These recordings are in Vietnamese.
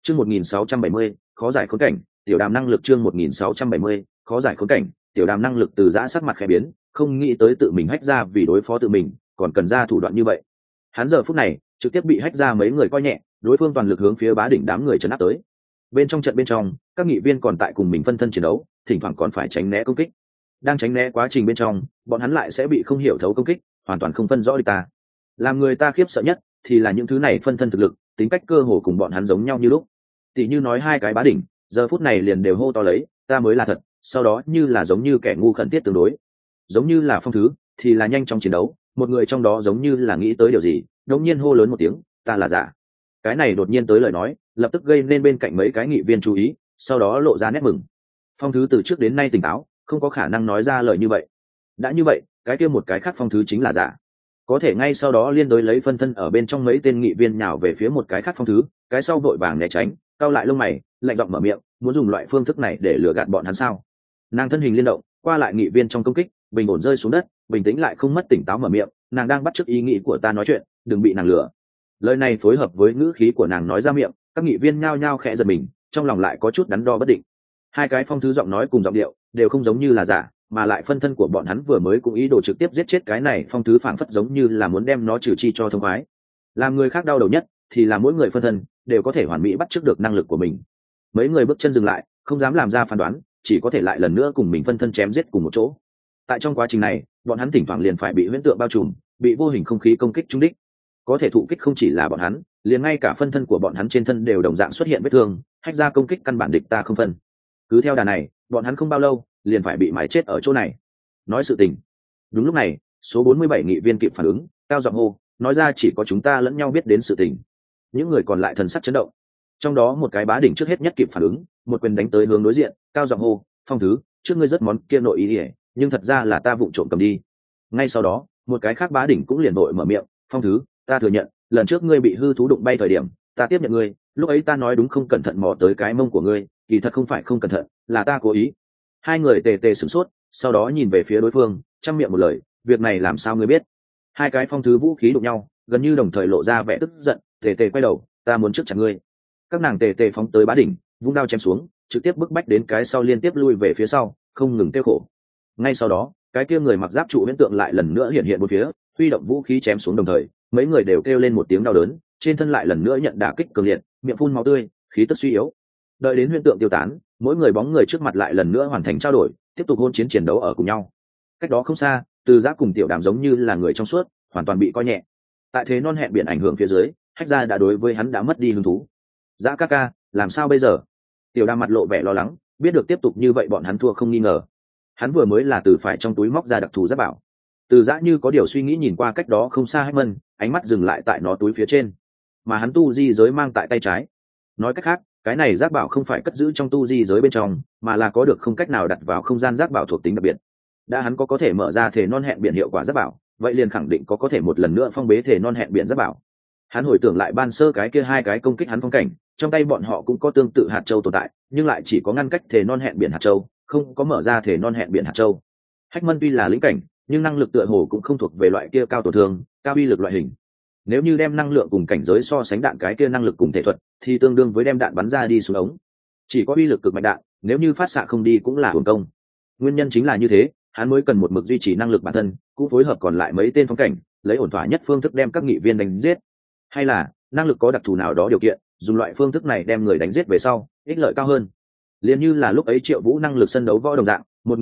Chương 1670, khó giải khốn cảnh, tiểu đàm năng lực chương 1670, khó giải khốn cảnh, tiểu đàm năng lực từ giã sắc mặt khẽ biến, không nghĩ tới tự mình hách ra vì đối phó tự mình, còn cần ra thủ đoạn như vậy. Hắn giờ phút này, trực tiếp bị hách ra mấy người coi nhẹ, đối phương toàn lực hướng phía Bá Đỉnh đám người trấn áp tới. Bên trong trận bên trong, các nghị viên còn tại cùng mình phân thân chiến đấu, thỉnh thoảng còn phải tránh né công kích. Đang tránh né quá trình bên trong, bọn hắn lại sẽ bị không hiểu thấu công kích, hoàn toàn không phân rõ địch ta. Làm người ta khiếp sợ nhất thì là những thứ này phân thân thực lực, tính cách cơ hồ cùng bọn hắn giống nhau như lúc. Tỷ như nói hai cái Bá Đỉnh, giờ phút này liền đều hô to lấy, ta mới là thật, sau đó như là giống như kẻ ngu khẩn thiết tương đối. Giống như là Phong Thứ thì là nhanh trong chiến đấu, một người trong đó giống như là nghĩ tới điều gì, đột nhiên hô lớn một tiếng, ta là giả. Cái này đột nhiên tới lời nói, lập tức gây nên bên cạnh mấy cái nghị viên chú ý, sau đó lộ ra nét mừng. Phong Thứ từ trước đến nay tỉnh táo, không có khả năng nói ra lời như vậy. Đã như vậy, cái kia một cái khác Phong Thứ chính là giả. Có thể ngay sau đó liên đối lấy phân thân ở bên trong mấy tên nghị viên nhào về phía một cái khác Phong Thứ, cái sau vội vàng né tránh, cau lại lông mày, lạnh giọng mở miệng, muốn dùng loại phương thức này để lừa gạt bọn hắn sao? Nàng thân hình liên động, qua lại nghị viên trong công kích, bình ổn rơi xuống đất, bình tĩnh lại không mất tỉnh táo mở miệng, nàng đang bắt chước ý nghĩ của ta nói chuyện, đừng bị nàng lừa. Lời này phối hợp với ngữ khí của nàng nói ra miệng, các nghị viên nhao nhao khẽ giật mình, trong lòng lại có chút đắn đo bất định. Hai cái Phong Thứ giọng nói cùng giọng điệu đều không giống như là giả, mà lại phân thân của bọn hắn vừa mới cũng ý đồ trực tiếp giết chết cái này Phong Thứ, phảng phất giống như là muốn đem nó trừ chi cho thông khoái. Làm người khác đau đầu nhất thì là mỗi người phân thân đều có thể hoàn mỹ bắt chước được năng lực của mình. Mấy người bước chân dừng lại, không dám làm ra phán đoán, chỉ có thể lại lần nữa cùng mình phân thân chém giết cùng một chỗ. Tại trong quá trình này, bọn hắn thỉnh thoảng liền phải bị huyễn tượng bao trùm, bị vô hình không khí công kích trúng đích. Có thể thụ kích không chỉ là bọn hắn, liền ngay cả phân thân của bọn hắn trên thân đều đồng dạng xuất hiện vết thương, hách ra công kích căn bản địch ta không phân. Cứ theo đà này, bọn hắn không bao lâu liền phải bị mái chết ở chỗ này. Nói sự tình. Đúng lúc này, số 47 nghị viên kịp phản ứng, cao giọng hô, nói ra chỉ có chúng ta lẫn nhau biết đến sự tình. Những người còn lại thần sắc chấn động. Trong đó một cái Bá Đỉnh trước hết nhất kịp phản ứng, một quyền đánh tới hướng đối diện, cao giọng hô, Phong Thứ, trước ngươi rất món kia nội ý ỉa, nhưng thật ra là ta vụng trộm cầm đi. Ngay sau đó, một cái khác Bá Đỉnh cũng liền vội mở miệng, Phong Thứ, ta thừa nhận, lần trước ngươi bị hư thú đụng bay thời điểm, ta tiếp nhận ngươi, lúc ấy ta nói đúng không cẩn thận mò tới cái mông của ngươi, kỳ thật không phải không cẩn thận, là ta cố ý. Hai người tề tề sửng sốt, sau đó nhìn về phía đối phương, trăm miệng một lời, việc này làm sao ngươi biết? Hai cái Phong Thứ vũ khí đụng nhau, gần như đồng thời lộ ra vẻ tức giận, tề tề quay đầu, ta muốn trước chặt ngươi. Các nàng tề tề phóng tới Bá Đỉnh, vung đao chém xuống, trực tiếp bức bách đến cái sau liên tiếp lui về phía sau, không ngừng tiêu khổ. Ngay sau đó, cái kia người mặc giáp trụ huyễn tượng lại lần nữa hiện hiện một phía, huy động vũ khí chém xuống đồng thời, mấy người đều kêu lên một tiếng đau đớn, trên thân lại lần nữa nhận đả kích cường liệt, miệng phun máu tươi, khí tức suy yếu. Đợi đến huyễn tượng tiêu tán, mỗi người bóng người trước mặt lại lần nữa hoàn thành trao đổi, tiếp tục hôn chiến chiến đấu ở cùng nhau. Cách đó không xa, Từ Giã cùng Tiểu Đàm giống như là người trong suốt, hoàn toàn bị coi nhẹ. Tại thế non hẹn biển ảnh hưởng phía dưới, hách ra đã đối với hắn đã mất đi hứng thú. Giã ca ca, làm sao bây giờ? Tiểu Đàm mặt lộ vẻ lo lắng, biết được tiếp tục như vậy bọn hắn thua không nghi ngờ. Hắn vừa mới là từ phải trong túi móc ra đặc thù giáp bảo. Từ Giã như có điều suy nghĩ nhìn qua cách đó không xa Hách Mân, ánh mắt dừng lại tại nó túi phía trên, mà hắn tu di giới mang tại tay trái. Nói cách khác, cái này giáp bảo không phải cất giữ trong tu di giới bên trong, mà là có được không cách nào đặt vào không gian giáp bảo thuộc tính đặc biệt. Đã hắn có thể mở ra thể non hẹn biển hiệu quả giáp bảo, vậy liền khẳng định có thể một lần nữa phong bế thể non hẹn biển giáp bảo. Hắn hồi tưởng lại ban sơ cái kia hai cái công kích hắn phong cảnh, trong tay bọn họ cũng có tương tự hạt châu tồn tại, nhưng lại chỉ có ngăn cách thể non hẹn biển hạt châu, không có mở ra thể non hẹn biển hạt châu. Hách Mân tuy là lĩnh cảnh, nhưng năng lực tựa hồ cũng không thuộc về loại kia cao tổn thương, cao uy lực loại hình. Nếu như đem năng lượng cùng cảnh giới so sánh đạn cái kia năng lực cùng thể thuật, thì tương đương với đem đạn bắn ra đi xuống ống. Chỉ có uy lực cực mạnh đạn, nếu như phát xạ không đi cũng là uổng công. Nguyên nhân chính là như thế, hắn mới cần một mực duy trì năng lực bản thân, cũng phối hợp còn lại mấy tên phong cảnh, lấy ổn thỏa nhất phương thức đem các nghị viên đánh giết. Hay là năng lực có đặc thù nào đó điều kiện, dùng loại phương thức này đem người đánh giết về sau, ích lợi cao hơn. Liền như là lúc ấy Triệu Vũ năng lực sân đấu võ đồng dạng,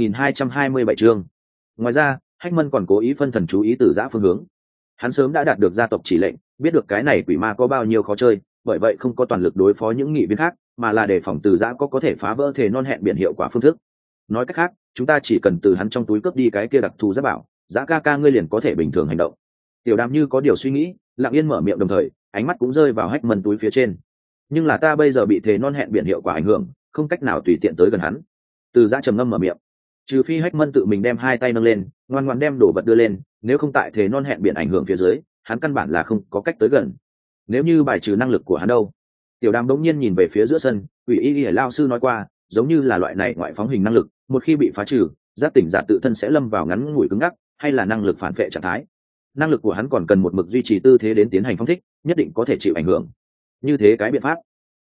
1227 chương. Ngoài ra, Hách Mân còn cố ý phân thần chú ý Từ Giã phương hướng. Hắn sớm đã đạt được gia tộc chỉ lệnh, biết được cái này quỷ ma có bao nhiêu khó chơi, bởi vậy không có toàn lực đối phó những nghị viên khác, mà là đề phòng Từ Giã có thể phá vỡ thể non hẹn biển hiệu quả phương thức. Nói cách khác, chúng ta chỉ cần từ hắn trong túi cướp đi cái kia đặc thù giáp bảo, Giã ca ca ngươi liền có thể bình thường hành động. Tiểu Đàm như có điều suy nghĩ, lặng yên mở miệng, đồng thời ánh mắt cũng rơi vào Hách Mân túi phía trên. Nhưng là ta bây giờ bị thể non hẹn biển hiệu quả ảnh hưởng, không cách nào tùy tiện tới gần hắn. Từ Giã trầm ngâm mở miệng, trừ phi Hách Mân tự mình đem hai tay nâng lên, ngoan ngoãn đem đồ vật đưa lên, nếu không tại thể non hẹn biển ảnh hưởng phía dưới, hắn căn bản là không có cách tới gần. Nếu như bài trừ năng lực của hắn đâu? Tiểu Đàm đống nhiên nhìn về phía giữa sân, ủy y lao sư nói qua, giống như là loại này ngoại phóng hình năng lực, một khi bị phá trừ, giác tỉnh giả tự thân sẽ lâm vào ngắn ngủi cứng ngắc, hay là năng lực phản vệ trạng thái. Năng lực của hắn còn cần một mực duy trì tư thế đến tiến hành phóng thích, nhất định có thể chịu ảnh hưởng. Như thế cái biện pháp,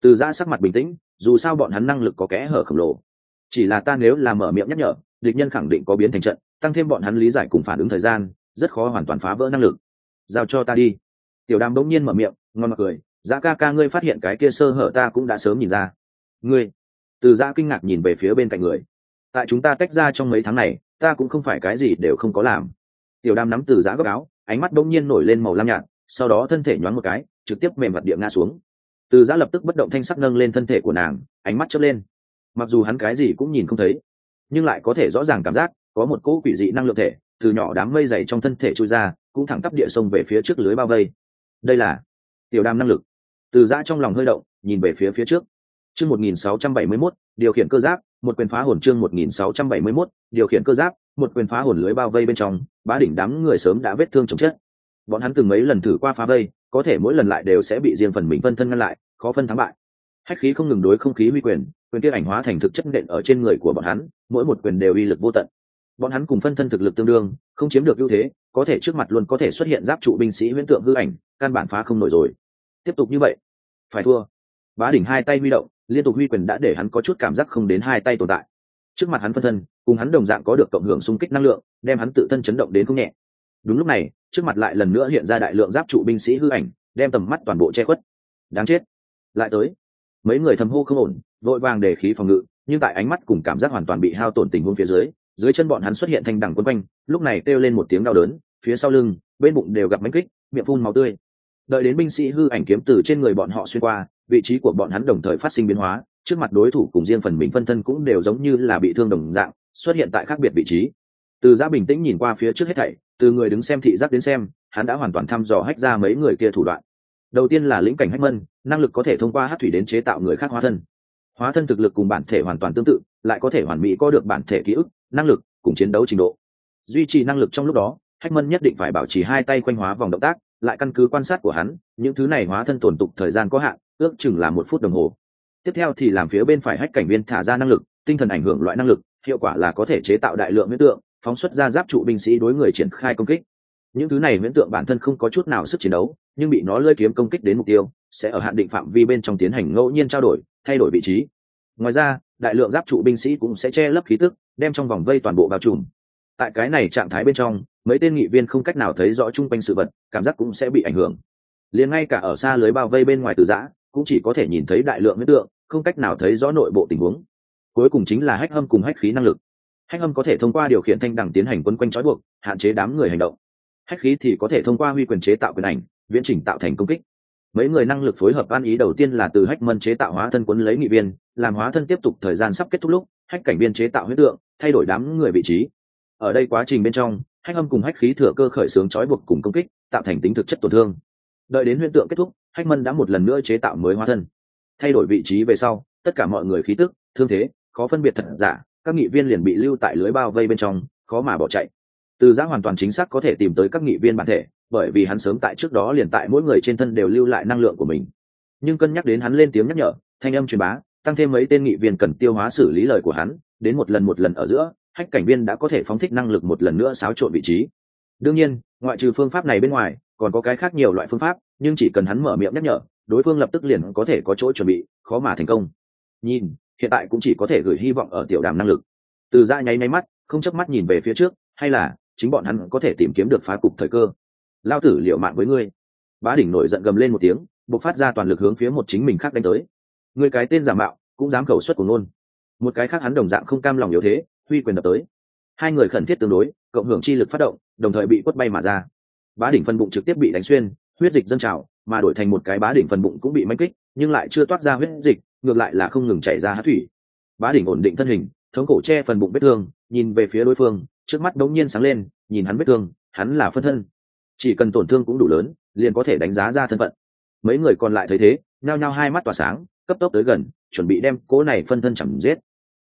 Từ giã sắc mặt bình tĩnh, dù sao bọn hắn năng lực có kẽ hở khổng lồ, chỉ là ta nếu là mở miệng nhắc nhở, địch nhân khẳng định có biến thành trận, tăng thêm bọn hắn lý giải cùng phản ứng thời gian, rất khó hoàn toàn phá vỡ năng lực. Giao cho ta đi. Tiểu Đàm bỗng nhiên mở miệng, ngon mặt cười, Giã ca ca ngươi phát hiện cái kia sơ hở ta cũng đã sớm nhìn ra. Ngươi? Từ Giã kinh ngạc nhìn về phía bên cạnh người. Tại chúng ta tách ra trong mấy tháng này, ta cũng không phải cái gì đều không có làm. Tiểu Đàm nắm Từ Giã góc áo, ánh mắt bỗng nhiên nổi lên màu lam nhạt, sau đó thân thể nhoáng một cái, trực tiếp mềm mặt địa ngã xuống. Từ Giã lập tức bất động thanh sắc nâng lên thân thể của nàng, ánh mắt chớp lên. Mặc dù hắn cái gì cũng nhìn không thấy, nhưng lại có thể rõ ràng cảm giác có một cỗ quỷ dị năng lượng thể từ nhỏ đám mây dày trong thân thể trôi ra, cũng thẳng tắp địa sông về phía trước lưới bao vây. Đây là Tiểu Đàm năng lực. Từ Giã trong lòng hơi động, nhìn về phía trước. Chương 1671, điều khiển cơ giáp, một quyền phá hồn. Chương 1671, điều khiển cơ giáp, một quyền phá hồn. Lưới bao vây bên trong, Bá Đỉnh đám người sớm đã vết thương chồng chết. Bọn hắn từng mấy lần thử qua phá vây, có thể mỗi lần lại đều sẽ bị riêng phần mình phân thân ngăn lại, khó phân thắng bại. Hách khí không ngừng đối không khí huy quyền, quyền kia ảnh hóa thành thực chất nện ở trên người của bọn hắn, mỗi một quyền đều uy lực vô tận. Bọn hắn cùng phân thân thực lực tương đương, không chiếm được ưu thế, có thể trước mặt luôn có thể xuất hiện giáp trụ binh sĩ huyễn tượng hư ảnh, căn bản phá không nổi rồi. Tiếp tục như vậy, phải thua. Bá Đỉnh hai tay huy động, liên tục huy quyền đã để hắn có chút cảm giác không đến hai tay tồn tại. Trước mặt hắn phân thân, cùng hắn đồng dạng có được cộng hưởng xung kích năng lượng, đem hắn tự thân chấn động đến không nhẹ. Đúng lúc này, trước mặt lại lần nữa hiện ra đại lượng giáp trụ binh sĩ hư ảnh, đem tầm mắt toàn bộ che khuất. Đáng chết, lại tới. Mấy người thầm hô không ổn, vội vàng để khí phòng ngự, nhưng tại ánh mắt cùng cảm giác hoàn toàn bị hao tổn tình huống phía dưới, dưới chân bọn hắn xuất hiện thanh đằng quấn quanh, lúc này kêu lên một tiếng đau đớn, phía sau lưng, bên bụng đều gặp mánh kích, miệng phun máu tươi. Đợi đến binh sĩ hư ảnh kiếm từ trên người bọn họ xuyên qua, vị trí của bọn hắn đồng thời phát sinh biến hóa, trước mặt đối thủ cùng riêng phần mình phân thân cũng đều giống như là bị thương đồng dạng, xuất hiện tại khác biệt vị trí. Từ Giã bình tĩnh nhìn qua phía trước hết thảy, từ người đứng xem thị giác đến xem, hắn đã hoàn toàn thăm dò hách ra mấy người kia thủ đoạn. Đầu tiên là lĩnh cảnh hách mân, năng lực có thể thông qua hắc thủy đến chế tạo người khác hóa thân. Hóa thân thực lực cùng bản thể hoàn toàn tương tự, lại có thể hoàn mỹ có được bản thể ký ức, năng lực cùng chiến đấu trình độ. Duy trì năng lực trong lúc đó, hách mân nhất định phải bảo trì hai tay quanh hóa vòng động tác, lại căn cứ quan sát của hắn, những thứ này hóa thân tồn tục thời gian có hạn, ước chừng là 1 phút đồng hồ. Tiếp theo thì làm phía bên phải hách cảnh viên thả ra năng lực, tinh thần ảnh hưởng loại năng lực, hiệu quả là có thể chế tạo đại lượng huyễn tượng, phóng xuất ra giáp trụ binh sĩ đối người triển khai công kích. Những thứ này huyễn tượng bản thân không có chút nào sức chiến đấu, nhưng bị nó lưỡi kiếm công kích đến mục tiêu, sẽ ở hạn định phạm vi bên trong tiến hành ngẫu nhiên trao đổi, thay đổi vị trí. Ngoài ra, đại lượng giáp trụ binh sĩ cũng sẽ che lấp khí tức, đem trong vòng vây toàn bộ bao trùm. Tại cái này trạng thái bên trong, mấy tên nghị viên không cách nào thấy rõ chung quanh sự vật, cảm giác cũng sẽ bị ảnh hưởng. Liền ngay cả ở xa lưới bao vây bên ngoài Từ Giã, cũng chỉ có thể nhìn thấy đại lượng huyễn tượng, không cách nào thấy rõ nội bộ tình huống. Cuối cùng chính là hách âm cùng hách khí năng lực. Hách âm có thể thông qua điều khiển thanh đẳng tiến hành quấn quanh trói buộc, hạn chế đám người hành động. Hách khí thì có thể thông qua huy quyền chế tạo quyền ảnh, viễn chỉnh tạo thành công kích. Mấy người năng lực phối hợp ăn ý đầu tiên là từ hách mân chế tạo hóa thân quấn lấy nghị viên, làm hóa thân tiếp tục thời gian sắp kết thúc lúc, hách cảnh viên chế tạo huyễn tượng, thay đổi đám người vị trí. Ở đây quá trình bên trong, hách âm cùng hách khí thừa cơ khởi xướng trói buộc cùng công kích, tạo thành tính thực chất tổn thương. Đợi đến huyễn tượng kết thúc, hách mân đã một lần nữa chế tạo mới hóa thân. Thay đổi vị trí về sau, tất cả mọi người khí tức, thương thế, khó phân biệt thật giả, các nghị viên liền bị lưu tại lưới bao vây bên trong, khó mà bỏ chạy. Từ Giã hoàn toàn chính xác có thể tìm tới các nghị viên bản thể, bởi vì hắn sớm tại trước đó liền tại mỗi người trên thân đều lưu lại năng lượng của mình. Nhưng cân nhắc đến hắn lên tiếng nhắc nhở, thanh âm truyền bá, tăng thêm mấy tên nghị viên cần tiêu hóa xử lý lời của hắn, đến một lần ở giữa, hách cảnh viên đã có thể phóng thích năng lực một lần nữa xáo trộn vị trí. Đương nhiên, ngoại trừ phương pháp này bên ngoài, còn có cái khác nhiều loại phương pháp, nhưng chỉ cần hắn mở miệng nhắc nhở, đối phương lập tức liền có thể có chỗ chuẩn bị, khó mà thành công. Nhìn, hiện tại cũng chỉ có thể gửi hy vọng ở Tiểu Đàm năng lực. Từ Giã nháy mắt, không chớp mắt nhìn về phía trước, hay là chính bọn hắn có thể tìm kiếm được phá cục thời cơ. Lao tử liều mạng với ngươi. Bá Đỉnh nổi giận gầm lên một tiếng, bộc phát ra toàn lực hướng phía một chính mình khác đánh tới. Ngươi cái tên giả mạo, cũng dám khẩu xuất của ngôn. Một cái khác hắn đồng dạng không cam lòng yếu thế, huy quyền đập tới. Hai người khẩn thiết tương đối, cộng hưởng chi lực phát động, đồng thời bị quất bay mà ra. Bá Đỉnh phần bụng trực tiếp bị đánh xuyên, huyết dịch dâng trào, mà đổi thành một cái Bá Đỉnh phần bụng cũng bị manh kích, nhưng lại chưa toát ra huyết dịch, ngược lại là không ngừng chảy ra hắc thủy. Bá Đỉnh ổn định thân hình, thống cổ che phần bụng vết thương, nhìn về phía đối phương, trước mắt đống nhiên sáng lên, nhìn hắn vết thương, hắn là phân thân, chỉ cần tổn thương cũng đủ lớn, liền có thể đánh giá ra thân phận. Mấy người còn lại thấy thế, nhao nhao hai mắt tỏa sáng, cấp tốc tới gần, chuẩn bị đem cố này phân thân chằm giết.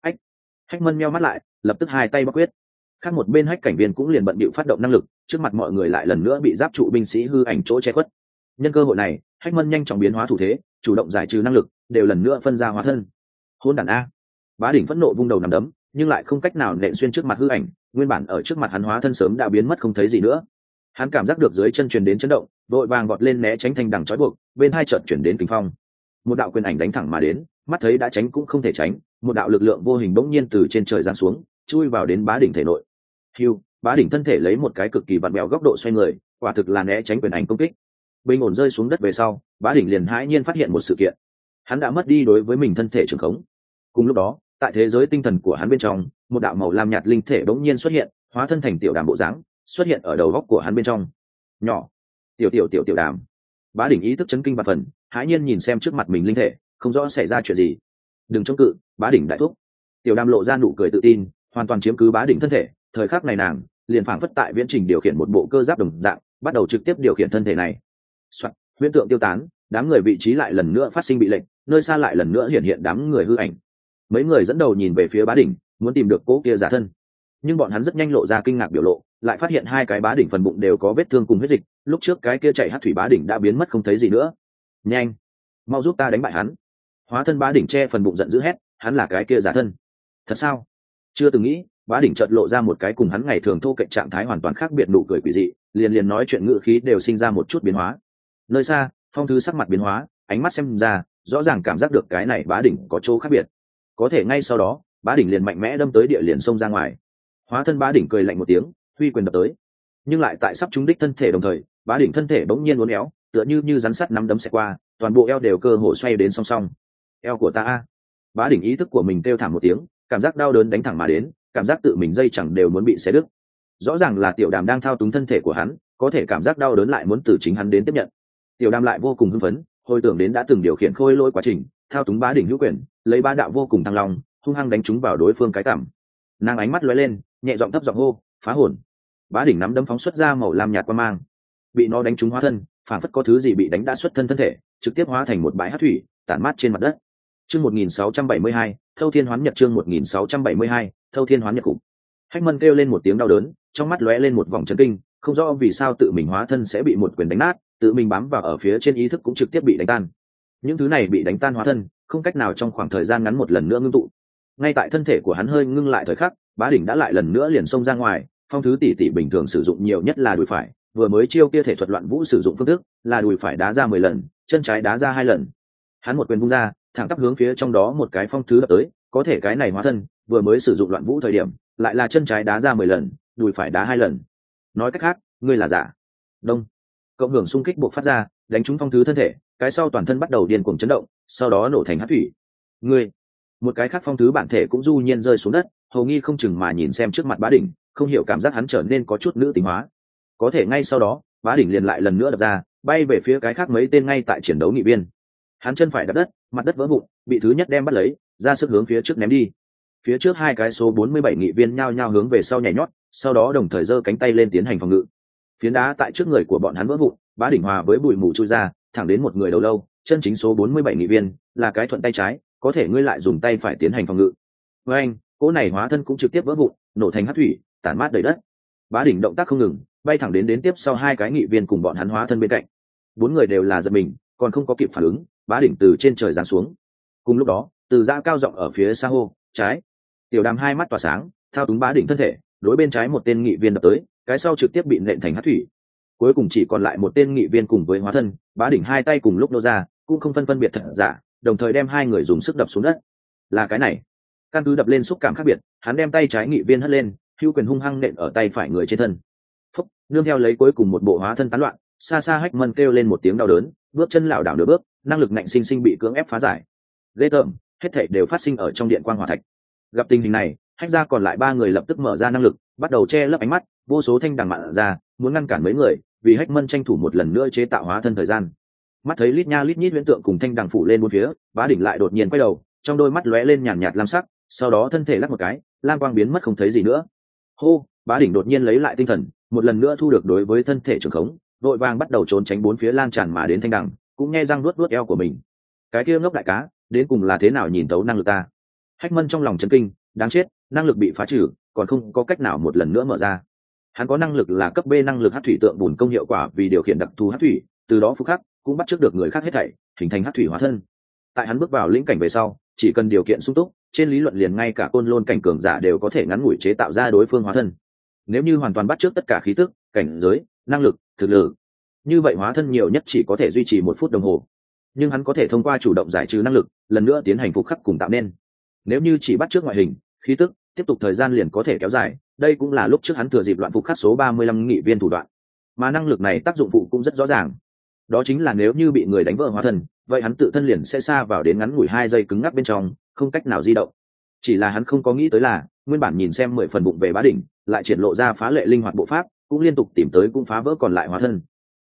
Hách mân meo mắt lại, lập tức hai tay bắc quyết. Khác một bên hách cảnh viên cũng liền bận bịu phát động năng lực, trước mặt mọi người lại lần nữa bị giáp trụ binh sĩ hư ảnh chỗ che khuất. Nhân cơ hội này, hách mân nhanh chóng biến hóa thủ thế, chủ động giải trừ năng lực, đều lần nữa phân ra hóa thân. Hôn đản a! Bá Đỉnh phẫn nộ vung đầu nằm đấm, nhưng lại không cách nào nện xuyên trước mặt hư ảnh, nguyên bản ở trước mặt hắn hóa thân sớm đã biến mất không thấy gì nữa. Hắn cảm giác được dưới chân truyền đến chấn động, vội vàng vọt lên né tránh thanh đằng trói buộc, bên hai chợt chuyển đến kình phong. một đạo quyền ảnh đánh thẳng mà đến, mắt thấy đã tránh cũng không thể tránh, một đạo lực lượng vô hình bỗng nhiên từ trên trời giáng xuống, chui vào đến Bá Đỉnh thể nội. Hưu, Bá Đỉnh thân thể lấy một cái cực kỳ vặn vẹo góc độ xoay người, quả thực là né tránh quyền ảnh công kích. Bình ổn rơi xuống đất về sau, Bá Đỉnh liền hãi nhiên phát hiện một sự kiện. Hắn đã mất đi đối với mình thân thể trường khống. Cùng lúc đó, tại thế giới tinh thần của hắn bên trong, một đạo màu lam nhạt linh thể bỗng nhiên xuất hiện, hóa thân thành tiểu đàm bộ dáng, xuất hiện ở đầu góc của hắn bên trong. Nhỏ, tiểu đàm. Bá Đỉnh ý thức chấn kinh và phần, hãi nhiên nhìn xem trước mặt mình linh thể, không rõ xảy ra chuyện gì. Đừng chống cự, Bá Đỉnh đại thúc. Tiểu đàm lộ ra nụ cười tự tin, hoàn toàn chiếm cứ Bá Đỉnh thân thể. Thời khắc này nàng liền phảng phất tại viễn trình điều khiển một bộ cơ giáp đồng dạng, bắt đầu trực tiếp điều khiển thân thể này. Soạn, huyễn tượng tiêu tán, đám người vị trí lại lần nữa phát sinh bị lệnh, nơi xa lại lần nữa hiện đám người hư ảnh. Mấy người dẫn đầu nhìn về phía Bá Đỉnh, muốn tìm được cố kia giả thân, nhưng bọn hắn rất nhanh lộ ra kinh ngạc biểu lộ, lại phát hiện hai cái Bá Đỉnh phần bụng đều có vết thương cùng huyết dịch, lúc trước cái kia chạy hắc thủy Bá Đỉnh đã biến mất không thấy gì nữa. Nhanh, mau giúp ta đánh bại hắn. Hóa thân Bá Đỉnh che phần bụng giận dữ hét, hắn là cái kia giả thân. Thật sao? Chưa từng nghĩ. Bá Đỉnh chợt lộ ra một cái cùng hắn ngày thường thô kệch trạng thái hoàn toàn khác biệt nụ cười quỷ dị, liền nói chuyện ngữ khí đều sinh ra một chút biến hóa. Nơi xa, Phong Thứ sắc mặt biến hóa, ánh mắt xem ra, rõ ràng cảm giác được cái này Bá Đỉnh có chỗ khác biệt. Có thể ngay sau đó, Bá Đỉnh liền mạnh mẽ đâm tới địa liền xông ra ngoài. Hóa thân Bá Đỉnh cười lạnh một tiếng, huy quyền đập tới. Nhưng lại tại sắp trúng đích thân thể đồng thời, Bá Đỉnh thân thể bỗng nhiên uốn éo, tựa như rắn sắt nắm đấm xẹt qua, toàn bộ eo đều cơ hồ xoay đến song song. Eo của ta a! Bá Đỉnh ý thức của mình kêu thảm một tiếng, cảm giác đau đớn đánh thẳng mà đến, cảm giác tự mình dây chẳng đều muốn bị xé đứt. Rõ ràng là Tiểu Đàm đang thao túng thân thể của hắn, có thể cảm giác đau đớn lại muốn từ chính hắn đến tiếp nhận. Tiểu Đàm lại vô cùng hưng phấn, hồi tưởng đến đã từng điều khiển khôi lỗi quá trình, thao túng Bá Đỉnh hữu quyền, lấy bá đạo vô cùng thăng long, hung hăng đánh trúng vào đối phương cái cảm. Nàng ánh mắt lóe lên, nhẹ giọng thấp giọng hô, phá hồn. Bá Đỉnh nắm đấm phóng xuất ra màu lam nhạt quang mang, bị nó đánh trúng hóa thân, phản phất có thứ gì bị đánh đã xuất thân thể, trực tiếp hóa thành một bãi hắc thủy, tản mát trên mặt đất. Chương 1672, Thâu Thiên Hoán Nhật. Chương 1672, Thâu Thiên Hoán Nhật cục. Hách Mân kêu lên một tiếng đau đớn, trong mắt lóe lên một vòng chấn kinh, không rõ vì sao tự mình hóa thân sẽ bị một quyền đánh nát, tự mình bám vào ở phía trên ý thức cũng trực tiếp bị đánh tan. Những thứ này bị đánh tan hóa thân, không cách nào trong khoảng thời gian ngắn một lần nữa ngưng tụ. Ngay tại thân thể của hắn hơi ngưng lại thời khắc, Bá Đỉnh đã lại lần nữa liền xông ra ngoài. Phong Thứ tỷ bình thường sử dụng nhiều nhất là đùi phải, vừa mới chiêu kia thể thuật loạn vũ sử dụng phương thức là đùi phải đá ra 10 lần, chân trái đá ra 2 lần. Hắn một quyền vung ra, thẳng tắp hướng phía trong đó một cái Phong Thứ đập tới, có thể cái này hóa thân vừa mới sử dụng loạn vũ thời điểm, lại là chân trái đá ra 10 lần, đùi phải đá 2 lần. Nói cách khác, ngươi là giả. Đông. Cộng hưởng xung kích bộc phát ra, đánh trúng Phong Thứ thân thể, cái sau toàn thân bắt đầu điên cuồng chấn động, sau đó nổ thành hắc thủy. Ngươi. Một cái khác Phong Thứ bản thể cũng du nhiên rơi xuống đất, hầu nghi không chừng mà nhìn xem trước mặt Bá Đỉnh, không hiểu cảm giác hắn trở nên có chút nữ tính hóa. Có thể ngay sau đó, Bá Đỉnh liền lại lần nữa đập ra, bay về phía cái khác mấy tên ngay tại chiến đấu nghị viên. Hắn chân phải đập đất, mặt đất vỡ vụn, bị thứ nhất đem bắt lấy, ra sức hướng phía trước ném đi. Phía trước hai cái số 47 nghị viên nhao nhao hướng về sau nhảy nhót, sau đó đồng thời giơ cánh tay lên tiến hành phòng ngự. Phiến đá tại trước người của bọn hắn vỡ vụn, Bá Đỉnh hòa với bụi mù chui ra, thẳng đến một người đầu lâu, chân chính số 47 nghị viên, là cái thuận tay trái, có thể ngươi lại dùng tay phải tiến hành phòng ngự. Với anh, cỗ này hóa thân cũng trực tiếp vỡ vụn, nổ thành hắc thủy, tản mát đầy đất. Bá Đỉnh động tác không ngừng, bay thẳng đến tiếp sau hai cái nghị viên cùng bọn hắn hóa thân bên cạnh. 4 người đều là giật mình, còn không có kịp phản ứng, Bá Đỉnh từ trên trời giáng xuống. Cùng lúc đó, từ giã cao giọng ở phía xa hô, trái. Tiểu Đàm hai mắt tỏa sáng, thao túng Bá Đỉnh thân thể, đối bên trái một tên nghị viên đập tới, cái sau trực tiếp bị nện thành hắc thủy. Cuối cùng chỉ còn lại một tên nghị viên cùng với hóa thân, Bá Đỉnh hai tay cùng lúc nô ra, cũng không phân biệt thật giả, đồng thời đem hai người dùng sức đập xuống đất. Là cái này. Căn cứ đập lên xúc cảm khác biệt, hắn đem tay trái nghị viên hất lên, hữu quyền hung hăng nện ở tay phải người trên thân. Phúc, nương theo lấy cuối cùng một bộ hóa thân tán loạn, xa xa Hách Mân kêu lên một tiếng đau đớn, bước chân lảo đảo nửa bước, năng lực nạnh sinh bị cưỡng ép phá giải. Ghê tởm, hết thảy đều phát sinh ở trong điện quang hỏa thạch. Gặp tình hình này, Hách gia còn lại 3 người lập tức mở ra năng lực, bắt đầu che lấp ánh mắt, vô số thanh đằng mạn ra, muốn ngăn cản mấy người, vì Hách Mân tranh thủ một lần nữa chế tạo hóa thân thời gian. Mắt thấy lít nha lít nhít huyễn tượng cùng thanh đằng phủ lên bốn phía, Bá Đỉnh lại đột nhiên quay đầu, trong đôi mắt lóe lên nhàn nhạt lam sắc, sau đó thân thể lắc một cái, lam quang biến mất không thấy gì nữa. Hô, Bá Đỉnh đột nhiên lấy lại tinh thần, một lần nữa thu được đối với thân thể trường khống, vội vàng bắt đầu trốn tránh bốn phía lan tràn mà đến thanh đằng, cũng nghe răng nuốt eo của mình. Cái kia ngốc đại cá, đến cùng là thế nào nhìn tấu năng lực ta? Hách Mân trong lòng chấn kinh, đáng chết, năng lực bị phá trừ, còn không có cách nào một lần nữa mở ra. Hắn có năng lực là cấp B năng lực hắc thủy tượng bùn công hiệu quả vì điều khiển đặc thù hắc thủy, từ đó phục khắc cũng bắt chước được người khác hết thảy, hình thành hắc thủy hóa thân. Tại hắn bước vào lĩnh cảnh về sau, chỉ cần điều kiện sung túc, trên lý luận liền ngay cả côn lôn cảnh cường giả đều có thể ngắn ngủi chế tạo ra đối phương hóa thân. Nếu như hoàn toàn bắt chước tất cả khí tức, cảnh giới, năng lực, thực lực, như vậy hóa thân nhiều nhất chỉ có thể duy trì 1 phút đồng hồ. nhưng hắn có thể thông qua chủ động giải trừ năng lực lần nữa tiến hành phục khắc cùng tạo nên. Nếu như chỉ bắt trước ngoại hình khí tức tiếp tục thời gian liền có thể kéo dài, đây cũng là lúc trước hắn thừa dịp loạn phục khắc số 35 nghị viên thủ đoạn. Mà năng lực này tác dụng phụ cũng rất rõ ràng, đó chính là nếu như bị người đánh vỡ hóa thân, vậy hắn tự thân liền sẽ xa vào đến ngắn ngủi 2 giây cứng ngắc bên trong, không cách nào di động. Chỉ là hắn không có nghĩ tới là nguyên bản nhìn xem 10 phần bụng về bá đỉnh lại triển lộ ra phá lệ linh hoạt bộ pháp, cũng liên tục tìm tới cũng phá vỡ còn lại hóa thân.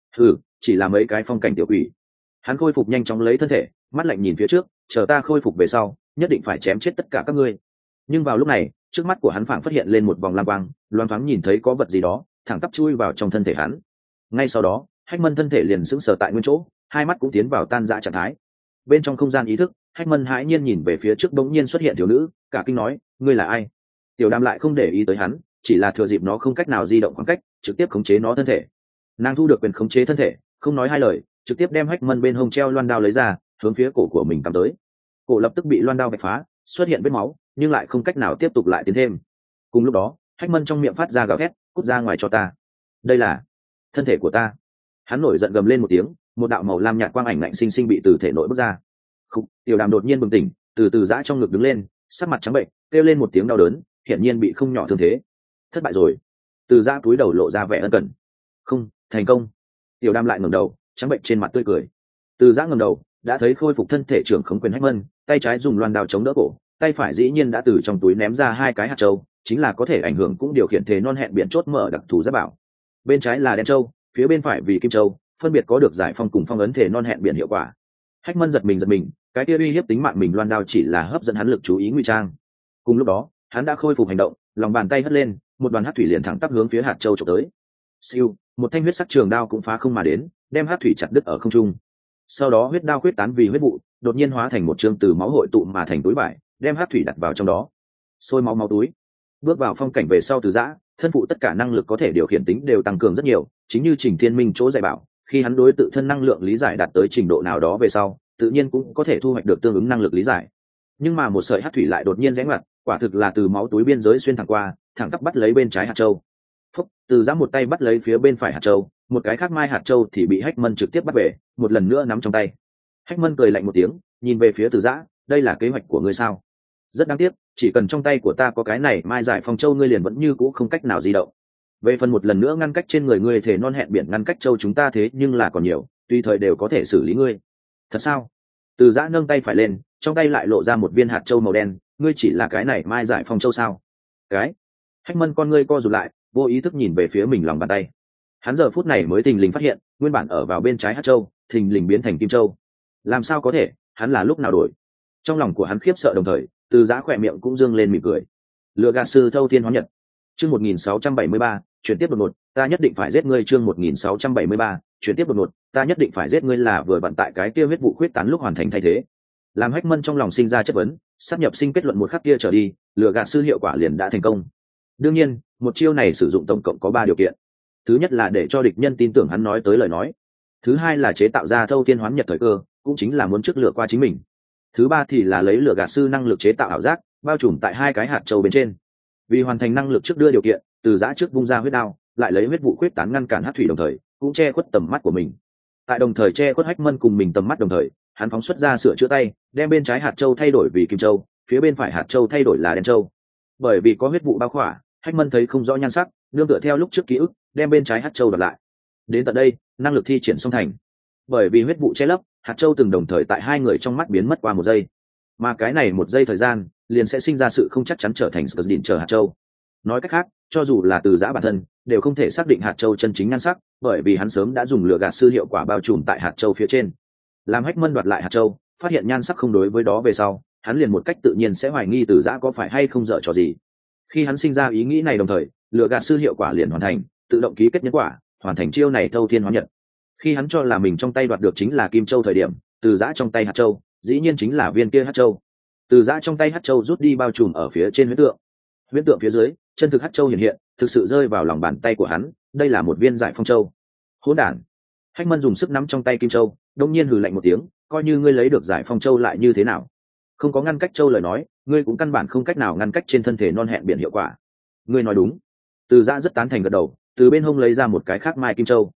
Chỉ là mấy cái phong cảnh tiểu quỷ. Hắn khôi phục nhanh chóng lấy thân thể, mắt lạnh nhìn phía trước, chờ ta khôi phục về sau nhất định phải chém chết tất cả các ngươi. Nhưng vào lúc này trước mắt của hắn phảng phát hiện lên một vòng lam quang, loáng thoáng nhìn thấy có vật gì đó thẳng tắp chui vào trong thân thể hắn. Ngay sau đó Hách Mân thân thể liền sững sờ tại nguyên chỗ, hai mắt cũng tiến vào tan rã trạng thái. Bên trong không gian ý thức, Hách Mân hãi nhiên nhìn về phía trước, bỗng nhiên xuất hiện thiếu nữ, cả kinh nói, ngươi là ai? Tiểu Đàm lại không để ý tới hắn, chỉ là thừa dịp nó không cách nào di động khoảng cách, trực tiếp khống chế nó thân thể. Nàng thu được quyền khống chế thân thể, không nói hai lời, trực tiếp đem Hách Mân bên hông treo loan đao lấy ra, hướng phía cổ của mình cắm tới. Cổ lập tức bị loan đao bạch phá, xuất hiện vết máu, nhưng lại không cách nào tiếp tục lại tiến thêm. Cùng lúc đó, Hách Mân trong miệng phát ra gào thét, cút ra ngoài cho ta. Đây là thân thể của ta. Hắn nổi giận gầm lên một tiếng, một đạo màu lam nhạt quang ảnh lạnh sinh sinh bị từ thể nội bước ra. Tiểu Đàm đột nhiên bừng tỉnh, từ từ giã trong ngực đứng lên, sắc mặt trắng bệnh, kêu lên một tiếng đau đớn, hiển nhiên bị không nhỏ thương thế. Thất bại rồi. Từ giã cúi đầu lộ ra vẻ ân cần. Không, thành công. Tiểu Đàm lại ngẩng đầu, trắng bệnh trên mặt tươi cười. Từ giã ngẩng đầu, đã thấy khôi phục thân thể trưởng khống quyền Hách Mân, tay trái dùng loan đao chống đỡ cổ, tay phải dĩ nhiên đã từ trong túi ném ra 2 cái hạt châu, chính là có thể ảnh hưởng cũng điều khiển thể non hẹn biển chốt mở đặc thù giáp bảo. Bên trái là đen châu, phía bên phải vì kim châu, phân biệt có được giải phong cùng phong ấn thể non hẹn biển hiệu quả. Hách Mân giật mình, cái kia uy hiếp tính mạng mình loan đao chỉ là hấp dẫn hắn lực chú ý ngụy trang. Cùng lúc đó hắn đã khôi phục hành động, lòng bàn tay hất lên, một đoàn hắc thủy liền thẳng tắp hướng phía hạt châu trộm tới. Siêu, một thanh huyết sắc trường đao cũng phá không mà đến, đem hắc thủy chặt đứt ở không trung. Sau đó huyết đao quyết tán vì huyết vụ, đột nhiên hóa thành một chương từ máu hội tụ mà thành túi vải, đem hắc thủy đặt vào trong đó. Sôi máu túi. Bước vào phong cảnh về sau từ giã, thân phụ tất cả năng lực có thể điều khiển tính đều tăng cường rất nhiều, chính như Trình Thiên Minh chỗ dạy bảo, khi hắn đối tự thân năng lượng lý giải đạt tới trình độ nào đó về sau, tự nhiên cũng có thể thu hoạch được tương ứng năng lực lý giải. Nhưng mà một sợi hắc thủy lại đột nhiên rẽ ngoặt, quả thực là từ máu túi biên giới xuyên thẳng qua, thẳng tắp bắt lấy bên trái hạt châu. Phúc, từ giã một tay bắt lấy phía bên phải hạt châu, một cái khác mai hạt châu thì bị Hách Mân trực tiếp bắt về, một lần nữa nắm trong tay. Hách Mân cười lạnh một tiếng, nhìn về phía từ giã, đây là kế hoạch của ngươi sao? Rất đáng tiếc, chỉ cần trong tay của ta có cái này mai giải phong châu, ngươi liền vẫn như cũ không cách nào di động. Về phần một lần nữa ngăn cách trên người ngươi thể non hẹn biển ngăn cách châu chúng ta thế nhưng là còn nhiều, tùy thời đều có thể xử lý ngươi. Thật sao? Từ giã nâng tay phải lên, trong tay lại lộ ra một viên hạt châu màu đen, ngươi chỉ là cái này mai giải phong châu sao? Cái? Hách Mân con ngươi co rụt lại, vô ý thức nhìn về phía mình lòng bàn tay. Hắn giờ phút này mới thình lình phát hiện, nguyên bản ở vào bên trái hạt châu, thình lình biến thành kim châu. Làm sao có thể? Hắn là lúc nào đổi? Trong lòng của hắn khiếp sợ đồng thời, từ giã khỏe miệng cũng dương lên mỉm cười. Lựa gạt sư thâu thiên hóa nhật. Chương 1673, chuyển tiếp đột ngột, ta nhất định phải giết ngươi. Chương 1673, chuyển tiếp đột ngột, ta nhất định phải giết ngươi là vừa vận tại cái kia huyết vụ khuyết tán lúc hoàn thành thay thế. Làm Hách Mân trong lòng sinh ra chất vấn, sắp nhập sinh kết luận một khắc kia trở đi, lựa gạt sư hiệu quả liền đã thành công. Đương nhiên, một chiêu này sử dụng tổng cộng có 3 điều kiện. Thứ nhất là để cho địch nhân tin tưởng hắn nói tới lời nói. Thứ hai là chế tạo ra thâu thiên hoán nhật thời cơ, cũng chính là muốn trước lựa qua chính mình. Thứ ba thì là lấy lựa gạt sư năng lực chế tạo ảo giác, bao trùm tại 2 cái hạt châu bên trên. Vì hoàn thành năng lực trước đưa điều kiện, từ giã trước vung ra huyết đao, lại lấy huyết vụ khuyết tán ngăn cản hắc thủy đồng thời cũng che khuất tầm mắt của mình. Tại đồng thời che khuất Hách Mân cùng mình tầm mắt đồng thời, hắn phóng xuất ra sửa chữa tay, đem bên trái hạt châu thay đổi vì kim châu, phía bên phải hạt châu thay đổi là đen châu. Bởi vì có huyết vụ bao khỏa, Hách Mân thấy không rõ nhan sắc, nương tựa theo lúc trước ký ức, đem bên trái hạt châu đoạt lại. Đến tận đây, năng lực thi triển xong thành. Bởi vì huyết vụ che lấp, hạt châu từng đồng thời tại 2 người trong mắt biến mất qua 1 giây. Mà cái này 1 giây thời gian, liền sẽ sinh ra sự không chắc chắn trở thành Skirts đỉnh chờ hạt châu. Nói cách khác, cho dù là từ giã bản thân đều không thể xác định hạt châu chân chính nhan sắc, bởi vì hắn sớm đã dùng lửa gạt sư hiệu quả bao trùm tại hạt châu phía trên. Làm Hách Mân đoạt lại hạt châu, phát hiện nhan sắc không đối với đó về sau, hắn liền một cách tự nhiên sẽ hoài nghi từ giã có phải hay không dở trò gì. Khi hắn sinh ra ý nghĩ này đồng thời, lửa gạt sư hiệu quả liền hoàn thành, tự động ký kết nhân quả, hoàn thành chiêu này thâu thiên hóa nhật. Khi hắn cho là mình trong tay đoạt được chính là kim châu thời điểm, từ giã trong tay hạt châu dĩ nhiên chính là viên kia hạt châu. Từ giã trong tay hạt châu rút đi bao trùm ở phía trên huyễn tượng phía dưới, chân thực hạt châu hiện hiện, thực sự rơi vào lòng bàn tay của hắn, đây là một viên giải phong châu. Hỗn đản! Hách Mân dùng sức nắm trong tay kim châu, đông nhiên hừ lạnh một tiếng, coi như ngươi lấy được giải phong châu lại như thế nào? Không có ngăn cách châu lời nói, ngươi cũng căn bản không cách nào ngăn cách trên thân thể non hẹn biển hiệu quả. Ngươi nói đúng. Từ giã rất tán thành gật đầu, từ bên hông lấy ra một cái khác mai kim châu.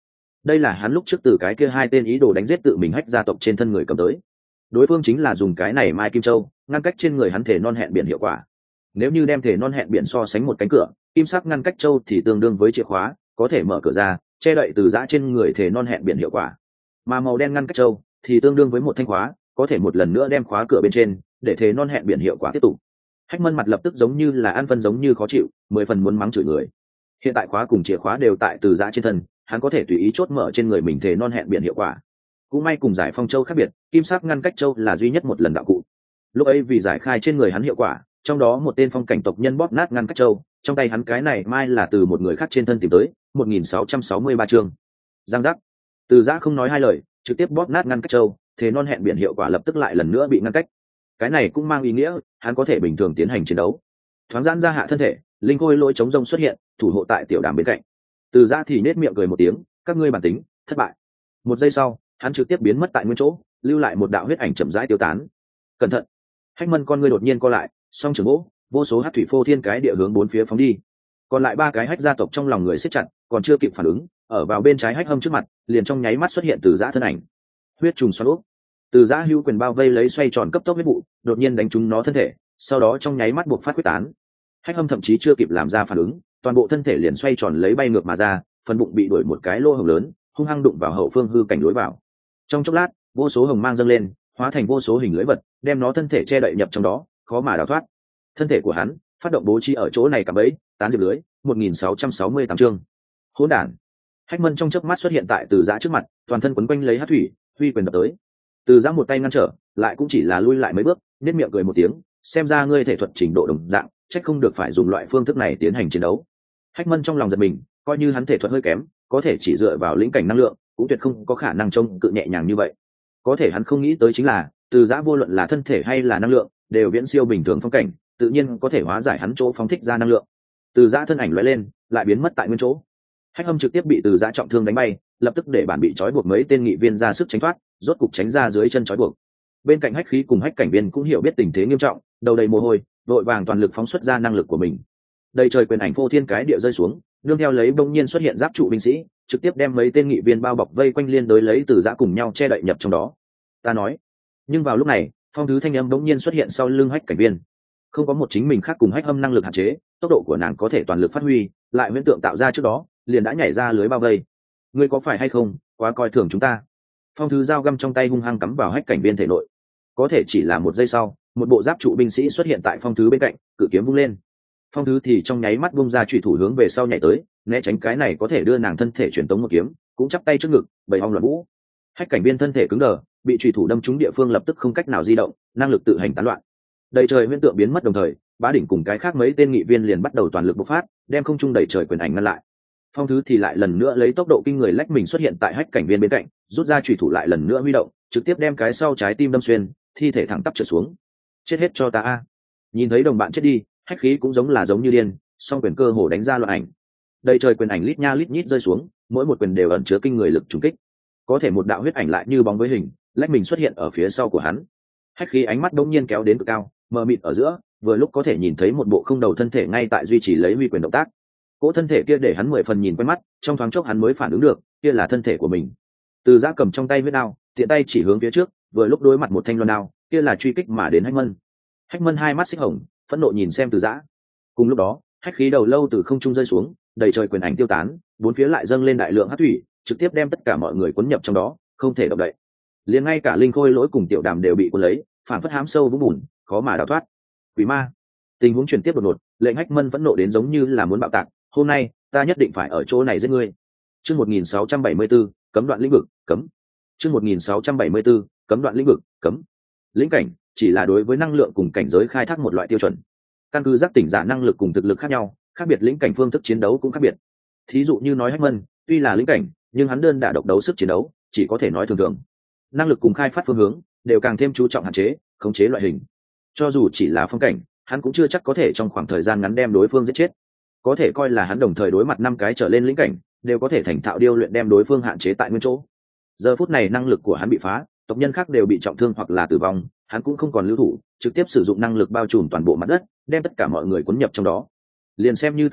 đây là hắn lúc trước từ cái kia hai tên ý đồ đánh giết tự mình hách gia tộc trên thân người cầm tới. Đối phương chính là dùng cái này mai kim châu ngăn cách trên người hắn thể non hẹn biển hiệu quả. Nếu như đem thể non hẹn biển so sánh một cánh cửa, kim sắc ngăn cách châu thì tương đương với chìa khóa, có thể mở cửa ra che đậy từ giã trên người thể non hẹn biển hiệu quả, mà màu đen ngăn cách châu thì tương đương với một thanh khóa, có thể một lần nữa đem khóa cửa bên trên để thể non hẹn biển hiệu quả tiếp tục. Hách Mân mặt lập tức giống như là ăn phân giống như khó chịu, 10 phần muốn mắng chửi người. Hiện tại khóa cùng chìa khóa đều tại từ giã trên thân, hắn có thể tùy ý chốt mở trên người mình thể non hẹn biển hiệu quả. Cũng may cùng giải phong châu khác biệt, kim sắc ngăn cách châu là duy nhất một lần đạo cụ. Lúc ấy vì giải khai trên người hắn hiệu quả, trong đó một tên phong cảnh tộc nhân bóp nát ngăn cách châu, trong tay hắn cái này mai là từ một người khác trên thân tìm tới, 1663 chương. Giang giác. Từ giã không nói hai lời, trực tiếp bóp nát ngăn cách châu, thế non hẹn biển hiệu quả lập tức lại lần nữa bị ngăn cách. Cái này cũng mang ý nghĩa hắn có thể bình thường tiến hành chiến đấu. Thoáng giãn ra hạ thân thể, linh khôi lỗi chống rông xuất hiện, thủ hộ tại tiểu đàm bên cạnh. Từ giã thì nết miệng cười một tiếng, các ngươi bản tính thất bại. Một giây sau, hắn trực tiếp biến mất tại nguyên chỗ, lưu lại một đạo huyết ảnh chậm rãi tiêu tán. Cẩn thận. Hách Mân con ngươi đột nhiên co lại, song trường gỗ, vô số hắc thủy phô thiên cái địa hướng bốn phía phóng đi. Còn lại ba cái hách gia tộc trong lòng người siết chặt, còn chưa kịp phản ứng, ở vào bên trái hách hâm trước mặt, liền trong nháy mắt xuất hiện từ giã thân ảnh. Huyết trùng xoắn úp. Từ giã hưu quyền bao vây lấy xoay tròn cấp tốc huyết vụ, đột nhiên đánh trúng nó thân thể, sau đó trong nháy mắt buộc phát quyết tán. Hách hâm thậm chí chưa kịp làm ra phản ứng, toàn bộ thân thể liền xoay tròn lấy bay ngược mà ra, phần bụng bị đuổi một cái lỗ hổng lớn, hung hăng đụng vào hậu phương hư cảnh lối vào. Trong chốc lát, vô số hồng mang dâng lên, hóa thành vô số hình lưới vật, đem nó thân thể che đậy nhập trong đó, khó mà đào thoát. Thân thể của hắn phát động bố trí ở chỗ này cả bẫy, tán diệp lưới, 1668 chương. Hỗn đản. Hách Mân trong chớp mắt xuất hiện tại từ giã trước mặt, toàn thân quấn quanh lấy hắc thủy, huy quyền đập tới. Từ giã một tay ngăn trở, lại cũng chỉ là lui lại mấy bước, nét miệng cười một tiếng, xem ra ngươi thể thuật trình độ đồng dạng, chắc không được phải dùng loại phương thức này tiến hành chiến đấu. Hách Mân trong lòng giật mình, coi như hắn thể thuật hơi kém, có thể chỉ dựa vào lĩnh cảnh năng lượng, cũng tuyệt không có khả năng trông cự nhẹ nhàng như vậy. Có thể hắn không nghĩ tới chính là, từ giã vô luận là thân thể hay là năng lượng, đều viễn siêu bình thường phong cảnh, tự nhiên có thể hóa giải hắn chỗ phóng thích ra năng lượng. Từ giã thân ảnh lóe lên, lại biến mất tại nguyên chỗ. Hách Hâm trực tiếp bị từ giã trọng thương đánh bay, lập tức để bản bị trói buộc mấy tên nghị viên ra sức tránh thoát, rốt cục tránh ra dưới chân trói buộc. Bên cạnh hách khí cùng hách cảnh viên cũng hiểu biết tình thế nghiêm trọng, đầu đầy mồ hôi, vội vàng toàn lực phóng xuất ra năng lực của mình. Đầy trời quyền ảnh phô thiên cái địa rơi xuống, nương theo lấy bỗng nhiên xuất hiện giáp trụ binh sĩ, trực tiếp đem mấy tên nghị viên bao bọc vây quanh liên đối lấy từ giã cùng nhau che đậy nhập trong đó. Ta nói. Nhưng vào lúc này, phong thứ thanh âm bỗng nhiên xuất hiện sau lưng hách cảnh viên. Không có một chính mình khác cùng hách Hâm năng lực hạn chế, tốc độ của nàng có thể toàn lực phát huy, lại huyễn tượng tạo ra trước đó, liền đã nhảy ra lưới bao vây. Ngươi có phải hay không quá coi thường chúng ta? Phong thứ dao găm trong tay hung hăng cắm vào hách cảnh viên thể nội. Có thể chỉ là một giây sau, một bộ giáp trụ binh sĩ xuất hiện tại phong thứ bên cạnh, cự kiếm vung lên. Phong thứ thì trong nháy mắt bung ra chủy thủ hướng về sau nhảy tới, né tránh cái này có thể đưa nàng thân thể truyền tống một kiếm, cũng chắp tay trước ngực, bầy ong loạn vũ. Hách cảnh viên thân thể cứng đờ, bị chủy thủ đâm trúng địa phương lập tức không cách nào di động, năng lực tự hành tán loạn. Đầy trời huyễn tượng biến mất đồng thời, Bá Đỉnh cùng cái khác mấy tên nghị viên liền bắt đầu toàn lực bộc phát, đem không trung đầy trời quyền ảnh ngăn lại. Phong thứ thì lại lần nữa lấy tốc độ kinh người lách mình xuất hiện tại hách cảnh viên bên cạnh, rút ra chủy thủ lại lần nữa huy động, trực tiếp đem cái sau trái tim đâm xuyên, thi thể thẳng tắp trượt xuống. Chết hết cho ta a! Nhìn thấy đồng bạn chết đi, hách khí cũng giống như điên, song quyền cơ hồ đánh ra loạn ảnh. Đầy trời quyền ảnh lít nha lít nhít rơi xuống, mỗi một quyền đều ẩn chứa kinh người lực trùng kích. Có thể một đạo huyết ảnh lại như bóng với hình, lách mình xuất hiện ở phía sau của hắn. Hách khí ánh mắt đống nhiên kéo đến cực cao, mờ mịt ở giữa, vừa lúc có thể nhìn thấy một bộ không đầu thân thể ngay tại duy trì lấy huy quyền động tác. Cỗ thân thể kia để hắn 10 phần nhìn quen mắt, trong thoáng chốc hắn mới phản ứng được, kia là thân thể của mình. Từ giã cầm trong tay huyết đao, tiện tay chỉ hướng phía trước, vừa lúc đối mặt một thanh loan đao, kia là truy kích mà đến Hách Mân. Hách Mân hai mắt xích hồng, phẫn nộ nhìn xem từ giã. Cùng lúc đó, hách khí đầu lâu từ không trung rơi xuống, đầy trời quyền ảnh tiêu tán, bốn phía lại dâng lên đại lượng hắc thủy, trực tiếp đem tất cả mọi người cuốn nhập trong đó, không thể động đậy. Liền ngay cả linh khôi lỗi cùng tiểu đàm đều bị cuốn lấy, phản phất hám sâu vũng bùn, khó mà đào thoát. Quỷ ma! Tình huống chuyển tiếp đột ngột, lệnh Hách Mân phẫn nộ đến giống như là muốn bạo tạc. Hôm nay, ta nhất định phải ở chỗ này giết ngươi. Chương 1674, cấm đoạn lĩnh vực, cấm. Chương 1674, cấm đoạn lĩnh vực, cấm. Lĩnh cảnh chỉ là đối với năng lượng cùng cảnh giới khai thác một loại tiêu chuẩn. Căn cứ giác tỉnh giả năng lực cùng thực lực khác nhau, khác biệt lĩnh cảnh phương thức chiến đấu cũng khác biệt. Thí dụ như nói Hách Mân, tuy là lĩnh cảnh, nhưng hắn đơn đả độc đấu sức chiến đấu, chỉ có thể nói thường thường. Năng lực cùng khai phát phương hướng đều càng thêm chú trọng hạn chế, khống chế loại hình. Cho dù chỉ là phong cảnh, hắn cũng chưa chắc có thể trong khoảng thời gian ngắn đem đối phương giết chết. Có thể coi là hắn đồng thời đối mặt 5 cái trở lên lĩnh cảnh, đều có thể thành thạo điêu luyện đem đối phương hạn chế tại nguyên chỗ. Giờ phút này năng lực của hắn bị phá, tộc nhân khác đều bị trọng thương hoặc là tử vong, hắn cũng không còn lưu thủ, trực tiếp sử dụng năng lực bao trùm toàn bộ mặt đất, đem tất cả mọi người cuốn nhập trong đó. Liền xem như từ giã,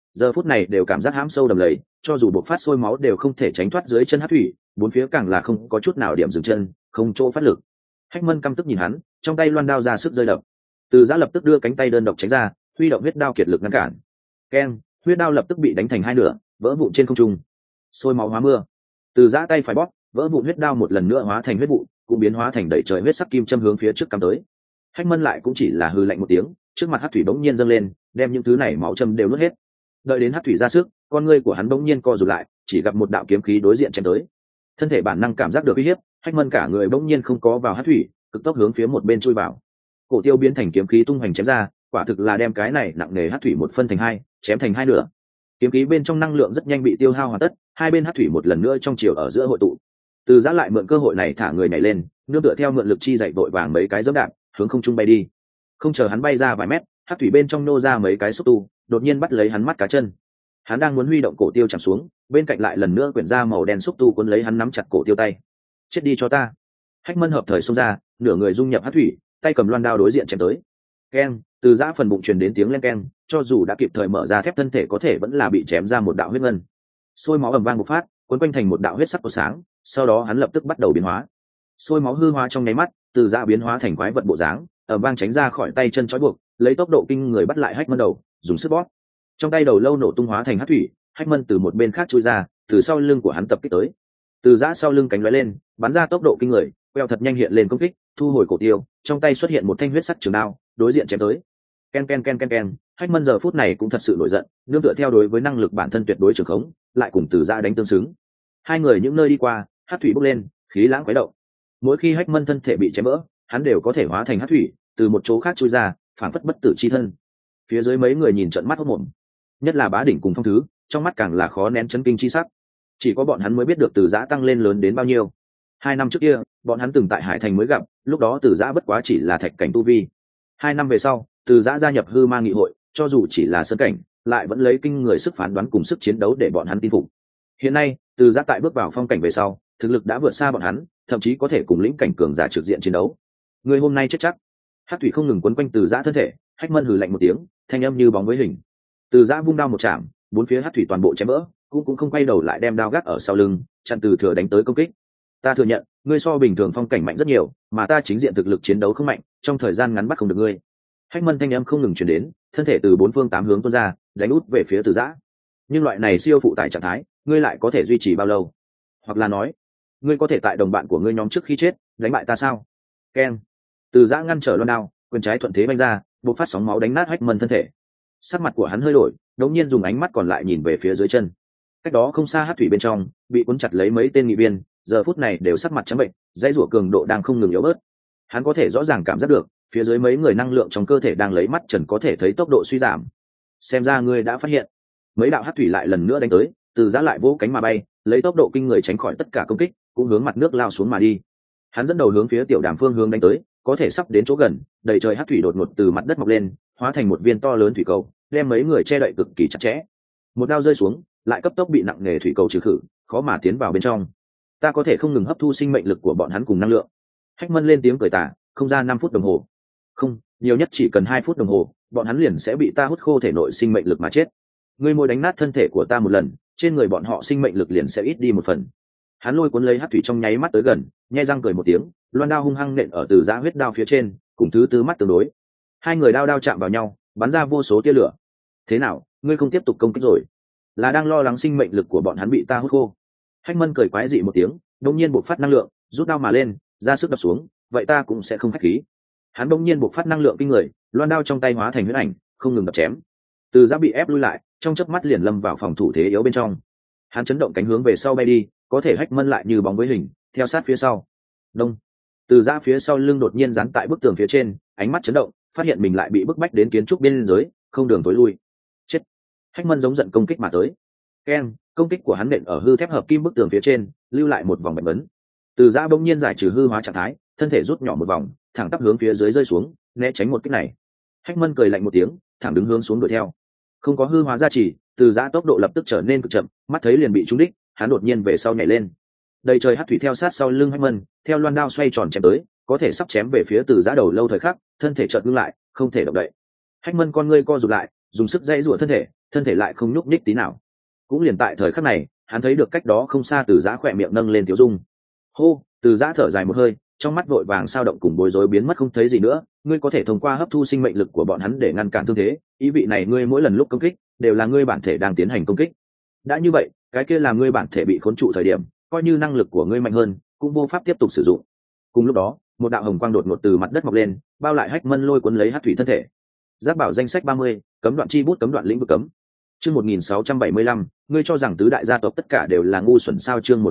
giờ phút này đều cảm giác hãm sâu đầm lầy, cho dù buộc phát sôi máu đều không thể tránh thoát dưới chân Hắc thủy, bốn phía càng là không có chút nào điểm dừng chân, không chỗ phát lực. Hách Mân căm tức nhìn hắn, trong tay loan đao ra sức rơi đập. Từ Giã lập tức đưa cánh tay đơn độc tránh ra, huy động huyết đao kiệt lực ngăn cản. Keng, huyết đao lập tức bị đánh thành hai nửa, vỡ vụn trên không trung. Sôi máu hóa mưa. Từ Giã tay phải bóp, vỡ vụn huyết đao một lần nữa hóa thành huyết vụ, cũng biến hóa thành đầy trời huyết sắc kim châm hướng phía trước cắm tới. Hách Mân lại cũng chỉ là hừ lạnh một tiếng, trước mặt Hắc thủy bỗng nhiên dâng lên, đem những thứ này máu châm đều nuốt hết. Đợi đến Hắc thủy ra sức, con ngươi của hắn bỗng nhiên co rụt lại, chỉ gặp một đạo kiếm khí đối diện chém tới. Thân thể bản năng cảm giác được uy hiếp, Hách Mân cả người bỗng nhiên không có vào Hắc thủy, cực tốc hướng phía một bên chui vào. Cổ tiêu biến thành kiếm khí tung hoành chém ra, quả thực là đem cái này nặng nề Hắc thủy một phân thành hai, chém thành hai nửa. Kiếm khí bên trong năng lượng rất nhanh bị tiêu hao hoàn tất, hai bên Hắc thủy một lần nữa trong chiều ở giữa hội tụ. Từ Giã lại mượn cơ hội này thả người nhảy lên, nương tựa theo mượn lực chi dậy vội vàng mấy cái giẫm đạp, hướng không trung bay đi. Không chờ hắn bay ra vài mét, Hắc thủy bên trong nô ra mấy cái xúc tu, đột nhiên bắt lấy hắn mắt cá chân. Hắn đang muốn huy động cổ tiêu chạm xuống, bên cạnh lại lần nữa quyển ra màu đen xúc tu cuốn lấy hắn nắm chặt cổ tiêu tay. Chết đi cho ta! Hách Mân hợp thời xông ra, nửa người dung nhập Hắc thủy, tay cầm loan đao đối diện chém tới. Keng, từ Giã phần bụng truyền đến tiếng len keng, cho dù đã kịp thời mở ra thép thân thể có thể vẫn là bị chém ra một đạo huyết ngân. Sôi máu ầm vang bộc phát, cuốn quanh thành một đạo huyết sắc của sáng, sau đó hắn lập tức bắt đầu biến hóa. Sôi máu hư hóa trong nháy mắt, từ Giã biến hóa thành quái vật bộ dáng, ầm vang tránh ra khỏi tay chân trói buộc, lấy tốc độ kinh người bắt lại Hách Mân đầu, dùng sức bóp. Trong tay đầu lâu nổ tung hóa thành hắc thủy, Hách Mân từ một bên khác chui ra, từ sau lưng của hắn tập kích tới. Từ Giã sau lưng cánh lóe lên, bắn ra tốc độ kinh người, queo thật nhanh hiện lên công kích, thu hồi cổ tiêu, trong tay xuất hiện một thanh huyết sắc trường đao, đối diện chém tới. Ken ken ken ken ken, Hách Mân giờ phút này cũng thật sự nổi giận, nương tựa theo đối với năng lực bản thân tuyệt đối trường khống, lại cùng Từ Giã đánh tương xứng. Hai người những nơi đi qua, hắc thủy bốc lên, khí lãng quấy động. Mỗi khi Hách Mân thân thể bị chém vỡ, hắn đều có thể hóa thành hắc thủy, từ một chỗ khác chui ra, phản phất bất tử chi thân. Phía dưới mấy người nhìn trợn mắt hốt mồm, nhất là Bá Đỉnh cùng Phong Thứ, trong mắt càng là khó nén chấn kinh chi sắc. Chỉ có bọn hắn mới biết được Từ Giã tăng lên lớn đến bao nhiêu. 2 năm trước kia, bọn hắn từng tại Hải Thành mới gặp, lúc đó Từ Giã bất quá chỉ là thạch cảnh tu vi. 2 năm về sau, Từ Giã gia nhập Hư Ma nghị hội, cho dù chỉ là sơn cảnh, lại vẫn lấy kinh người sức phán đoán cùng sức chiến đấu để bọn hắn tin phục. Hiện nay, Từ Giã tại bước vào phong cảnh về sau, thực lực đã vượt xa bọn hắn, thậm chí có thể cùng lĩnh cảnh cường giả trực diện chiến đấu. Người hôm nay chết chắc. Hắc thủy không ngừng quấn quanh Từ Giã thân thể, Hách Mân hừ lạnh một tiếng, thanh âm như bóng với hình. Từ Giã vung đao một chạm, bốn phía hắc thủy toàn bộ chém vỡ, cũng không quay đầu lại đem đao gác ở sau lưng, chặn Từ Thừa đánh tới công kích. Ta thừa nhận, ngươi so bình thường phong cảnh mạnh rất nhiều, mà ta chính diện thực lực chiến đấu không mạnh, trong thời gian ngắn bắt không được ngươi. Hách Mân thanh âm không ngừng truyền đến, thân thể từ bốn phương tám hướng tuôn ra, đánh út về phía Từ Giã. Nhưng loại này siêu phụ tải trạng thái, ngươi lại có thể duy trì bao lâu? Hoặc là nói, ngươi có thể tại đồng bạn của ngươi nhóm trước khi chết đánh bại ta sao? Keng. Từ Giã ngăn trở loan đao, quyền trái thuận thế vung ra, bộc phát sóng máu đánh nát Hách Mân thân thể. Sắc mặt của hắn hơi đổi, đột nhiên dùng ánh mắt còn lại nhìn về phía dưới chân. Cách đó không xa hắc thủy bên trong, bị cuốn chặt lấy mấy tên nghị viên, giờ phút này đều sắc mặt trắng bệnh, dãy rủa cường độ đang không ngừng yếu bớt. Hắn có thể rõ ràng cảm giác được, phía dưới mấy người năng lượng trong cơ thể đang lấy mắt trần có thể thấy tốc độ suy giảm. Xem ra ngươi đã phát hiện. Mấy đạo hắc thủy lại lần nữa đánh tới, Từ Giã lại vỗ cánh mà bay, lấy tốc độ kinh người tránh khỏi tất cả công kích, cũng hướng mặt nước lao xuống mà đi. Hắn dẫn đầu hướng phía Tiểu Đàm phương hướng đánh tới, có thể sắp đến chỗ gần, đầy trời hắc thủy đột ngột từ mặt đất mọc lên, hóa thành một viên to lớn thủy cầu, đem mấy người che đậy cực kỳ chặt chẽ. Một đao rơi xuống, lại cấp tốc bị nặng nề thủy cầu trừ khử, khó mà tiến vào bên trong. Ta có thể không ngừng hấp thu sinh mệnh lực của bọn hắn cùng năng lượng. Hách Mân lên tiếng cười tà, không ra 5 phút đồng hồ. Không, nhiều nhất chỉ cần 2 phút đồng hồ, bọn hắn liền sẽ bị ta hút khô thể nội sinh mệnh lực mà chết. Ngươi môi đánh nát thân thể của ta một lần, trên người bọn họ sinh mệnh lực liền sẽ ít đi một phần. Hắn lôi cuốn lấy hắc thủy trong nháy mắt tới gần, nhe răng cười một tiếng, loan đao hung hăng nện ở Từ Giã huyết đao phía trên, cùng thứ tư mắt tương đối. Hai người đao đao chạm vào nhau, bắn ra vô số tia lửa. Thế nào, ngươi không tiếp tục công kích rồi? Là đang lo lắng sinh mệnh lực của bọn hắn bị ta hút khô? Hách Mân cười quái dị một tiếng, đột nhiên bộc phát năng lượng, rút đao mà lên, ra sức đập xuống, vậy ta cũng sẽ không khách khí. Hắn đột nhiên bộc phát năng lượng kinh người, loan đao trong tay hóa thành huyết ảnh, không ngừng đập chém. Từ Giã bị ép lui lại, trong chớp mắt liền lâm vào phòng thủ thế yếu bên trong. Hắn chấn động cánh hướng về sau bay đi, có thể Hách Mân lại như bóng với hình, theo sát phía sau. Đông. Từ Giã phía sau lưng đột nhiên dán tại bức tường phía trên, ánh mắt chấn động, phát hiện mình lại bị bức bách đến kiến trúc biên giới, không đường tối lui. Chết. Hách Mân giống giận công kích mà tới. Keng, công kích của hắn nện ở hư thép hợp kim bức tường phía trên, lưu lại một vòng bạch vấn. Từ Giã bỗng nhiên giải trừ hư hóa trạng thái, thân thể rút nhỏ một vòng, thẳng tắp hướng phía dưới rơi xuống, né tránh một kích này. Hách Mân cười lạnh một tiếng, thẳng đứng hướng xuống đuổi theo. Không có hư hóa gia trì, Từ Giã tốc độ lập tức trở nên cực chậm, mắt thấy liền bị trúng đích, hắn đột nhiên về sau nhảy lên. Đầy trời hắc thủy theo sát sau lưng Hách Mân, theo loan đao xoay tròn chém tới, có thể sắp chém về phía Từ Giã đầu lâu thời khắc, thân thể chợt ngưng lại, không thể động đậy. Hách Mân con ngươi co rụt lại, dùng sức dãy rủa thân thể lại không nhúc nhích tí nào. Cũng liền tại thời khắc này, hắn thấy được cách đó không xa Từ Giã khỏe miệng nâng lên tiểu dung. Hô, Từ Giã thở dài một hơi, trong mắt vội vàng sao động cùng bối rối biến mất không thấy gì nữa. Ngươi có thể thông qua hấp thu sinh mệnh lực của bọn hắn để ngăn cản thương thế, ý vị này ngươi mỗi lần lúc công kích đều là ngươi bản thể đang tiến hành công kích. Đã như vậy, cái kia làm ngươi bản thể bị khốn trụ thời điểm, coi như năng lực của ngươi mạnh hơn cũng vô pháp tiếp tục sử dụng. Cùng lúc đó, một đạo hồng quang đột ngột từ mặt đất mọc lên, bao lại Hách Mân Lôi cuốn lấy Hắc Thủy thân thể. Giác bảo danh sách 30, cấm đoạn chi bút cấm đoạn lĩnh vực cấm. Chương 1675, ngươi cho rằng tứ đại gia tộc tất cả đều là ngu xuẩn sao? Chương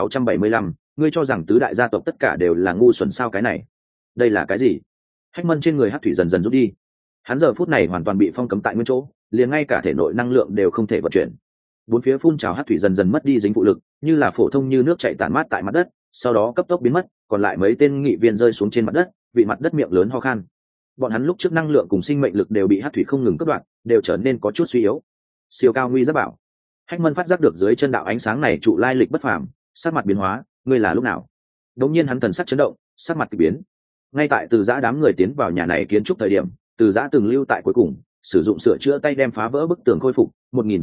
1675, ngươi cho rằng tứ đại gia tộc tất cả đều là ngu xuẩn sao? Cái này, đây là cái gì? Hách Mân trên người Hắc Thủy dần dần rút đi. Hắn giờ phút này hoàn toàn bị phong cấm tại nguyên chỗ, liền ngay cả thể nội năng lượng đều không thể vận chuyển. Bốn phía phun trào Hắc Thủy dần dần mất đi dính phụ lực, như là phổ thông như nước chảy tản mát tại mặt đất, sau đó cấp tốc biến mất, còn lại mấy tên nghị viên rơi xuống trên mặt đất, vị mặt đất miệng lớn ho khan. Bọn hắn lúc trước năng lượng cùng sinh mệnh lực đều bị Hắc Thủy không ngừng cắt đoạn, đều trở nên có chút suy yếu. Siêu cao nguy giáp bảo. Hách Mân phát giác được dưới chân đạo ánh sáng này trụ lai lịch bất phàm, sắc mặt biến hóa, ngươi là lúc nào? Đống nhiên hắn thần sắc chấn động, sắc mặt kỳ biến. Ngay tại Từ Giã đám người tiến vào nhà này kiến trúc thời điểm, Từ Giã từng lưu tại cuối cùng, sử dụng sửa chữa tay đem phá vỡ bức tường khôi phục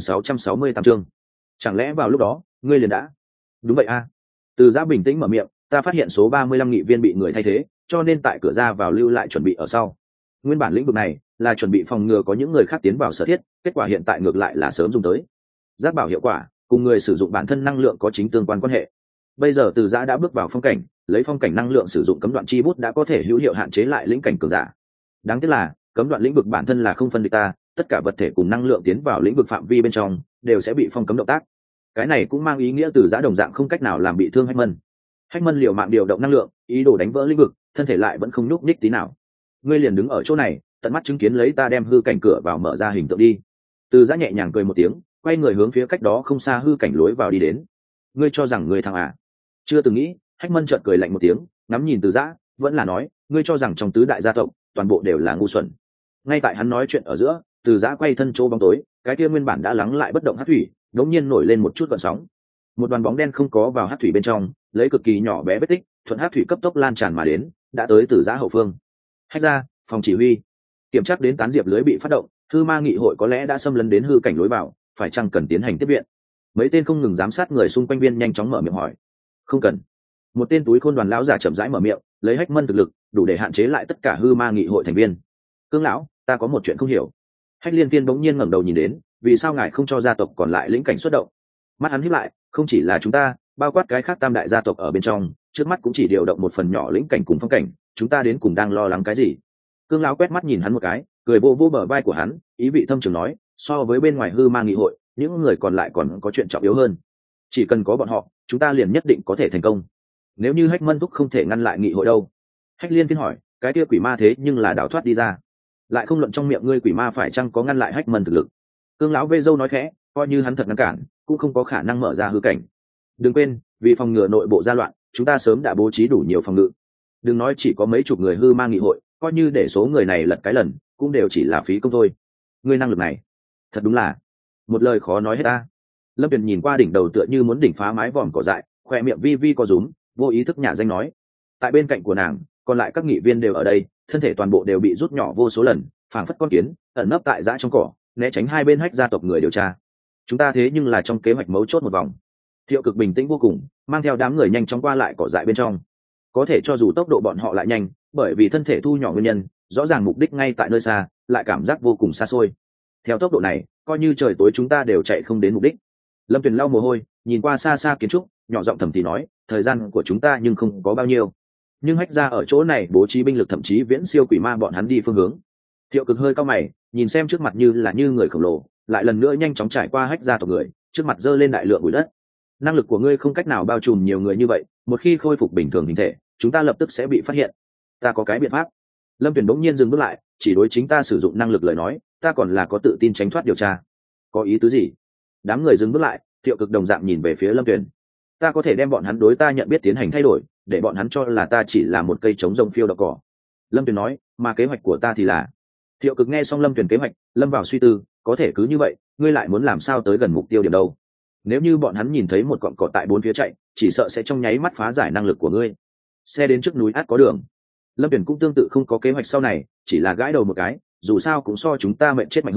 1668 chương. Chẳng lẽ vào lúc đó ngươi liền đã? Đúng vậy a. Từ Giã bình tĩnh mở miệng, ta phát hiện số 35 nghị viên bị người thay thế, cho nên tại cửa ra vào lưu lại chuẩn bị ở sau. Nguyên bản lĩnh vực này là chuẩn bị phòng ngừa có những người khác tiến vào sở thiết, kết quả hiện tại ngược lại là sớm dùng tới. Giác bảo hiệu quả cùng người sử dụng bản thân năng lượng có chính tương quan quan hệ. Bây giờ Từ Giã đã bước vào phong cảnh, lấy phong cảnh năng lượng sử dụng cấm đoạn chi bút đã có thể hữu hiệu hạn chế lại lĩnh cảnh cường giả. Đáng tiếc là cấm đoạn lĩnh vực bản thân là không phân địch ta, tất cả vật thể cùng năng lượng tiến vào lĩnh vực phạm vi bên trong đều sẽ bị phong cấm động tác. Cái này cũng mang ý nghĩa Từ Giã đồng dạng không cách nào làm bị thương Hách Mân. Hách Mân liều mạng điều động năng lượng, ý đồ đánh vỡ lĩnh vực, thân thể lại vẫn không nhúc nhích tí nào. Ngươi liền đứng ở chỗ này, tận mắt chứng kiến lấy ta đem hư cảnh cửa vào mở ra hình tượng đi. Từ Giã nhẹ nhàng cười một tiếng, quay người hướng phía cách đó không xa hư cảnh lối vào đi đến. Ngươi cho rằng ngươi thằng à? Chưa từng nghĩ. Hách Mân chợt cười lạnh một tiếng, ngắm nhìn Từ Giã, vẫn là nói, ngươi cho rằng trong tứ đại gia tộc toàn bộ đều là ngu xuẩn. Ngay tại hắn nói chuyện ở giữa, Từ Giã quay thân chỗ bóng tối, cái kia nguyên bản đã lắng lại bất động Hắc Thủy đột nhiên nổi lên một chút gợn sóng. Một đoàn bóng đen không có vào Hắc Thủy bên trong, lấy cực kỳ nhỏ bé vết tích thuận Hắc Thủy cấp tốc lan tràn mà đến, đã tới Từ Giã hậu phương. Hách ra, phòng chỉ huy kiểm tra đến tán diệp lưới bị phát động, hư ma nghị hội có lẽ đã xâm lấn đến hư cảnh lối vào, phải chăng cần tiến hành tiếp viện? Mấy tên không ngừng giám sát người xung quanh viên nhanh chóng mở miệng hỏi. Không cần. Một tên túi khôn đoàn lão giả chậm rãi mở miệng, lấy Hách Mân thực lực đủ để hạn chế lại tất cả hư ma nghị hội thành viên. Cương lão, ta có một chuyện không hiểu. Hách Liên Viên bỗng nhiên ngẩng đầu nhìn đến, vì sao ngài không cho gia tộc còn lại lĩnh cảnh xuất động? Mắt hắn híp lại, không chỉ là chúng ta, bao quát cái khác tam đại gia tộc ở bên trong, trước mắt cũng chỉ điều động một phần nhỏ lĩnh cảnh cùng phong cảnh, chúng ta đến cùng đang lo lắng cái gì? Cương lão quét mắt nhìn hắn một cái, cười vô vô bờ vai của hắn, ý vị thâm trường nói, so với bên ngoài hư ma nghị hội, những người còn lại còn có chuyện trọng yếu hơn. Chỉ cần có bọn họ, chúng ta liền nhất định có thể thành công. Nếu như Hách Mân Thúc không thể ngăn lại nghị hội đâu? Hách Liên Viên hỏi, cái kia quỷ ma thế nhưng là đào thoát đi ra, lại không luận trong miệng ngươi quỷ ma phải chăng có ngăn lại Hách Mân thực lực. Cương lão vê dâu nói khẽ, coi như hắn thật ngăn cản, cũng không có khả năng mở ra hư cảnh. Đừng quên, vì phòng ngừa nội bộ gia loạn, chúng ta sớm đã bố trí đủ nhiều phòng ngự. Đừng nói chỉ có mấy chục người hư ma nghị hội, coi như để số người này lật cái lần, cũng đều chỉ là phí công thôi. Ngươi năng lực này, thật đúng là một lời khó nói hết ta. Lâm Tuyền nhìn qua đỉnh đầu tựa như muốn đỉnh phá mái vòm cỏ dại, khoe miệng vi vi co rúm, vô ý thức nhả danh nói. Tại bên cạnh của nàng, còn lại các nghị viên đều ở đây, thân thể toàn bộ đều bị rút nhỏ vô số lần, phảng phất con kiến ẩn nấp tại dã trong cỏ, né tránh hai bên Hách gia tộc người điều tra. Chúng ta thế nhưng là trong kế hoạch mấu chốt một vòng. Thiệu Cực bình tĩnh vô cùng, mang theo đám người nhanh chóng qua lại cỏ dại bên trong. Có thể cho dù tốc độ bọn họ lại nhanh, bởi vì thân thể thu nhỏ nguyên nhân, rõ ràng mục đích ngay tại nơi xa, lại cảm giác vô cùng xa xôi. Theo tốc độ này, coi như trời tối chúng ta đều chạy không đến mục đích. Lâm Tuyền lau mồ hôi, nhìn qua xa xa kiến trúc, nhỏ giọng thầm thì nói, thời gian của chúng ta nhưng không có bao nhiêu. Nhưng Hách gia ở chỗ này bố trí binh lực thậm chí viễn siêu quỷ ma bọn hắn đi phương hướng. Thiệu Cực hơi cau mày, nhìn xem trước mặt như là như người khổng lồ, lại lần nữa nhanh chóng trải qua Hách gia tộc người, trước mặt giơ lên đại lượng bụi đất. Năng lực của ngươi không cách nào bao trùm nhiều người như vậy, một khi khôi phục bình thường hình thể, chúng ta lập tức sẽ bị phát hiện. Ta có cái biện pháp. Lâm Tuyền bỗng nhiên dừng bước lại, chỉ đối chính ta sử dụng năng lực lời nói, ta còn là có tự tin tránh thoát điều tra. Có ý tứ gì? Đám người dừng bước lại, Thiệu Cực đồng dạng nhìn về phía Lâm Tuyền. Ta có thể đem bọn hắn đối ta nhận biết tiến hành thay đổi, để bọn hắn cho là ta chỉ là một cây trống rông phiêu đậu cỏ. Lâm Tuyền nói, mà kế hoạch của ta thì là. Thiệu Cực nghe xong Lâm Tuyền kế hoạch, lâm vào suy tư, có thể cứ như vậy, ngươi lại muốn làm sao tới gần mục tiêu điểm đâu? Nếu như bọn hắn nhìn thấy một cọng cỏ tại bốn phía chạy, chỉ sợ sẽ trong nháy mắt phá giải năng lực của ngươi. Xe đến trước núi ắt có đường. Lâm Tuyền cũng tương tự không có kế hoạch sau này, chỉ là gãi đầu một cái, dù sao cũng so chúng ta mệnh chết mạnh hơn,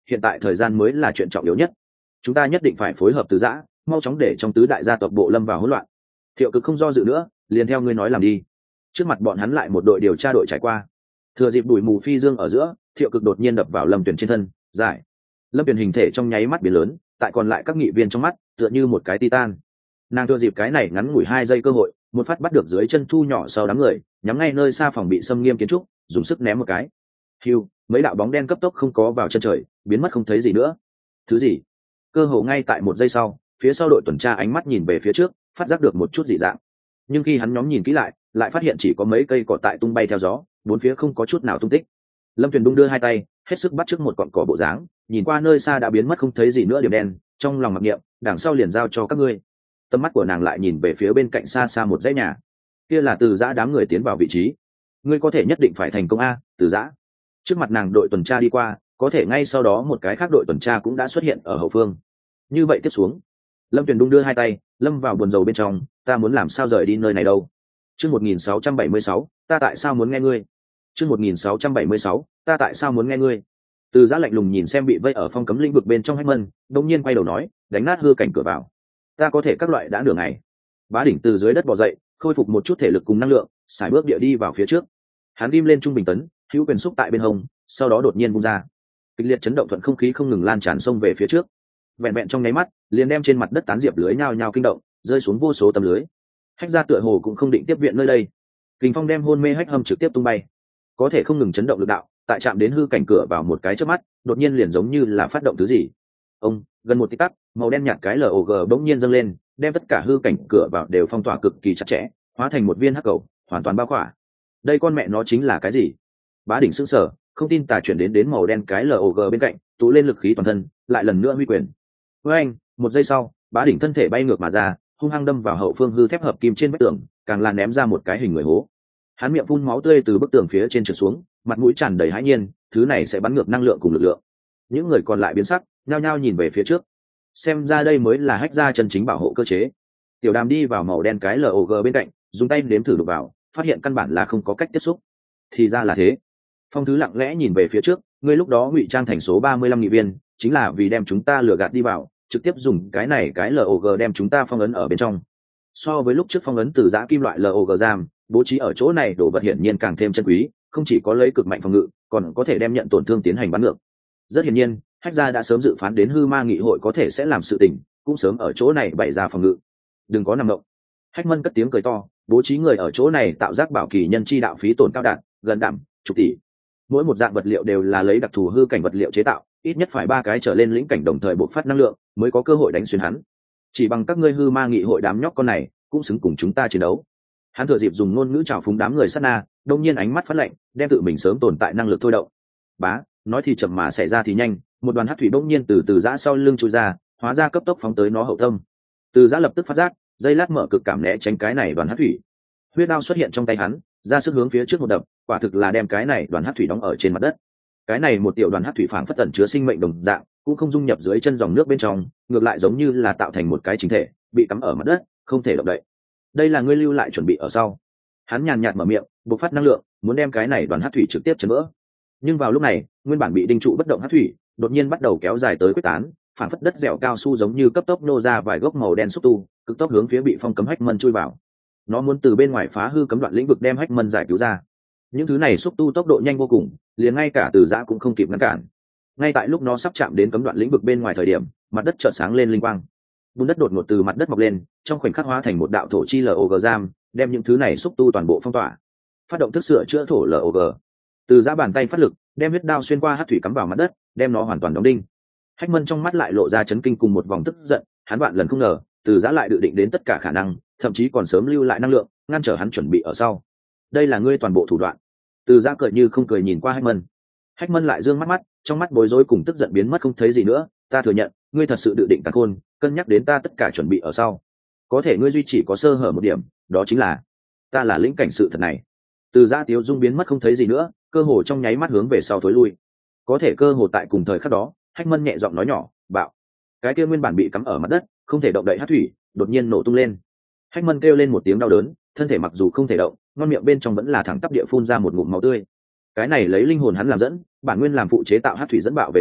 hiện tại thời gian mới là chuyện trọng yếu nhất. Chúng ta nhất định phải phối hợp Từ Giã, mau chóng để trong tứ đại gia tộc bộ lâm vào hỗn loạn. Thiệu Cực không do dự nữa, liền theo ngươi nói làm đi. Trước mặt bọn hắn lại một đội điều tra đội trải qua. Thừa dịp bụi mù phi dương ở giữa, Thiệu Cực đột nhiên đập vào Lâm Tuyền trên thân, giải. Lâm Tuyền hình thể trong nháy mắt biến lớn, tại còn lại các nghị viên trong mắt tựa như một cái titan. Nàng thừa dịp cái này ngắn ngủi 2 giây cơ hội, một phát bắt được dưới chân thu nhỏ sau đám người, nhắm ngay nơi xa phòng bị xâm nghiêm kiến trúc, dùng sức ném một cái. Hưu, mấy đạo bóng đen cấp tốc không có vào chân trời, biến mất không thấy gì nữa. Thứ gì? Cơ hồ ngay tại 1 giây sau, phía sau đội tuần tra ánh mắt nhìn về phía trước, phát giác được một chút dị dạng. Nhưng khi hắn nhóm nhìn kỹ lại phát hiện chỉ có mấy cây cỏ tại tung bay theo gió, bốn phía không có chút nào tung tích. Lâm Tuyền đung đưa 2 tay, hết sức bắt trước một cọn cỏ bộ dáng, nhìn qua nơi xa đã biến mất không thấy gì nữa điểm đen, trong lòng mặc niệm, đằng sau liền giao cho các ngươi. Tầm mắt của nàng lại nhìn về phía bên cạnh xa xa một dãy nhà, kia là Từ Giã đám người tiến vào vị trí. Ngươi có thể nhất định phải thành công a, Từ Giã. Trước mặt nàng đội tuần tra đi qua, có thể ngay sau đó một cái khác đội tuần tra cũng đã xuất hiện ở hậu phương. Như vậy tiếp xuống, Lâm Tuyền đung đưa 2 tay, lâm vào buồn rầu bên trong, ta muốn làm sao rời đi nơi này đâu. Chương 1676, ta tại sao muốn nghe ngươi? Chương 1676, ta tại sao muốn nghe ngươi? Từ Giã lạnh lùng nhìn xem bị vây ở phong cấm lĩnh vực bên trong Hách Mân, đột nhiên quay đầu nói, đánh nát hư cảnh cửa vào. Ta có thể các loại đã nửa ngày. Bá Đỉnh từ dưới đất bò dậy, khôi phục một chút thể lực cùng năng lượng, sải bước địa đi vào phía trước. Hắn ghim lên trung bình tấn, hữu quyền xúc tại bên hông, sau đó đột nhiên vung ra. Kịch liệt chấn động thuận không khí không ngừng lan tràn xông về phía trước. Vẹn vẹn trong nháy mắt, liền đem trên mặt đất tán diệp lưới nhao nhao kinh động, rơi xuống vô số tấm lưới. Hách Gia tựa hồ cũng không định tiếp viện nơi đây. Kình phong đem hôn mê Hách Hâm trực tiếp tung bay. Có thể không ngừng chấn động lực đạo, tại chạm đến hư cảnh cửa vào một cái chớp mắt, đột nhiên liền giống như là phát động thứ gì. Ông, gần một tích tắc, màu đen nhạt cái LOG bỗng nhiên dâng lên, đem tất cả hư cảnh cửa vào đều phong tỏa cực kỳ chặt chẽ, hóa thành một viên hắc cầu, hoàn toàn bao khỏa. Đây con mẹ nó chính là cái gì? Bá Đỉnh sững sờ, không tin tà chuyển đến màu đen cái LOG bên cạnh, tụ lên lực khí toàn thân, lại lần nữa huy quyền. Với anh, 1 giây sau, Bá Đỉnh thân thể bay ngược mà ra, hung hăng đâm vào hậu phương hư thép hợp kim trên vách tường, càng là ném ra một cái hình người hố. Hắn miệng phun máu tươi từ bức tường phía trên trượt xuống, mặt mũi tràn đầy hãi nhiên, thứ này sẽ bắn ngược năng lượng cùng lực lượng. Những người còn lại biến sắc, nhao nhao nhìn về phía trước. Xem ra đây mới là Hách Gia chân chính bảo hộ cơ chế. Tiểu Đàm đi vào màu đen cái LOG bên cạnh, dùng tay nếm thử đục vào, phát hiện căn bản là không có cách tiếp xúc. Thì ra là thế. Phong Thứ lặng lẽ nhìn về phía trước, ngươi lúc đó ngụy trang thành số 35 nghị viên, chính là vì đem chúng ta lừa gạt đi vào, trực tiếp dùng cái này cái LOG đem chúng ta phong ấn ở bên trong. So với lúc trước phong ấn từ giã kim loại LOG giam, bố trí ở chỗ này đồ vật hiển nhiên càng thêm chân quý, không chỉ có lấy cực mạnh phòng ngự, còn có thể đem nhận tổn thương tiến hành bắn ngược. Rất hiển nhiên, Hách Gia đã sớm dự phán đến hư ma nghị hội có thể sẽ làm sự tình, cũng sớm ở chỗ này bày ra phòng ngự. Đừng có nằm động. Hách Mân cất tiếng cười to, bố trí người ở chỗ này tạo giác bảo kỳ nhân chi đạo phí tổn cao đạt, gần đảm, chục tỷ. Mỗi một dạng vật liệu đều là lấy đặc thù hư cảnh vật liệu chế tạo, ít nhất phải 3 cái trở lên lĩnh cảnh đồng thời bộc phát năng lượng, mới có cơ hội đánh xuyên hắn. Chỉ bằng các ngươi hư ma nghị hội đám nhóc con này, cũng xứng cùng chúng ta chiến đấu. Hắn thừa dịp dùng ngôn ngữ trào phúng đám người sát na, đông nhiên ánh mắt phát lạnh, đem tự mình sớm tồn tại năng lực thôi động. Bá, nói thì chậm mà xảy ra thì nhanh, một đoàn hắc thủy bỗng nhiên từ giã sau lưng chui ra, hóa ra cấp tốc phóng tới nó hậu tâm. Từ giã lập tức phát giác, dây lát mở cực cảm né tránh cái này đoàn hắc thủy. Huyết đao xuất hiện trong tay hắn, ra sức hướng phía trước một đập, quả thực là đem cái này đoàn hắc thủy đóng ở trên mặt đất. Cái này một tiểu đoàn hắc thủy phảng phất ẩn chứa sinh mệnh đồng dạng, cũng không dung nhập dưới chân dòng nước bên trong, ngược lại giống như là tạo thành một cái chính thể, bị cắm ở mặt đất, không thể động đậy. Đây là ngươi lưu lại chuẩn bị ở sau. Hắn nhàn nhạt mở miệng, bộc phát năng lượng, muốn đem cái này đoàn hắc thủy trực tiếp chấn vỡ. Nhưng vào lúc này, nguyên bản bị đinh trụ bất động hắc thủy, đột nhiên bắt đầu kéo dài tới quyết tán, phảng phất đất dẻo cao su giống như cấp tốc nô ra vài gốc màu đen xúc tu, cực tốc hướng phía bị phong cấm Hách Mân chui vào. Nó muốn từ bên ngoài phá hư cấm đoạn lĩnh vực đem Hách Mân giải cứu ra. Những thứ này xúc tu tốc độ nhanh vô cùng, liền ngay cả Từ Giã cũng không kịp ngăn cản. Ngay tại lúc nó sắp chạm đến cấm đoạn lĩnh vực bên ngoài thời điểm, mặt đất chợt sáng lên linh quang. Bùn đất đột ngột từ mặt đất mọc lên, trong khoảnh khắc hóa thành một đạo thổ chi LOG giam, đem những thứ này xúc tu toàn bộ phong tỏa. Phát động thức sửa chữa thổ LOG. Từ Giã bàn tay phát lực, đem huyết đao xuyên qua hắc thủy cắm vào mặt đất, đem nó hoàn toàn đóng đinh. Hách Mân trong mắt lại lộ ra chấn kinh cùng một vòng tức giận, hắn vạn lần không ngờ, Từ Giã lại dự định đến tất cả khả năng, thậm chí còn sớm lưu lại năng lượng, ngăn trở hắn chuẩn bị ở sau. Đây là ngươi toàn bộ thủ đoạn. Từ Giã cười như không cười nhìn qua Hách Mân. Hách Mân lại dương mắt, trong mắt bối rối cùng tức giận biến mất không thấy gì nữa. Ta thừa nhận, ngươi thật sự dự định càn khôn, cân nhắc đến ta tất cả chuẩn bị ở sau. Có thể ngươi duy chỉ có sơ hở một điểm, đó chính là ta là lĩnh cảnh sự thật này. Từ Giã tiếu dung biến mất không thấy gì nữa, cơ hồ trong nháy mắt hướng về sau thối lui. Có thể cơ hồ tại cùng thời khắc đó, Hách Mân nhẹ giọng nói nhỏ, bạo. Cái kia nguyên bản bị cắm ở mặt đất, không thể động đậy hắc thủy, đột nhiên nổ tung lên. Hách Mân kêu lên một tiếng đau đớn, thân thể mặc dù không thể động, ngon miệng bên trong vẫn là thẳng tắp địa phun ra một ngụm máu tươi. Cái này lấy linh hồn hắn làm dẫn, bản nguyên làm phụ chế tạo hắc thủy dẫn bạo về sau,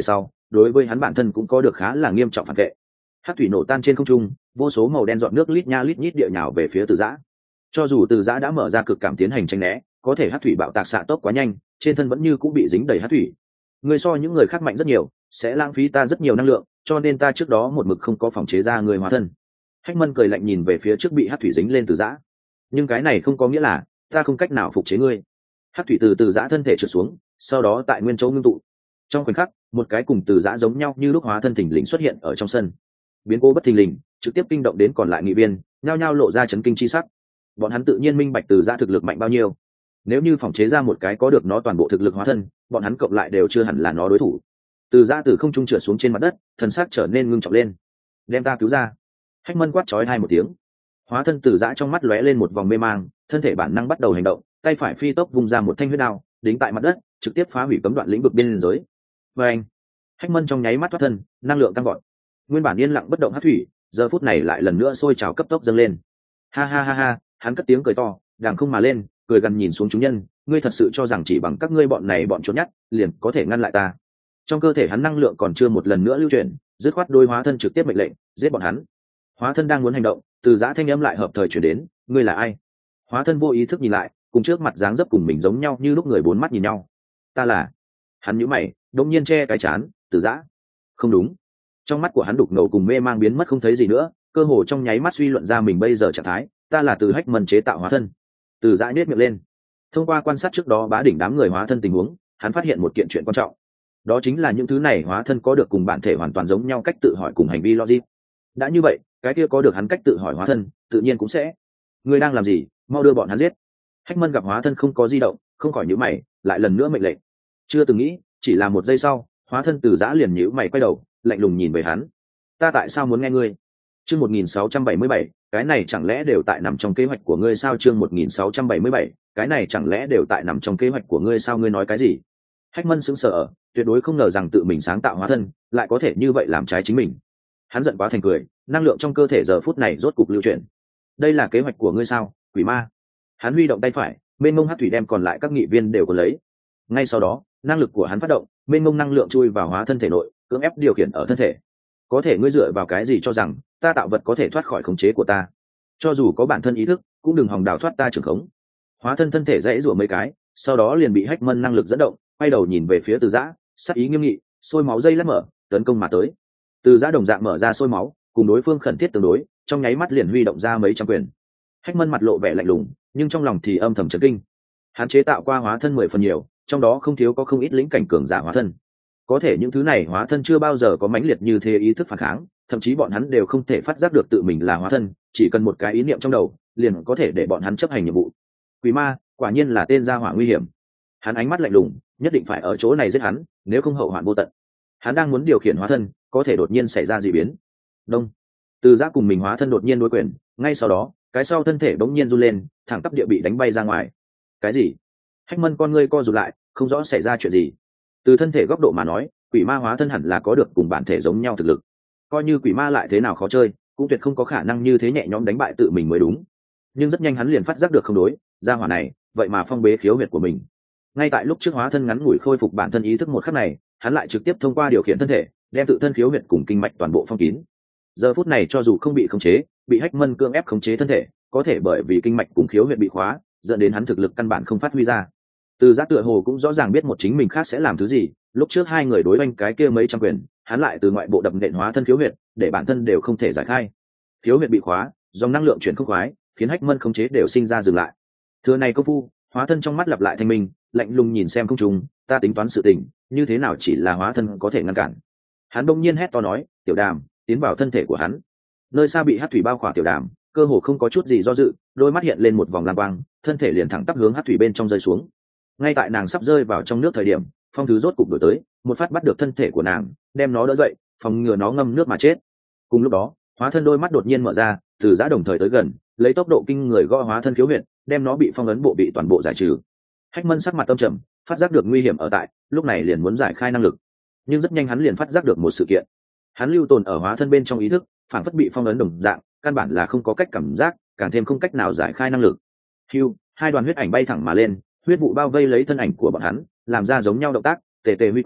đối với hắn bản thân cũng có được khá là nghiêm trọng phản vệ. Hắc thủy nổ tan trên không trung, vô số màu đen giọt nước lít nha lít nhít địa nhào về phía Từ Giã. Cho dù Từ Giã đã mở ra cực cảm tiến hành tránh né, có thể hắc thủy bạo tạc xạ tốc quá nhanh, trên thân vẫn như cũng bị dính đầy hắc thủy. Người so những người khác mạnh rất nhiều, sẽ lãng phí ta rất nhiều năng lượng, cho nên ta trước đó một mực không có phòng chế ra người hóa thân. Hách Mân cười lạnh nhìn về phía trước bị hắc thủy dính lên Từ Giã. Nhưng cái này không có nghĩa là ta không cách nào phục chế ngươi. Hắc thủy từ Từ Giã thân thể trượt xuống, sau đó tại nguyên chỗ ngưng tụ. Trong khoảnh khắc, một cái cùng Từ Giã giống nhau như lúc hóa thân thình lình xuất hiện ở trong sân. Biến cố bất thình lình trực tiếp kinh động đến còn lại nghị viên, nhao nhao lộ ra chấn kinh chi sắc. Bọn hắn tự nhiên minh bạch Từ Giã thực lực mạnh bao nhiêu. Nếu như phòng chế ra một cái có được nó toàn bộ thực lực hóa thân, bọn hắn cộng lại đều chưa hẳn là nó đối thủ. Từ Giã từ không trung trượt xuống trên mặt đất, thần sắc trở nên ngưng trọng lên. Đem ta cứu ra. Hách Mân quát chói hai một tiếng. Hóa thân Từ Giã trong mắt lóe lên một vòng mê mang, thân thể bản năng bắt đầu hành động, tay phải phi tốc vung ra một thanh huyết đao, đính tại mặt đất, trực tiếp phá hủy cấm đoạn lĩnh vực biên giới. Và anh, Hách Mân trong nháy mắt thoát thân, năng lượng tăng vọt. Nguyên bản yên lặng bất động hắc thủy, giờ phút này lại lần nữa sôi trào cấp tốc dâng lên. Ha ha ha ha, hắn cất tiếng cười to, đàng không mà lên, cười gần nhìn xuống chúng nhân, ngươi thật sự cho rằng chỉ bằng các ngươi bọn này bọn trốn nhát, liền có thể ngăn lại ta? Trong cơ thể hắn năng lượng còn chưa một lần nữa lưu chuyển, dứt khoát đôi hóa thân trực tiếp mệnh lệnh, giết bọn hắn. Hóa thân đang muốn hành động, Từ Giã thanh âm lại hợp thời chuyển đến, ngươi là ai? Hóa thân vô ý thức nhìn lại, cùng trước mặt dáng dấp cùng mình giống nhau như lúc người bốn mắt nhìn nhau. Ta là. Hắn nhíu mày, đột nhiên che cái chán, Từ Giã. Không đúng. Trong mắt của hắn đục ngầu cùng mê mang biến mất không thấy gì nữa, cơ hồ trong nháy mắt suy luận ra mình bây giờ trạng thái, ta là từ Hách Mân chế tạo hóa thân. Từ Giã nhếch miệng lên. Thông qua quan sát trước đó bá đỉnh đám người hóa thân tình huống, hắn phát hiện một kiện chuyện quan trọng. Đó chính là những thứ này hóa thân có được cùng bản thể hoàn toàn giống nhau cách tự hỏi cùng hành vi logic. Đã như vậy, cái kia có được hắn cách tự hỏi hóa thân, tự nhiên cũng sẽ. Ngươi đang làm gì? Mau đưa bọn hắn giết. Hách Mân gặp hóa thân không có di động, không khỏi nhíu mày, lại lần nữa mệnh lệnh. Chưa từng nghĩ, chỉ là một giây sau, hóa thân Từ Giã liền nhíu mày quay đầu, lạnh lùng nhìn về hắn. Ta tại sao muốn nghe ngươi? Chương 1677, cái này chẳng lẽ đều tại nằm trong kế hoạch của ngươi sao? Chương 1677, cái này chẳng lẽ đều tại nằm trong kế hoạch của ngươi sao? Ngươi nói cái gì? Hách Mân sững sờ, tuyệt đối không ngờ rằng tự mình sáng tạo hóa thân, lại có thể như vậy làm trái chính mình. Hắn giận quá thành cười, năng lượng trong cơ thể giờ phút này rốt cục lưu chuyển. Đây là kế hoạch của ngươi sao, quỷ ma? Hắn huy động tay phải, mênh mông hắc thủy đem còn lại các nghị viên đều có lấy. Ngay sau đó, năng lực của hắn phát động, mênh mông năng lượng chui vào hóa thân thể nội, cưỡng ép điều khiển ở thân thể. Có thể ngươi dựa vào cái gì cho rằng ta tạo vật có thể thoát khỏi khống chế của ta? Cho dù có bản thân ý thức, cũng đừng hòng đào thoát ta trưởng khống. Hóa thân thân thể dãy rủa mấy cái, sau đó liền bị Hách Mân năng lực dẫn động, quay đầu nhìn về phía Từ Giã, sắc ý nghiêm nghị, sôi máu dây lát mở, tấn công mà tới. Từ Giã đồng dạng mở ra sôi máu, cùng đối phương khẩn thiết tương đối, trong nháy mắt liền huy động ra mấy trăm quyền. Hách Mân mặt lộ vẻ lạnh lùng, nhưng trong lòng thì âm thầm chấn kinh. Hắn chế tạo qua hóa thân 10 phần nhiều, trong đó không thiếu có không ít lĩnh cảnh cường giả hóa thân. Có thể những thứ này hóa thân chưa bao giờ có mãnh liệt như thế ý thức phản kháng, thậm chí bọn hắn đều không thể phát giác được tự mình là hóa thân, chỉ cần một cái ý niệm trong đầu, liền có thể để bọn hắn chấp hành nhiệm vụ. Quỷ ma, quả nhiên là tên gia hỏa nguy hiểm. Hắn ánh mắt lạnh lùng, nhất định phải ở chỗ này giết hắn, nếu không hậu hoạn vô tận. Hắn đang muốn điều khiển hóa thân, có thể đột nhiên xảy ra dị biến. Đông. Từ Giã cùng mình hóa thân đột nhiên đối quyền, ngay sau đó, cái sau thân thể bỗng nhiên run lên, thẳng tắp địa bị đánh bay ra ngoài. Cái gì? Hách Mân con ngươi co rụt lại, không rõ xảy ra chuyện gì. Từ thân thể góc độ mà nói, quỷ ma hóa thân hẳn là có được cùng bản thể giống nhau thực lực. Coi như quỷ ma lại thế nào khó chơi, cũng tuyệt không có khả năng như thế nhẹ nhõm đánh bại tự mình mới đúng. Nhưng rất nhanh hắn liền phát giác được không đối, gia hỏa này, vậy mà phong bế khiếu huyệt của mình. Ngay tại lúc trước hóa thân ngắn ngủi khôi phục bản thân ý thức một khắc này, hắn lại trực tiếp thông qua điều khiển thân thể, đem tự thân khiếu huyệt cùng kinh mạch toàn bộ phong kín. Giờ phút này cho dù không bị khống chế, bị Hách Mân cưỡng ép khống chế thân thể, có thể bởi vì kinh mạch cùng khiếu huyệt bị khóa, dẫn đến hắn thực lực căn bản không phát huy ra. Từ Giã tựa hồ cũng rõ ràng biết một chính mình khác sẽ làm thứ gì, lúc trước hai người đối oanh cái kia mấy trăm quyền, hắn lại từ ngoại bộ đập nện hóa thân khiếu huyệt, để bản thân đều không thể giải khai. Khiếu huyệt bị khóa, dòng năng lượng chuyển không khoái, khiến Hách Mân khống chế đều sinh ra dừng lại. Thừa này công phu, hóa thân trong mắt lặp lại thanh minh, lạnh lùng nhìn xem không trùng, ta tính toán sự tình, như thế nào chỉ là hóa thân có thể ngăn cản. Hắn đông nhiên hét to nói, Tiểu Đàm, tiến vào thân thể của hắn. Nơi xa bị hắc thủy bao khỏa Tiểu Đàm, cơ hồ không có chút gì do dự, đôi mắt hiện lên một vòng lam quang, thân thể liền thẳng tắp hướng hắc thủy bên trong rơi xuống. Ngay tại nàng sắp rơi vào trong nước thời điểm, phong thứ rốt cục đổi tới, một phát bắt được thân thể của nàng, đem nó đỡ dậy, phòng ngừa nó ngâm nước mà chết. Cùng lúc đó, hóa thân đôi mắt đột nhiên mở ra, Từ Giã đồng thời tới gần, lấy tốc độ kinh người gõ hóa thân khiếu huyệt, đem nó bị phong ấn bộ bị toàn bộ giải trừ. Hách Mân sắc mặt âm trầm, phát giác được nguy hiểm ở tại, lúc này liền muốn giải khai năng lực. Nhưng rất nhanh hắn liền phát giác được một sự kiện. Hắn lưu tồn ở hóa thân bên trong ý thức, phản phất bị phong ấn đồng dạng, căn bản là không có cách cảm giác, càng thêm không cách nào giải khai năng lực. Hưu, hai đoàn huyết ảnh bay thẳng mà lên, huyết vụ bao vây lấy thân ảnh của bọn hắn, làm ra giống nhau động tác, tề tề huy quyền,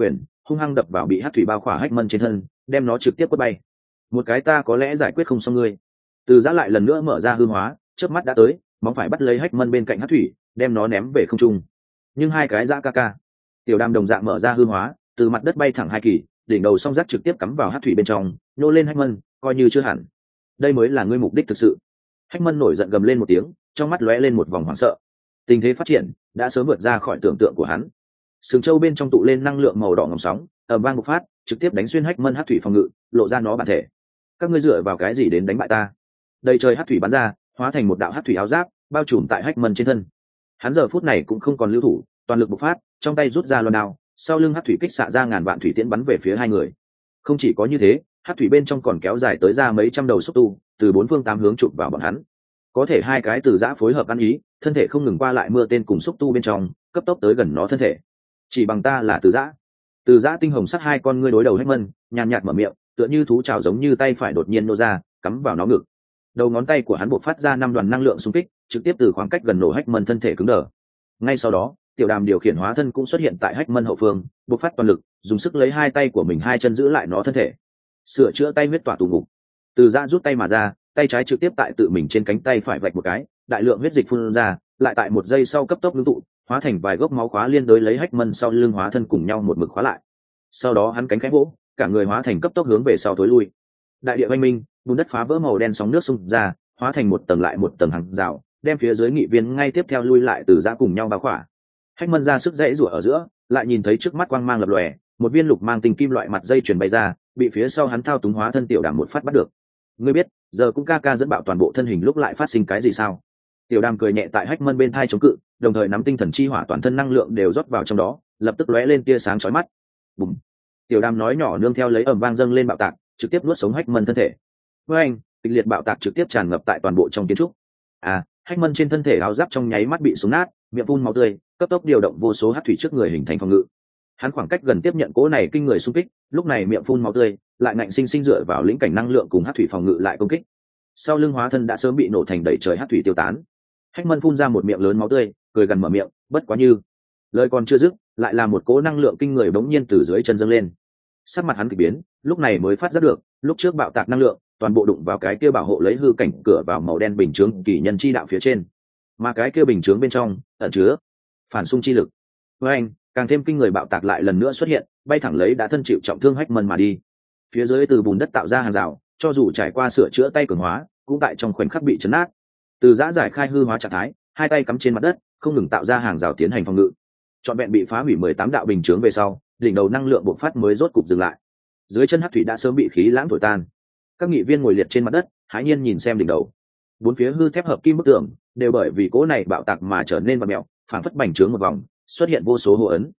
hung hăng đập vào bị hắc thủy bao khỏa hách mân trên thân, đem nó trực tiếp quất bay. Một cái ta có lẽ giải quyết không xong ngươi. Từ Giã lại lần nữa mở ra hư hóa, chớp mắt đã tới, móng phải bắt lấy hách mân bên cạnh hắc thủy, đem nó ném về không trung. Nhưng hai cái Giã ca ca, Tiểu Đàm đồng dạng mở ra hư hóa, từ mặt đất bay thẳng 2 kỳ, đỉnh đầu song giác trực tiếp cắm vào hắc thủy bên trong, nhô lên hách mân, coi như chưa hẳn. Đây mới là ngươi mục đích thực sự. Hách mân nổi giận gầm lên một tiếng, trong mắt lóe lên một vòng hoảng sợ. Tình thế phát triển đã sớm vượt ra khỏi tưởng tượng của hắn. Sừng châu bên trong tụ lên năng lượng màu đỏ ngòm sóng, ầm vang bộc phát, trực tiếp đánh xuyên hách mân hắc thủy phòng ngự, lộ ra nó bản thể. Các ngươi dựa vào cái gì đến đánh bại ta? Đầy trời hắc thủy bắn ra, hóa thành một đạo hắc thủy áo giáp, bao trùm tại hách mân trên thân. Hắn giờ phút này cũng không còn lưu thủ, toàn lực bộc phát, trong tay rút ra loan đao, sau lưng hắc thủy kích xạ ra ngàn vạn thủy tiễn bắn về phía hai người. Không chỉ có như thế, hắc thủy bên trong còn kéo dài tới ra mấy trăm đầu xúc tu, từ 4 phương 8 hướng chụp vào bọn hắn. Có thể hai cái Từ Giã phối hợp ăn ý, thân thể không ngừng qua lại mưa tên cùng xúc tu bên trong, cấp tốc tới gần nó thân thể. Chỉ bằng ta là Từ Giã. Từ Giã tinh hồng sắc hai con ngươi đối đầu hách mân, nhàn nhạt mở miệng, tựa như thú trào giống như tay phải đột nhiên nô ra, cắm vào nó ngực. Đầu ngón tay của hắn bộc phát ra 5 đoàn năng lượng xung kích, trực tiếp từ khoảng cách gần nổ hách mân thân thể cứng đờ. Ngay sau đó, Tiểu Đàm điều khiển hóa thân cũng xuất hiện tại hách mân hậu phương, bộc phát toàn lực, dùng sức lấy hai tay của mình hai chân giữ lại nó thân thể. Sửa chữa tay huyết tỏa tù ngục. Từ Giã rút tay mà ra, tay trái trực tiếp tại tự mình trên cánh tay phải vạch một cái, đại lượng huyết dịch phun ra, lại tại 1 giây sau cấp tốc ngưng tụ, hóa thành vài gốc máu khóa liên đối lấy hách mân sau lưng hóa thân cùng nhau một mực khóa lại. Sau đó hắn cánh khẽ vỗ, cả người hóa thành cấp tốc hướng về sau thối lui. Đại địa oanh minh, bùn đất phá vỡ màu đen sóng nước xung ra, hóa thành một tầng lại một tầng hàng rào, đem phía dưới nghị viên ngay tiếp theo lui lại Từ Giã cùng nhau bao khỏa. Hách mân ra sức dãy rủa ở giữa, lại nhìn thấy trước mắt quang mang lập lòe, một viên lục mang tinh kim loại mặt dây chuyền bay ra, bị phía sau hắn thao túng hóa thân Tiểu Đàm một phát bắt được. Ngươi biết, giờ cũng ca ca dẫn bạo toàn bộ thân hình lúc lại phát sinh cái gì sao? Tiểu Đàm cười nhẹ tại hách mân bên thai chống cự, đồng thời nắm tinh thần chi hỏa toàn thân năng lượng đều rót vào trong đó, lập tức lóe lên tia sáng chói mắt. Bùm! Tiểu Đàm nói nhỏ nương theo lấy ầm vang dâng lên bạo tạc, trực tiếp nuốt sống hách mân thân thể. Với anh, kịch liệt bạo tạc trực tiếp tràn ngập tại toàn bộ trong kiến trúc. Hách mân trên thân thể áo giáp trong nháy mắt bị súng nát, miệng phun máu tươi, cấp tốc điều động vô số hắc thủy trước người hình thành phòng ngự. Hắn khoảng cách gần tiếp nhận cỗ này kinh người xung kích, lúc này miệng phun máu tươi, lại ngạnh sinh sinh dựa vào lĩnh cảnh năng lượng cùng hắc thủy phòng ngự lại công kích. Sau lưng hóa thân đã sớm bị nổ thành đầy trời hắc thủy tiêu tán. Hách mân phun ra một miệng lớn máu tươi, cười gần mở miệng, bất quá như. Lời còn chưa dứt, lại là một cỗ năng lượng kinh người bỗng nhiên từ dưới chân dâng lên. Sắc mặt hắn kỳ biến, lúc này mới phát giác được, lúc trước bạo tạc năng lượng, toàn bộ đụng vào cái kia bảo hộ lấy hư cảnh cửa vào màu đen bình chướng kỳ nhân chi đạo phía trên, mà cái kia bình chướng bên trong ẩn chứa phản xung chi lực. Với anh, càng thêm kinh người bạo tạc lại lần nữa xuất hiện, bay thẳng lấy đã thân chịu trọng thương hách mân mà đi. Phía dưới từ bùn đất tạo ra hàng rào, cho dù trải qua sửa chữa tay cường hóa, cũng tại trong khoảnh khắc bị chấn nát. Từ Giã giải khai hư hóa trạng thái, hai tay cắm trên mặt đất, không ngừng tạo ra hàng rào tiến hành phòng ngự. Trọn vẹn bị phá hủy 18 đạo bình chướng về sau, đỉnh đầu năng lượng bộc phát mới rốt cục dừng lại. Dưới chân hắc thủy đã sớm bị khí lãng thổi tan. Các nghị viên ngồi liệt trên mặt đất, hãi nhiên nhìn xem đỉnh đầu. Bốn phía hư thép hợp kim bức tường đều bởi vì cỗ này bạo tạc mà trở nên vặn mèo, phảng phất bành trướng một vòng, xuất hiện vô số hố ấn.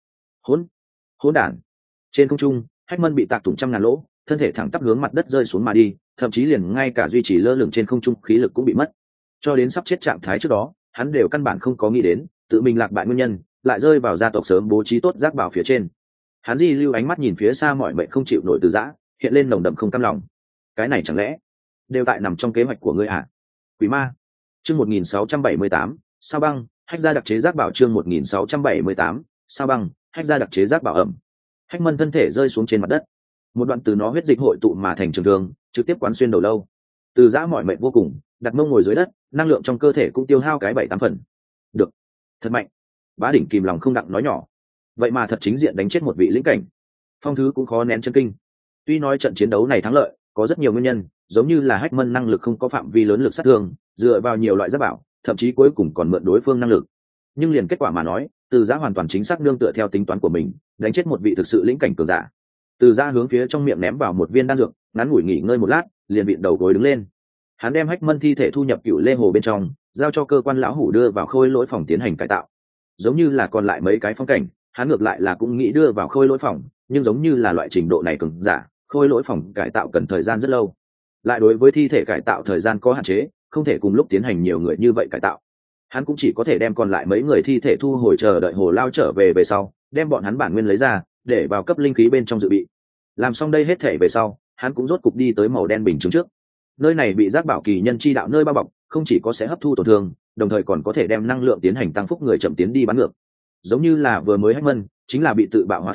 Hỗn đản! Trên không trung, hách mân bị tạc thủng trăm ngàn lỗ, thân thể thẳng tắp hướng mặt đất rơi xuống mà đi, thậm chí liền ngay cả duy trì lơ lửng trên không trung khí lực cũng bị mất. Cho đến sắp chết trạng thái trước đó, hắn đều căn bản không có nghĩ đến tự mình lạc bại nguyên nhân, lại rơi vào gia tộc sớm bố trí tốt giác bảo phía trên. Hắn di lưu ánh mắt nhìn phía xa mọi mệnh không chịu nổi Từ Giã, hiện lên nồng đậm không cam lòng. Cái này chẳng lẽ đều tại nằm trong kế hoạch của ngươi à? Quỷ ma. Chương 1678, Sao băng, hách gia đặc chế giác bảo. Chương 1678, Sao băng, hách gia đặc chế giác bảo ẩm. Hách mân thân thể rơi xuống trên mặt đất, một đoạn từ nó huyết dịch hội tụ mà thành trường thương, trực tiếp quán xuyên đầu lâu. Từ Giã mỏi mệt vô cùng, đặt mông ngồi dưới đất, năng lượng trong cơ thể cũng tiêu hao cái 7-8 phần. Được, thật mạnh. Bá đỉnh kìm lòng không đặng nói nhỏ. Vậy mà thật chính diện đánh chết một vị lĩnh cảnh. Phong Thứ cũng khó nén chân kinh. Tuy nói trận chiến đấu này thắng lợi có rất nhiều nguyên nhân, giống như là hách mân năng lực không có phạm vi lớn lực sát thương, dựa vào nhiều loại giáp bảo, thậm chí cuối cùng còn mượn đối phương năng lực. Nhưng liền kết quả mà nói, Từ Giã hoàn toàn chính xác nương tựa theo tính toán của mình, đánh chết một vị thực sự lĩnh cảnh cường giả. Từ Giã hướng phía trong miệng ném vào một viên đan dược, ngắn ngủi nghỉ ngơi một lát, liền vịn đầu gối đứng lên. Hắn đem hách mân thi thể thu nhập Cựu Lê Hồ bên trong, giao cho cơ quan lão hủ đưa vào khôi lỗi phòng tiến hành cải tạo. Giống như là còn lại mấy cái phong cảnh, hắn ngược lại là cũng nghĩ đưa vào khôi lỗi phòng, nhưng giống như là loại trình độ này cường giả, khôi lỗi phòng cải tạo cần thời gian rất lâu. Lại đối với thi thể cải tạo thời gian có hạn chế, không thể cùng lúc tiến hành nhiều người như vậy cải tạo. Hắn cũng chỉ có thể đem còn lại mấy người thi thể thu hồi, chờ đợi Hồ Lao trở về sau, đem bọn hắn bản nguyên lấy ra, để vào cấp linh khí bên trong dự bị. Làm xong đây hết thể về sau, hắn cũng rốt cục đi tới màu đen bình chứng trước. Nơi này bị giác bảo kỳ nhân chi đạo nơi bao bọc, không chỉ có sẽ hấp thu tổn thương, đồng thời còn có thể đem năng lượng tiến hành tăng phúc người chậm tiến đi bắn ngược. Giống như là vừa mới hách mân, chính là bị tự bạo hóa thân,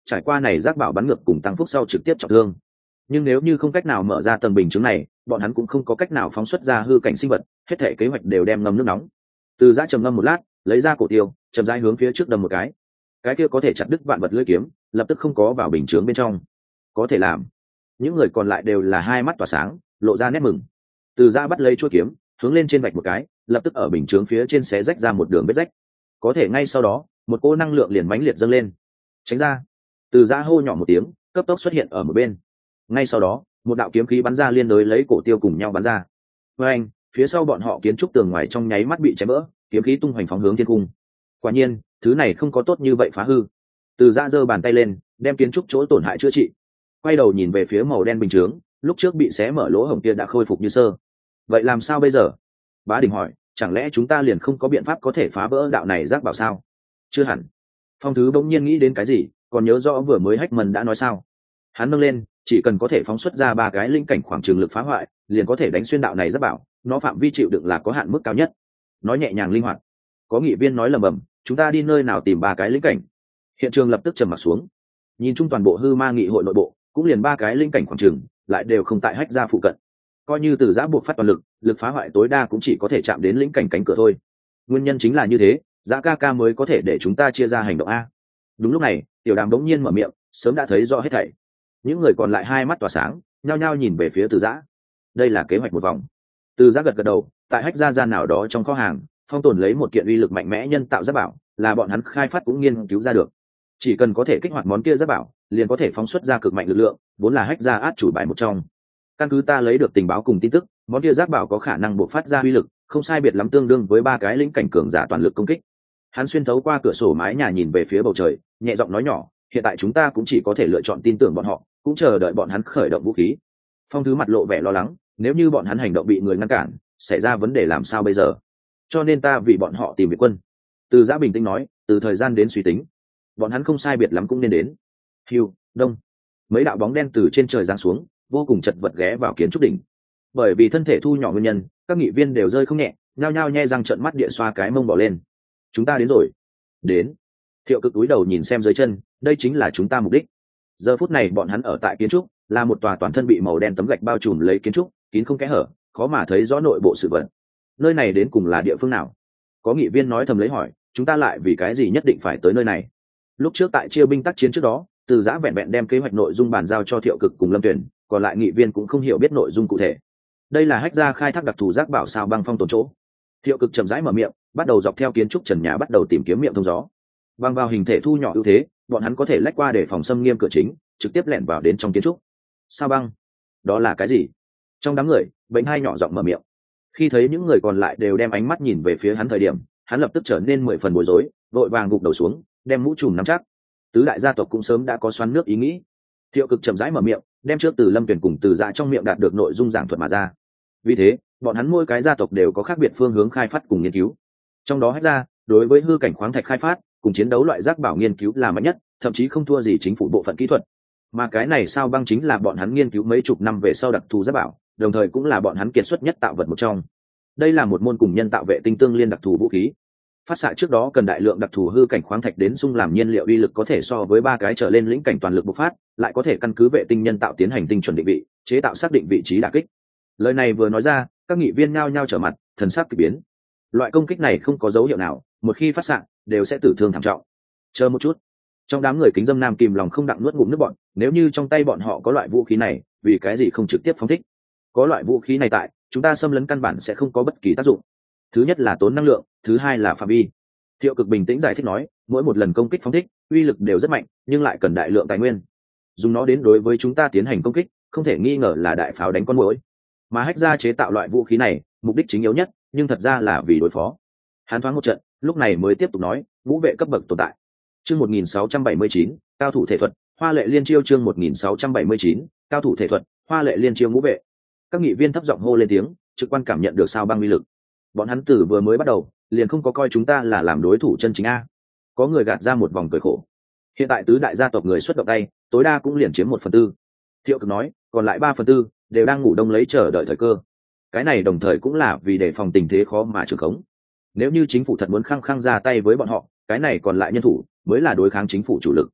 trải qua này giác bảo bắn ngược cùng tăng phúc sau trực tiếp trọng thương. Nhưng nếu như không cách nào mở ra tầng bình chứng này, bọn hắn cũng không có cách nào phóng xuất ra hư cảnh sinh vật, hết thể kế hoạch đều đem ngâm nước nóng. Từ Giã trầm ngâm một lát, lấy ra cổ tiêu, chậm rãi hướng phía trước đâm một cái kia có thể chặt đứt vạn vật lưỡi kiếm lập tức không có vào bình chướng bên trong. Có thể làm. Những người còn lại đều là hai mắt tỏa sáng, lộ ra nét mừng. Từ Giã bắt lấy chuôi kiếm, hướng lên trên vạch một cái, lập tức ở bình chướng phía trên xé rách ra một đường vết rách. Có thể ngay sau đó, một cỗ năng lượng liền mãnh liệt dâng lên. Tránh ra. Từ Giã hô nhỏ một tiếng, cấp tốc xuất hiện ở một bên. Ngay sau đó, một đạo kiếm khí bắn ra liên đối lấy cổ tiêu cùng nhau bắn ra. Với anh, phía sau bọn họ kiến trúc tường ngoài trong nháy mắt bị chém vỡ, kiếm khí tung hoành phóng hướng thiên cung. Quả nhiên, thứ này không có tốt như vậy phá hư. Từ Giã giơ bàn tay lên, đem kiến trúc chỗ tổn hại chữa trị. Quay đầu nhìn về phía màu đen bình chướng, lúc trước bị xé mở lỗ hổng kia đã khôi phục như sơ. Vậy làm sao bây giờ? Bá Đình hỏi, chẳng lẽ chúng ta liền không có biện pháp có thể phá vỡ đạo này giác bảo sao? Chưa hẳn. Phong Thứ bỗng nhiên nghĩ đến cái gì, còn nhớ rõ vừa mới Hách Mần đã nói sao? Hắn nâng lên, chỉ cần có thể phóng xuất ra 3 cái linh cảnh khoảng trường lực phá hoại, liền có thể đánh xuyên đạo này giác bảo, nó phạm vi chịu đựng là có hạn mức cao nhất. Nói nhẹ nhàng linh hoạt. Có nghị viên nói lầm bầm, chúng ta đi nơi nào tìm 3 cái linh cảnh? Hiện trường lập tức trầm mặc xuống. Nhìn chung toàn bộ hư ma nghị hội nội bộ, cũng liền 3 cái linh cảnh khoảng trường, lại đều không tại Hách gia phụ cận. Coi như Từ Giã buộc phát toàn lực, lực phá hoại tối đa cũng chỉ có thể chạm đến linh cảnh cánh cửa thôi. Nguyên nhân chính là như thế, Giã ca ca mới có thể để chúng ta chia ra hành động a. Đúng lúc này, Tiểu Đàm đống nhiên mở miệng, sớm đã thấy rõ hết thảy. Những người còn lại hai mắt tỏa sáng, nhao nhao nhìn về phía Từ Giã. Đây là kế hoạch một vòng. Từ Giã gật gật đầu, tại Hách gia gian nào đó trong kho hàng, phong tồn lấy một kiện uy lực mạnh mẽ nhân tạo giáp bảo, là bọn hắn khai phát cũng nghiên cứu ra được. Chỉ cần có thể kích hoạt món kia giáp bảo, liền có thể phóng xuất ra cực mạnh lực lượng, vốn là Hách gia át chủ bài một trong. Căn cứ ta lấy được tình báo cùng tin tức, món kia giáp bảo có khả năng bộc phát ra uy lực, không sai biệt lắm tương đương với 3 cái lĩnh cảnh cường giả toàn lực công kích. Hắn xuyên thấu qua cửa sổ mái nhà nhìn về phía bầu trời, nhẹ giọng nói nhỏ, hiện tại chúng ta cũng chỉ có thể lựa chọn tin tưởng bọn họ, cũng chờ đợi bọn hắn khởi động vũ khí. Phong Thứ mặt lộ vẻ lo lắng, nếu như bọn hắn hành động bị người ngăn cản, xảy ra vấn đề làm sao bây giờ? Cho nên ta vì bọn họ tìm viện quân. Từ Giã bình tĩnh nói, từ thời gian đến suy tính, bọn hắn không sai biệt lắm cũng nên đến. Hưu, đông. Mấy đạo bóng đen từ trên trời giáng xuống, vô cùng chật vật ghé vào kiến trúc đỉnh. Bởi vì thân thể thu nhỏ nguyên nhân, các nghị viên đều rơi không nhẹ, nhao nhao nhe răng trợn mắt địa xoa cái mông bỏ lên. Chúng ta đến rồi. Đến. Thiệu Cực cúi đầu nhìn xem dưới chân, đây chính là chúng ta mục đích. Giờ phút này bọn hắn ở tại kiến trúc, là một tòa toàn thân bị màu đen tấm gạch bao trùm lấy kiến trúc, kín không kẽ hở, khó mà thấy rõ nội bộ sự vật. Nơi này đến cùng là địa phương nào? Có nghị viên nói thầm lấy hỏi, chúng ta lại vì cái gì nhất định phải tới nơi này? Lúc trước tại chia binh tác chiến trước đó, Từ Giã vẹn vẹn đem kế hoạch nội dung bàn giao cho Thiệu Cực cùng Lâm Tuyển, còn lại nghị viên cũng không hiểu biết nội dung cụ thể. Đây là Hách gia khai thác đặc thù giác bảo sao băng phong tồn chỗ. Thiệu Cực chậm rãi mở miệng, bắt đầu dọc theo kiến trúc trần nhà bắt đầu tìm kiếm miệng thông gió. Băng vào hình thể thu nhỏ ưu thế, bọn hắn có thể lách qua để phòng xâm nghiêm cửa chính, trực tiếp lẻn vào đến trong kiến trúc. Sao băng? Đó là cái gì? Trong đám người, Bệnh Hai nhỏ giọng mở miệng. Khi thấy những người còn lại đều đem ánh mắt nhìn về phía hắn thời điểm, hắn lập tức trở nên 10 phần bối rối, vội vàng gục đầu xuống, đem mũ trùm nắm chắc. Tứ đại gia tộc cũng sớm đã có xoắn nước ý nghĩ. Thiệu Cực chậm rãi mở miệng, đem trước từ Lâm Tuyển cùng Từ Giã trong miệng đạt được nội dung giảng thuật mà ra. Vì thế, bọn hắn mỗi cái gia tộc đều có khác biệt phương hướng khai phát cùng nghiên cứu. Trong đó Hách gia, đối với hư cảnh khoáng thạch khai phát cùng chiến đấu loại giác bảo nghiên cứu là mạnh nhất, thậm chí không thua gì chính phủ bộ phận kỹ thuật. Mà cái này sao băng chính là bọn hắn nghiên cứu mấy chục năm về sau đặc thù giác bảo, đồng thời cũng là bọn hắn kiệt xuất nhất tạo vật một trong. Đây là một môn cùng nhân tạo vệ tinh tương liên đặc thù vũ khí. Phát xạ trước đó cần đại lượng đặc thù hư cảnh khoáng thạch đến xung làm nhiên liệu uy lực có thể so với 3 cái trở lên lĩnh cảnh toàn lực bộc phát, lại có thể căn cứ vệ tinh nhân tạo tiến hành tinh chuẩn định vị, chế tạo xác định vị trí đả kích. Lời này vừa nói ra, các nghị viên nhao nhao trở mặt, thần sắc kỳ biến. Loại công kích này không có dấu hiệu nào, một khi phát xạ đều sẽ tử thương thảm trọng. Chờ một chút. Trong đám người kính dâm nam kìm lòng không đặng nuốt ngụm nước bọn, nếu như trong tay bọn họ có loại vũ khí này, vì cái gì không trực tiếp phóng thích? Có loại vũ khí này tại, chúng ta xâm lấn căn bản sẽ không có bất kỳ tác dụng. Thứ nhất là tốn năng lượng, thứ hai là phạm vi. Thiệu Cực bình tĩnh giải thích nói, mỗi một lần công kích phóng thích, uy lực đều rất mạnh, nhưng lại cần đại lượng tài nguyên. Dùng nó đến đối với chúng ta tiến hành công kích, không thể nghi ngờ là đại pháo đánh con muỗi. Mà Hách gia chế tạo loại vũ khí này, mục đích chính yếu nhất, nhưng thật ra là vì đối phó. Hắn thoáng một trận, lúc này mới tiếp tục nói, ngũ vệ cấp bậc tồn tại. Chương 1679, cao thủ thể thuật, Hoa Lệ Liên chiêu chương 1679, cao thủ thể thuật, Hoa Lệ Liên chiêu ngũ vệ. Các nghị viên thấp giọng hô lên tiếng, trực quan cảm nhận được sao băng uy lực. Bọn hắn từ vừa mới bắt đầu, liền không có coi chúng ta là làm đối thủ chân chính a. Có người gạt ra một vòng cười khổ. Hiện tại tứ đại gia tộc người xuất động tay, tối đa cũng liền chiếm 1/4. Thiệu Cực nói, còn lại 3/4 đều đang ngủ đông lấy chờ đợi thời cơ. Cái này đồng thời cũng là vì đề phòng tình thế khó mà trường khống. Nếu như chính phủ thật muốn khăng khăng ra tay với bọn họ, cái này còn lại nhân thủ mới là đối kháng chính phủ chủ lực.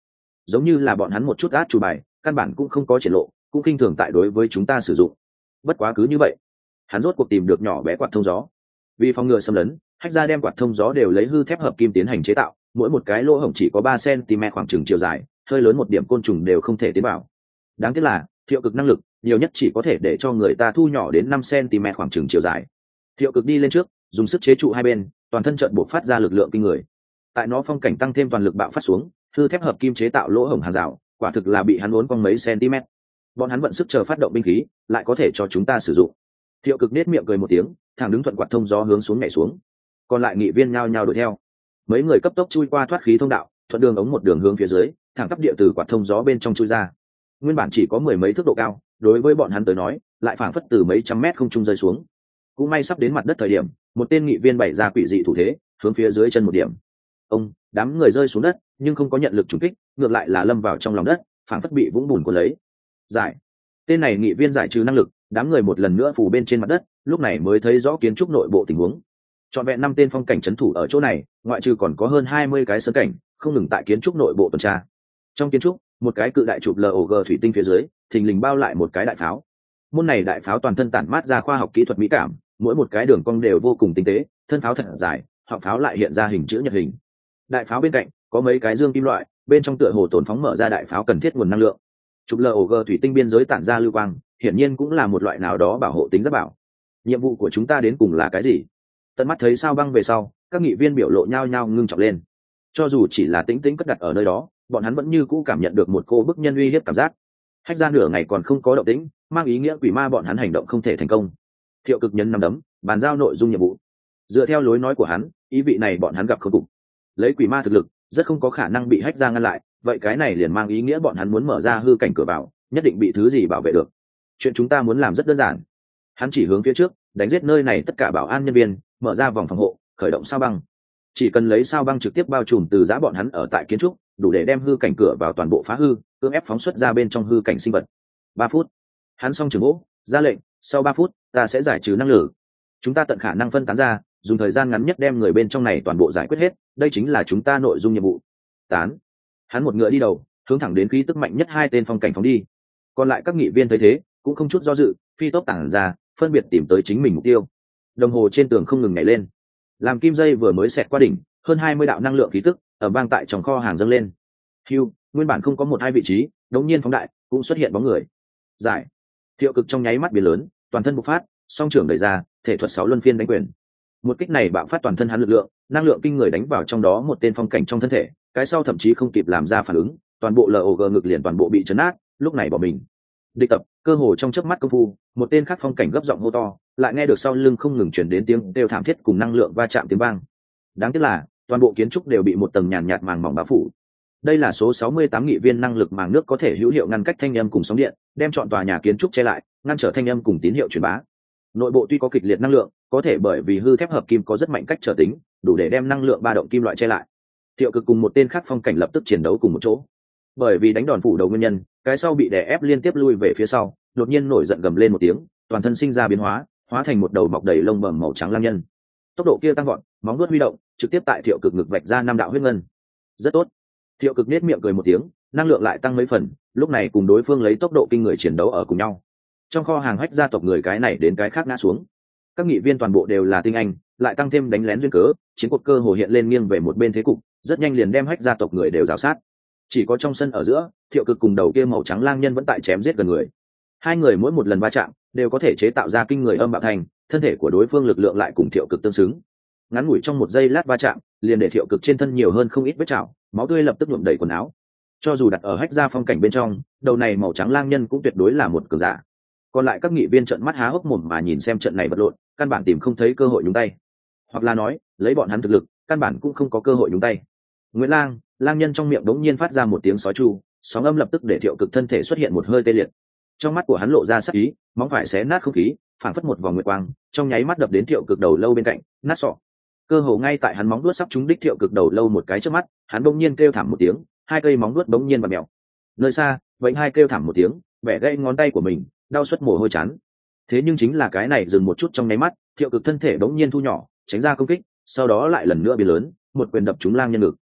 giống như là bọn hắn một chút át chủ bài, căn bản cũng không có triển lộ, cũng khinh thường tại đối với chúng ta sử dụng. Bất quá cứ như vậy, hắn rốt cuộc tìm được nhỏ bé quạt thông gió. Vì phòng ngừa xâm lấn, Hách Gia đem quạt thông gió đều lấy hư thép hợp kim tiến hành chế tạo, mỗi một cái lỗ hổng chỉ có 3 cm khoảng chừng chiều dài, hơi lớn một điểm côn trùng đều không thể tiến vào. Đáng tiếc là Thiệu Cực năng lực nhiều nhất chỉ có thể để cho người ta thu nhỏ đến 5 cm khoảng chừng chiều dài. Thiệu Cực đi lên trước, dùng sức chế trụ hai bên, toàn thân trận bộc phát ra lực lượng kinh người. Tại nó phong cảnh tăng thêm toàn lực bạo phát xuống, hư thép hợp kim chế tạo lỗ hổng hàng rào, quả thực là bị hắn uốn cong mấy cm. Bọn hắn vận sức chờ phát động binh khí, lại có thể cho chúng ta sử dụng. Thiệu Cực nết miệng cười một tiếng, thẳng đứng thuận quạt thông gió hướng xuống nhảy xuống. Còn lại nghị viên nhao nhao đuổi theo. Mấy người cấp tốc chui qua thoát khí thông đạo, thuận đường ống một đường hướng phía dưới, thẳng tắp địa từ quạt thông gió bên trong chui ra. Nguyên bản chỉ có mười mấy thước độ cao, đối với bọn hắn tới nói, lại phảng phất từ mấy trăm mét không trung rơi xuống. Cũng may sắp đến mặt đất thời điểm, một tên nghị viên bày ra quỷ dị thủ thế, hướng phía dưới chân một điểm. Đám người rơi xuống đất, nhưng không có nhận lực trùng kích, ngược lại là lâm vào trong lòng đất, phảng phất bị vũng bùn cuốn lấy. Giải. Tên này nghị viên giải trừ năng lực, đám người một lần nữa phủ bên trên mặt đất, lúc này mới thấy rõ kiến trúc nội bộ tình huống. Trọn vẹn 5 tên phong cảnh trấn thủ ở chỗ này, ngoại trừ còn có hơn 20 cái sơn cảnh, không ngừng tại kiến trúc nội bộ tuần tra. Trong kiến trúc, một cái cự đại chụp LOG thủy tinh phía dưới, thình lình bao lại một cái đại pháo. Môn này đại pháo toàn thân tản mát ra khoa học kỹ thuật mỹ cảm, mỗi một cái đường cong đều vô cùng tinh tế, thân pháo thật dài, họng pháo lại hiện ra hình chữ nhật hình. Đại pháo bên cạnh có mấy cái dương kim loại, bên trong tựa hồ tổn phóng mở ra đại pháo cần thiết nguồn năng lượng. Chụp LOG thủy tinh biên giới tản ra lưu quang, hiển nhiên cũng là một loại nào đó bảo hộ tính giáp bảo. Nhiệm vụ của chúng ta đến cùng là cái gì? Tận mắt thấy sao băng về sau, các nghị viên biểu lộ nhao nhao ngưng trọng lên. Cho dù chỉ là tĩnh tĩnh cất đặt ở nơi đó, bọn hắn vẫn như cũ cảm nhận được một cô bức nhân uy hiếp cảm giác. Hách Gia nửa ngày còn không có động tĩnh, mang ý nghĩa quỷ ma bọn hắn hành động không thể thành công. Thiệu Cực nhấn nắm đấm, bàn giao nội dung nhiệm vụ. Dựa theo lối nói của hắn, ý vị này bọn hắn gặp khốn cục. Lấy quỷ ma thực lực, rất không có khả năng bị Hách Gia ngăn lại, vậy cái này liền mang ý nghĩa bọn hắn muốn mở ra hư cảnh cửa vào, nhất định bị thứ gì bảo vệ được. Chuyện chúng ta muốn làm rất đơn giản. Hắn chỉ hướng phía trước, đánh giết nơi này tất cả bảo an nhân viên, mở ra vòng phòng hộ, khởi động sao băng. Chỉ cần lấy sao băng trực tiếp bao trùm từ giã bọn hắn ở tại kiến trúc, đủ để đem hư cảnh cửa vào toàn bộ phá hư, cưỡng ép phóng xuất ra bên trong hư cảnh sinh vật. 3 phút. Hắn xong trường gỗ, ra lệnh, sau 3 phút, ta sẽ giải trừ năng lượng. Chúng ta tận khả năng phân tán ra, dùng thời gian ngắn nhất đem người bên trong này toàn bộ giải quyết hết, đây chính là chúng ta nội dung nhiệm vụ. Tán. Hắn một ngựa đi đầu, hướng thẳng đến khí tức mạnh nhất 2 tên phong cảnh phóng đi. Còn lại các nghị viên thấy thế, cũng không chút do dự, phi tốc tản ra, phân biệt tìm tới chính mình mục tiêu. Đồng hồ trên tường không ngừng nhảy lên, làm kim dây vừa mới xẹt qua đỉnh, hơn 20 đạo năng lượng khí tức ở vang tại trong kho hàng dâng lên. Hưu, nguyên bản không có một hai vị trí, đống nhiên phóng đại, cũng xuất hiện bóng người. Giải. Thiệu Cực trong nháy mắt biến lớn, toàn thân bộc phát, song trưởng đẩy ra, thể thuật 6 luân phiên đánh quyền. Một kích này bạo phát toàn thân hắn lực lượng, năng lượng kinh người đánh vào trong đó một tên phong cảnh trong thân thể, cái sau thậm chí không kịp làm ra phản ứng, toàn bộ LOG ngực liền toàn bộ bị chấn nát, lúc này bỏ mình. Địch tập, cơ hồ trong chớp mắt công phu, một tên khác phong cảnh gấp giọng hô to, lại nghe được sau lưng không ngừng truyền đến tiếng kêu thảm thiết cùng năng lượng va chạm tiếng vang. Đáng tiếc là, toàn bộ kiến trúc đều bị một tầng nhàn nhạt màng mỏng bao phủ. Đây là số 68 nghị viên năng lực màng nước có thể hữu hiệu ngăn cách thanh âm cùng sóng điện, đem trọn tòa nhà kiến trúc che lại, ngăn trở thanh âm cùng tín hiệu truyền bá. Nội bộ tuy có kịch liệt năng lượng, có thể bởi vì hư thép hợp kim có rất mạnh cách trở tính, đủ để đem năng lượng ba động kim loại che lại. Thiệu Cực cùng một tên khác phong cảnh lập tức chiến đấu cùng một chỗ. Bởi vì đánh đòn phủ đầu nguyên nhân, cái sau bị đè ép liên tiếp lui về phía sau, đột nhiên nổi giận gầm lên một tiếng, toàn thân sinh ra biến hóa, hóa thành một đầu mọc đầy lông bầm màu trắng lang nhân. Tốc độ kia tăng vọt, móng vuốt huy động, trực tiếp tại Thiệu Cực ngực vạch ra 5 đạo huyết ngân. Rất tốt. Thiệu Cực nết miệng cười một tiếng, năng lượng lại tăng mấy phần, lúc này cùng đối phương lấy tốc độ kinh người chiến đấu ở cùng nhau. Trong kho hàng Hách gia tộc người cái này đến cái khác ngã xuống. Các nghị viên toàn bộ đều là tinh anh, lại tăng thêm đánh lén duyên cớ, chiến cuộc cơ hồ hiện lên nghiêng về một bên thế cục, rất nhanh liền đem Hách gia tộc người đều rào sát. Chỉ có trong sân ở giữa, Thiệu Cực cùng đầu kia màu trắng lang nhân vẫn tại chém giết gần người. Hai người mỗi một lần va chạm đều có thể chế tạo ra kinh người âm bạo thành, thân thể của đối phương lực lượng lại cùng Thiệu Cực tương xứng. Ngắn ngủi trong một giây lát va chạm, liền để Thiệu Cực trên thân nhiều hơn không ít vết chảo, máu tươi lập tức nhuộm đầy quần áo. Cho dù đặt ở Hách gia phong cảnh bên trong, đầu này màu trắng lang nhân cũng tuyệt đối là một cường giả. Còn lại các nghị viên trợn mắt há hốc mồm mà nhìn xem trận này vật lộn, căn bản tìm không thấy cơ hội nhúng tay, hoặc là nói, lấy bọn hắn thực lực, căn bản cũng không có cơ hội nhúng tay. Nguyễn Lang, lang nhân trong miệng đống nhiên phát ra một tiếng sói tru, sóng âm lập tức để Thiệu Cực thân thể xuất hiện một hơi tê liệt. Trong mắt của hắn lộ ra sắc ý, móng phải xé nát không khí, phảng phất một vòng nguyệt quang, trong nháy mắt đập đến Thiệu Cực đầu lâu bên cạnh, nát sọ. Cơ hồ ngay tại hắn móng vuốt sắp trúng đích Thiệu Cực đầu lâu một cái trước mắt, hắn đột nhiên kêu thảm một tiếng, hai cây móng vuốt đống nhiên bật mèo. Nơi xa, Vệnh Hai kêu thảm một tiếng, bẻ gãy ngón tay của mình, đau xuất mồ hôi chán. Thế nhưng chính là cái này dừng một chút trong nháy mắt, Thiệu Cực thân thể đống nhiên thu nhỏ, tránh ra công kích, sau đó lại lần nữa biến lớn, một quyền đập trúng lang nhân ngực.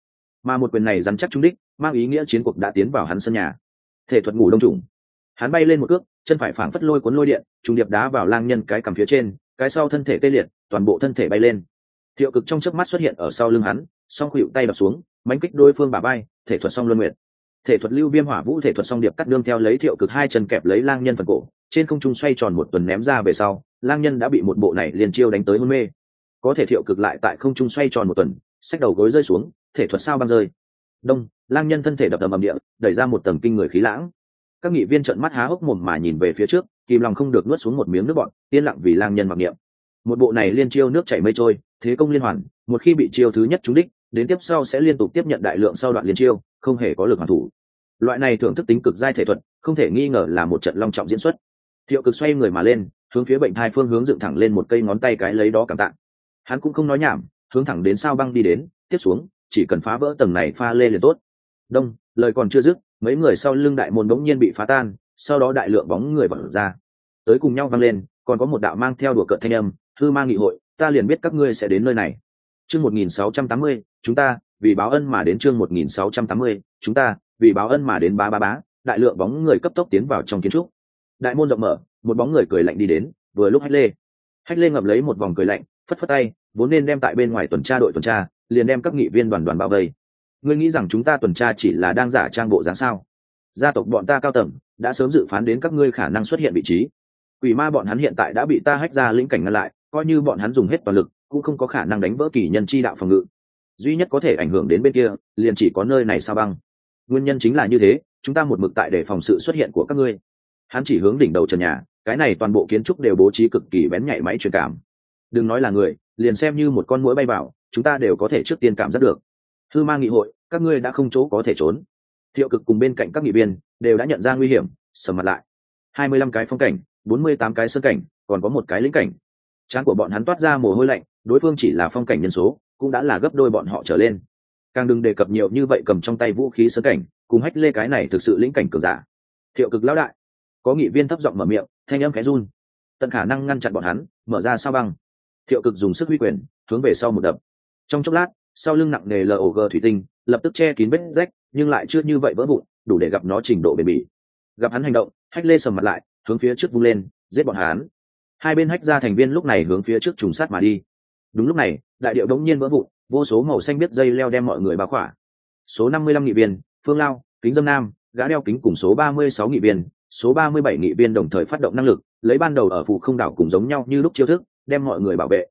mà một quyền này dám chắc trúng đích, mang ý nghĩa chiến cuộc đã tiến vào hắn sân nhà. Thể thuật ngủ đông trùng, hắn bay lên một cước, chân phải phảng phất lôi cuốn lôi điện, trùng điệp đá vào lang nhân cái cằm phía trên, cái sau thân thể tê liệt, toàn bộ thân thể bay lên. Thiệu Cực trong chớp mắt xuất hiện ở sau lưng hắn, song khuỵu tay đập xuống, mãnh kích đối phương bả vai, thể thuật song luân nguyệt. Thể thuật lưu viêm hỏa vũ thể thuật song điệp cắt đương theo lấy Thiệu Cực hai chân kẹp lấy lang nhân phần cổ, trên không trung xoay tròn một tuần ném ra về sau, lang nhân đã bị một bộ này liền chiêu đánh tới hôn mê. Có thể Thiệu Cực lại tại không trung xoay tròn một tuần, xách đầu gối rơi xuống, thể thuật sao băng rơi. Đông, lang nhân thân thể đập ầm địa, đẩy ra một tầng kinh người khí lãng. Các nghị viên trợn mắt há hốc mồm mà nhìn về phía trước, kìm lòng không được nuốt xuống một miếng nước bọt, yên lặng vì lang nhân mặc niệm. Một bộ này liên chiêu nước chảy mây trôi, thế công liên hoàn, một khi bị chiêu thứ nhất trúng đích, đến tiếp sau sẽ liên tục tiếp nhận đại lượng sau đoạn liên chiêu, không hề có lực hoàn thủ. Loại này thưởng thức tính cực giai thể thuật, không thể nghi ngờ là một trận long trọng diễn xuất. Thiệu Cực xoay người mà lên, hướng phía bệnh thai phương hướng dựng thẳng lên một cây ngón tay cái lấy đó cảm tạ. Hắn cũng không nói nhảm, hướng thẳng đến sao băng đi đến, tiếp xuống, chỉ cần phá vỡ tầng này pha lê liền tốt. Đông, lời còn chưa dứt, mấy người sau lưng đại môn bỗng nhiên bị phá tan, sau đó đại lượng bóng người vọt ra. Tới cùng nhau vang lên, còn có một đạo mang theo đùa cợt thanh âm, hư ma nghị hội, ta liền biết các ngươi sẽ đến nơi này. Chương 1680, chúng ta vì báo ân mà đến. Chương 1680, chúng ta vì báo ân mà đến. Bá, đại lượng bóng người cấp tốc tiến vào trong kiến trúc. Đại môn rộng mở, một bóng người cười lạnh đi đến, vừa lúc Hách Lê ngậm lấy một vòng cười lạnh, phất phất tay, vốn nên đem tại bên ngoài tuần tra đội tuần tra, liền đem các nghị viên đoàn bao vây. Ngươi nghĩ rằng chúng ta tuần tra chỉ là đang giả trang bộ dáng sao? Gia tộc bọn ta cao tầng đã sớm dự phán đến các ngươi khả năng xuất hiện vị trí. Quỷ ma bọn hắn hiện tại đã bị ta hách ra lĩnh cảnh ngăn lại, coi như bọn hắn dùng hết toàn lực, cũng không có khả năng đánh vỡ kỳ nhân chi đạo phòng ngự. Duy nhất có thể ảnh hưởng đến bên kia, liền chỉ có nơi này sao băng. Nguyên nhân chính là như thế, chúng ta một mực tại để phòng sự xuất hiện của các ngươi. Hắn chỉ hướng đỉnh đầu trần nhà, cái này toàn bộ kiến trúc đều bố trí cực kỳ bén nhạy máy truyền cảm. Đừng nói là người, liền xem như một con muỗi bay vào, chúng ta đều có thể trước tiên cảm giác được. Hư ma nghị hội, các ngươi đã không chỗ có thể trốn. Thiệu Cực cùng bên cạnh các nghị viên đều đã nhận ra nguy hiểm, sầm mặt lại. 25 cái phong cảnh, 48 cái sơn cảnh, còn có một cái lĩnh cảnh. Trán của bọn hắn toát ra mồ hôi lạnh, đối phương chỉ là phong cảnh nhân số, cũng đã là gấp đôi bọn họ trở lên. Càng đừng đề cập nhiều như vậy cầm trong tay vũ khí sơn cảnh, cùng Hách Lê cái này thực sự lĩnh cảnh cường giả. Thiệu Cực lão đại, có nghị viên thấp giọng mở miệng, thanh âm khẽ run, tận khả năng ngăn chặn bọn hắn, mở ra sao băng. Thiệu Cực dùng sức huy quyền, hướng về sau một đập. Trong chốc lát, sau lưng nặng nề log thủy tinh lập tức che kín vết rách, nhưng lại chưa như vậy vỡ vụn, đủ để gặp nó trình độ bền bỉ. Gặp hắn hành động, Hách Lê sầm mặt lại, hướng phía trước vung lên, giết bọn hắn. Hai bên Hách ra thành viên lúc này hướng phía trước trùng sát mà đi. Đúng lúc này, đại điệu đống nhiên vỡ vụn, vô số màu xanh biết dây leo đem mọi người bao khỏa. Số 55 nghị viên, Phương Lao, Kính Dâm Nam, gã đeo kính cùng số 36 nghị viên, số 37 nghị viên đồng thời phát động năng lực, lấy ban đầu ở phụ không đảo cùng giống nhau như lúc chiêu thức, đem mọi người bảo vệ.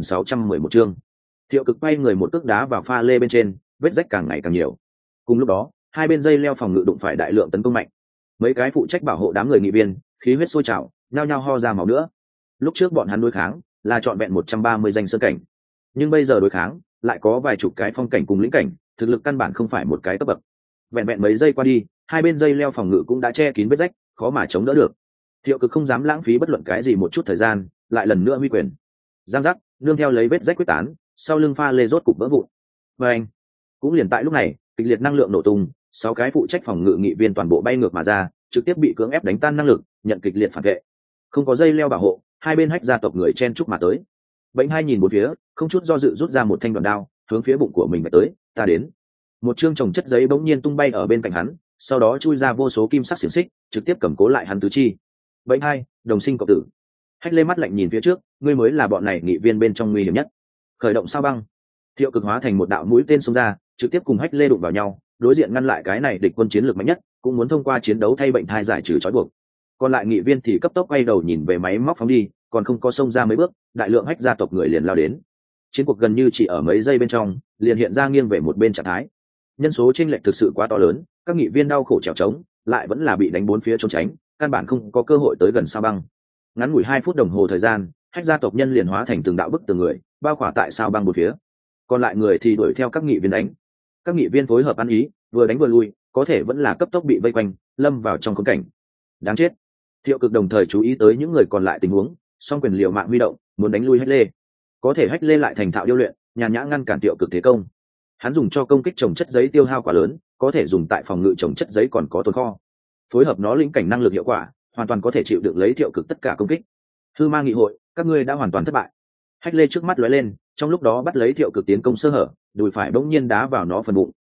1611 chương. Thiệu Cực quay người một cước đá vào pha lê bên trên, vết rách càng ngày càng nhiều. Cùng lúc đó, hai bên dây leo phòng ngự đụng phải đại lượng tấn công mạnh. Mấy cái phụ trách bảo hộ đám người nghị viên, khí huyết sôi trào, nhao nhao ho ra máu nữa. Lúc trước bọn hắn đối kháng là trọn vẹn 130 danh sơn cảnh, nhưng bây giờ đối kháng lại có vài chục cái phong cảnh cùng lĩnh cảnh, thực lực căn bản không phải một cái cấp bậc. Vẹn vẹn mấy giây qua đi, hai bên dây leo phòng ngự cũng đã che kín vết rách, khó mà chống đỡ được. Thiệu Cực không dám lãng phí bất luận cái gì một chút thời gian, lại lần nữa huy quyền. Giang giác, nương theo lấy vết rách quyết tán, sau lưng pha lê rốt cục vỡ vụn. Và anh, cũng liền tại lúc này, kịch liệt năng lượng nổ tung, 6 cái phụ trách phòng ngự nghị viên toàn bộ bay ngược mà ra, trực tiếp bị cưỡng ép đánh tan năng lực, nhận kịch liệt phản vệ. Không có dây leo bảo hộ, hai bên Hách gia tộc người chen chúc mà tới. Bệnh hai nhìn bốn phía, không chút do dự rút ra một thanh đoạn đao, hướng phía bụng của mình vạch tới, ta đến. Một chương chồng chất giấy bỗng nhiên tung bay ở bên cạnh hắn, sau đó chui ra vô số kim sắc xiềng xích, trực tiếp cầm cố lại hắn tứ chi. Bệnh hai, đồng sinh cộng tử. Hách Lê mắt lạnh nhìn phía trước, ngươi mới là bọn này nghị viên bên trong nguy hiểm nhất. Khởi động sao băng. Thiệu Cực hóa thành một đạo mũi tên xông ra, trực tiếp cùng Hách Lê đụng vào nhau, đối diện ngăn lại cái này địch quân chiến lược mạnh nhất, cũng muốn thông qua chiến đấu thay bệnh thai giải trừ trói buộc. Còn lại nghị viên thì cấp tốc quay đầu nhìn về máy móc phóng đi, còn không có xông ra mấy bước, đại lượng Hách gia tộc người liền lao đến. Chiến cuộc gần như chỉ ở mấy giây bên trong, liền hiện ra nghiêng về một bên trạng thái. Nhân số chênh lệch thực sự quá to lớn, các nghị viên đau khổ trèo trống, lại vẫn là bị đánh bốn phía trốn tránh, căn bản không có cơ hội tới gần sao băng. Ngắn ngủi 2 phút đồng hồ thời gian, Hách gia tộc nhân liền hóa thành từng đạo bức tường người, bao khỏa tại sao băng bốn phía. Còn lại người thì đuổi theo các nghị viên đánh. Các nghị viên phối hợp ăn ý, vừa đánh vừa lui, có thể vẫn là cấp tốc bị vây quanh, lâm vào trong khốn cảnh. Đáng chết. Thiệu Cực đồng thời chú ý tới những người còn lại tình huống, song quyền liều mạng huy động, muốn đánh lui Hách Lê. Có thể Hách Lê lại thành thạo điêu luyện, nhàn nhã ngăn cản Thiệu Cực thế công. Hắn dùng cho công kích trồng chất giấy tiêu hao quá lớn, có thể dùng tại phòng ngự trồng chất giấy còn có tồn kho. Phối hợp nó lĩnh cảnh năng lực hiệu quả, hoàn toàn có thể chịu đựng lấy Thiệu Cực tất cả công kích. Hư ma nghị hội, các ngươi đã hoàn toàn thất bại. Hách Lê trước mắt lóe lên, trong lúc đó bắt lấy Thiệu Cực tiến công sơ hở, đùi phải bỗng nhiên đá vào nó phần bụng,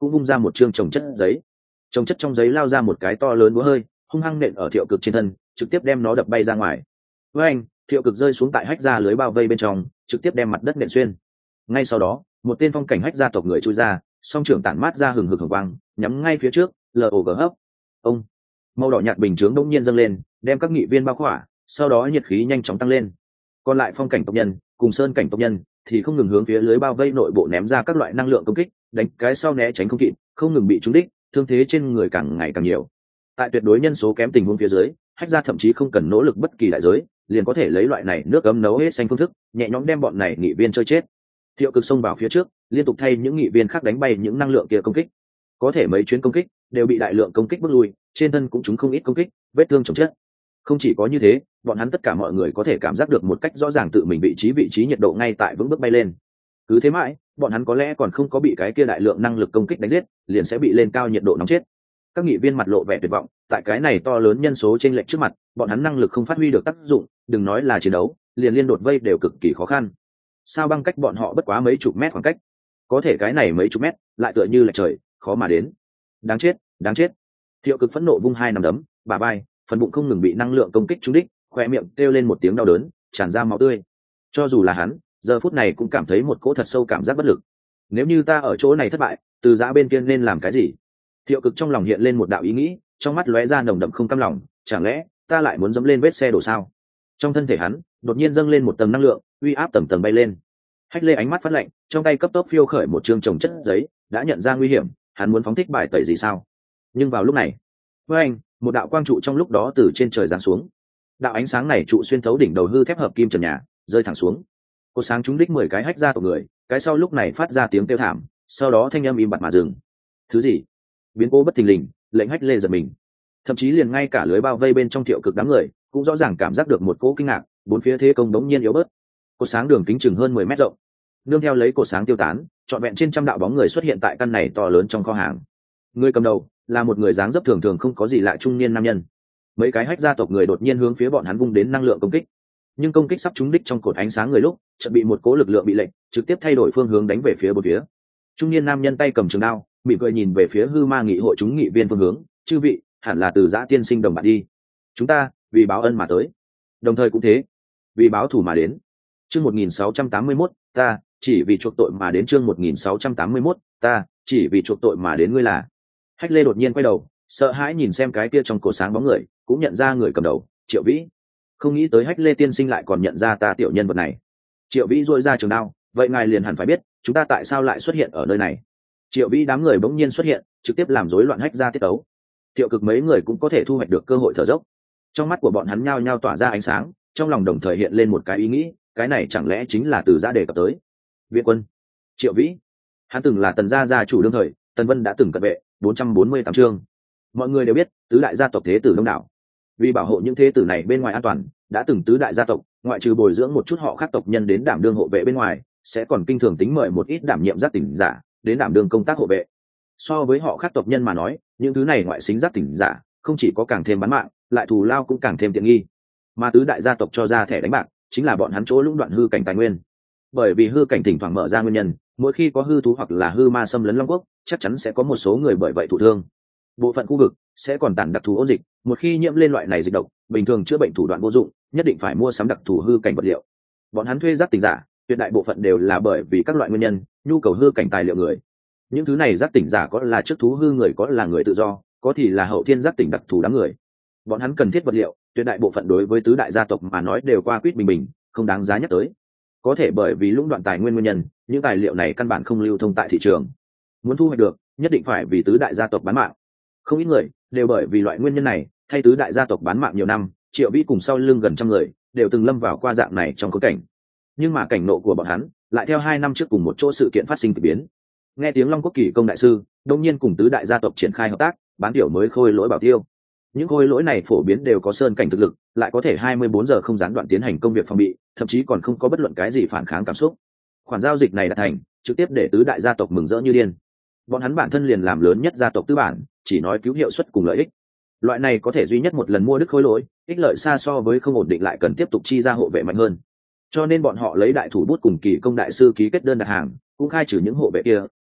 cũng vung ra một chương trồng chất giấy. Trồng chất trong giấy lao ra một cái to lớn búa hơi, hung hăng nện ở Thiệu Cực trên thân, trực tiếp đem nó đập bay ra ngoài. Với anh, Thiệu Cực rơi xuống tại hách ra lưới bao vây bên trong, trực tiếp đem mặt đất nện xuyên. Ngay sau đó, một tên phong cảnh hách gia tộc người chui ra, song trưởng tản mát ra hừng hực hồng quang, nhắm ngay phía trước, log hấp. Ông, màu đỏ nhạt bình chướng đông nhiên dâng lên, đem các nghị viên bao khỏa, sau đó nhiệt khí nhanh chóng tăng lên. Còn lại phong cảnh tộc nhân cùng sơn cảnh tộc nhân thì không ngừng hướng phía lưới bao vây nội bộ ném ra các loại năng lượng công kích, đánh cái sau né tránh không kịp, không ngừng bị trúng đích, thương thế trên người càng ngày càng nhiều. Tại tuyệt đối nhân số kém tình huống phía dưới, hách gia thậm chí không cần nỗ lực bất kỳ đại giới, liền có thể lấy loại này nước ấm nấu hết xanh phương thức, nhẹ nhõm đem bọn này nghị viên chơi chết. Thiệu Cực xông vào phía trước, liên tục thay những nghị viên khác đánh bay những năng lượng kia công kích. Có thể mấy chuyến công kích đều bị đại lượng công kích bước lui, trên thân cũng chúng không ít công kích, vết thương chồng chất. Không chỉ có như thế, bọn hắn tất cả mọi người có thể cảm giác được một cách rõ ràng tự mình vị trí nhiệt độ ngay tại vững bước bay lên. Cứ thế mãi, bọn hắn có lẽ còn không có bị cái kia đại lượng năng lực công kích đánh giết, liền sẽ bị lên cao nhiệt độ nóng chết. Các nghị viên mặt lộ vẻ tuyệt vọng, tại cái này to lớn nhân số trên lệch trước mặt, bọn hắn năng lực không phát huy được tác dụng, đừng nói là chiến đấu, liền liên đột vây đều cực kỳ khó khăn. Sao băng cách bọn họ bất quá mấy chục mét khoảng cách, có thể cái này mấy chục mét lại tựa như là trời, khó mà đến. Đáng chết, đáng chết. Thiệu Cực phẫn nộ vung hai nắm đấm, bả vai, phần bụng không ngừng bị năng lượng công kích trúng đích, khoe miệng kêu lên một tiếng đau đớn, tràn ra máu tươi. Cho dù là hắn, giờ phút này cũng cảm thấy một cỗ thật sâu cảm giác bất lực. Nếu như ta ở chỗ này thất bại, từ giã bên kia nên làm cái gì? Thiệu Cực trong lòng hiện lên một đạo ý nghĩ, trong mắt lóe ra nồng đậm không cam lòng, chẳng lẽ ta lại muốn dẫm lên vết xe đổ sao? Trong thân thể hắn đột nhiên dâng lên một tầng năng lượng, uy áp tầng tầng bay lên. Hách Lê ánh mắt phát lạnh, trong tay cấp tốc phiêu khởi một chương trồng chất giấy, đã nhận ra nguy hiểm, hắn muốn phóng thích bài tẩy gì sao? Nhưng vào lúc này, với anh, một đạo quang trụ trong lúc đó từ trên trời giáng xuống. Đạo ánh sáng này trụ xuyên thấu đỉnh đầu hư thép hợp kim trần nhà, rơi thẳng xuống. Cột sáng trúng đích 10 cái hách ra của người, cái sau lúc này phát ra tiếng kêu thảm, sau đó thanh âm im bặt mà dừng. Thứ gì? Biến cố bất thình lình, lệnh Hách Lê giật mình. Thậm chí liền ngay cả lưới bao vây bên trong Thiệu Cực đám người cũng rõ ràng cảm giác được một cỗ kinh ngạc, bốn phía thế công đống nhiên yếu bớt. Cột sáng đường kính chừng hơn 10 mét rộng, nương theo lấy cột sáng tiêu tán, trọn vẹn trên trăm đạo bóng người xuất hiện tại căn này to lớn trong kho hàng. Người cầm đầu là một người dáng dấp thường thường không có gì lạ trung niên nam nhân. Mấy cái hách gia tộc người đột nhiên hướng phía bọn hắn vung đến năng lượng công kích, nhưng công kích sắp trúng đích trong cột ánh sáng người lúc chợt bị một cố lực lượng bị lệnh trực tiếp thay đổi phương hướng đánh về phía bốn phía. Trung niên nam nhân tay cầm trường đao, mỉm cười nhìn về phía hư ma nghị hội chúng nghị viên phương hướng, chư vị hẳn là từ giã tiên sinh đồng bạn đi, chúng ta vì báo ân mà tới, đồng thời cũng thế, vì báo thù mà đến. Chương 1681, ta chỉ vì chuộc tội mà đến. Chương 1681, ta chỉ vì chuộc tội mà đến. Ngươi là? Hách Lê đột nhiên quay đầu, sợ hãi nhìn xem cái kia trong cổ sáng bóng người, cũng nhận ra người cầm đầu, Triệu Vĩ. Không nghĩ tới Hách Lê tiên sinh lại còn nhận ra ta tiểu nhân vật này. Triệu Vĩ duỗi ra trường đao, vậy ngài liền hẳn phải biết chúng ta tại sao lại xuất hiện ở nơi này. Triệu Vĩ đám người bỗng nhiên xuất hiện, trực tiếp làm rối loạn Hách gia tiết tấu. Thiệu Cực mấy người cũng có thể thu hoạch được cơ hội thở dốc. Trong mắt của bọn hắn nhao nhao tỏa ra ánh sáng, trong lòng đồng thời hiện lên một cái ý nghĩ, cái này chẳng lẽ chính là từ gia đề cập tới viện quân. Triệu Vĩ, hắn từng là Tần gia gia chủ đương thời, Tần Vân đã từng cận vệ 448 chương. Mọi người đều biết tứ đại gia tộc thế tử đông đảo, vì bảo hộ những thế tử này bên ngoài an toàn, đã từng tứ đại gia tộc ngoại trừ bồi dưỡng một chút họ khác tộc nhân đến đảm đương hộ vệ bên ngoài, sẽ còn kinh thường tính mời một ít đảm nhiệm giác tỉnh giả đến đảm đương công tác hộ vệ. So với họ khác tộc nhân mà nói, những thứ này ngoại xính giác tỉnh giả không chỉ có càng thêm bán mạng, lại thù lao cũng càng thêm tiện nghi. Mà tứ đại gia tộc cho ra thẻ đánh bạc chính là bọn hắn chỗ lũng đoạn hư cảnh tài nguyên. Bởi vì hư cảnh thỉnh thoảng mở ra nguyên nhân, mỗi khi có hư thú hoặc là hư ma xâm lấn Long Quốc, chắc chắn sẽ có một số người bởi vậy thụ thương. Bộ phận khu vực sẽ còn tản đặc thù ôn dịch, một khi nhiễm lên loại này dịch độc, bình thường chữa bệnh thủ đoạn vô dụng, nhất định phải mua sắm đặc thù hư cảnh vật liệu. Bọn hắn thuê giác tỉnh giả, tuyệt đại bộ phận đều là bởi vì các loại nguyên nhân, nhu cầu hư cảnh tài liệu người. Những thứ này giác tỉnh giả có là trước thú hư người, có là người tự do, có thì là hậu thiên giác tỉnh đặc thù đám người. Bọn hắn cần thiết vật liệu, tuyệt đại bộ phận đối với tứ đại gia tộc mà nói đều qua quýt bình bình, không đáng giá nhắc tới. Có thể bởi vì lũng đoạn tài nguyên nguyên nhân, những tài liệu này căn bản không lưu thông tại thị trường. Muốn thu hoạch được, nhất định phải vì tứ đại gia tộc bán mạng. Không ít người đều bởi vì loại nguyên nhân này thay tứ đại gia tộc bán mạng nhiều năm. Triệu Vĩ cùng sau lưng gần trăm người đều từng lâm vào qua dạng này trong khốn cảnh, nhưng mà cảnh nộ của bọn hắn lại theo 2 năm trước cùng một chỗ sự kiện phát sinh kỳ biến. Nghe tiếng Long Quốc Kỳ công đại sư đông nhiên cùng tứ đại gia tộc triển khai hợp tác, bán tiểu mới khôi lỗi bảo tiêu. Những khôi lỗi này phổ biến đều có sơn cảnh thực lực, lại có thể 24 giờ không gián đoạn tiến hành công việc phòng bị, thậm chí còn không có bất luận cái gì phản kháng cảm xúc. Khoản giao dịch này đã thành, trực tiếp để tứ đại gia tộc mừng rỡ như điên. Bọn hắn bản thân liền làm lớn nhất gia tộc tư bản, chỉ nói cứu hiệu suất cùng lợi ích. Loại này có thể duy nhất một lần mua đứt khối lỗi, ích lợi xa so với không ổn định lại cần tiếp tục chi ra hộ vệ mạnh hơn. Cho nên bọn họ lấy đại thủ bút cùng Kỳ công đại sư ký kết đơn đặt hàng, cũng khai trừ những hộ vệ kia,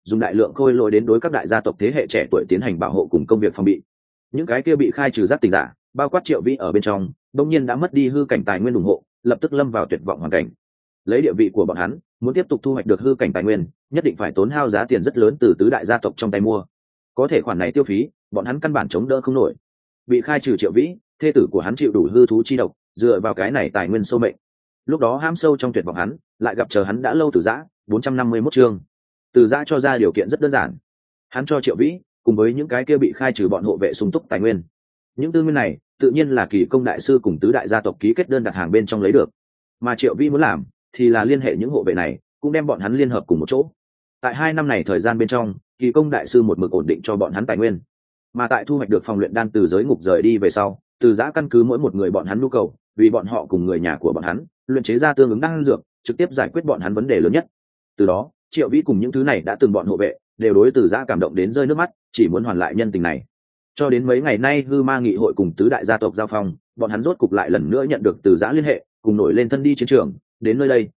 dùng đại lượng khôi lỗi đến đối các đại gia tộc thế hệ trẻ tuổi tiến hành bảo hộ cùng công việc phòng bị. Những cái kia bị khai trừ giác tỉnh giả, bao quát Triệu Vĩ ở bên trong, đông nhiên đã mất đi hư cảnh tài nguyên ủng hộ, lập tức lâm vào tuyệt vọng hoàn cảnh. Lấy địa vị của bọn hắn, muốn tiếp tục thu hoạch được hư cảnh tài nguyên, nhất định phải tốn hao giá tiền rất lớn từ tứ đại gia tộc trong tay mua. Có thể khoản này tiêu phí, bọn hắn căn bản chống đỡ không nổi. Bị khai trừ Triệu Vĩ, thê tử của hắn chịu đủ hư thú chi độc, dựa vào cái này tài nguyên sâu mệnh. Lúc đó hãm sâu trong tuyệt vọng hắn, lại gặp chờ hắn đã lâu Từ Giã, 451 chương. Từ Giã cho ra điều kiện rất đơn giản. Hắn cho Triệu Vĩ, cùng với những cái kia bị khai trừ bọn hộ vệ sung túc tài nguyên. Những tư nguyên này, tự nhiên là Kỳ Công đại sư cùng tứ đại gia tộc ký kết đơn đặt hàng bên trong lấy được. Mà Triệu Vĩ muốn làm, thì là liên hệ những hộ vệ này, cũng đem bọn hắn liên hợp cùng một chỗ. Tại 2 năm này thời gian bên trong, Kỳ Công đại sư một mực ổn định cho bọn hắn tài nguyên. Mà tại thu hoạch được phòng luyện đan từ giới ngục rời đi về sau, Từ Giã căn cứ mỗi một người bọn hắn nhu cầu, vì bọn họ cùng người nhà của bọn hắn, luyện chế ra tương ứng đan dược, trực tiếp giải quyết bọn hắn vấn đề lớn nhất. Từ đó, Triệu Vĩ cùng những thứ này đã từng bọn hộ vệ, đều đối Từ Giã cảm động đến rơi nước mắt, chỉ muốn hoàn lại nhân tình này. Cho đến mấy ngày nay Hư Ma nghị hội cùng tứ đại gia tộc giao phong, bọn hắn rốt cục lại lần nữa nhận được Từ Giã liên hệ, cùng nổi lên thân đi chiến trường, đến nơi đây,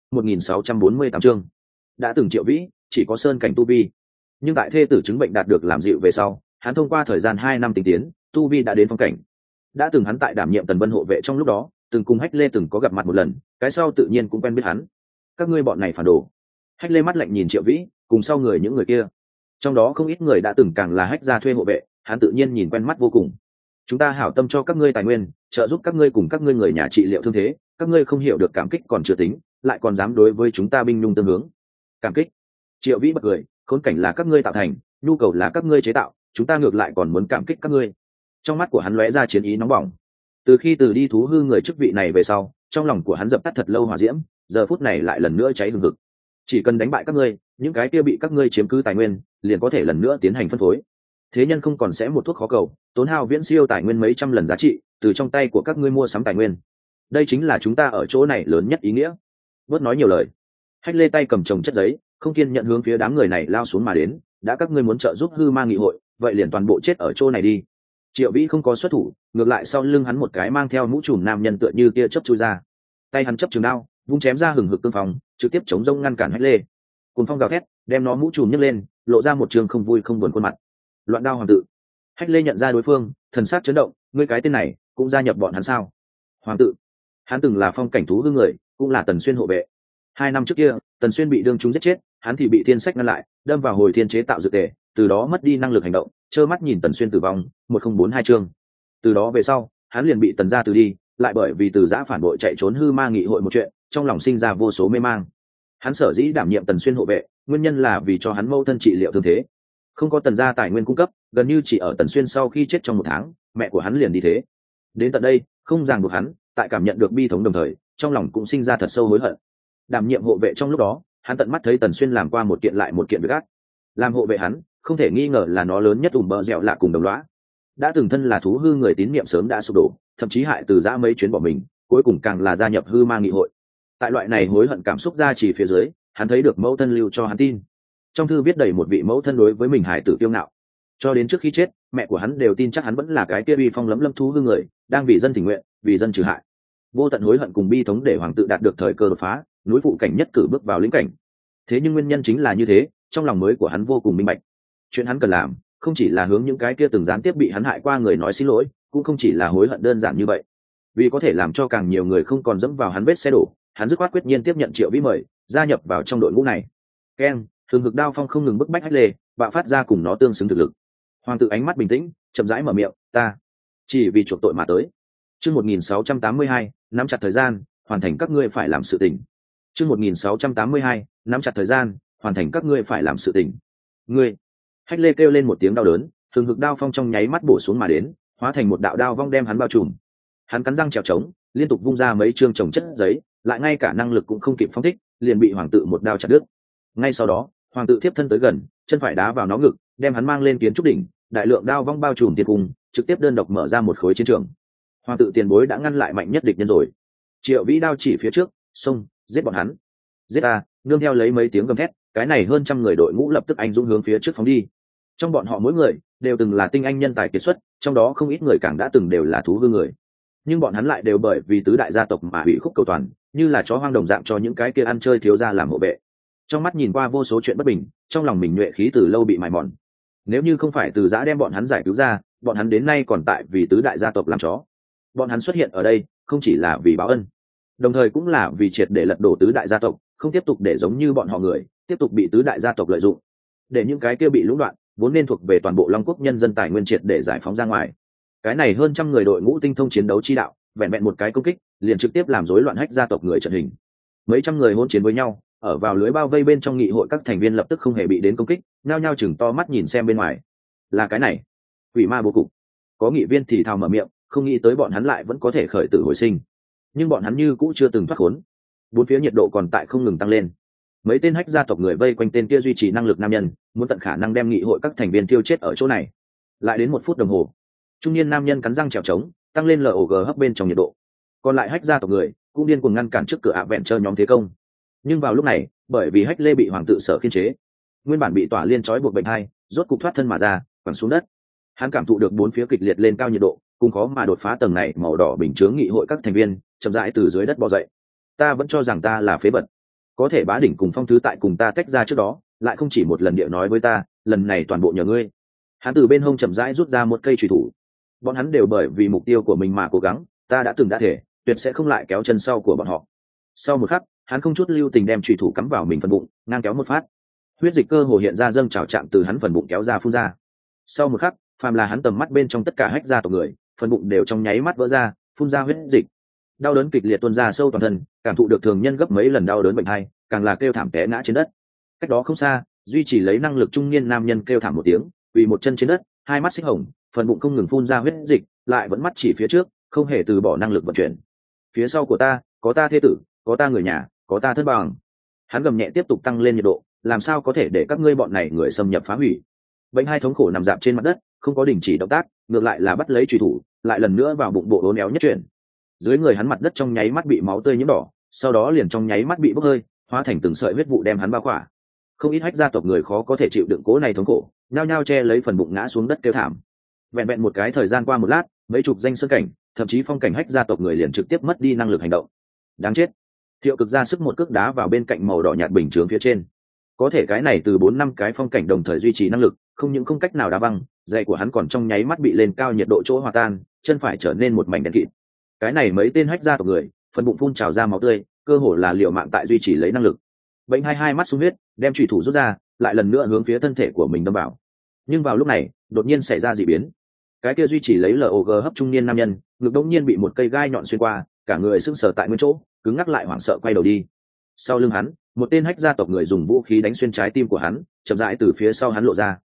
1648 chương. Đã từng Triệu Vĩ chỉ có sơn cảnh tu vi, nhưng tại thê tử chứng bệnh đạt được làm dịu về sau, hắn thông qua thời gian 2 năm tinh tiến, tu vi đã đến phong cảnh. Đã từng hắn tại đảm nhiệm Tần Vân hộ vệ trong lúc đó, từng cùng Hách Lê từng có gặp mặt một lần, cái sau tự nhiên cũng quen biết hắn. Các ngươi bọn này phản đồ. Hách Lê mắt lạnh nhìn Triệu Vĩ, cùng sau người những người kia. Trong đó không ít người đã từng càng là Hách gia thuê hộ vệ, hắn tự nhiên nhìn quen mắt vô cùng. Chúng ta hảo tâm cho các ngươi tài nguyên, trợ giúp các ngươi cùng các ngươi người nhà trị liệu thương thế, các ngươi không hiểu được cảm kích còn chưa tính, lại còn dám đối với chúng ta binh nhung tương hướng. Cảm kích? Triệu Vĩ bật cười, khốn cảnh là các ngươi tạo thành, nhu cầu là các ngươi chế tạo, chúng ta ngược lại còn muốn cảm kích các ngươi. Trong mắt của hắn lóe ra chiến ý nóng bỏng. Từ khi từ đi thú hư người chức vị này về sau, trong lòng của hắn dập tắt thật lâu hỏa diễm, giờ phút này lại lần nữa cháy hừng hực. Chỉ cần đánh bại các ngươi, những cái kia bị các ngươi chiếm cứ tài nguyên, liền có thể lần nữa tiến hành phân phối. Thế nhân không còn sẽ một thuốc khó cầu, tốn hao viễn siêu tài nguyên mấy trăm lần giá trị, từ trong tay của các ngươi mua sắm tài nguyên. Đây chính là chúng ta ở chỗ này lớn nhất ý nghĩa. Bớt nói nhiều lời. Hách Lê tay cầm chồng chất giấy, không kiên nhận hướng phía đám người này lao xuống mà đến. Đã các ngươi muốn trợ giúp Hư Ma nghị hội, vậy liền toàn bộ chết ở chỗ này đi. Triệu Vĩ không có xuất thủ, ngược lại sau lưng hắn một cái mang theo mũ trùm nam nhân tựa như tia chớp chui ra. Tay hắn chấp trường đao, vung chém ra hừng hực tương phòng, trực tiếp chống rông ngăn cản Hách Lê. Cuồng phong gào thét, đem nó mũ trùm nhấc lên, lộ ra một trường không vui không buồn khuôn mặt. Loạn đao hoàng tự. Hách Lê nhận ra đối phương, thần sắc chấn động, ngươi cái tên này cũng gia nhập bọn hắn sao? Hoàng tự, hắn từng là phong cảnh thú hư người, cũng là Tần Xuyên hộ vệ. 2 năm trước kia, Tần Xuyên bị đương chúng giết chết, hắn thì bị thiên sách ngăn lại, đâm vào hồi thiên chế tạo dược tề, từ đó mất đi năng lực hành động, trơ mắt nhìn Tần Xuyên tử vong. 1042 chương. Từ đó về sau, hắn liền bị Tần gia từ đi, lại bởi vì Từ Giã phản bội chạy trốn Hư Ma nghị hội một chuyện, trong lòng sinh ra vô số mê mang. Hắn sở dĩ đảm nhiệm Tần Xuyên hộ vệ, nguyên nhân là vì cho hắn mâu thân trị liệu thương thế. Không có Tần gia tài nguyên cung cấp, gần như chỉ ở Tần Xuyên sau khi chết trong 1 tháng, mẹ của hắn liền đi thế. Đến tận đây, không ràng buộc hắn, tại cảm nhận được bi thống đồng thời, trong lòng cũng sinh ra thật sâu hối hận. Đảm nhiệm hộ vệ trong lúc đó, hắn tận mắt thấy Tần Xuyên làm qua một kiện lại một kiện việc ác. Làm hộ vệ hắn, không thể nghi ngờ là nó lớn nhất bờ dẻo lạ cùng đồng lõa. Đã từng thân là thú hư người tín niệm sớm đã sụp đổ, thậm chí hại Từ Giã mấy chuyến bỏ mình, cuối cùng càng là gia nhập Hư Ma nghị hội. Tại loại này hối hận cảm xúc ra chỉ phía dưới, hắn thấy được mẫu thân lưu cho hắn tin. Trong thư viết đầy một vị mẫu thân đối với mình hải tử kiêu ngạo. Cho đến trước khi chết, mẹ của hắn đều tin chắc hắn vẫn là cái kia uy phong lấm lâm thú hư người, đang vì dân tình nguyện, vì dân trừ hại. Vô tận hối hận cùng bi thống để hoàng tự đạt được thời cơ đột phá, núi phụ cảnh nhất cử bước vào lĩnh cảnh. Thế nhưng nguyên nhân chính là như thế, trong lòng mới của hắn vô cùng minh bạch. Chuyện hắn cần làm, không chỉ là hướng những cái kia từng gián tiếp bị hắn hại qua người nói xin lỗi, cũng không chỉ là hối hận đơn giản như vậy. Vì có thể làm cho càng nhiều người không còn dẫm vào hắn vết xe đổ, hắn dứt khoát quyết nhiên tiếp nhận Triệu Vĩ mời, gia nhập vào trong đội ngũ này. Keng, thường hực đao phong không ngừng bức bách Hách Lê, bạo phát ra cùng nó tương xứng thực lực. Hoàng tự ánh mắt bình tĩnh, chậm rãi mở miệng, ta chỉ vì chuộc tội mà tới. Chương 1682, nắm chặt thời gian, hoàn thành các ngươi phải làm sự tình. Chương 1682, nắm chặt thời gian, hoàn thành các ngươi phải làm sự tình. Ngươi. Hách Lê kêu lên một tiếng đau đớn, thường hực đao phong trong nháy mắt bổ xuống mà đến, hóa thành một đạo đao vong đem hắn bao trùm. Hắn cắn răng trèo trống, liên tục vung ra mấy chương chồng chất giấy, lại ngay cả năng lực cũng không kịp phóng thích, liền bị hoàng tự một đao chặt đứt. Ngay sau đó, hoàng tự tiếp thân tới gần, chân phải đá vào nó ngực, đem hắn mang lên kiến trúc đỉnh, đại lượng đao vong bao trùm thiên cung, trực tiếp đơn độc mở ra một khối chiến trường. Hoàng tự tiền bối đã ngăn lại mạnh nhất địch nhân rồi. Triệu Vĩ đao chỉ phía trước, xông, giết bọn hắn. Giết ta, nương theo lấy mấy tiếng gầm thét, cái này hơn trăm người đội ngũ lập tức anh dũng hướng phía trước phóng đi. Trong bọn họ mỗi người đều từng là tinh anh nhân tài kiệt xuất, trong đó không ít người càng đã từng đều là thú hư người. Nhưng bọn hắn lại đều bởi vì tứ đại gia tộc mà hủy khúc cầu toàn, như là chó hoang đồng dạng cho những cái kia ăn chơi thiếu gia làm hộ vệ. trong mắt nhìn qua vô số chuyện bất bình, trong lòng mình nhuệ khí từ lâu bị mài mòn. Nếu như không phải từ giã đem bọn hắn giải cứu ra, bọn hắn đến nay còn tại vì tứ đại gia tộc làm chó. Bọn hắn xuất hiện ở đây không chỉ là vì báo ân, đồng thời cũng là vì triệt để lật đổ tứ đại gia tộc, không tiếp tục để giống như bọn họ người tiếp tục bị tứ đại gia tộc lợi dụng, để những cái kia bị lũng đoạn vốn nên thuộc về toàn bộ Long Quốc nhân dân tài nguyên triệt để giải phóng ra ngoài. Cái này hơn trăm người đội ngũ tinh thông chiến đấu chi đạo, vẹn vẹn một cái công kích liền trực tiếp làm rối loạn hách gia tộc người trận hình. Mấy trăm người hỗn chiến với nhau, ở vào lưới bao vây bên trong nghị hội, các thành viên lập tức không hề bị đến công kích, nhao nhao chừng to mắt nhìn xem bên ngoài. Là cái này, quỷ ma bố cục. Có nghị viên thì thào mở miệng, không nghĩ tới bọn hắn lại vẫn có thể khởi tử hồi sinh, nhưng bọn hắn như cũng chưa từng thoát khốn. Bốn phía nhiệt độ còn tại không ngừng tăng lên. Mấy tên hách gia tộc người vây quanh tên kia duy trì năng lực nam nhân, muốn tận khả năng đem nghị hội các thành viên tiêu chết ở chỗ này. Lại đến 1 phút đồng hồ, trung niên nam nhân cắn răng trèo trống, tăng lên log hấp bên trong nhiệt độ. Còn lại hách gia tộc người cũng điên cuồng ngăn cản trước cửa ạ vẹn chờ nhóm thế công. Nhưng vào lúc này, bởi vì hách lê bị hoàng tự sở khiên chế, nguyên bản bị tỏa liên trói buộc bệnh hai rốt cục thoát thân mà ra, quẳng xuống đất. Hắn cảm thụ được bốn phía kịch liệt lên cao nhiệt độ, cùng khó mà đột phá tầng này màu đỏ bình chướng nghị hội các thành viên chậm rãi từ dưới đất bò dậy. Ta vẫn cho rằng ta là phế vật, có thể Bá Đỉnh cùng Phong Thứ tại cùng ta tách ra trước đó lại không chỉ một lần địa nói với ta, lần này toàn bộ nhờ ngươi. Hắn từ bên hông chậm rãi rút ra một cây chùy thủ. Bọn hắn đều bởi vì mục tiêu của mình mà cố gắng, ta đã từng đã thể tuyệt sẽ không lại kéo chân sau của bọn họ. Sau một khắc, hắn không chút lưu tình đem chùy thủ cắm vào mình phần bụng, ngang kéo một phát. Huyết dịch cơ hồ hiện ra dâng trào chạm từ hắn phần bụng kéo ra phun ra. Sau một khắc, phàm là hắn tầm mắt bên trong tất cả hách gia tộc người, phần bụng đều trong nháy mắt vỡ ra, phun ra huyết dịch. Đau đớn kịch liệt tuôn ra sâu toàn thân, cảm thụ được thường nhân gấp mấy lần đau đớn bệnh hai, càng là kêu thảm té ngã trên đất. Cách đó không xa, duy trì lấy năng lực trung niên nam nhân kêu thảm một tiếng, quỳ một chân trên đất, hai mắt xích hồng, phần bụng không ngừng phun ra huyết dịch, lại vẫn mắt chỉ phía trước, không hề từ bỏ năng lực vận chuyển. Phía sau của ta, có ta thê tử, có ta người nhà, có ta thân bằng. Hắn gầm nhẹ tiếp tục tăng lên nhiệt độ, làm sao có thể để các ngươi bọn này người xâm nhập phá hủy. Bệnh hai thống khổ nằm dạp trên mặt đất, không có đình chỉ động tác, ngược lại là bắt lấy chùy thủ, lại lần nữa vào bụng bộ uốn éo nhất chuyển. Dưới người hắn mặt đất trong nháy mắt bị máu tươi nhiễm đỏ, sau đó liền trong nháy mắt bị bốc hơi, hóa thành từng sợi huyết vụ đem hắn bao khỏa. Không ít hách gia tộc người khó có thể chịu đựng cố này thống khổ, nhao nhao che lấy phần bụng ngã xuống đất kêu thảm. Vẹn vẹn một cái thời gian qua một lát, mấy chục danh sơn cảnh, thậm chí phong cảnh hách gia tộc người liền trực tiếp mất đi năng lực hành động. Đáng chết! Thiệu Cực ra sức một cước đá vào bên cạnh màu đỏ nhạt bình chướng phía trên. Có thể cái này từ 4-5 cái phong cảnh đồng thời duy trì năng lực, không những không cách nào đá văng, giày của hắn còn trong nháy mắt bị lên cao nhiệt độ chỗ hòa tan, chân phải trở nên một mảnh đen kịt. Cái này mấy tên hách gia tộc người, phần bụng phun trào ra máu tươi, cơ hồ là liều mạng tại duy trì lấy năng lực. Bệnh hai mắt sung huyết, đem chủy thủ rút ra, lại lần nữa hướng phía thân thể của mình đâm vào. Nhưng vào lúc này, đột nhiên xảy ra dị biến. Cái kia duy trì lấy log hấp trung niên nam nhân, ngực đống nhiên bị một cây gai nhọn xuyên qua, cả người sững sờ tại nguyên chỗ, cứng ngắc lại hoảng sợ quay đầu đi. Sau lưng hắn, một tên hách gia tộc người dùng vũ khí đánh xuyên trái tim của hắn, chậm rãi từ phía sau hắn lộ ra.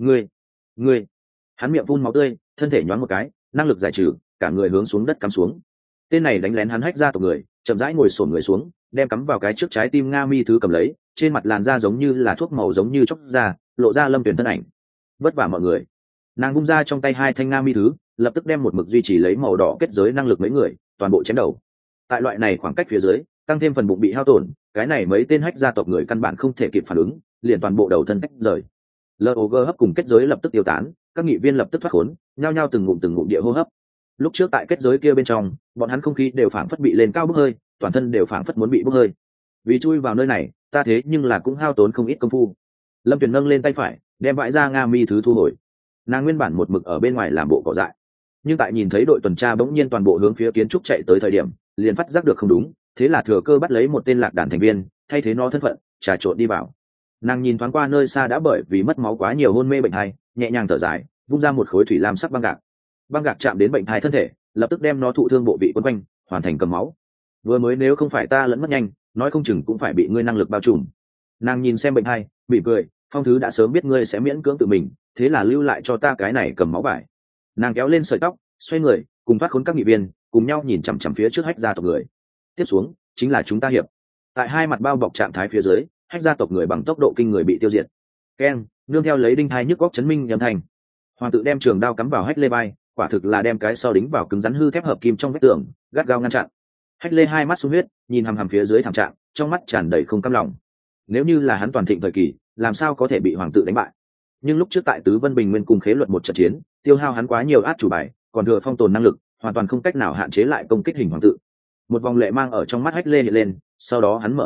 Ngươi! Hắn miệng phun máu tươi, thân thể nhoáng một cái, năng lực giải trừ, cả người hướng xuống đất cắm xuống. Tên này đánh lén hắn hách gia tộc người, chậm rãi ngồi xổm người xuống, đem cắm vào cái trước trái tim Nga Mi thứ cầm lấy, trên mặt làn da giống như là thuốc màu giống như chóc ra, lộ ra Lâm Tuyền thân ảnh. Vất vả mọi người. Nàng vung ra trong tay 2 thanh Nga Mi thứ, lập tức đem một mực duy trì lấy màu đỏ kết giới năng lực mấy người toàn bộ chém đầu. Tại loại này khoảng cách phía dưới, tăng thêm phần bụng bị hao tổn, cái này mấy tên hách gia tộc người căn bản không thể kịp phản ứng, liền toàn bộ đầu thân tách rời. Log hấp cùng kết giới lập tức tiêu tán, các nghị viên lập tức thoát khốn, nhao nhao từng ngụm địa hô hấp. Lúc trước tại kết giới kia bên trong, bọn hắn không khí đều phảng phất bị lên cao bốc hơi, toàn thân đều phảng phất muốn bị bốc hơi. Vì chui vào nơi này, ta thế nhưng là cũng hao tốn không ít công phu. Lâm Tuyền nâng lên tay phải, đem vãi ra Nga Mi thứ thu hồi. Nàng nguyên bản một mực ở bên ngoài làm bộ cỏ dại, nhưng tại nhìn thấy đội tuần tra bỗng nhiên toàn bộ hướng phía kiến trúc chạy tới thời điểm, liền phát giác được không đúng, thế là thừa cơ bắt lấy một tên lạc đàn thành viên, thay thế nó thân phận, trà trộn đi vào. Nàng nhìn thoáng qua nơi xa đã bởi vì mất máu quá nhiều hôn mê bệnh hai, nhẹ nhàng thở dài, vung ra một khối thủy lam sắc băng gạc chạm đến bệnh thai thân thể, lập tức đem nó thụ thương bộ vị quấn quanh, hoàn thành cầm máu. Vừa mới nếu không phải ta lẫn mất nhanh, nói không chừng cũng phải bị ngươi năng lực bao trùm. Nàng nhìn xem bệnh thai, mỉm cười, Phong Thứ đã sớm biết ngươi sẽ miễn cưỡng tự mình, thế là lưu lại cho ta cái này cầm máu vải. Nàng kéo lên sợi tóc, xoay người, cùng thoát khốn các nghị viên, cùng nhau nhìn chằm chằm phía trước hách gia tộc người. Tiếp xuống chính là chúng ta hiệp. Tại hai mặt bao bọc trạng thái phía dưới, hách gia tộc người bằng tốc độ kinh người bị tiêu diệt. Keng, nương theo lấy đinh thai nhức góc chấn minh âm thanh. Hoàng tự đem trường đao cắm vào hách lê bay, quả thực là đem cái sau đính vào cứng rắn hư thép hợp kim trong vách tường, gắt gao ngăn chặn. Hách lê hai mắt sung huyết, nhìn hằm phía dưới thảm trạng, trong mắt tràn đầy không cam lòng. Nếu như là hắn toàn thịnh thời kỳ, làm sao có thể bị hoàng tự đánh bại? Nhưng lúc trước tại Tứ Vân Bình Nguyên cùng Khế Luật một trận chiến, tiêu hao hắn quá nhiều át chủ bài, còn thừa phong tồn năng lực, hoàn toàn không cách nào hạn chế lại công kích hình hoàng tự. Một vòng lệ mang ở trong mắt hách lê hiện lên, sau đó hắn mở to miệng,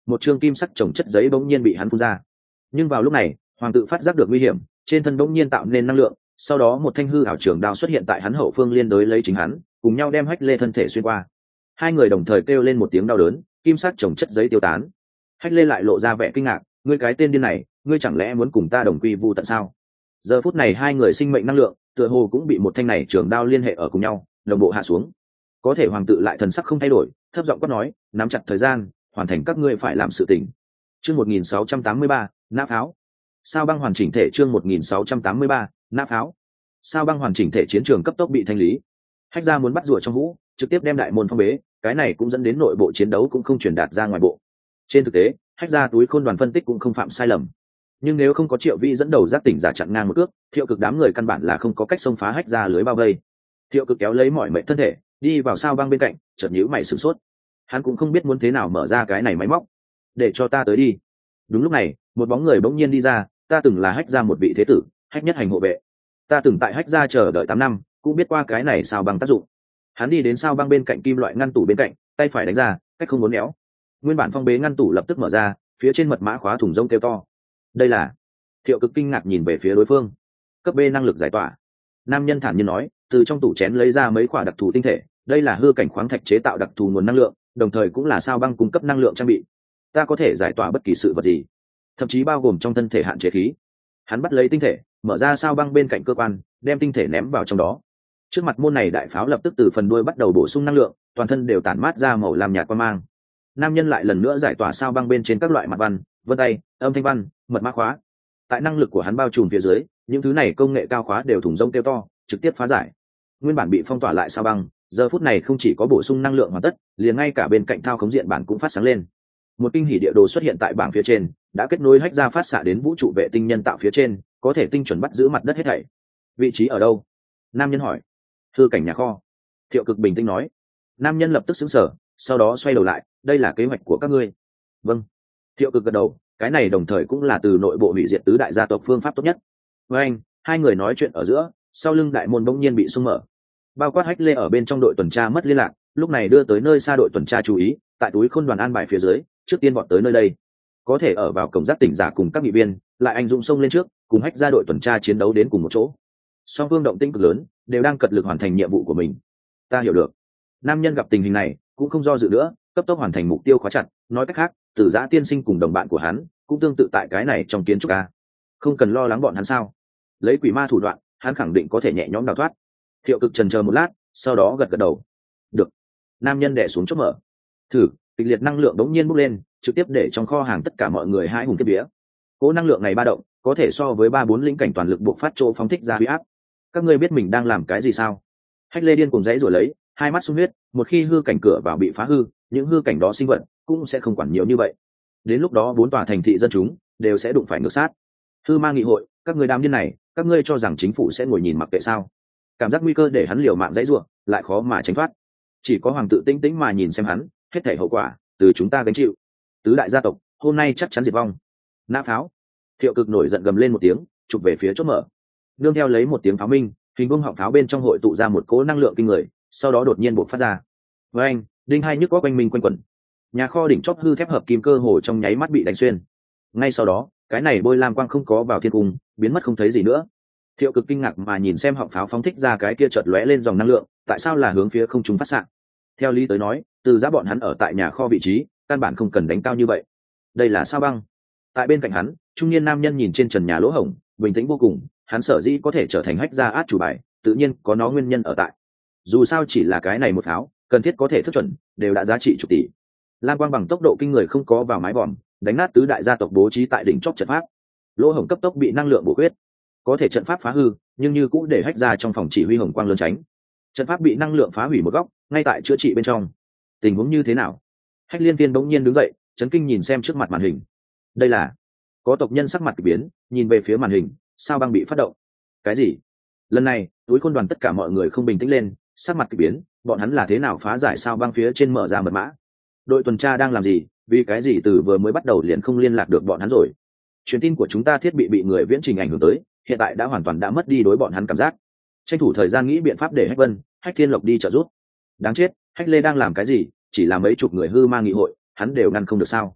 một chương kim sắc trồng chất giấy bỗng nhiên bị hắn phun ra. Nhưng vào lúc này hoàng tự phát giác được nguy hiểm, trên thân bỗng nhiên tạo nên năng lượng, sau đó một thanh hư ảo trường đao xuất hiện tại hắn hậu phương liên đối lấy chính hắn, cùng nhau đem Hách Lê thân thể xuyên qua. Hai người đồng thời kêu lên một tiếng đau đớn, kim sắc trồng chất giấy tiêu tán. Hách Lê lại lộ ra vẻ kinh ngạc, ngươi cái tên điên này, ngươi chẳng lẽ muốn cùng ta đồng quy vu tận sao? Giờ phút này hai người sinh mệnh năng lượng tựa hồ cũng bị một thanh này trường đao liên hệ ở cùng nhau, đồng bộ hạ xuống. Có thể hoàng tự lại thần sắc không thay đổi, thấp giọng quát nói, nắm chặt thời gian, hoàn thành các ngươi phải làm sự tình. Chương 1683, nã pháo. Sao băng hoàn chỉnh thể chương 1683, nã pháo. Sao băng hoàn chỉnh thể chiến trường cấp tốc bị thanh lý. Hách Gia muốn bắt rùa trong hũ, trực tiếp đem đại môn phong bế, cái này cũng dẫn đến nội bộ chiến đấu cũng không truyền đạt ra ngoài bộ. Trên thực tế, Hách Gia túi khôn đoàn phân tích cũng không phạm sai lầm. Nhưng nếu không có Triệu Vĩ dẫn đầu giác tỉnh giả chặn ngang một cước, Thiệu Cực đám người căn bản là không có cách xông phá Hách Gia lưới bao vây. Thiệu Cực kéo lấy mọi mệnh thân thể, đi vào sao băng bên cạnh, chợt nhíu mày sửng sốt. Hắn cũng không biết muốn thế nào mở ra cái này máy móc. Để cho ta tới đi. Đúng lúc này, một bóng người bỗng nhiên đi ra, ta từng là Hách Gia một vị thế tử, Hách Nhất Hành hộ vệ. Ta từng tại Hách Gia chờ đợi 8 năm, cũng biết qua cái này sao băng tác dụng. Hắn đi đến sao băng bên cạnh kim loại ngăn tủ bên cạnh, tay phải đánh ra, cách không muốn néo. Nguyên bản phong bế ngăn tủ lập tức mở ra, phía trên mật mã khóa thủng rông kêu to. Đây là... Thiệu Cực kinh ngạc nhìn về phía đối phương. Cấp B năng lực giải tỏa. Nam nhân thản nhiên nói, từ trong tủ chén lấy ra mấy quả đặc thù tinh thể, đây là hư cảnh khoáng thạch chế tạo đặc thù nguồn năng lượng, đồng thời cũng là sao băng cung cấp năng lượng trang bị. Ta có thể giải tỏa bất kỳ sự vật gì, thậm chí bao gồm trong thân thể hạn chế khí. Hắn bắt lấy tinh thể, mở ra sao băng bên cạnh cơ quan, đem tinh thể ném vào trong đó. Trước mặt môn này đại pháo lập tức từ phần đuôi bắt đầu bổ sung năng lượng, toàn thân đều tản mát ra màu làm nhạt quang mang. Nam nhân lại lần nữa giải tỏa sao băng bên trên các loại mặt văn, vân tay, âm thanh văn, mật mã khóa. Tại năng lực của hắn bao trùm phía dưới, những thứ này công nghệ cao khóa đều thủng rông kêu to, trực tiếp phá giải. Nguyên bản bị phong tỏa lại sao băng, giờ phút này không chỉ có bổ sung năng lượng hoàn tất, liền ngay cả bên cạnh thao khống diện bản cũng phát sáng lên. Một kinh hỉ địa đồ xuất hiện tại bảng phía trên, đã kết nối Hách Gia phát xạ đến vũ trụ vệ tinh nhân tạo phía trên, có thể tinh chuẩn bắt giữ mặt đất hết thảy. Vị trí ở đâu? Nam nhân hỏi. Hư cảnh nhà kho. Thiệu Cực bình tĩnh nói. Nam nhân lập tức sững sờ, sau đó xoay đầu lại, đây là kế hoạch của các ngươi. Vâng. Thiệu Cực gật đầu, cái này đồng thời cũng là từ nội bộ hủy diệt tứ đại gia tộc phương pháp tốt nhất. Với anh, hai người nói chuyện ở giữa, sau lưng đại môn bỗng nhiên bị xung mở. Bao quát Hách Lê ở bên trong đội tuần tra mất liên lạc, lúc này đưa tới nơi xa đội tuần tra chú ý, tại túi khôn đoàn an bài phía dưới, trước tiên bọn tới nơi đây. Có thể ở vào cổng giác tỉnh giả cùng các nghị viên, lại anh dũng xông lên trước, cùng Hách Gia đội tuần tra chiến đấu đến cùng một chỗ. Song phương động tĩnh cực lớn, đều đang cật lực hoàn thành nhiệm vụ của mình. Ta hiểu được. Nam nhân gặp tình hình này, cũng không do dự nữa, cấp tốc hoàn thành mục tiêu khóa chặt. Nói cách khác, Tử Giã tiên sinh cùng đồng bạn của hắn cũng tương tự tại cái này trong kiến trúc a. Không cần lo lắng bọn hắn sao? Lấy quỷ ma thủ đoạn, hắn khẳng định có thể nhẹ nhõm đào thoát. Thiệu Cực chần chờ một lát, sau đó gật gật đầu. Được. Nam nhân đè xuống chốt mở. Thử, kịch liệt năng lượng đống nhiên bốc lên, trực tiếp để trong kho hàng tất cả mọi người hãi hùng kiếp vía. Cỗ năng lượng này ba động, có thể so với 3-4 lĩnh cảnh toàn lực buộc phát chỗ phóng thích ra huy áp. Các ngươi biết mình đang làm cái gì sao? Hách Lê điên cùng dãy rồi lấy, hai mắt sung huyết, một khi hư cảnh cửa vào bị phá hư, những hư cảnh đó sinh vật cũng sẽ không quản nhiều như vậy. Đến lúc đó 4 tòa thành thị dân chúng đều sẽ đụng phải ngược sát. Hư ma nghị hội, các ngươi đám điên này, các ngươi cho rằng chính phủ sẽ ngồi nhìn mặc kệ sao? Cảm giác nguy cơ để hắn liều mạng dãy rủa, lại khó mà tránh thoát. Chỉ có hoàng tự tĩnh tĩnh mà nhìn xem hắn, hết thảy hậu quả từ chúng ta gánh chịu. Tứ đại gia tộc hôm nay chắc chắn diệt vong. Nã pháo. Thiệu Cực nổi giận gầm lên một tiếng, chụp về phía chốt mở. Nương theo lấy một tiếng pháo minh, hình vuông họng pháo bên trong hội tụ ra một cỗ năng lượng kinh người, sau đó đột nhiên bộc phát ra. Với anh, đinh hai nhức có quanh mình quanh quẩn. Nhà kho đỉnh chóp hư thép hợp kim cơ hồ trong nháy mắt bị đánh xuyên. Ngay sau đó, cái này bôi lam quang không có vào thiên cung, biến mất không thấy gì nữa. Thiệu Cực kinh ngạc mà nhìn xem họng pháo phóng thích ra cái kia chợt lóe lên dòng năng lượng, tại sao là hướng phía không trung phát xạ? Theo lý tới nói, từ giá bọn hắn ở tại nhà kho vị trí, căn bản không cần đánh cao như vậy. Đây là sao băng. Tại bên cạnh hắn, trung niên nam nhân nhìn trên trần nhà lỗ hổng, bình tĩnh vô cùng, hắn sở dĩ có thể trở thành Hách Gia át chủ bài, tự nhiên có nó nguyên nhân ở tại. Dù sao chỉ là cái này một pháo, cần thiết có thể thức chuẩn, đều đã giá trị chục tỷ. Lam quang bằng tốc độ kinh người không có vào mái vòm, đánh nát tứ đại gia tộc bố trí tại đỉnh chóp trận pháp. Lỗ hổng cấp tốc bị năng lượng bổ huyết, có thể trận pháp phá hư, nhưng như cũ để Hách Gia trong phòng chỉ huy hồng quang lớn tránh. Trận pháp bị năng lượng phá hủy một góc, ngay tại chữa trị bên trong. Tình huống như thế nào? Hách Liên Tiên bỗng nhiên đứng dậy, chấn kinh nhìn xem trước mặt màn hình. Đây là... Có tộc nhân sắc mặt kỳ biến, nhìn về phía màn hình, sao băng bị phát động. Cái gì? Lần này, túi khôn đoàn tất cả mọi người không bình tĩnh lên, sắc mặt kỳ biến, bọn hắn là thế nào phá giải sao băng phía trên mở ra mật mã? Đội tuần tra đang làm gì? Vì cái gì từ vừa mới bắt đầu liền không liên lạc được bọn hắn rồi? Truyền tin của chúng ta thiết bị người viễn trình ảnh hưởng tới, hiện tại đã hoàn toàn đã mất đi đối bọn hắn cảm giác. Tranh thủ thời gian nghĩ biện pháp để Hách Vân, Hách Thiên Lộc đi trợ giúp. Đáng chết, Hách Lê đang làm cái gì? Chỉ là mấy chục người hư ma nghị hội, hắn đều ngăn không được sao?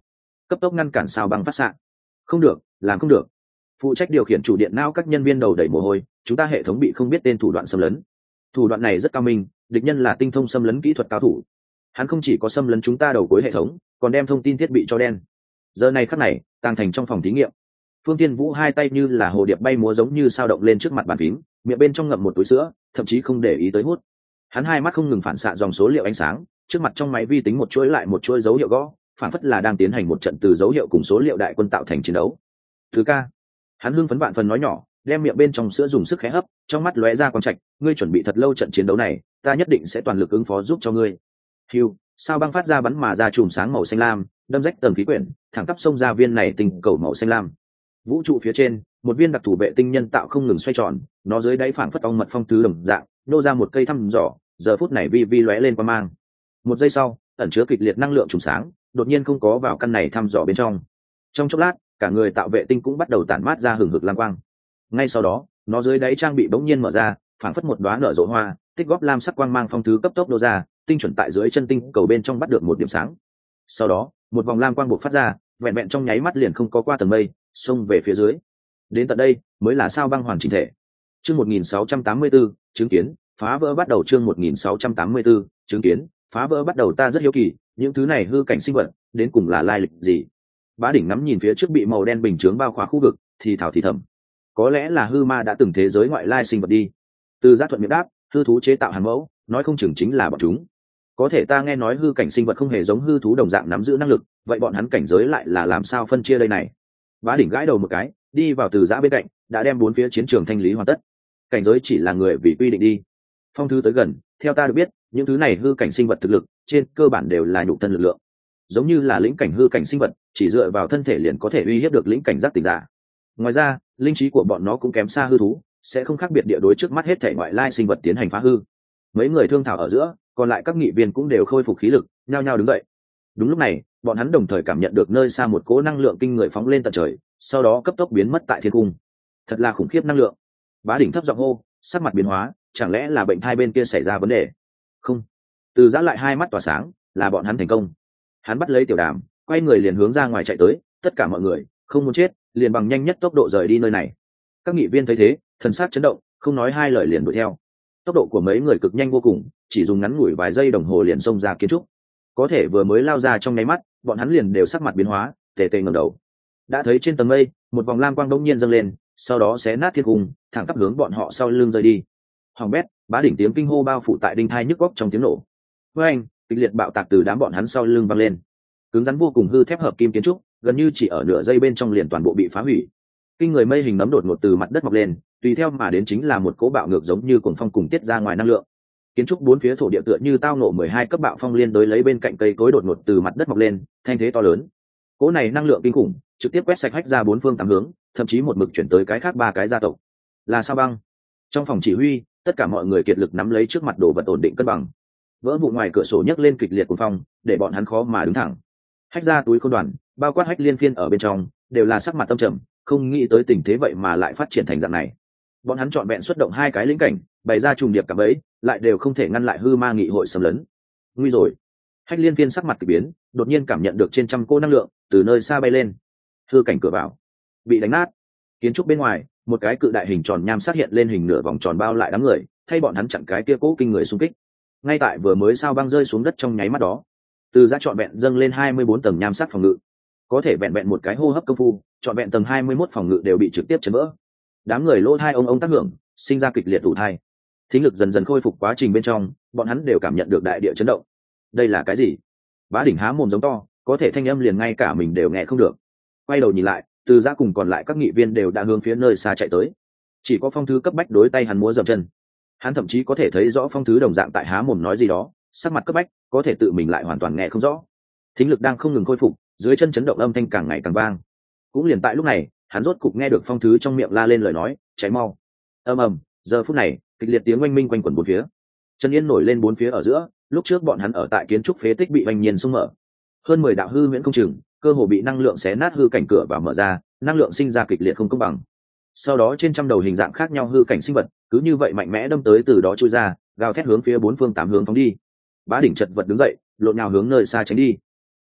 cấp tốc ngăn cản sao băng phát xạ. Không được, làm không được. Phụ trách điều khiển chủ điện não các nhân viên đầu đầy mồ hôi, chúng ta hệ thống bị không biết tên thủ đoạn xâm lấn. Thủ đoạn này rất cao minh, địch nhân là tinh thông xâm lấn kỹ thuật cao thủ. Hắn không chỉ có xâm lấn chúng ta đầu cuối hệ thống, còn đem thông tin thiết bị cho đen. Giờ này khắc này, tàng thành trong phòng thí nghiệm, Phương Tiên Vũ hai tay như là hồ điệp bay múa giống như sao động lên trước mặt bàn phím, miệng bên trong ngậm một túi sữa, thậm chí không để ý tới hút. Hắn hai mắt không ngừng phản xạ dòng số liệu ánh sáng, trước mặt trong máy vi tính một chuỗi lại một chuỗi dấu hiệu gõ, phản phất là đang tiến hành một trận từ dấu hiệu cùng số liệu đại quân tạo thành chiến đấu. Thứ ca, hắn hưng phấn vạn phần nói nhỏ, đem miệng bên trong sữa dùng sức khẽ hấp, trong mắt lóe ra quang trạch, ngươi chuẩn bị thật lâu trận chiến đấu này, ta nhất định sẽ toàn lực ứng phó giúp cho ngươi. Hưu, sao băng phát ra bắn mà ra chùm sáng màu xanh lam, đâm rách tầng khí quyển, thẳng tắp xông ra viên này tinh cầu màu xanh lam. Vũ trụ phía trên, một viên đặc thù vệ tinh nhân tạo không ngừng xoay tròn, nó dưới đáy phảng phất ong mật phong thứ đồng dạng, nô ra một cây thăm dò, giờ phút này vi vi lóe lên qua mang. Một giây sau, ẩn chứa kịch liệt năng lượng trùng sáng, đột nhiên không có vào căn này thăm dò bên trong. Trong chốc lát, cả người tạo vệ tinh cũng bắt đầu tản mát ra hừng hực lam quang. Ngay sau đó, nó dưới đáy trang bị bỗng nhiên mở ra, phảng phất một đóa nở rộ hoa, tích góp lam sắc quang mang phong thứ cấp tốc đô ra, tinh chuẩn tại dưới chân tinh cầu bên trong bắt được một điểm sáng. Sau đó, một vòng lam quang bộc phát ra, vẹn vẹn trong nháy mắt liền không có qua tầng mây, xông về phía dưới. Đến tận đây, mới là sao băng hoàn chỉnh thể. Chương 1684, chứng kiến, phá vỡ bắt đầu. Chương 1684, chứng kiến, phá vỡ bắt đầu. Ta rất hiếu kỳ, những thứ này hư cảnh sinh vật, đến cùng là lai lịch gì? Bá Đỉnh ngắm nhìn phía trước bị màu đen bình chướng bao khóa khu vực, thì thào thì thầm. Có lẽ là hư ma đã từng thế giới ngoại lai sinh vật đi. Từ Giác thuận miệng đáp, hư thú chế tạo hàng mẫu, nói không chừng chính là bọn chúng. Có thể ta nghe nói hư cảnh sinh vật không hề giống hư thú đồng dạng nắm giữ năng lực, vậy bọn hắn cảnh giới lại là làm sao phân chia đây này? Bá Đỉnh gãi đầu một cái, đi vào Từ Giã bên cạnh, đã đem bốn phía chiến trường thanh lý hoàn tất. Cảnh giới chỉ là người vì quy định đi. Phong thư tới gần, theo ta được biết, những thứ này hư cảnh sinh vật thực lực, trên cơ bản đều là nhục thân lực lượng. Giống như là lĩnh cảnh hư cảnh sinh vật, chỉ dựa vào thân thể liền có thể uy hiếp được lĩnh cảnh giác tỉnh giả. Ngoài ra, linh trí của bọn nó cũng kém xa hư thú, sẽ không khác biệt địa đối trước mắt hết thể ngoại lai sinh vật tiến hành phá hư. Mấy người thương thảo ở giữa, còn lại các nghị viên cũng đều khôi phục khí lực, nhao nhao đứng dậy. Đúng lúc này, bọn hắn đồng thời cảm nhận được nơi xa một cỗ năng lượng kinh người phóng lên tận trời, sau đó cấp tốc biến mất tại thiên cung. Thật là khủng khiếp năng lượng. Bá Đỉnh thấp giọng hô, sắc mặt biến hóa, chẳng lẽ là bệnh thai bên kia xảy ra vấn đề? Không. Từ Giã lại hai mắt tỏa sáng, là bọn hắn thành công. Hắn bắt lấy Tiểu Đàm, quay người liền hướng ra ngoài chạy tới, tất cả mọi người không muốn chết, liền bằng nhanh nhất tốc độ rời đi nơi này. Các nghị viên thấy thế, thần sắc chấn động, không nói hai lời liền đuổi theo. Tốc độ của mấy người cực nhanh vô cùng, chỉ dùng ngắn ngủi vài giây đồng hồ liền xông ra kiến trúc. Có thể vừa mới lao ra trong nháy mắt, bọn hắn liền đều sắc mặt biến hóa, tề tề ngẩng đầu. Đã thấy trên tầng mây, một vòng lam quang đột nhiên dâng lên, sau đó xé nát thiên cung, thẳng tắp hướng bọn họ sau lưng rơi đi. Hoàng bét, Bá Đỉnh tiếng kinh hô bao phủ tại đinh thai nhức góc trong tiếng nổ. Với anh, kịch liệt bạo tạc từ đám bọn hắn sau lưng vang lên. Cứng rắn vô cùng hư thép hợp kim kiến trúc, gần như chỉ ở nửa giây bên trong liền toàn bộ bị phá hủy. Kinh người mây hình nấm đột ngột từ mặt đất mọc lên, tùy theo mà đến chính là một cỗ bạo ngược giống như cuồng phong cùng tiết ra ngoài năng lượng. Kiến trúc bốn phía thổ địa tựa như tao nộ 12 cấp bạo phong liên đối lấy bên cạnh cây cối đột ngột từ mặt đất mọc lên, thanh thế to lớn. Cỗ này năng lượng kinh khủng, trực tiếp quét sạch hách ra bốn phương tám hướng, thậm chí một mực chuyển tới cái khác ba cái gia tộc. Là sao băng? Trong phòng chỉ huy, tất cả mọi người kiệt lực nắm lấy trước mặt đồ vật ổn định cân bằng. Vỡ vụ ngoài cửa sổ nhấc lên kịch liệt cuồng phong, để bọn hắn khó mà đứng thẳng. Hách ra túi khôn đoàn, bao quát Hách Liên Phiên ở bên trong, đều là sắc mặt tâm trầm, không nghĩ tới tình thế vậy mà lại phát triển thành dạng này. Bọn hắn chọn vẹn xuất động hai cái lĩnh cảnh, bày ra trùng điệp cả bẫy, lại đều không thể ngăn lại hư ma nghị hội xâm lấn. Nguy rồi! Hách Liên Phiên sắc mặt kỳ biến, đột nhiên cảm nhận được trên trăm cô năng lượng từ nơi xa bay lên. Hư cảnh cửa vào bị đánh nát. Kiến trúc bên ngoài, một cái cự đại hình tròn nham sát hiện lên hình nửa vòng tròn bao lại đám người, thay bọn hắn chặn cái kia cố kinh người xung kích. Ngay tại vừa mới sao băng rơi xuống đất trong nháy mắt đó, Từ Giã trọn vẹn dâng lên 24 tầng nham sát phòng ngự. Có thể vẹn vẹn một cái hô hấp công phu, trọn vẹn tầng 21 phòng ngự đều bị trực tiếp chấn vỡ. Đám người lỗ thai ông tác hưởng, sinh ra kịch liệt tủ thai. Thính lực dần dần khôi phục, quá trình bên trong, bọn hắn đều cảm nhận được đại địa chấn động. Đây là cái gì? Bá Đỉnh há mồm giống to, có thể thanh âm liền ngay cả mình đều nghe không được. Quay đầu nhìn lại, Từ Giã cùng còn lại các nghị viên đều đã hướng phía nơi xa chạy tới. Chỉ có Phong Thứ cấp bách đối tay hắn múa dậm chân. Hắn thậm chí có thể thấy rõ Phong Thứ đồng dạng tại há mồm nói gì đó, sắc mặt cấp bách, có thể tự mình lại hoàn toàn nghe không rõ. Thính lực đang không ngừng khôi phục, dưới chân chấn động âm thanh càng ngày càng vang. Cũng liền tại lúc này, hắn rốt cục nghe được Phong Thứ trong miệng la lên lời nói, cháy mau. Ầm ầm, giờ phút này, kịch liệt tiếng oanh minh quanh quẩn bốn phía. Chân yên nổi lên bốn phía ở giữa, lúc trước bọn hắn ở tại kiến trúc phế tích bị oanh nhiên xung mở. Hơn 10 đạo hư huyễn công chừng, cơ hồ bị năng lượng xé nát hư cảnh cửa và mở ra, năng lượng sinh ra kịch liệt không công bằng. Sau đó trên trăm đầu hình dạng khác nhau hư cảnh sinh vật, cứ như vậy mạnh mẽ đâm tới từ đó chui ra, gào thét hướng phía bốn phương tám hướng phóng đi. Bá Đỉnh chật vật đứng dậy, lộn nhào hướng nơi xa tránh đi.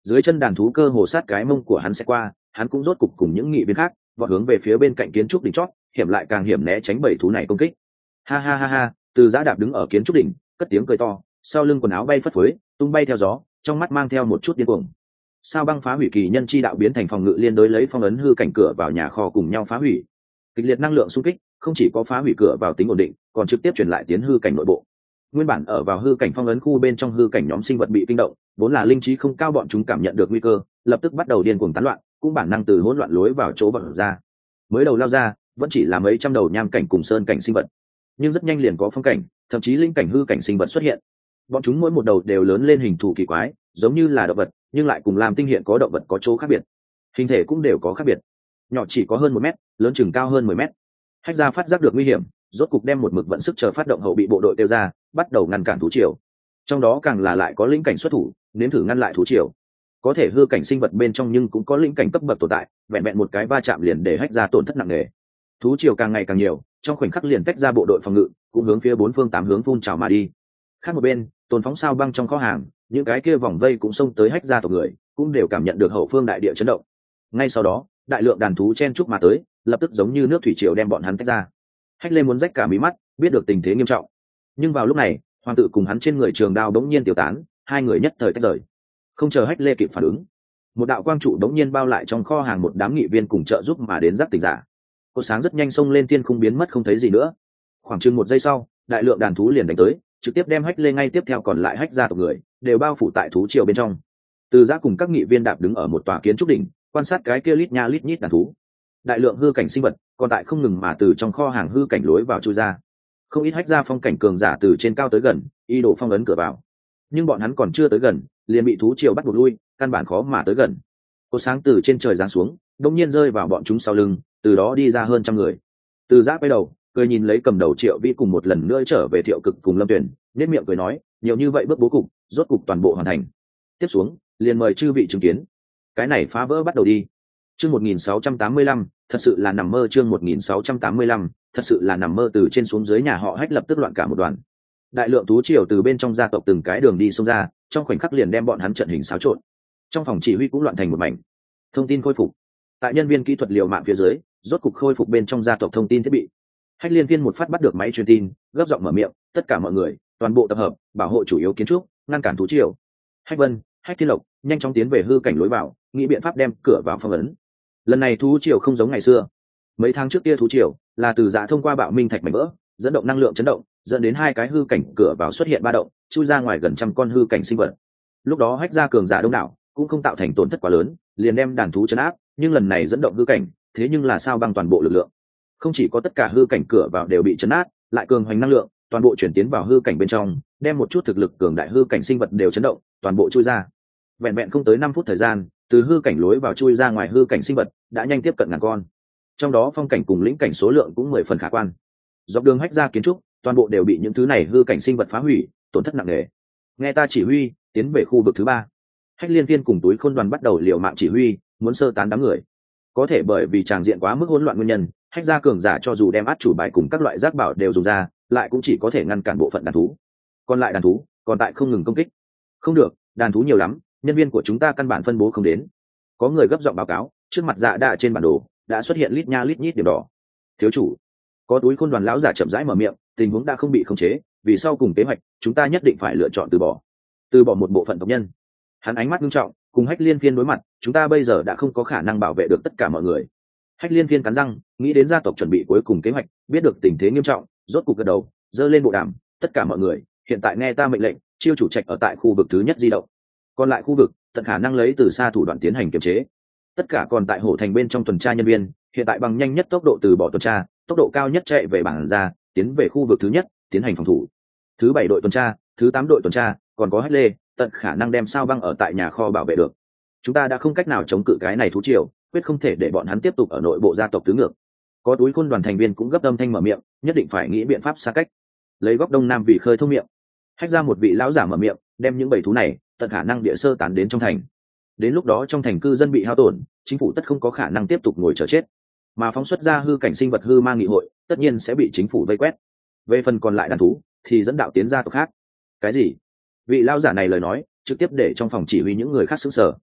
dưới chân đàn thú cơ hồ sát cái mông của hắn sẽ qua, hắn cũng rốt cục cùng những nghị viên khác vọt hướng về phía bên cạnh kiến trúc đỉnh chót, hiểm lại càng hiểm né tránh bảy thú này công kích. Ha ha ha ha, Từ Giã đạp đứng ở kiến trúc đỉnh, cất tiếng cười to, sau lưng quần áo bay phất phới, tung bay theo gió, trong mắt mang theo một chút điên cuồng. Sao băng phá hủy kỳ nhân chi đạo biến thành phòng ngự liên đối lấy phong ấn hư cảnh cửa vào nhà kho cùng nhau phá hủy. Kịch liệt năng lượng xung kích không chỉ có phá hủy cửa vào tính ổn định, còn trực tiếp truyền lại tiến hư cảnh nội bộ. Nguyên bản ở vào hư cảnh phong ấn khu bên trong hư cảnh nhóm sinh vật bị kinh động, vốn là linh trí không cao bọn chúng cảm nhận được nguy cơ, lập tức bắt đầu điên cuồng tán loạn, cũng bản năng từ hỗn loạn lối vào chỗ bật ra. Mới đầu lao ra, vẫn chỉ là mấy trăm đầu nham cảnh cùng sơn cảnh sinh vật, nhưng rất nhanh liền có phong cảnh, thậm chí linh cảnh hư cảnh sinh vật xuất hiện. Bọn chúng mỗi một đầu đều lớn lên hình thù kỳ quái, giống như là động vật, nhưng lại cùng Lam Tinh hiện có động vật có chỗ khác biệt. Hình thể cũng đều có khác biệt. Nhỏ chỉ có hơn 1 mét, lớn chừng cao hơn 10 mét. Hách Gia phát giác được nguy hiểm, rốt cục đem một mực vận sức chờ phát động hậu bị bộ đội tiêu ra, bắt đầu ngăn cản thú triều. Trong đó càng là lại có linh cảnh xuất thủ, nếm thử ngăn lại thú triều. Có thể hư cảnh sinh vật bên trong nhưng cũng có linh cảnh cấp bậc tồn tại, vẹn vẹn một cái va chạm liền để Hách Gia tổn thất nặng nề. Thú triều càng ngày càng nhiều, trong khoảnh khắc liền tách ra bộ đội phòng ngự, cũng hướng phía 4 phương 8 hướng phun trào mà đi. Khác một bên, Tồn phóng sao băng trong kho hàng, những cái kia vòng vây cũng xông tới Hách Gia tộc người, cũng đều cảm nhận được hậu phương đại địa chấn động. Ngay sau đó, đại lượng đàn thú chen chúc mà tới, lập tức giống như nước thủy triều đem bọn hắn tách ra. Hách Lê muốn rách cả mí mắt, biết được tình thế nghiêm trọng. Nhưng vào lúc này, hoàng tử cùng hắn trên người trường đao bỗng nhiên tiêu tán, hai người nhất thời tách rời. Không chờ Hách Lê kịp phản ứng, một đạo quang trụ bỗng nhiên bao lại trong kho hàng một đám nghị viên cùng trợ giúp mà đến giác tỉnh giả. Cột sáng rất nhanh xông lên thiên khung biến mất không thấy gì nữa. Khoảng chừng 1 giây sau, đại lượng đàn thú liền đánh tới, trực tiếp đem Hách Lê ngay tiếp theo còn lại Hách Gia tộc người đều bao phủ tại thú triều bên trong. Từ Giã cùng các nghị viên đạp đứng ở một tòa kiến trúc đỉnh, quan sát cái kia lít nha lít nhít đàn thú. Đại lượng hư cảnh sinh vật còn tại không ngừng mà từ trong kho hàng hư cảnh lối vào chui ra. Không ít Hách Gia phong cảnh cường giả từ trên cao tới gần, ý đồ phong ấn cửa vào. Nhưng bọn hắn còn chưa tới gần, liền bị thú triều bắt buộc lui, căn bản khó mà tới gần. Cột sáng từ trên trời giáng xuống, đột nhiên rơi vào bọn chúng sau lưng, từ đó đi ra hơn trăm người. Từ Giã quay đầu, cười nhìn lấy cầm đầu Triệu Vĩ cùng một lần nữa trở về Thiệu Cực cùng Lâm Tuyền, nhếch miệng cười nói, nhiều như vậy bước bố cục, rốt cục toàn bộ hoàn thành. Tiếp xuống, liền mời chư vị chứng kiến. Cái này phá vỡ bắt đầu đi. Chương 1685, thật sự là nằm mơ. Chương 1685, thật sự là nằm mơ. Từ trên xuống dưới nhà họ Hách lập tức loạn cả một đoàn. Đại lượng thú triều từ bên trong gia tộc từng cái đường đi xông ra, trong khoảnh khắc liền đem bọn hắn trận hình xáo trộn. Trong phòng chỉ huy cũng loạn thành một mảnh. Thông tin khôi phục. Tại nhân viên kỹ thuật liều mạng phía dưới, rốt cục khôi phục bên trong gia tộc thông tin thiết bị. Hách Liên Viên một phát bắt được máy truyền tin, gấp giọng mở miệng, tất cả mọi người, toàn bộ tập hợp, bảo hộ chủ yếu kiến trúc, ngăn cản thú triều. Hách Vân, Hách Thiên Lộc nhanh chóng tiến về hư cảnh lối vào, nghĩ biện pháp đem cửa vào phong ấn. Lần này thú triều không giống ngày xưa. Mấy tháng trước kia thú triều là Từ Giã thông qua bạo minh thạch mảnh vỡ, dẫn động năng lượng chấn động, dẫn đến 2 cái hư cảnh cửa vào xuất hiện ba động, chui ra ngoài gần trăm con hư cảnh sinh vật. Lúc đó Hách Gia cường giả đông đảo, cũng không tạo thành tổn thất quá lớn, liền đem đàn thú trấn áp, nhưng lần này dẫn động hư cảnh, thế nhưng là sao băng toàn bộ lực lượng. Không chỉ có tất cả hư cảnh cửa vào đều bị chấn áp, lại cường hoành năng lượng, toàn bộ chuyển tiến vào hư cảnh bên trong, đem một chút thực lực cường đại hư cảnh sinh vật đều chấn động, toàn bộ chui ra. Vẹn vẹn không tới 5 phút thời gian, từ hư cảnh lối vào chui ra ngoài hư cảnh sinh vật đã nhanh tiếp cận ngàn con. Trong đó phong cảnh cùng lĩnh cảnh số lượng cũng 10 phần khả quan. Dọc đường Hách Gia kiến trúc, toàn bộ đều bị những thứ này hư cảnh sinh vật phá hủy, tổn thất nặng nề. Nghe ta chỉ huy, tiến về khu vực thứ 3. Hách Liên Viên cùng túi khôn đoàn bắt đầu liều mạng chỉ huy, muốn sơ tán đám người. Có thể bởi vì tràng diện quá mức hỗn loạn nguyên nhân, Hách Gia cường giả cho dù đem át chủ bài cùng các loại giác bảo đều dùng ra, lại cũng chỉ có thể ngăn cản bộ phận đàn thú. Còn lại đàn thú còn tại không ngừng công kích. Không được, đàn thú nhiều lắm, nhân viên của chúng ta căn bản phân bố không đến. Có người gấp giọng báo cáo, trước mặt Dạ Đạ trên bản đồ đã xuất hiện lít nha lít nhít điểm đỏ. Thiếu chủ, có túi khôn đoàn lão giả chậm rãi mở miệng, tình huống đã không bị khống chế, vì sau cùng kế hoạch, chúng ta nhất định phải lựa chọn từ bỏ một bộ phận tộc nhân. Hắn ánh mắt nghiêm trọng, cùng Hách Liên Phiên đối mặt, chúng ta bây giờ đã không có khả năng bảo vệ được tất cả mọi người. Hách Liên Phiên cắn răng, nghĩ đến gia tộc chuẩn bị cuối cùng kế hoạch, biết được tình thế nghiêm trọng, rốt cục gật đầu, giơ lên bộ đàm, tất cả mọi người, hiện tại nghe ta mệnh lệnh, chiêu chủ trạch ở tại khu vực thứ nhất di động. Còn lại khu vực, tận khả năng lấy từ xa thủ đoạn tiến hành kiểm chế. Tất cả còn tại Hổ Thành bên trong tuần tra nhân viên, hiện tại bằng nhanh nhất tốc độ từ bỏ tuần tra, tốc độ cao nhất chạy về bảng ra, tiến về khu vực thứ nhất, tiến hành phòng thủ. Thứ 7 đội tuần tra, thứ 8 đội tuần tra, còn có Hách Lê, tận khả năng đem sao băng ở tại nhà kho bảo vệ được. Chúng ta đã không cách nào chống cự cái này thú triều, quyết không thể để bọn hắn tiếp tục ở nội bộ gia tộc tứ ngược. Có túi khôn đoàn thành viên cũng gấp âm thanh mở miệng, nhất định phải nghĩ biện pháp xa cách, lấy góc đông nam vị khơi thông miệng. Hách Ra một vị lão giả mở miệng, đem những bầy thú này tận khả năng địa sơ tán đến trong thành. Đến lúc đó trong thành cư dân bị hao tổn, chính phủ tất không có khả năng tiếp tục ngồi chờ chết, mà phóng xuất ra hư cảnh sinh vật hư mang nghị hội tất nhiên sẽ bị chính phủ vây quét. Về phần còn lại đàn thú thì dẫn đạo tiến gia tộc khác. Cái gì? Vị lão giả này lời nói trực tiếp để trong phòng chỉ huy những người khác sững sờ.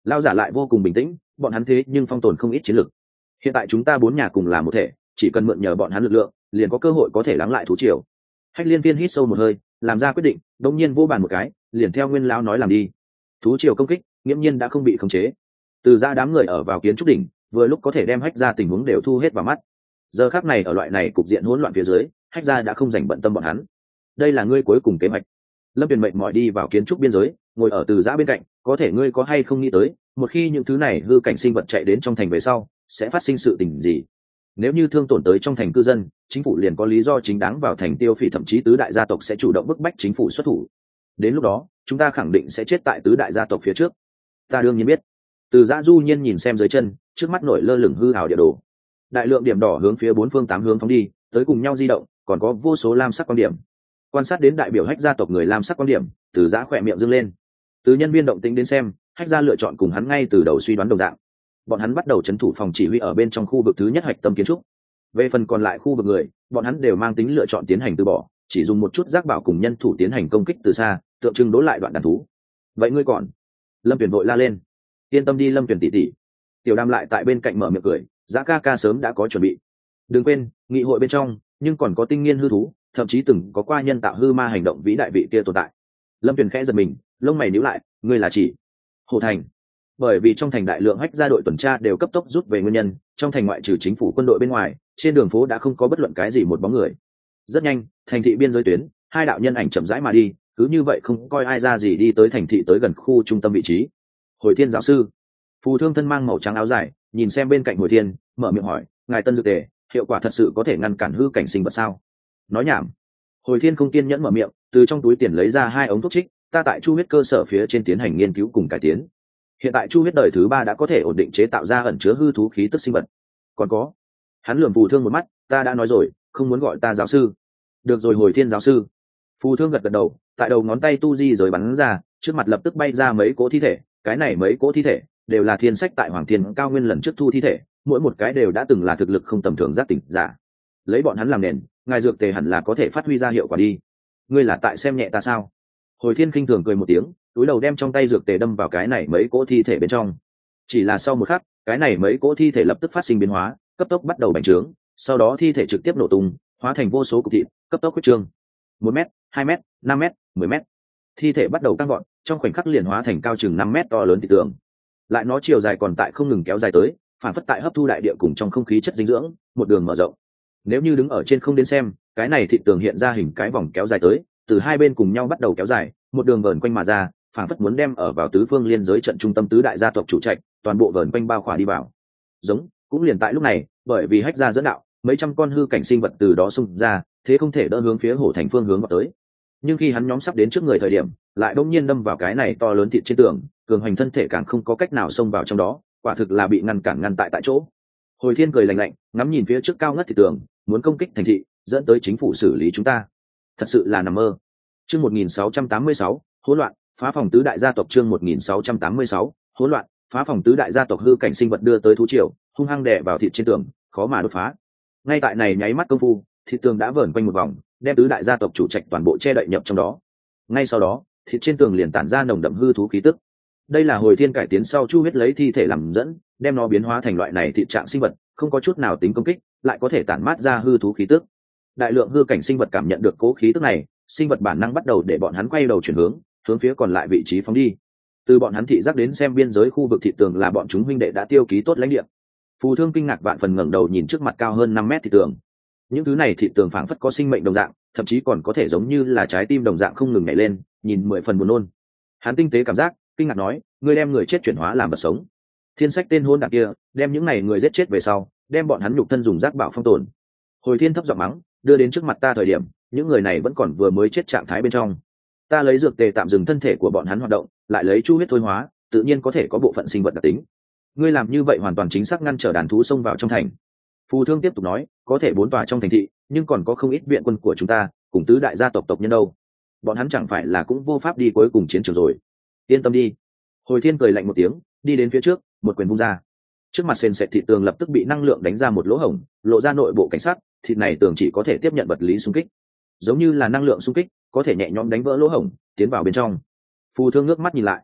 Lao giả lại vô cùng bình tĩnh, bọn hắn thế nhưng phong tồn không ít chiến lực. Hiện tại chúng ta 4 nhà cùng là một thể, chỉ cần mượn nhờ bọn hắn lực lượng, liền có cơ hội có thể lắng lại thú triều. Hách Liên Viên hít sâu một hơi, làm ra quyết định, đột nhiên vô bàn một cái, liền theo Nguyên lão nói làm đi. Thú triều công kích, nghiễm nhiên đã không bị khống chế. Từ ra đám người ở vào kiến trúc đỉnh, vừa lúc có thể đem Hách gia tình huống đều thu hết vào mắt. Giờ khắc này ở loại này cục diện hỗn loạn phía dưới, Hách gia đã không dành bận tâm bọn hắn. Đây là ngươi cuối cùng kế hoạch. Lâm Tuyền mệnh mỏi đi vào kiến trúc biên giới, ngồi ở Từ Giã bên cạnh, có thể ngươi có hay không nghĩ tới, một khi những thứ này hư cảnh sinh vật chạy đến trong thành về sau, sẽ phát sinh sự tình gì? Nếu như thương tổn tới trong thành cư dân, chính phủ liền có lý do chính đáng vào thành tiêu phỉ, thậm chí tứ đại gia tộc sẽ chủ động bức bách chính phủ xuất thủ. Đến lúc đó, chúng ta khẳng định sẽ chết tại tứ đại gia tộc phía trước. Ta đương nhiên biết. Từ Giã du nhiên nhìn xem dưới chân, trước mắt nổi lơ lửng hư ảo địa đồ. Đại lượng điểm đỏ hướng phía 4 phương 8 hướng phóng đi, tới cùng nhau di động, còn có vô số lam sắc quan điểm. Quan sát đến đại biểu Hách gia tộc người lam sắc quan điểm, Từ Giã khỏe miệng dương lên. Từ nhân viên động tĩnh đến xem, Hách gia lựa chọn cùng hắn ngay từ đầu suy đoán đồng dạng. Bọn hắn bắt đầu trấn thủ phòng chỉ huy ở bên trong khu vực thứ nhất hạch tâm kiến trúc. Về phần còn lại khu vực người, bọn hắn đều mang tính lựa chọn tiến hành từ bỏ, chỉ dùng một chút giác bảo cùng nhân thủ tiến hành công kích từ xa, tượng trưng đố lại đoạn đàn thú. Vậy ngươi còn? Lâm Tuyển vội la lên. Yên tâm đi Lâm Tuyển tỷ tỷ. Tiểu Đàm lại tại bên cạnh mở miệng cười, Giã ca ca sớm đã có chuẩn bị. Đừng quên, nghị hội bên trong, nhưng còn có tinh nghiên hư thú, thậm chí từng có qua nhân tạo hư ma hành động vĩ đại vị kia tồn tại. Lâm Tuyển khẽ giật mình, lông mày nhíu lại, ngươi là chỉ Hồ Thành? Bởi vì trong thành đại lượng Hách gia đội tuần tra đều cấp tốc rút về nguyên nhân, trong thành ngoại trừ chính phủ quân đội bên ngoài, trên đường phố đã không có bất luận cái gì một bóng người. Rất nhanh, thành thị biên giới tuyến, hai đạo nhân ảnh chậm rãi mà đi, cứ như vậy không coi ai ra gì đi tới thành thị, tới gần khu trung tâm vị trí. Hồi Thiên giáo sư, Phù Thương thân mang màu trắng áo dài, nhìn xem bên cạnh Hồi Thiên, mở miệng hỏi, ngài tân dược tề, hiệu quả thật sự có thể ngăn cản hư cảnh sinh vật sao? Nói nhảm. Hồi Thiên không kiên nhẫn mở miệng, từ trong túi tiền lấy ra 2 ống thuốc trích, ta tại Chu huyết cơ sở phía trên tiến hành nghiên cứu cùng cải tiến. Hiện tại Chu huyết đời thứ 3 đã có thể ổn định chế tạo ra ẩn chứa hư thú khí tức sinh vật. Còn có, hắn lườm Phù Thương một mắt, ta đã nói rồi, không muốn gọi ta giáo sư. Được rồi Hồi Thiên giáo sư. Phù Thương gật gật đầu, tại đầu ngón tay tu di rồi bắn ra, trước mặt lập tức bay ra mấy cỗ thi thể, cái này mấy cỗ thi thể đều là thiên sách tại Hoàng Thiên Cao Nguyên lần trước thu thi thể, mỗi một cái đều đã từng là thực lực không tầm thường giác tỉnh giả. Lấy bọn hắn làm nền, ngài dược tề hẳn là có thể phát huy ra hiệu quả đi. Ngươi là tại xem nhẹ ta sao? Hồi Thiên khinh thường cười một tiếng, túi đầu đem trong tay dược tề đâm vào cái này mấy cỗ thi thể bên trong. Chỉ là sau một khắc, cái này mấy cỗ thi thể lập tức phát sinh biến hóa, cấp tốc bắt đầu bành trướng, sau đó thi thể trực tiếp nổ tung, hóa thành vô số cục thịt, cấp tốc huyết trương. 1 mét, 2 mét, 5 mét, 10 mét. Thi thể bắt đầu tăng vọt, trong khoảnh khắc liền hóa thành cao chừng 5 mét to lớn thịt tường. Lại nó chiều dài còn tại không ngừng kéo dài tới, phản phất tại hấp thu đại địa cùng trong không khí chất dinh dưỡng, một đường mở rộng. Nếu như đứng ở trên không đến xem, cái này thịt tường hiện ra hình cái vòng kéo dài tới, từ hai bên cùng nhau bắt đầu kéo dài, một đường vờn quanh mà ra, phản phất muốn đem ở vào tứ phương liên giới trận trung tâm tứ đại gia tộc chủ trạch, toàn bộ vờn quanh bao khỏa đi vào. Giống, cũng liền tại lúc này, bởi vì Hách gia dẫn đạo, mấy trăm con hư cảnh sinh vật từ đó xung ra, thế không thể đỡ hướng phía Hổ Thành phương hướng vào tới. Nhưng khi hắn nhóm sắp đến trước người thời điểm, lại đột nhiên đâm vào cái này to lớn thịt trên tường, cường hành thân thể càng không có cách nào xông vào trong đó, quả thực là bị ngăn tại chỗ. Hồi Thiên cười lạnh lạnh, ngắm nhìn phía trước cao ngất thịt tường, muốn công kích thành thị, dẫn tới chính phủ xử lý chúng ta. Thật sự là nằm mơ. Chương 1686, hỗn loạn, phá phòng tứ đại gia tộc. Chương 1686, hỗn loạn, phá phòng tứ đại gia tộc. Hư cảnh sinh vật đưa tới thú triều, hung hăng đè vào thịt trên tường, khó mà đột phá. Ngay tại này nháy mắt công phu, thịt tường đã vờn quanh một vòng, đem tứ đại gia tộc chủ trạch toàn bộ che đậy nhập trong đó. Ngay sau đó, thịt trên tường liền tản ra nồng đậm hư thú khí tức. Đây là Hồi Thiên cải tiến sau Chu huyết lấy thi thể làm dẫn, đem nó biến hóa thành loại này thịt trạng sinh vật, không có chút nào tính công kích, lại có thể tản mát ra hư thú khí tức. Đại lượng hư cảnh sinh vật cảm nhận được cố khí tức này, sinh vật bản năng bắt đầu để bọn hắn quay đầu chuyển hướng phía còn lại vị trí phóng đi. Từ bọn hắn thị giác đến xem, biên giới khu vực thị tường là bọn chúng huynh đệ đã tiêu ký tốt lãnh địa. Phù Thương kinh ngạc vạn phần, ngẩng đầu nhìn trước mặt cao hơn 5 mét thị tường. Những thứ này thị tường phảng phất có sinh mệnh đồng dạng, thậm chí còn có thể giống như là trái tim đồng dạng không ngừng nhảy lên, nhìn 10 phần buồn nôn. Hắn tinh tế cảm giác, kinh ngạc nói, ngươi đem người chết chuyển hóa làm vật sống. Thiên sách tên hôn đản kia, đem những này người giết chết về sau, đem bọn hắn nhục thân dùng giác bảo phong tồn. Hồi Thiên thấp giọng mắng, đưa đến trước mặt ta thời điểm, những người này vẫn còn vừa mới chết trạng thái bên trong. Ta lấy dược tề tạm dừng thân thể của bọn hắn hoạt động, lại lấy chu huyết thôi hóa, tự nhiên có thể có bộ phận sinh vật đặc tính. Ngươi làm như vậy hoàn toàn chính xác ngăn trở đàn thú xông vào trong thành. Phù Thương tiếp tục nói, có thể 4 tòa trong thành thị, nhưng còn có không ít viện quân của chúng ta, cùng tứ đại gia tộc tộc nhân đâu. Bọn hắn chẳng phải là cũng vô pháp đi cuối cùng chiến trường rồi. Yên tâm đi. Hồi Thiên cười lạnh một tiếng, đi đến phía trước, một quyền vung ra. Trước mặt sền sệt thịt tường lập tức bị năng lượng đánh ra một lỗ hổng, lộ ra nội bộ cảnh sát, thịt này tường chỉ có thể tiếp nhận vật lý xung kích. Giống như là năng lượng xung kích, có thể nhẹ nhõm đánh vỡ lỗ hổng, tiến vào bên trong. Phù Thương ngước mắt nhìn lại.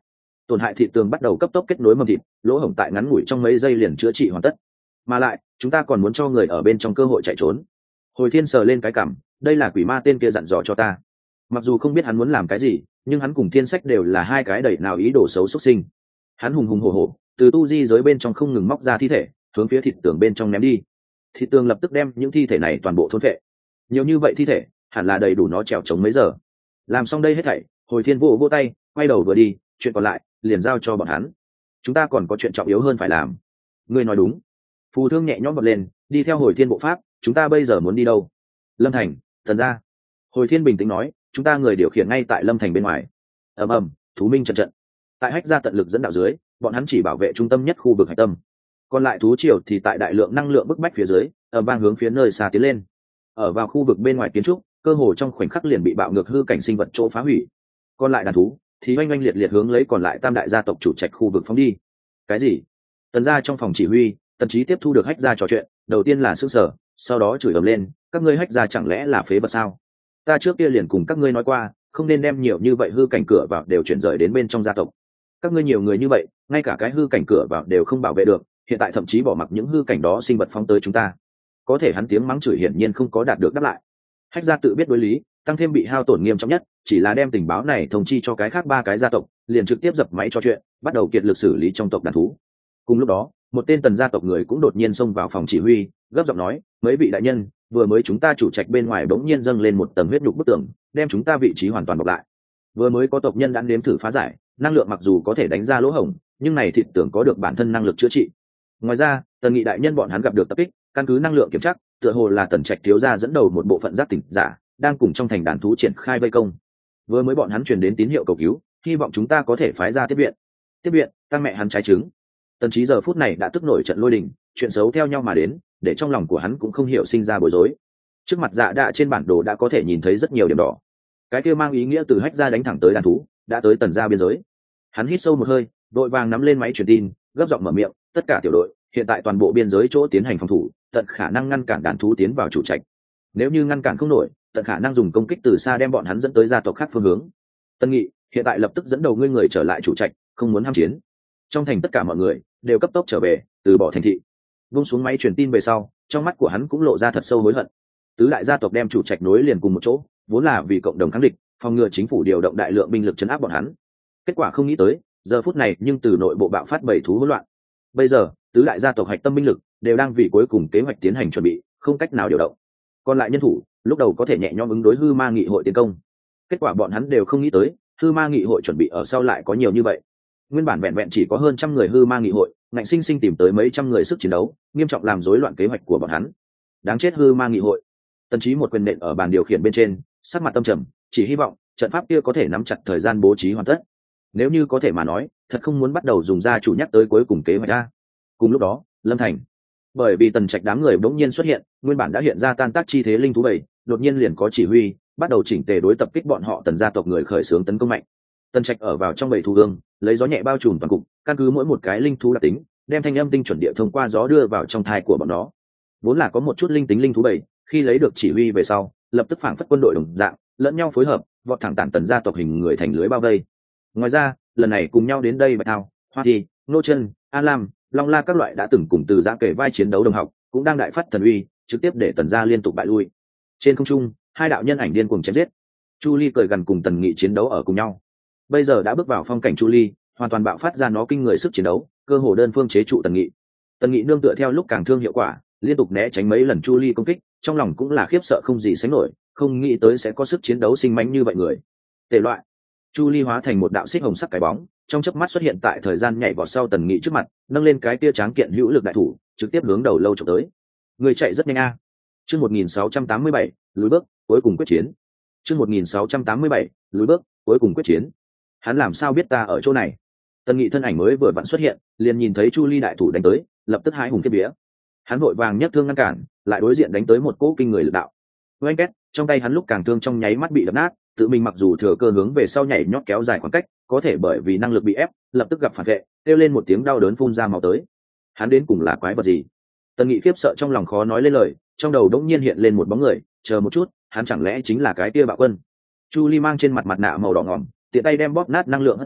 Tổn hại thịt tường bắt đầu cấp tốc kết nối mầm thịt, lỗ hổng tại ngắn ngủi trong mấy giây liền chữa trị hoàn tất. Mà lại chúng ta còn muốn cho người ở bên trong cơ hội chạy trốn. Hồi Thiên sờ lên cái cằm, đây là quỷ ma tên kia dặn dò cho ta. Mặc dù không biết hắn muốn làm cái gì, nhưng hắn cùng Thiên Sách đều là hai cái đầy nào ý đồ xấu xuất sinh. Hắn hùng hùng hổ hổ từ tu di giới bên trong không ngừng móc ra thi thể, hướng phía thịt tường bên trong ném đi. Thịt tường lập tức đem những thi thể này toàn bộ thôn phệ. Nhiều như vậy thi thể hẳn là đầy đủ nó trèo trống mấy giờ. Làm xong đây hết thảy, Hồi Thiên vỗ tay, quay đầu vừa đi, chuyện còn lại liền giao cho bọn hắn. Chúng ta còn có chuyện trọng yếu hơn phải làm. Ngươi nói đúng. Phù Thương nhẹ nhõm bật lên, đi theo Hồi Thiên bộ pháp. Chúng ta bây giờ muốn đi đâu? Lâm Thành, Thần gia. Hồi Thiên bình tĩnh nói, chúng ta người điều khiển ngay tại Lâm Thành bên ngoài. Ầm ầm, thú minh trận trận. Tại Hách Gia tận lực dẫn đạo dưới, bọn hắn chỉ bảo vệ trung tâm nhất khu vực hạch tâm, còn lại thú triều thì tại đại lượng năng lượng bức bách phía dưới ầm vang hướng phía nơi xa tiến lên. Ở vào khu vực bên ngoài kiến trúc, cơ hồ trong khoảnh khắc liền bị bạo ngược hư cảnh sinh vật chỗ phá hủy. Còn lại đàn thú thì oanh oanh liệt liệt hướng lấy còn lại tam đại gia tộc chủ trạch khu vực phóng đi. Cái gì? Tần gia trong phòng chỉ huy, Tần Chí tiếp thu được Hách Gia trò chuyện, đầu tiên là sững sờ, sau đó chửi ầm lên, các ngươi Hách Gia chẳng lẽ là phế vật sao? Ta trước kia liền cùng các ngươi nói qua, không nên đem nhiều như vậy hư cảnh cửa vào đều chuyển rời đến bên trong gia tộc. Các ngươi nhiều người như vậy, ngay cả cái hư cảnh cửa vào đều không bảo vệ được, hiện tại thậm chí bỏ mặc những hư cảnh đó sinh vật phóng tới chúng ta. Có thể hắn tiếng mắng chửi hiển nhiên không có đạt được đáp lại. Hách Gia tự biết đối lý, tăng thêm bị hao tổn nghiêm trọng nhất, chỉ là đem tình báo này thông chi cho cái khác ba cái gia tộc, liền trực tiếp dập máy trò chuyện, bắt đầu kiệt lực xử lý trong tộc đàn thú. Cùng lúc đó, một tên Tần gia tộc người cũng đột nhiên xông vào phòng chỉ huy, gấp giọng nói, mấy vị đại nhân, vừa mới chúng ta chủ trạch bên ngoài bỗng nhiên dâng lên một tầng huyết nhục bức tường, đem chúng ta vị trí hoàn toàn bọc lại. Vừa mới có tộc nhân đã nếm thử phá giải, năng lượng mặc dù có thể đánh ra lỗ hổng, nhưng này thịt tưởng có được bản thân năng lực chữa trị. Ngoài ra, Tần Nghị đại nhân bọn hắn gặp được tập kích, căn cứ năng lượng kiểm tra, tựa hồ là Tần Trạch thiếu gia dẫn đầu một bộ phận giác tỉnh giả, đang cùng trong thành đàn thú triển khai vây công. Vừa mới bọn hắn truyền đến tín hiệu cầu cứu, hy vọng chúng ta có thể phái ra tiếp viện. Tiếp viện, tăng mẹ hắn trái trứng. Tần Chí giờ phút này đã tức nổi trận lôi đình, chuyện xấu theo nhau mà đến, để trong lòng của hắn cũng không hiểu sinh ra bối rối. Trước mặt Dạ Đạ trên bản đồ đã có thể nhìn thấy rất nhiều điểm đỏ. Cái kia mang ý nghĩa từ Hách Gia đánh thẳng tới đàn thú, đã tới Tần gia biên giới. Hắn hít sâu một hơi, đội vàng nắm lên máy truyền tin, gấp giọng mở miệng, tất cả tiểu đội, hiện tại toàn bộ biên giới chỗ tiến hành phòng thủ, tận khả năng ngăn cản đàn thú tiến vào chủ trạch. Nếu như ngăn cản không nổi, tận khả năng dùng công kích từ xa đem bọn hắn dẫn tới gia tộc khác phương hướng. Tân Nghị, hiện tại lập tức dẫn đầu ngươi người trở lại chủ trạch, không muốn ham chiến. Trong thành tất cả mọi người đều cấp tốc trở về, từ bỏ thành thị. Vung xuống máy truyền tin về sau, trong mắt của hắn cũng lộ ra thật sâu hối hận. Tứ đại gia tộc đem chủ trạch nối liền cùng một chỗ, vốn là vì cộng đồng kháng địch, phòng ngừa chính phủ điều động đại lượng binh lực trấn áp bọn hắn. Kết quả không nghĩ tới, giờ phút này nhưng từ nội bộ bạo phát bảy thú hỗn loạn. Bây giờ, tứ đại gia tộc hạch tâm binh lực đều đang vì cuối cùng kế hoạch tiến hành chuẩn bị, không cách nào điều động. Còn lại nhân thủ, lúc đầu có thể nhẹ nhõm ứng đối hư ma nghị hội tiến công. Kết quả bọn hắn đều không nghĩ tới, hư ma nghị hội chuẩn bị ở sau lại có nhiều như vậy. Nguyên bản vẹn vẹn chỉ có hơn trăm người hư ma nghị hội, ngạnh sinh sinh tìm tới mấy trăm người sức chiến đấu, nghiêm trọng làm rối loạn kế hoạch của bọn hắn. Đáng chết hư ma nghị hội. Tần Chí một quyền nện ở bàn điều khiển bên trên, sắc mặt tâm trầm, chỉ hy vọng trận pháp kia có thể nắm chặt thời gian bố trí hoàn tất. Nếu như có thể mà nói, thật không muốn bắt đầu dùng gia chủ nhắc tới cuối cùng kế hoạch ra. Cùng lúc đó, Lâm Thành, bởi vì Tần Trạch đám người bỗng nhiên xuất hiện, nguyên bản đã hiện ra tan tác chi thế linh thú bảy, đột nhiên liền có chỉ huy, bắt đầu chỉnh tề đối tập kích bọn họ Tần gia tộc người khởi xướng tấn công mạnh. Tần Trạch ở vào trong bầy thú hương, lấy gió nhẹ bao trùm toàn cục, căn cứ mỗi một cái linh thú đặc tính, đem thanh âm tinh chuẩn địa thông qua gió đưa vào trong thai của bọn nó. Vốn là có một chút linh tính linh thú bảy, khi lấy được chỉ huy về sau, lập tức phảng phất quân đội đồng dạng, lẫn nhau phối hợp, vọt thẳng tản Tần gia tộc hình người thành lưới bao vây. Ngoài ra, lần này cùng nhau đến đây Bạch Thao, Hoa Thi, Nô Chân, An Lam, Long La các loại đã từng cùng từ giã kể vai chiến đấu đồng học, cũng đang đại phát thần uy, trực tiếp để Tần gia liên tục bại lui. Trên không trung, hai đạo nhân ảnh điên cuồng chém giết. Chu Ly cười gần cùng Tần Nghị chiến đấu ở cùng nhau. Bây giờ đã bước vào phong cảnh Chu Ly, hoàn toàn bạo phát ra nó kinh người sức chiến đấu, cơ hồ đơn phương chế trụ Tần Nghị. Tần Nghị nương tựa theo lúc càng thương hiệu quả, liên tục né tránh mấy lần Chu Ly công kích, trong lòng cũng là khiếp sợ không gì sánh nổi, không nghĩ tới sẽ có sức chiến đấu sinh mãnh như vậy người. Tệ loại. Chu Ly hóa thành một đạo xích hồng sắc cái bóng, trong chớp mắt xuất hiện tại thời gian nhảy vọt sau Tần Nghị trước mặt, nâng lên cái kia tráng kiện hữu lực đại thủ, trực tiếp hướng đầu lâu chụp tới. Người chạy rất nhanh a. Chương 1687, lùi bước, cuối cùng quyết chiến. Chương 1687, lùi bước, cuối cùng quyết chiến. Hắn làm sao biết ta ở chỗ này? Tần Nghị thân ảnh mới vừa vặn xuất hiện, liền nhìn thấy Chu Ly đại thủ đánh tới, lập tức hãi hùng kiếp vía. Hắn vội vàng nhấc thương ngăn cản, lại đối diện đánh tới một cỗ kinh người lực đạo. Oanh két, trong tay hắn lúc càng thương trong nháy mắt bị đập nát, tự mình mặc dù thừa cơ hướng về sau nhảy nhót kéo dài khoảng cách, có thể bởi vì năng lực bị ép, lập tức gặp phản vệ, kêu lên một tiếng đau đớn phun ra máu tới. Hắn đến cùng là quái vật gì? Tần Nghị khiếp sợ trong lòng khó nói lên lời, trong đầu đống nhiên hiện lên một bóng người, chờ một chút, hắn chẳng lẽ chính là cái kia Bạo Quân? Chu Ly mang trên mặt mặt nạ màu đỏ ngòm, tiện tay đem bóp nát năng lượng hất ra,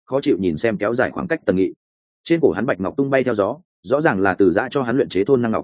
khó chịu nhìn xem kéo dài khoảng cách Tần Nghị. Trên cổ hắn bạch ngọc tung bay theo gió, rõ ràng là từ giã cho hắn luyện chế thôn năng ngọc.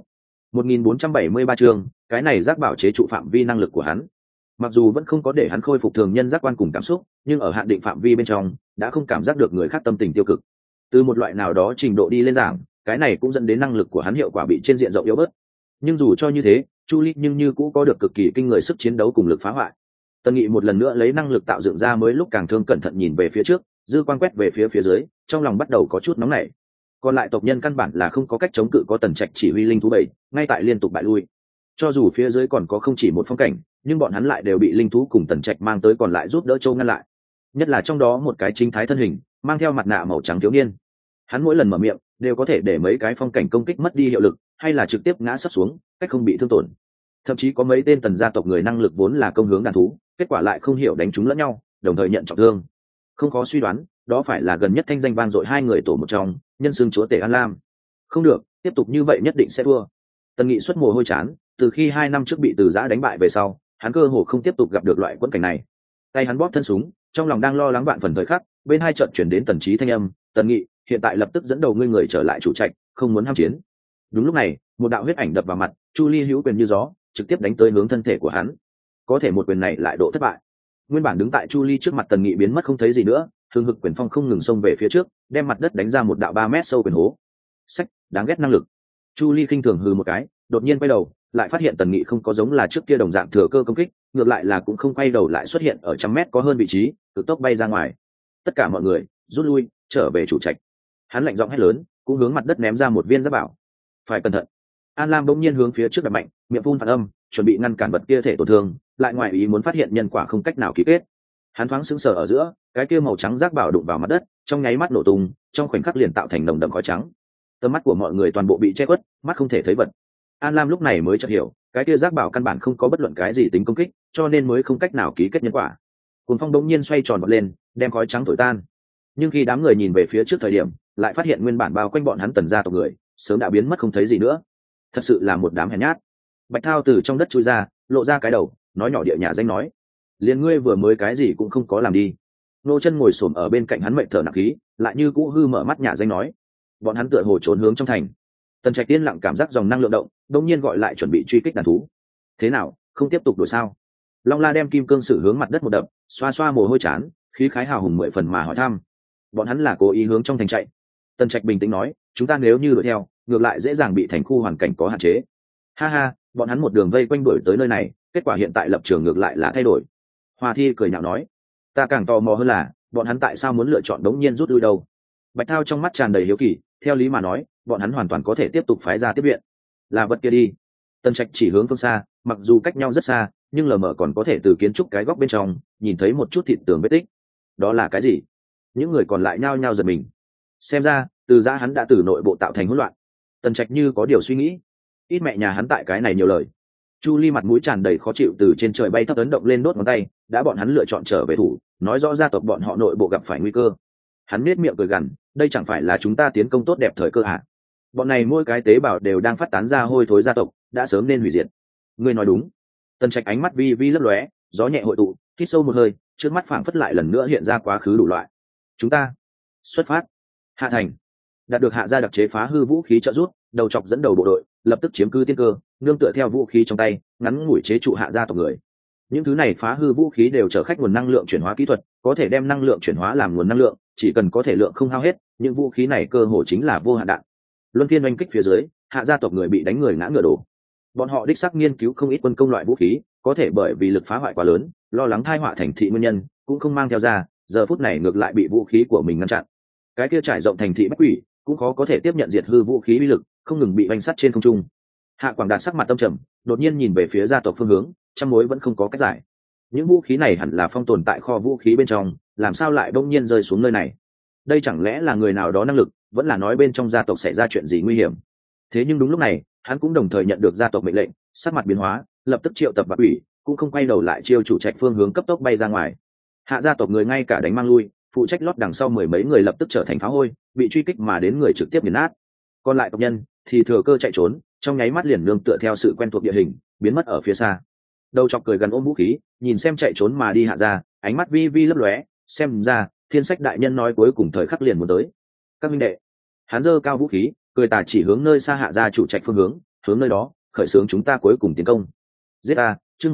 1473 chương, cái này giác bảo chế trụ phạm vi năng lực của hắn. Mặc dù vẫn không có để hắn khôi phục thường nhân giác quan cùng cảm xúc, nhưng ở hạn định phạm vi bên trong đã không cảm giác được người khác tâm tình tiêu cực. Từ một loại nào đó trình độ đi lên giảng, cái này cũng dẫn đến năng lực của hắn hiệu quả bị trên diện rộng yếu bớt. Nhưng dù cho như thế, Chu Ly nhưng như cũ có được cực kỳ kinh người sức chiến đấu cùng lực phá hoại. Tần Nghị một lần nữa lấy năng lực tạo dựng ra mới lúc càng thương cẩn thận nhìn về phía trước, dư quan quét về phía dưới, trong lòng bắt đầu có chút nóng nảy. Còn lại tộc nhân căn bản là không có cách chống cự có Tần Trạch chỉ huy linh thú bảy, ngay tại liên tục bại lui. Cho dù phía dưới còn có không chỉ một phong cảnh, nhưng bọn hắn lại đều bị linh thú cùng Tần Trạch mang tới còn lại giúp đỡ Châu ngăn lại. Nhất là trong đó một cái chính thái thân hình, mang theo mặt nạ màu trắng thiếu niên. Hắn mỗi lần mở miệng, đều có thể để mấy cái phong cảnh công kích mất đi hiệu lực, hay là trực tiếp ngã sấp xuống, cách không bị thương tổn. Thậm chí có mấy tên Tần gia tộc người năng lực vốn là công hướng đàn thú, kết quả lại không hiểu đánh trúng lẫn nhau, đồng thời nhận trọng thương. Không khó suy đoán, đó phải là gần nhất thanh danh vang dội hai người tổ một trong, nhân xưng chúa tể An Lam. Không được, tiếp tục như vậy nhất định sẽ thua. Tần Nghị xuất mồ hôi chán, từ khi 2 năm trước bị Từ Giã đánh bại về sau, hắn cơ hồ không tiếp tục gặp được loại quẫn cảnh này. Tay hắn bóp thân súng, trong lòng đang lo lắng vạn phần thời khắc, bên hai trận chuyển đến Tần Chí thanh âm, "Tần Nghị, hiện tại lập tức dẫn đầu ngươi người trở lại chủ trạch, không muốn ham chiến." Đúng lúc này, một đạo huyết ảnh đập vào mặt, Chu Ly hữu quyền như gió, trực tiếp đánh tới hướng thân thể của hắn. Có thể một quyền này lại độ thất bại. Nguyên bản đứng tại Chu Ly trước mặt Tần Nghị biến mất không thấy gì nữa, hừng hực quyền phong không ngừng xông về phía trước, đem mặt đất đánh ra một đạo 3 mét sâu quyền hố. Sách, đáng ghét năng lực. Chu Ly khinh thường hừ một cái, đột nhiên quay đầu, lại phát hiện Tần Nghị không có giống là trước kia đồng dạng thừa cơ công kích, ngược lại là cũng không quay đầu lại xuất hiện ở trăm mét có hơn vị trí, cực tốc bay ra ngoài. Tất cả mọi người rút lui, trở về chủ trạch. Hắn lạnh giọng hét lớn, cũng hướng mặt đất ném ra một viên giáp bảo. Phải cẩn thận. An Lam bỗng nhiên hướng phía trước đập mạnh, miệng phun phản âm, chuẩn bị ngăn cản vật kia thể tổn thương, lại ngoài ý muốn phát hiện nhân quả không cách nào ký kết. Hắn thoáng sững sờ ở giữa, cái kia màu trắng giác bảo đụng vào mặt đất, trong nháy mắt nổ tung, trong khoảnh khắc liền tạo thành nồng đậm khói trắng. Tầm mắt của mọi người toàn bộ bị che khuất, mắt không thể thấy vật. An Lam lúc này mới chợt hiểu, cái kia giác bảo căn bản không có bất luận cái gì tính công kích, cho nên mới không cách nào ký kết nhân quả. Cuồng phong đống nhiên xoay tròn vọt lên, đem khói trắng thổi tan. Nhưng khi đám người nhìn về phía trước thời điểm, lại phát hiện nguyên bản bao quanh bọn hắn Tần gia tộc người, sớm đã biến mất không thấy gì nữa. Thật sự là một đám hèn nhát. Bạch Thao từ trong đất chui ra, lộ ra cái đầu, nói nhỏ địa nhà danh nói: "Liền ngươi vừa mới cái gì cũng không có làm đi." Nô Chân ngồi xổm ở bên cạnh hắn mệt thở nặng khí, lại như cũ hư mở mắt nhà danh nói: "Bọn hắn tựa hồ trốn hướng trong thành." Tần Trạch tiên lặng cảm giác dòng năng lượng động, đột nhiên gọi lại chuẩn bị truy kích đàn thú. "Thế nào, không tiếp tục đuổi sao?" Long La đem kim cương sử hướng mặt đất một đập, xoa xoa mồ hôi chán, khí khái hào hùng 10 phần mà hỏi thăm: "Bọn hắn là cố ý hướng trong thành chạy?" Tần Trạch bình tĩnh nói: "Chúng ta nếu như đuổi theo, ngược lại dễ dàng bị thành khu hoàn cảnh có hạn chế." Ha ha, bọn hắn một đường vây quanh đuổi tới nơi này, kết quả hiện tại lập trường ngược lại là thay đổi. Hoa Thi cười nhạo nói: "Ta càng tò mò hơn là, bọn hắn tại sao muốn lựa chọn đống nhiên rút lui đâu?" Bạch Thao trong mắt tràn đầy hiếu kỳ, theo lý mà nói, bọn hắn hoàn toàn có thể tiếp tục phái ra tiếp viện. Là vật kia đi. Tần Trạch chỉ hướng phương xa, mặc dù cách nhau rất xa, nhưng lờ mờ còn có thể từ kiến trúc cái góc bên trong nhìn thấy một chút thịt tường vết tích. Đó là cái gì? Những người còn lại nhao nhao giật mình. Xem ra, Từ Giã hắn đã từ nội bộ tạo thành hỗn loạn. Tần Trạch như có điều suy nghĩ. Ít mẹ nhà hắn tại cái này nhiều lời. Chu Ly mặt mũi tràn đầy khó chịu từ trên trời bay thấp ấn động lên đốt ngón tay, đã bọn hắn lựa chọn trở về thủ, nói rõ gia tộc bọn họ nội bộ gặp phải nguy cơ. Hắn nết miệng cười gằn, đây chẳng phải là chúng ta tiến công tốt đẹp thời cơ hả? Bọn này mỗi cái tế bào đều đang phát tán ra hôi thối gia tộc, đã sớm nên hủy diệt. Ngươi nói đúng. Tần Trạch ánh mắt vi vi lấp lóe, gió nhẹ hội tụ, hít sâu một hơi, trước mắt phảng phất lại lần nữa hiện ra quá khứ đủ loại. Chúng ta xuất phát. Hạ thành. Đạt được hạ gia đặc chế phá hư vũ khí trợ giúp, đầu chọc dẫn đầu bộ đội, lập tức chiếm cứ tiên cơ, nương tựa theo vũ khí trong tay, ngắn ngủi chế trụ hạ gia tộc người. Những thứ này phá hư vũ khí đều chở khách nguồn năng lượng chuyển hóa kỹ thuật, có thể đem năng lượng chuyển hóa làm nguồn năng lượng, chỉ cần có thể lượng không hao hết, những vũ khí này cơ hồ chính là vô hạn đạn. Luân phiên oanh kích phía dưới, hạ gia tộc người bị đánh người ngã ngựa đổ. Bọn họ đích xác nghiên cứu không ít quân công loại vũ khí, có thể bởi vì lực phá hoại quá lớn, lo lắng tai họa thành thị nguyên nhân, cũng không mang theo ra, giờ phút này ngược lại bị vũ khí của mình ngăn chặn. Cái kia trải rộng thành thị bách quỷ, cũng khó có thể tiếp nhận diệt hư vũ khí uy lực, không ngừng bị vành sắt trên không trung. Hạ Quảng Đạt sắc mặt tâm trầm, đột nhiên nhìn về phía gia tộc phương hướng, trăm mối vẫn không có cách giải. Những vũ khí này hẳn là phong tồn tại kho vũ khí bên trong, làm sao lại bỗng nhiên rơi xuống nơi này? Đây chẳng lẽ là người nào đó năng lực, vẫn là nói bên trong gia tộc xảy ra chuyện gì nguy hiểm? Thế nhưng đúng lúc này, hắn cũng đồng thời nhận được gia tộc mệnh lệnh, sắc mặt biến hóa, lập tức triệu tập bạc ủy, cũng không quay đầu lại chiêu chủ trạch phương hướng cấp tốc bay ra ngoài. Hạ gia tộc người ngay cả đánh mang lui, phụ trách lót đằng sau 10 mấy người lập tức trở thành phá hôi, bị truy kích mà đến người trực tiếp nghiền nát. Còn lại tộc nhân thì thừa cơ chạy trốn, trong nháy mắt liền nương tựa theo sự quen thuộc địa hình, biến mất ở phía xa. Đầu chọc cười gần ôm vũ khí, nhìn xem chạy trốn mà đi hạ gia, ánh mắt vi vi lấp lóe, xem ra Thiên Sách đại nhân nói cuối cùng thời khắc liền muốn tới. Các minh đệ, hắn giơ cao vũ khí, cười tà chỉ hướng nơi xa hạ gia chủ trạch phương hướng nơi đó khởi xướng chúng ta cuối cùng tiến công. Giết a, chương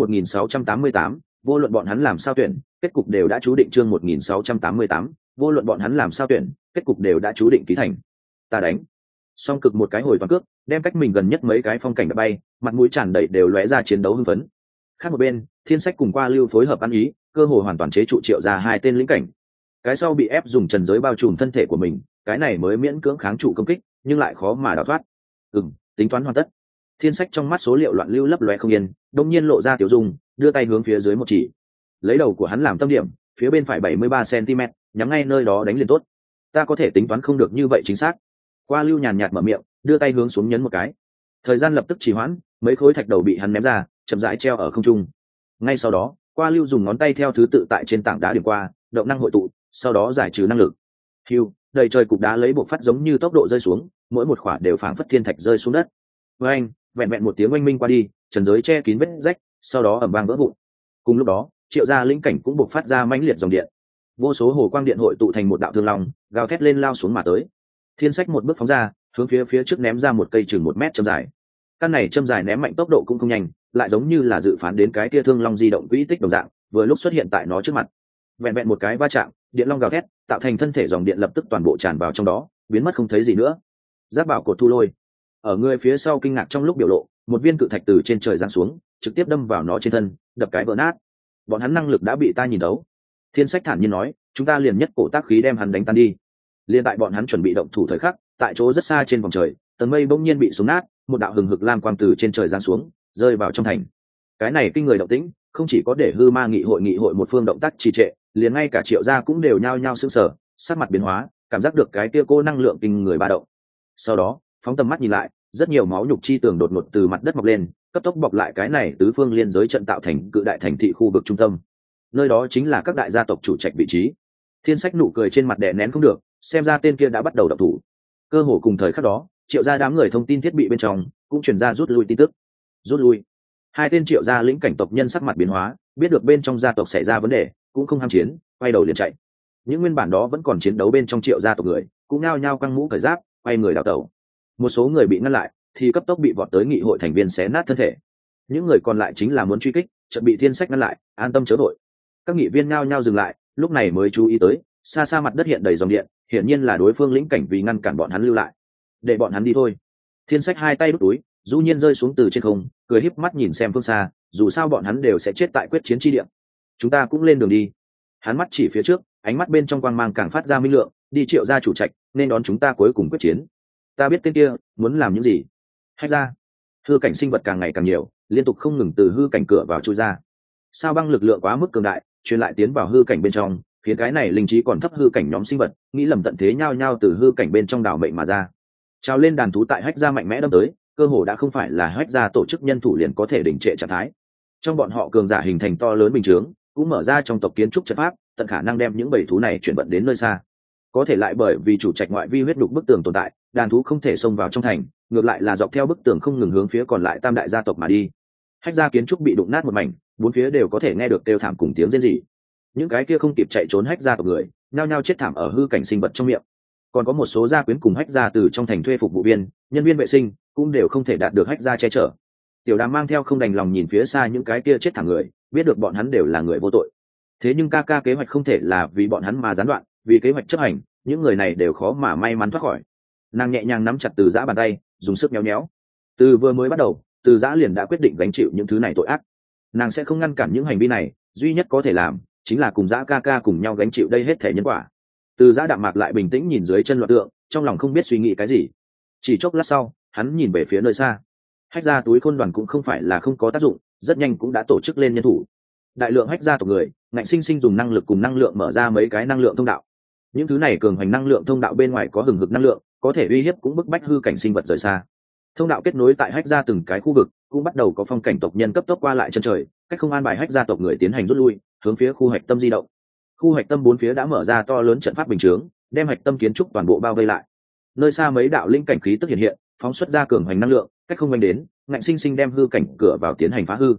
1688, vô luận bọn hắn làm sao tuyển, kết cục đều đã chú định. Chương 1688, vô luận bọn hắn làm sao tuyển, kết cục đều đã chú định ký thành. Ta đánh. Song cực một cái hồi toàn cước, đem cách mình gần nhất mấy cái phong cảnh đã bay, mặt mũi tràn đầy đều lóe ra chiến đấu hưng phấn. Khác một bên, Thiên Sách cùng Qua Lưu phối hợp ăn ý, cơ hội hoàn toàn chế trụ Triệu ra hai tên lĩnh cảnh. Cái sau bị ép dùng trần giới bao trùm thân thể của mình, cái này mới miễn cưỡng kháng trụ công kích, nhưng lại khó mà đào thoát. Tính toán hoàn tất. Thiên Sách trong mắt số liệu loạn lưu lấp loe không yên, đông nhiên lộ ra tiểu dung, đưa tay hướng phía dưới một chỉ, lấy đầu của hắn làm tâm điểm, phía bên phải 73 cm, nhắm ngay nơi đó đánh liền tốt. Ta có thể tính toán không được như vậy chính xác. Qua Lưu nhàn nhạt mở miệng, đưa tay hướng xuống nhấn một cái. Thời gian lập tức trì hoãn, mấy khối thạch đầu bị hắn ném ra, chậm rãi treo ở không trung. Ngay sau đó, Qua Lưu dùng ngón tay theo thứ tự tại trên tảng đá điểm qua, động năng hội tụ, sau đó giải trừ năng lực. Hưu, đầy trời cục đá lấy bộ phát giống như tốc độ rơi xuống, mỗi một khỏa đều phảng phất thiên thạch rơi xuống đất. Với anh, vẹn vẹn một tiếng oanh minh qua đi, trần giới che kín vết rách, sau đó ầm vang vỡ vụn. Cùng lúc đó, Triệu gia lĩnh cảnh cũng bộc phát ra mãnh liệt dòng điện, vô số hồ quang điện hội tụ thành một đạo thương long, gào thét lên lao xuống mà tới. Thiên Sách một bước phóng ra, hướng phía trước ném ra một cây chừng 1 mét châm dài. Căn này châm dài ném mạnh tốc độ cũng không nhanh, lại giống như là dự phán đến cái tia thương long di động quỹ tích đồng dạng, vừa lúc xuất hiện tại nó trước mặt. Vẹn vẹn một cái va chạm, điện long gào thét, tạo thành thân thể dòng điện lập tức toàn bộ tràn vào trong đó, biến mất không thấy gì nữa. Giáp bảo cột thu lôi, ở người phía sau kinh ngạc trong lúc biểu lộ, một viên cự thạch từ trên trời giáng xuống, trực tiếp đâm vào nó trên thân, đập cái vỡ nát. Bọn hắn năng lực đã bị ta nhìn đấu. Thiên Sách thản nhiên nói, chúng ta liền nhất cổ tác khí đem hắn đánh tan đi. Liên tại bọn hắn chuẩn bị động thủ thời khắc, tại chỗ rất xa trên vòng trời, tầng mây bỗng nhiên bị xuống nát, một đạo hừng hực lam quang từ trên trời giáng xuống, rơi vào trong thành. Cái này kinh người động tĩnh, không chỉ có để hư ma nghị hội một phương động tác trì trệ, liền ngay cả Triệu gia cũng đều nhao nhao sững sờ, sắc mặt biến hóa, cảm giác được cái kia cô năng lượng kinh người ba động. Sau đó, phóng tầm mắt nhìn lại, rất nhiều máu nhục chi tường đột ngột từ mặt đất mọc lên, cấp tốc bọc lại cái này tứ phương liên giới trận tạo thành cự đại thành thị khu vực trung tâm. Nơi đó chính là các đại gia tộc chủ trạch vị trí. Thiên Sách nụ cười trên mặt đè nén không được, xem ra tên kia đã bắt đầu động thủ. Cơ hồ cùng thời khắc đó, Triệu gia đám người thông tin thiết bị bên trong cũng truyền ra rút lui tin tức. Rút lui. Hai tên Triệu gia lĩnh cảnh tộc nhân sắc mặt biến hóa, biết được bên trong gia tộc xảy ra vấn đề, cũng không ham chiến, quay đầu liền chạy. Những nguyên bản đó vẫn còn chiến đấu bên trong Triệu gia tộc người, cũng nao nhao căng mũ cởi giáp, quay người đào tẩu. Một số người bị ngăn lại, thì cấp tốc bị vọt tới nghị hội thành viên xé nát thân thể. Những người còn lại chính là muốn truy kích, chợt bị Thiên Sách ngăn lại, an tâm chớ vội. Các nghị viên nao nhao dừng lại, lúc này mới chú ý tới, xa xa mặt đất hiện đầy dòng điện, hiển nhiên là đối phương lĩnh cảnh vì ngăn cản bọn hắn lưu lại. Để bọn hắn đi thôi. Thiên Sách hai tay đút túi, du nhiên rơi xuống từ trên không, cười híp mắt nhìn xem phương xa, dù sao bọn hắn đều sẽ chết tại quyết chiến chi địa. Chúng ta cũng lên đường đi. Hắn mắt chỉ phía trước, ánh mắt bên trong quang mang càng phát ra minh lượng, đi Triệu gia chủ trạch, nên đón chúng ta cuối cùng quyết chiến. Ta biết tên kia muốn làm những gì. Hách ra. Hư cảnh sinh vật càng ngày càng nhiều, liên tục không ngừng từ hư cảnh cửa vào chui ra. Sao băng lực lượng quá mức cường đại, truyền lại tiến vào hư cảnh bên trong, khiến cái này linh trí còn thấp hư cảnh nhóm sinh vật nghĩ lầm tận thế nhao nhao từ hư cảnh bên trong đảo mệnh mà ra. Trào lên đàn thú tại Hách gia mạnh mẽ đâm tới, cơ hồ đã không phải là Hách gia tổ chức nhân thủ liền có thể đình trệ trạng thái. Trong bọn họ cường giả hình thành to lớn bình chướng, cũng mở ra trong tộc kiến trúc trận pháp, tận khả năng đem những bầy thú này chuyển vận đến nơi xa. Có thể lại bởi vì chủ trạch ngoại vi huyết đục bức tường tồn tại, đàn thú không thể xông vào trong thành, ngược lại là dọc theo bức tường không ngừng hướng phía còn lại tam đại gia tộc mà đi. Hách gia kiến trúc bị đụng nát một mảnh, bốn phía đều có thể nghe được kêu thảm cùng tiếng rên rỉ. Những cái kia không kịp chạy trốn Hách gia tộc người, nhao nhao chết thảm ở hư cảnh sinh vật trong miệng. Còn có một số gia quyến cùng Hách gia từ trong thành thuê phục vụ viên, nhân viên vệ sinh, cũng đều không thể đạt được Hách gia che chở. Tiểu Đàm mang theo không đành lòng nhìn phía xa những cái kia chết thảm người, biết được bọn hắn đều là người vô tội. Thế nhưng ca ca kế hoạch không thể là vì bọn hắn mà gián đoạn, vì kế hoạch chấp hành, những người này đều khó mà may mắn thoát khỏi. Nàng nhẹ nhàng nắm chặt Từ Giã bàn tay, dùng sức nhéo nhéo. Từ vừa mới bắt đầu, Từ Giã liền đã quyết định gánh chịu những thứ này tội ác. Nàng sẽ không ngăn cản những hành vi này, duy nhất có thể làm chính là cùng Giã ca ca cùng nhau gánh chịu đây hết thể nhân quả. Từ Giã đạm mạc lại bình tĩnh nhìn dưới chân loạn tượng, trong lòng không biết suy nghĩ cái gì. Chỉ chốc lát sau, hắn nhìn về phía nơi xa. Hách gia túi khôn đoàn cũng không phải là không có tác dụng, rất nhanh cũng đã tổ chức lên nhân thủ. Đại lượng Hách gia tộc người, ngạnh sinh sinh dùng năng lực cùng năng lượng mở ra mấy cái năng lượng thông đạo. Những thứ này cường hành năng lượng thông đạo bên ngoài có hừng hực năng lượng, có thể uy hiếp cũng bức bách hư cảnh sinh vật rời xa. Thông đạo kết nối tại Hách gia từng cái khu vực, cũng bắt đầu có phong cảnh tộc nhân cấp tốc qua lại chân trời, cách không an bài Hách gia tộc người tiến hành rút lui, hướng phía khu hạch tâm di động. Khu hạch tâm bốn phía đã mở ra to lớn trận pháp bình chướng, đem hạch tâm kiến trúc toàn bộ bao vây lại. Nơi xa mấy đạo linh cảnh khí tức hiện hiện, phóng xuất ra cường hành năng lượng, cách không nhanh đến, ngạnh sinh sinh đem hư cảnh cửa vào tiến hành phá hư.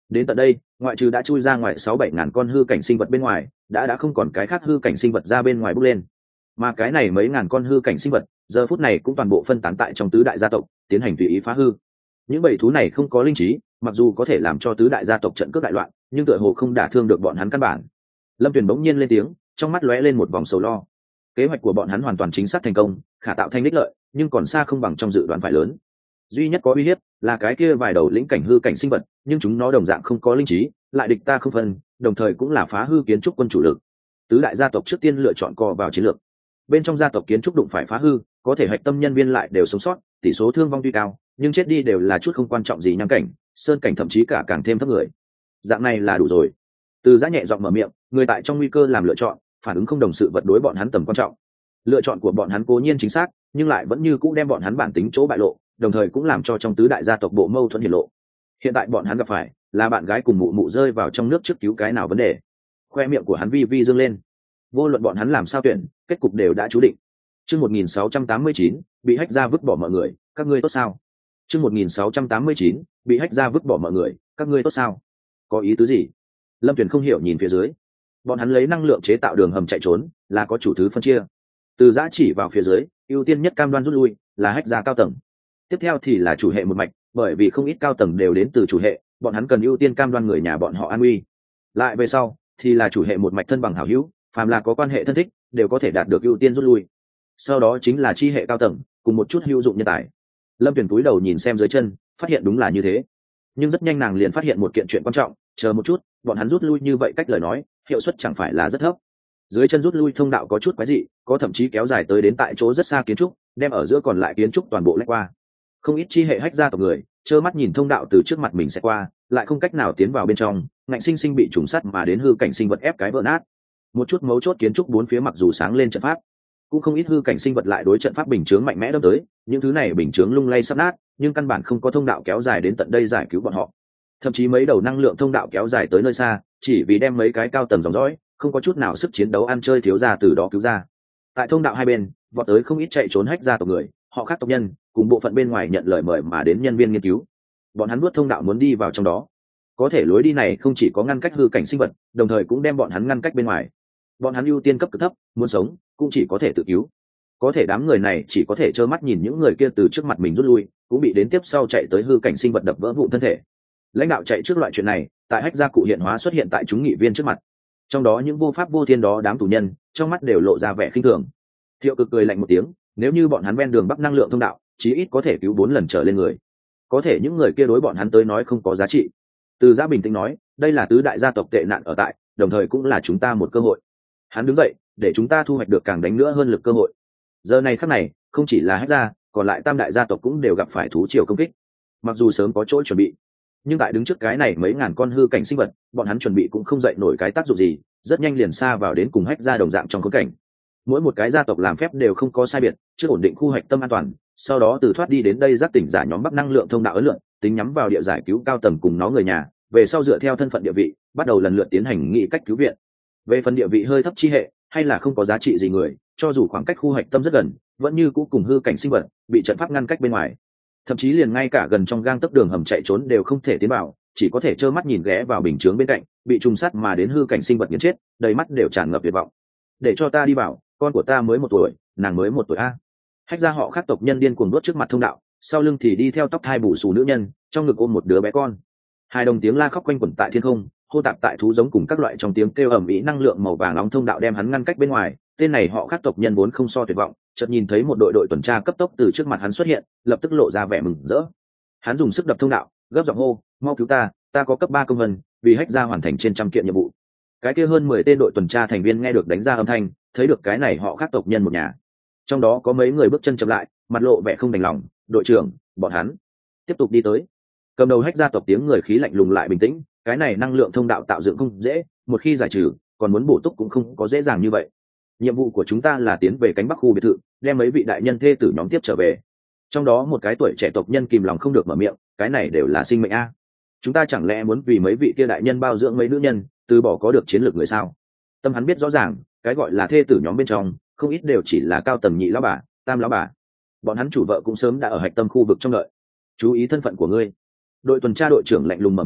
Đến tận đây ngoại trừ đã chui ra ngoài 6-7 ngàn con hư cảnh sinh vật bên ngoài, đã không còn cái khác hư cảnh sinh vật ra bên ngoài bốc lên. Mà cái này mấy ngàn con hư cảnh sinh vật giờ phút này cũng toàn bộ phân tán tại trong tứ đại gia tộc, tiến hành tùy ý phá hư. Những bầy thú này không có linh trí, mặc dù có thể làm cho tứ đại gia tộc trận cướp đại loạn, nhưng tựa hồ không đả thương được bọn hắn căn bản. Lâm Tuyền bỗng nhiên lên tiếng, trong mắt lóe lên một vòng sầu lo. Kế hoạch của bọn hắn hoàn toàn chính xác thành công, khả tạo thành đích lợi, nhưng còn xa không bằng trong dự đoán phải lớn. Duy nhất có uy hiếp là cái kia vài đầu lĩnh cảnh hư cảnh sinh vật, nhưng chúng nó đồng dạng không có linh trí, lại địch ta không phân, đồng thời cũng là phá hư kiến trúc quân chủ lực. Tứ đại gia tộc trước tiên lựa chọn co vào chiến lược. Bên trong gia tộc kiến trúc đụng phải phá hư, có thể hạch tâm nhân viên lại đều sống sót, tỷ số thương vong tuy cao, nhưng chết đi đều là chút không quan trọng gì nhang cảnh, sơn cảnh thậm chí cả càng thêm thấp người. Dạng này là đủ rồi. Từ Giã nhẹ giọng mở miệng, người tại trong nguy cơ làm lựa chọn, phản ứng không đồng sự vật đối bọn hắn tầm quan trọng. Lựa chọn của bọn hắn cố nhiên chính xác, nhưng lại vẫn như cũ đem bọn hắn bản tính chỗ bại lộ, đồng thời cũng làm cho trong tứ đại gia tộc bộ mâu thuẫn hiển lộ. Hiện tại bọn hắn gặp phải là bạn gái cùng mụ mụ rơi vào trong nước trước cứu cái nào vấn đề. Khoe miệng của hắn vi vi dương lên. Vô luận bọn hắn làm sao tuyển, kết cục đều đã chú định. Chương 1689, bị hách ra vứt bỏ mọi người, các ngươi tốt sao? Chương 1689, bị hách ra vứt bỏ mọi người, các ngươi tốt sao? Có ý tứ gì? Lâm Tuyền không hiểu nhìn phía dưới. Bọn hắn lấy năng lượng chế tạo đường hầm chạy trốn, là có chủ thứ phân chia. Từ Giã chỉ vào phía dưới, ưu tiên nhất cam đoan rút lui, là hách ra cao tầng. Tiếp theo thì là chủ hệ một mạch, bởi vì không ít cao tầng đều đến từ chủ hệ, bọn hắn cần ưu tiên cam đoan người nhà bọn họ an nguy. Lại về sau thì là chủ hệ một mạch thân bằng hảo hữu, phàm là có quan hệ thân thích đều có thể đạt được ưu tiên rút lui. Sau đó chính là chi hệ cao tầng cùng một chút hữu dụng nhân tài. Lâm Tuyền cúi đầu nhìn xem dưới chân, phát hiện đúng là như thế. Nhưng rất nhanh nàng liền phát hiện một kiện chuyện quan trọng, chờ một chút, bọn hắn rút lui như vậy cách lời nói, hiệu suất chẳng phải là rất thấp. Dưới chân rút lui thông đạo có chút quái dị, có thậm chí kéo dài tới đến tại chỗ rất xa kiến trúc, đem ở giữa còn lại kiến trúc toàn bộ lách qua. Không ít chi hệ hách ra tộc người trơ mắt nhìn thông đạo từ trước mặt mình sẽ qua, lại không cách nào tiến vào bên trong, ngạnh sinh sinh bị trùng sắt mà đến hư cảnh sinh vật ép cái vỡ nát. Một chút mấu chốt kiến trúc bốn phía mặc dù sáng lên trận pháp, cũng không ít hư cảnh sinh vật lại đối trận pháp bình chướng mạnh mẽ đâm tới, những thứ này bình chướng lung lay sắp nát, nhưng căn bản không có thông đạo kéo dài đến tận đây giải cứu bọn họ. Thậm chí mấy đầu năng lượng thông đạo kéo dài tới nơi xa, chỉ vì đem mấy cái cao tầng dòng dõi không có chút nào sức chiến đấu ăn chơi thiếu ra từ đó cứu ra. Tại thông đạo hai bên vọt tới không ít chạy trốn hách ra tộc người, họ khác tộc nhân cùng bộ phận bên ngoài nhận lời mời mà đến nhân viên nghiên cứu. Bọn hắn nuốt thông đạo muốn đi vào trong đó, có thể lối đi này không chỉ có ngăn cách hư cảnh sinh vật, đồng thời cũng đem bọn hắn ngăn cách bên ngoài. Bọn hắn ưu tiên cấp cực thấp, muốn sống cũng chỉ có thể tự cứu. Có thể đám người này chỉ có thể trơ mắt nhìn những người kia từ trước mặt mình rút lui, cũng bị đến tiếp sau chạy tới hư cảnh sinh vật đập vỡ vụn thân thể. Lãnh đạo chạy trước loại chuyện này, tại hách gia cụ hiện hóa xuất hiện tại chúng nghị viên trước mặt. Trong đó những vô pháp vô thiên đó đám tù nhân, trong mắt đều lộ ra vẻ khinh thường. Thiệu Cực cười lạnh một tiếng, nếu như bọn hắn ven đường bắc năng lượng thông đạo, chí ít có thể cứu 4 lần trở lên người. Có thể những người kia đối bọn hắn tới nói không có giá trị. Từ Giã bình tĩnh nói, đây là tứ đại gia tộc tệ nạn ở tại, đồng thời cũng là chúng ta một cơ hội. Hắn đứng dậy, để chúng ta thu hoạch được càng đánh nữa hơn lực cơ hội. Giờ này khắc này, không chỉ là hách gia, còn lại tam đại gia tộc cũng đều gặp phải thú triều công kích. Mặc dù sớm có chỗ chuẩn bị, nhưng tại đứng trước cái này mấy ngàn con hư cảnh sinh vật, bọn hắn chuẩn bị cũng không dậy nổi cái tác dụng gì, rất nhanh liền xa vào đến cùng hách gia đồng dạng trong khốn cảnh. Mỗi một cái gia tộc làm phép đều không có sai biệt, trước ổn định khu hoạch tâm an toàn, sau đó từ thoát đi đến đây giác tỉnh giả nhóm bắc năng lượng thông đạo ấn lượng, tính nhắm vào địa giải cứu cao tầng cùng nó người nhà, về sau dựa theo thân phận địa vị, bắt đầu lần lượt tiến hành nghị cách cứu viện. Về phần địa vị hơi thấp chi hệ, hay là không có giá trị gì người, cho dù khoảng cách khu hoạch tâm rất gần, vẫn như cũ cùng hư cảnh sinh vật bị trận pháp ngăn cách bên ngoài. Thậm chí liền ngay cả gần trong gang tấc đường hầm chạy trốn đều không thể tiến vào, chỉ có thể trơ mắt nhìn ghé vào bình chướng bên cạnh, bị trùng sắt mà đến hư cảnh sinh vật nghiền chết, đầy mắt đều tràn ngập tuyệt vọng. Để cho ta đi vào, con của ta mới 1 tuổi, nàng mới 1 tuổi a. Hách gia họ khác tộc nhân điên cuồng đốt trước mặt thông đạo, sau lưng thì đi theo tóc thai bù xù nữ nhân, trong ngực ôm một đứa bé con. Hai đồng tiếng la khóc quanh quẩn tại thiên không, hô tạp tại thú giống cùng các loại trong tiếng kêu ầm ĩ, năng lượng màu vàng nóng thông đạo đem hắn ngăn cách bên ngoài. Tên này họ khác tộc nhân vốn không so tuyệt vọng, chợt nhìn thấy một đội tuần tra cấp tốc từ trước mặt hắn xuất hiện, lập tức lộ ra vẻ mừng rỡ. Hắn dùng sức đập thông đạo, gấp giọng hô, mau cứu ta, ta có cấp 3 công vân, vì hách gia hoàn thành trên 100 kiện nhiệm vụ. Cái kia hơn 10 tên đội tuần tra thành viên nghe được đánh ra âm thanh, thấy được cái này họ khác tộc nhân một nhà. Trong đó có mấy người bước chân chậm lại, mặt lộ vẻ không đành lòng, đội trưởng, bọn hắn tiếp tục đi tới. Cầm đầu hách gia tộc tiếng người khí lạnh lùng lại bình tĩnh, cái này năng lượng thông đạo tạo dựng không dễ, một khi giải trừ, còn muốn bổ túc cũng không có dễ dàng như vậy. Nhiệm vụ của chúng ta là tiến về cánh bắc khu biệt thự, đem mấy vị đại nhân thê tử nhóm tiếp trở về. Trong đó một cái tuổi trẻ tộc nhân kìm lòng không được mở miệng, cái này đều là sinh mệnh a. Chúng ta chẳng lẽ muốn vì mấy vị kia đại nhân bao dưỡng mấy nữ nhân, từ bỏ có được chiến lược người sao? Tâm hắn biết rõ ràng, cái gọi là thê tử nhóm bên trong, không ít đều chỉ là cao tầng nhị lão bà, tam lão bà. Bọn hắn chủ vợ cũng sớm đã ở hạch tâm khu vực trong đợi. Chú ý thân phận của ngươi. Đội tuần tra đội trưởng lạnh lùng mở miệng,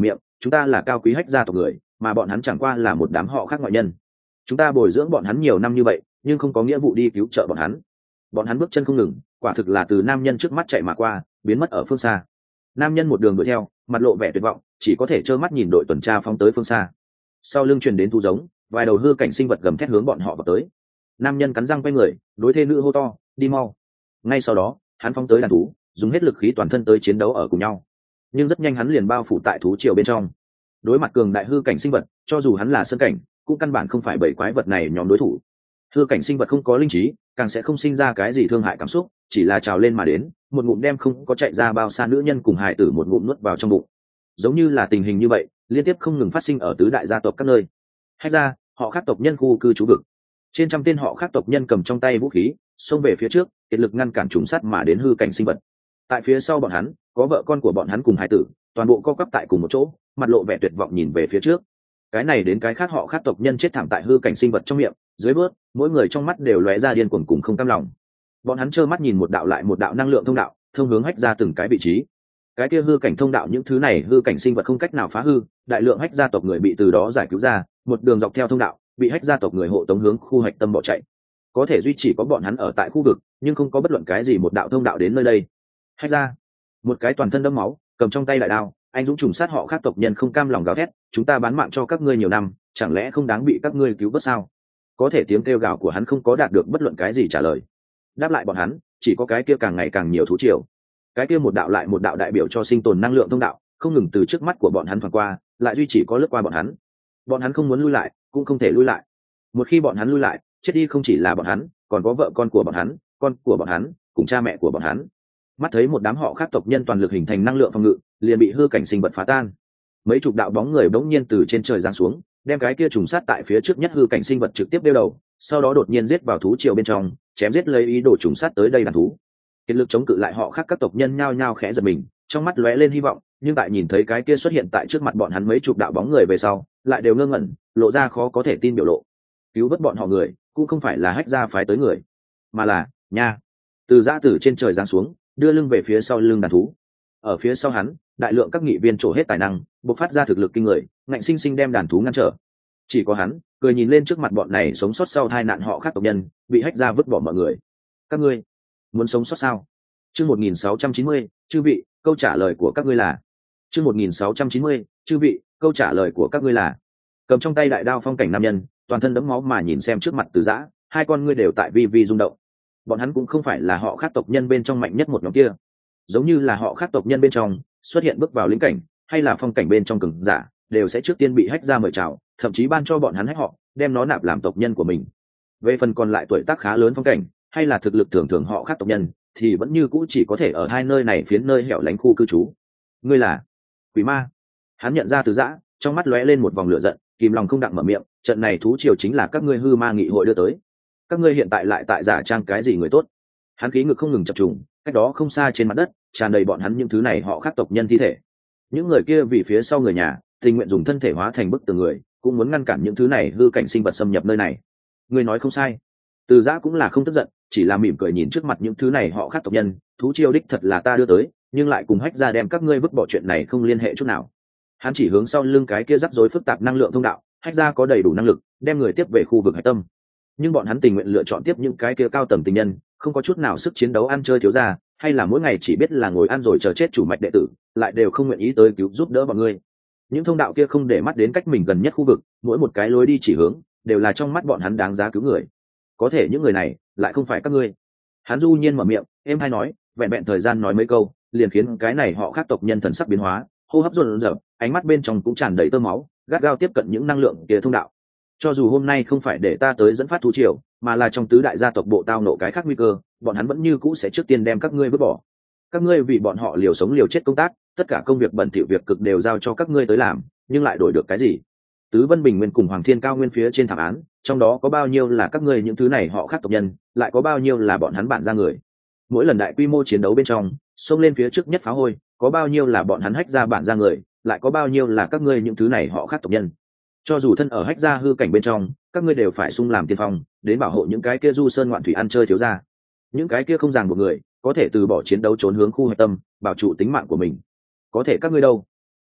chúng ta là cao quý hách gia tộc người, mà bọn hắn chẳng qua là một đám họ khác ngoại nhân. Chúng ta bồi dưỡng bọn hắn nhiều năm như vậy, nhưng không có nghĩa vụ đi cứu trợ bọn hắn. Bọn hắn bước chân không ngừng, quả thực là từ nam nhân trước mắt chạy mà qua, biến mất ở phương xa. Nam nhân một đường đuổi theo, mặt lộ vẻ tuyệt vọng, chỉ có thể trơ mắt nhìn đội tuần tra phóng tới phương xa. Sau lưng truyền đến thu giống, vài đầu hư cảnh sinh vật gầm thét hướng bọn họ vào tới. Nam nhân cắn răng quay người, đối thê nữ hô to, đi mau. Ngay sau đó, hắn phóng tới đàn thú, dùng hết lực khí toàn thân tới chiến đấu ở cùng nhau. Nhưng rất nhanh hắn liền bao phủ tại thú triều bên trong. Đối mặt cường đại hư cảnh sinh vật, cho dù hắn là sơn cảnh, cũng căn bản không phải bảy quái vật này nhóm đối thủ. Hư cảnh sinh vật không có linh trí, càng sẽ không sinh ra cái gì thương hại cảm xúc, chỉ là trào lên mà đến, một ngụm đem không có chạy ra bao xa nữ nhân cùng hài tử một ngụm nuốt vào trong bụng. Giống như là tình hình như vậy, liên tiếp không ngừng phát sinh ở tứ đại gia tộc các nơi. Hay ra, họ khác tộc nhân khu cư trú vực. Trên trăm tên họ khác tộc nhân cầm trong tay vũ khí, xông về phía trước, kiệt lực ngăn cản trùng sát mà đến hư cảnh sinh vật. Tại phía sau bọn hắn, có vợ con của bọn hắn cùng hài tử, toàn bộ co quắp tại cùng một chỗ, mặt lộ vẻ tuyệt vọng nhìn về phía trước. Cái này đến cái khác họ khác tộc nhân chết thảm tại hư cảnh sinh vật trong miệng, dưới bước, mỗi người trong mắt đều lóe ra điên cuồng cùng không cam lòng. Bọn hắn trơ mắt nhìn một đạo lại một đạo năng lượng thông đạo, thông hướng hách ra từng cái vị trí. Cái kia hư cảnh thông đạo những thứ này hư cảnh sinh vật không cách nào phá hư, đại lượng hách gia tộc người bị từ đó giải cứu ra, một đường dọc theo thông đạo, bị hách gia tộc người hộ tống hướng khu hạch tâm bỏ chạy. Có thể duy trì có bọn hắn ở tại khu vực, nhưng không có bất luận cái gì một đạo thông đạo đến nơi đây. Hách ra, một cái toàn thân đẫm máu, cầm trong tay đại đao, anh dũng trùng sát họ khác tộc nhân không cam lòng gào thét, chúng ta bán mạng cho các ngươi nhiều năm, chẳng lẽ không đáng bị các ngươi cứu vớt sao? Có thể tiếng kêu gào của hắn không có đạt được bất luận cái gì trả lời. Đáp lại bọn hắn, chỉ có cái kia càng ngày càng nhiều thú triều. Cái kia một đạo lại một đạo đại biểu cho sinh tồn năng lượng thông đạo, không ngừng từ trước mắt của bọn hắn thoáng qua, lại duy trì có lướt qua bọn hắn. Bọn hắn không muốn lui lại, cũng không thể lui lại. Một khi bọn hắn lui lại, chết đi không chỉ là bọn hắn, còn có vợ con của bọn hắn, con của bọn hắn, cùng cha mẹ của bọn hắn. Mắt thấy một đám họ khác tộc nhân toàn lực hình thành năng lượng phòng ngự, liền bị hư cảnh sinh vật phá tan. Mấy chục đạo bóng người bỗng nhiên từ trên trời giáng xuống, đem cái kia trùng sát tại phía trước nhất hư cảnh sinh vật trực tiếp đeo đầu, sau đó đột nhiên giết vào thú triều bên trong, chém giết lấy ý đồ trùng sát tới đây đàn thú. Kiệt lực chống cự lại họ khác các tộc nhân nhao nhao khẽ giật mình, trong mắt lóe lên hy vọng, nhưng tại nhìn thấy cái kia xuất hiện tại trước mặt bọn hắn mấy chục đạo bóng người về sau, lại đều ngơ ngẩn, lộ ra khó có thể tin biểu lộ. Cứu vớt bọn họ người, cũng không phải là hách gia phái tới người, mà là nha. Từ giã tử trên trời giáng xuống, đưa lưng về phía sau lưng đàn thú. Ở phía sau hắn, đại lượng các nghị viên trổ hết tài năng, bộc phát ra thực lực kinh người, ngạnh sinh sinh đem đàn thú ngăn trở. Chỉ có hắn cười nhìn lên trước mặt bọn này sống sót sau tai nạn họ khác tộc nhân, bị hách gia vứt bỏ mọi người. Các ngươi muốn sống sót sao? Chương 1690, chư vị, câu trả lời của các ngươi là. Chương 1690, chư vị, câu trả lời của các ngươi là. Cầm trong tay đại đao phong cảnh nam nhân, toàn thân đẫm máu mà nhìn xem trước mặt Từ Dã, hai con ngươi đều tại vi vi rung động. Bọn hắn cũng không phải là họ khác tộc nhân bên trong mạnh nhất một nhóm kia, giống như là họ khác tộc nhân bên trong xuất hiện bước vào lĩnh cảnh hay là phong cảnh bên trong cường giả, đều sẽ trước tiên bị hách ra mời chào, thậm chí ban cho bọn hắn hách họ, đem nó nạp làm tộc nhân của mình. Về phần còn lại tuổi tác khá lớn phong cảnh hay là thực lực thường thường họ khác tộc nhân, thì vẫn như cũ chỉ có thể ở hai nơi này phiến nơi hẻo lánh khu cư trú. Ngươi là quỷ ma? Hắn nhận ra Từ Dã, trong mắt lóe lên một vòng lửa giận, kìm lòng không đặng mở miệng, trận này thú triều chính là các ngươi hư ma nghị hội đưa tới, các ngươi hiện tại lại tại giả trang cái gì người tốt? Hắn khí ngực không ngừng chập trùng, cách đó không xa trên mặt đất tràn đầy bọn hắn những thứ này họ khác tộc nhân thi thể. Những người kia vì phía sau người nhà, tình nguyện dùng thân thể hóa thành bức tường người, cũng muốn ngăn cản những thứ này hư cảnh sinh vật xâm nhập nơi này. Ngươi nói không sai. Từ Dã cũng là không tức giận, chỉ là mỉm cười nhìn trước mặt những thứ này họ khác tộc nhân, thú triều đích thật là ta đưa tới, nhưng lại cùng hách ra đem các ngươi vứt bỏ chuyện này không liên hệ chút nào. Hắn chỉ hướng sau lưng cái kia rắc rối phức tạp năng lượng thông đạo, hách ra có đầy đủ năng lực đem người tiếp về khu vực hạch tâm, nhưng bọn hắn tình nguyện lựa chọn tiếp những cái kia cao tầng tình nhân, không có chút nào sức chiến đấu ăn chơi thiếu gia, hay là mỗi ngày chỉ biết là ngồi ăn rồi chờ chết chủ mạch đệ tử, lại đều không nguyện ý tới cứu giúp đỡ bọn ngươi. Những thông đạo kia không để mắt đến cách mình gần nhất khu vực, mỗi một cái lối đi chỉ hướng đều là trong mắt bọn hắn đáng giá cứu người. Có thể những người này lại không phải các ngươi. Hắn du nhiên mở miệng, em hay nói, vẹn vẹn thời gian nói mấy câu, liền khiến cái này họ khác tộc nhân thần sắc biến hóa, hô hấp run rẩy, ánh mắt bên trong cũng tràn đầy tơ máu, gắt gao tiếp cận những năng lượng kia thông đạo. Cho dù hôm nay không phải để ta tới dẫn phát thú triều, mà là trong tứ đại gia tộc bộ tao nộ cái khác nguy cơ, bọn hắn vẫn như cũ sẽ trước tiên đem các ngươi vứt bỏ. Các ngươi vì bọn họ liều sống liều chết công tác, tất cả công việc bẩn thỉu việc cực đều giao cho các ngươi tới làm, nhưng lại đổi được cái gì? Tứ Vân Bình Nguyên cùng Hoàng Thiên Cao Nguyên phía trên thảm án, trong đó có bao nhiêu là các ngươi những thứ này họ khác tộc nhân, lại có bao nhiêu là bọn hắn bản ra người? Mỗi lần đại quy mô chiến đấu bên trong, xông lên phía trước nhất phá hôi, có bao nhiêu là bọn hắn hách ra bản ra người, lại có bao nhiêu là các ngươi những thứ này họ khác tộc nhân? Cho dù thân ở hách gia hư cảnh bên trong, các ngươi đều phải sung làm tiên phong, đến bảo hộ những cái kia du sơn ngoạn thủy ăn chơi thiếu gia. Những cái kia không ràng buộc người, có thể từ bỏ chiến đấu trốn hướng khu hạch tâm, bảo trụ tính mạng của mình. Có thể các ngươi đâu?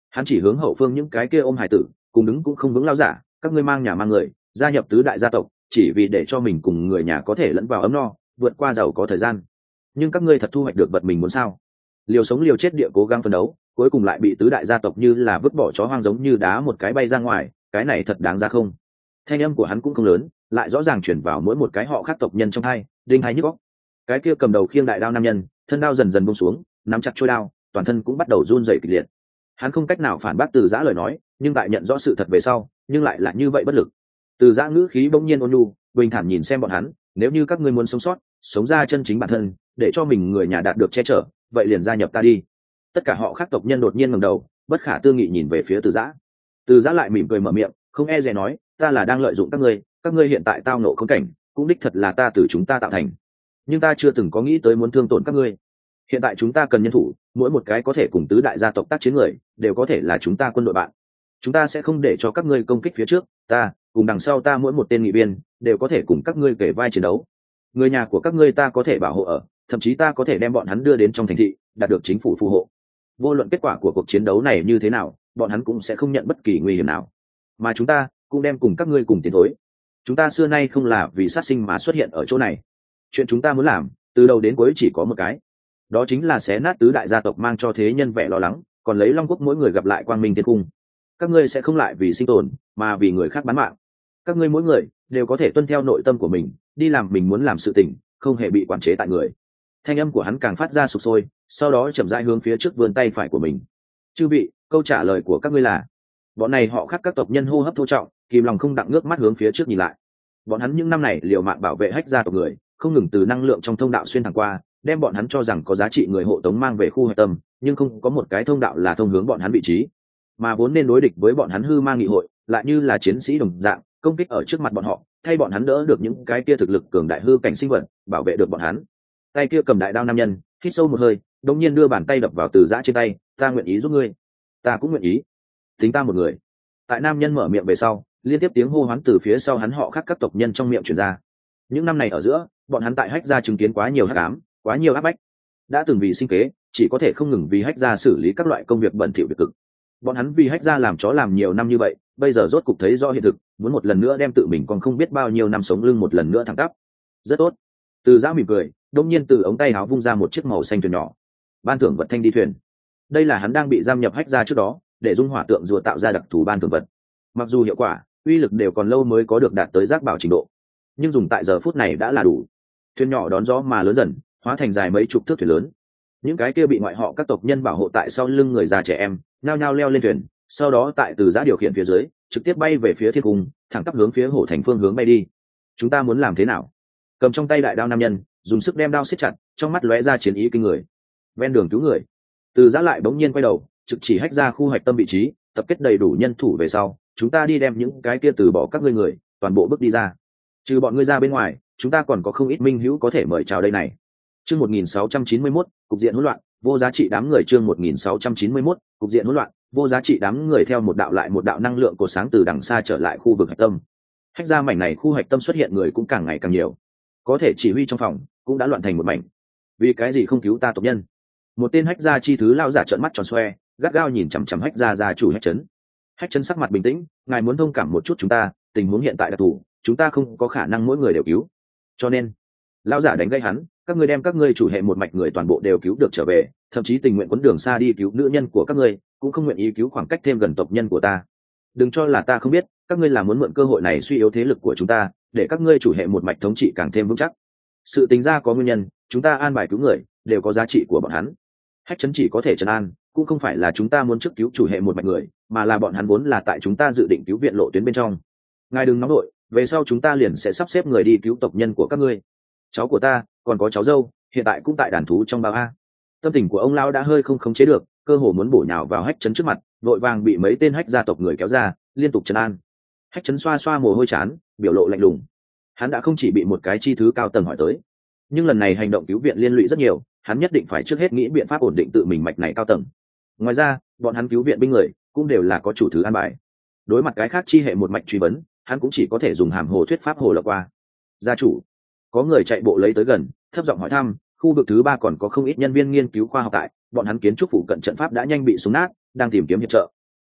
Hắn chỉ hướng hậu phương những cái kia ôm hải tử cùng đứng cũng không vững lao giả, các ngươi mang nhà mang người gia nhập tứ đại gia tộc chỉ vì để cho mình cùng người nhà có thể lẫn vào ấm no vượt qua giàu có thời gian, nhưng các ngươi thật thu hoạch được vật mình muốn sao? Liều sống liều chết địa cố gắng phấn đấu, cuối cùng lại bị tứ đại gia tộc như là vứt bỏ chó hoang giống như đá một cái bay ra ngoài, cái này thật đáng ra không? Thanh âm của hắn cũng không lớn, lại rõ ràng chuyển vào mỗi một cái họ khác tộc nhân trong hai, đinh hai nhức óc. Cái kia cầm đầu khiêng đại đao nam nhân, thân đao dần dần buông xuống, nắm chặt chuôi đao, toàn thân cũng bắt đầu run rẩy kịch liệt. Hắn không cách nào phản bác Từ Giã lời nói, nhưng tại nhận rõ sự thật về sau, nhưng lại là như vậy bất lực. Từ Giã ngữ khí bỗng nhiên ôn nhu, bình thản nhìn xem bọn hắn, nếu như các ngươi muốn sống sót, sống ra chân chính bản thân, để cho mình người nhà đạt được che chở, vậy liền gia nhập ta đi. Tất cả họ khác tộc nhân đột nhiên ngẩng đầu, bất khả tư nghị nhìn về phía Từ Giã. Từ Giã lại mỉm cười mở miệng, không e dè nói, ta là đang lợi dụng các ngươi hiện tại tao nộ khốn cảnh, cũng đích thật là ta từ chúng ta tạo thành, nhưng ta chưa từng có nghĩ tới muốn thương tổn các ngươi. Hiện tại chúng ta cần nhân thủ, mỗi một cái có thể cùng tứ đại gia tộc tác chiến người đều có thể là chúng ta quân đội bạn. Chúng ta sẽ không để cho các ngươi công kích phía trước, ta cùng đằng sau ta mỗi một tên nghị viên đều có thể cùng các ngươi kể vai chiến đấu. Người nhà của các ngươi ta có thể bảo hộ ở, thậm chí ta có thể đem bọn hắn đưa đến trong thành thị, đạt được chính phủ phù hộ. Vô luận kết quả của cuộc chiến đấu này như thế nào, bọn hắn cũng sẽ không nhận bất kỳ nguy hiểm nào, mà chúng ta cũng đem cùng các ngươi cùng tiến thối. Chúng ta xưa nay không là vì sát sinh mà xuất hiện ở chỗ này. Chuyện chúng ta muốn làm từ đầu đến cuối chỉ có một cái, đó chính là xé nát tứ đại gia tộc mang cho thế nhân vẻ lo lắng, còn lấy Long Quốc mỗi người gặp lại quang minh thiên cung. Các ngươi sẽ không lại vì sinh tồn mà vì người khác bán mạng. Các ngươi mỗi người đều có thể tuân theo nội tâm của mình, đi làm mình muốn làm sự tình, không hề bị quản chế tại người. Thanh âm của hắn càng phát ra sục sôi, sau đó chậm rãi hướng phía trước vươn tay phải của mình. Chư vị, câu trả lời của các ngươi là? Bọn này họ khác các tộc nhân hô hấp thô trọng, kìm lòng không đặng ngước mắt hướng phía trước nhìn lại. Bọn hắn những năm này liều mạng bảo vệ hách gia tộc người, không ngừng từ năng lượng trong thông đạo xuyên thẳng qua, đem bọn hắn cho rằng có giá trị người hộ tống mang về khu hạch tâm, nhưng không có một cái thông đạo là thông hướng bọn hắn vị trí, mà vốn nên đối địch với bọn hắn hư mang nghị hội lại như là chiến sĩ đồng dạng công kích ở trước mặt bọn họ, thay bọn hắn đỡ được những cái kia thực lực cường đại hư cảnh sinh vật, bảo vệ được bọn hắn. Tay kia cầm đại đao nam nhân hít sâu một hơi, đống nhiên đưa bàn tay đập vào Từ Giã trên tay, ta nguyện ý giúp ngươi. Ta cũng nguyện ý. Tính ta một người. Tại nam nhân mở miệng về sau, liên tiếp tiếng hô hoán từ phía sau hắn họ khác các tộc nhân trong miệng truyền ra. Những năm này ở giữa, bọn hắn tại hách gia chứng kiến quá nhiều hắc ám, quá nhiều áp bách, đã từng vì sinh kế chỉ có thể không ngừng vì hách gia xử lý các loại công việc bẩn thỉu việc cực. Bọn hắn vì hách gia làm chó làm nhiều năm như vậy, bây giờ rốt cục thấy rõ hiện thực, muốn một lần nữa đem tự mình còn không biết bao nhiêu năm sống lưng một lần nữa thẳng tắp. Rất tốt. Từ Giã mỉm cười, đông nhiên từ ống tay áo vung ra một chiếc màu xanh thuyền nhỏ, ban thưởng vật thanh đi thuyền. Đây là hắn đang bị giam nhập hách gia trước đó, để dung hỏa tượng rùa tạo ra đặc thù ban thưởng vật. Mặc dù hiệu quả, uy lực đều còn lâu mới có được đạt tới giác bảo trình độ, nhưng dùng tại giờ phút này đã là đủ. Thuyền nhỏ đón gió mà lớn dần, hóa thành dài mấy chục thước thuyền lớn. Những cái kia bị ngoại họ các tộc nhân bảo hộ tại sau lưng người già trẻ em nhao nhao leo lên thuyền, sau đó tại Từ Giã điều khiển phía dưới trực tiếp bay về phía thiên cung, thẳng tắp hướng phía Hổ Thành phương hướng bay đi. Chúng ta muốn làm thế nào? Cầm trong tay đại đao nam nhân dùng sức đem đao siết chặt, trong mắt lóe ra chiến ý kinh người. Ven đường cứu người. Từ Giã lại bỗng nhiên quay đầu, trực chỉ hách ra khu hoạch tâm vị trí, tập kết đầy đủ nhân thủ về sau, chúng ta đi đem những cái kia từ bỏ các ngươi người toàn bộ bước đi ra. Trừ bọn ngươi ra bên ngoài, chúng ta còn có không ít minh hữu có thể mời chào đây này. Chương 1691, cục diện hỗn loạn, vô giá trị đám người. Chương 1691, cục diện hỗn loạn, vô giá trị đám người. Theo một đạo lại một đạo năng lượng cột sáng từ đằng xa trở lại khu vực hạch tâm. Hách ra mảnh này khu hạch tâm xuất hiện người cũng càng ngày càng nhiều, có thể chỉ huy trong phòng cũng đã loạn thành một mảnh. Vì cái gì không cứu ta tộc nhân? Một tên hách gia chi thứ lao giả trợn mắt tròn xoe, gắt gao nhìn chằm chằm hách gia gia chủ hách chấn. Hách chấn sắc mặt bình tĩnh, ngài muốn thông cảm một chút chúng ta, tình huống hiện tại đặc thù, chúng ta không có khả năng mỗi người đều cứu, cho nên lao giả đánh gây hắn, các ngươi đem các ngươi chủ hệ một mạch người toàn bộ đều cứu được trở về, thậm chí tình nguyện quấn đường xa đi cứu nữ nhân của các ngươi, cũng không nguyện ý cứu khoảng cách thêm gần tộc nhân của ta. Đừng cho là ta không biết, các ngươi là muốn mượn cơ hội này suy yếu thế lực của chúng ta, để các ngươi chủ hệ một mạch thống trị càng thêm vững chắc. Sự tính ra có nguyên nhân, chúng ta an bài cứu người đều có giá trị của bọn hắn. Hách chấn chỉ có thể trấn an, cũng không phải là chúng ta muốn trước cứu chủ hệ một mạch người, mà là bọn hắn vốn là tại chúng ta dự định cứu viện lộ tuyến bên trong. Ngài đừng nóng đội, về sau chúng ta liền sẽ sắp xếp người đi cứu tộc nhân của các ngươi. Cháu của ta còn có cháu dâu hiện tại cũng tại đàn thú trong bao a. Tâm tình của ông lão đã hơi không khống chế được, cơ hồ muốn bổ nhào vào hách chấn trước mặt, vội vàng bị mấy tên hách gia tộc người kéo ra, liên tục trấn an. Hách chấn xoa xoa mồ hôi chán, biểu lộ lạnh lùng. Hắn đã không chỉ bị một cái chi thứ cao tầng hỏi tới, nhưng lần này hành động cứu viện liên lụy rất nhiều, hắn nhất định phải trước hết nghĩ biện pháp ổn định tự mình mạch này cao tầng. Ngoài ra bọn hắn cứu viện binh người cũng đều là có chủ thứ an bài. Đối mặt cái khác chi hệ một mạch truy vấn, hắn cũng chỉ có thể dùng hàm hồ thuyết pháp hồ lọc qua. Gia chủ, có người chạy bộ lấy tới gần, thấp giọng hỏi thăm, khu vực thứ 3 còn có không ít nhân viên nghiên cứu khoa học tại, bọn hắn kiến trúc phụ cận trận pháp đã nhanh bị súng nát, đang tìm kiếm hiệp trợ.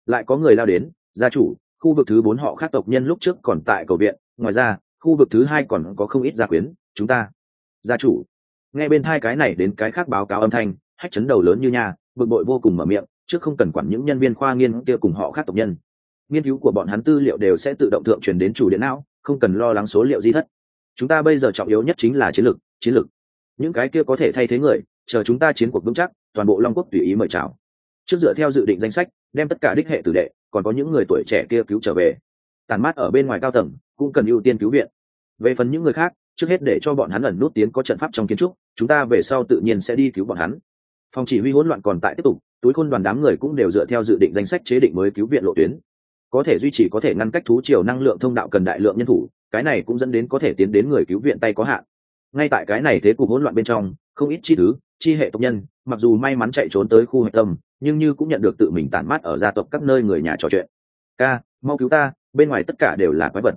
lại có người lao đến. Gia chủ, khu vực thứ 4 họ khác tộc nhân lúc trước còn tại cầu viện, ngoài ra khu vực thứ 2 còn có không ít gia quyến. Chúng ta, gia chủ. Nghe bên hai cái này đến cái khác báo cáo âm thanh, Hách chấn đầu lớn như nhà, bực bội vô cùng mở miệng, trước không cần quản những nhân viên khoa nghiên kia cùng họ khác tộc nhân. Nghiên cứu của bọn hắn tư liệu đều sẽ tự động thượng truyền đến chủ điện não, không cần lo lắng số liệu di thất. Chúng ta bây giờ trọng yếu nhất chính là chiến lược. Những cái kia có thể thay thế người, chờ chúng ta chiến cuộc vững chắc, toàn bộ Long Quốc tùy ý mời chào. Trước dựa theo dự định danh sách, đem tất cả đích hệ tử đệ, còn có những người tuổi trẻ kia cứu trở về. Tàn mát ở bên ngoài cao tầng, cũng cần ưu tiên cứu viện. Về phần những người khác, trước hết để cho bọn hắn ẩn nút tiến có trận pháp trong kiến trúc, chúng ta về sau tự nhiên sẽ đi cứu bọn hắn. Phòng chỉ huy hỗn loạn còn tại tiếp tục, túi khôn đoàn đám người cũng đều dựa theo dự định danh sách chế định mới cứu viện lộ tuyến. Có thể duy trì có thể ngăn cách thú triều năng lượng thông đạo cần đại lượng nhân thủ, cái này cũng dẫn đến có thể tiến đến người cứu viện tay có hạn. Ngay tại cái này thế cục hỗn loạn bên trong, không ít chi hệ tộc nhân, mặc dù may mắn chạy trốn tới khu hạch tâm, nhưng như cũng nhận được tự mình tản mát ở gia tộc các nơi người nhà trò chuyện. Ca, mau cứu ta, bên ngoài tất cả đều là quái vật.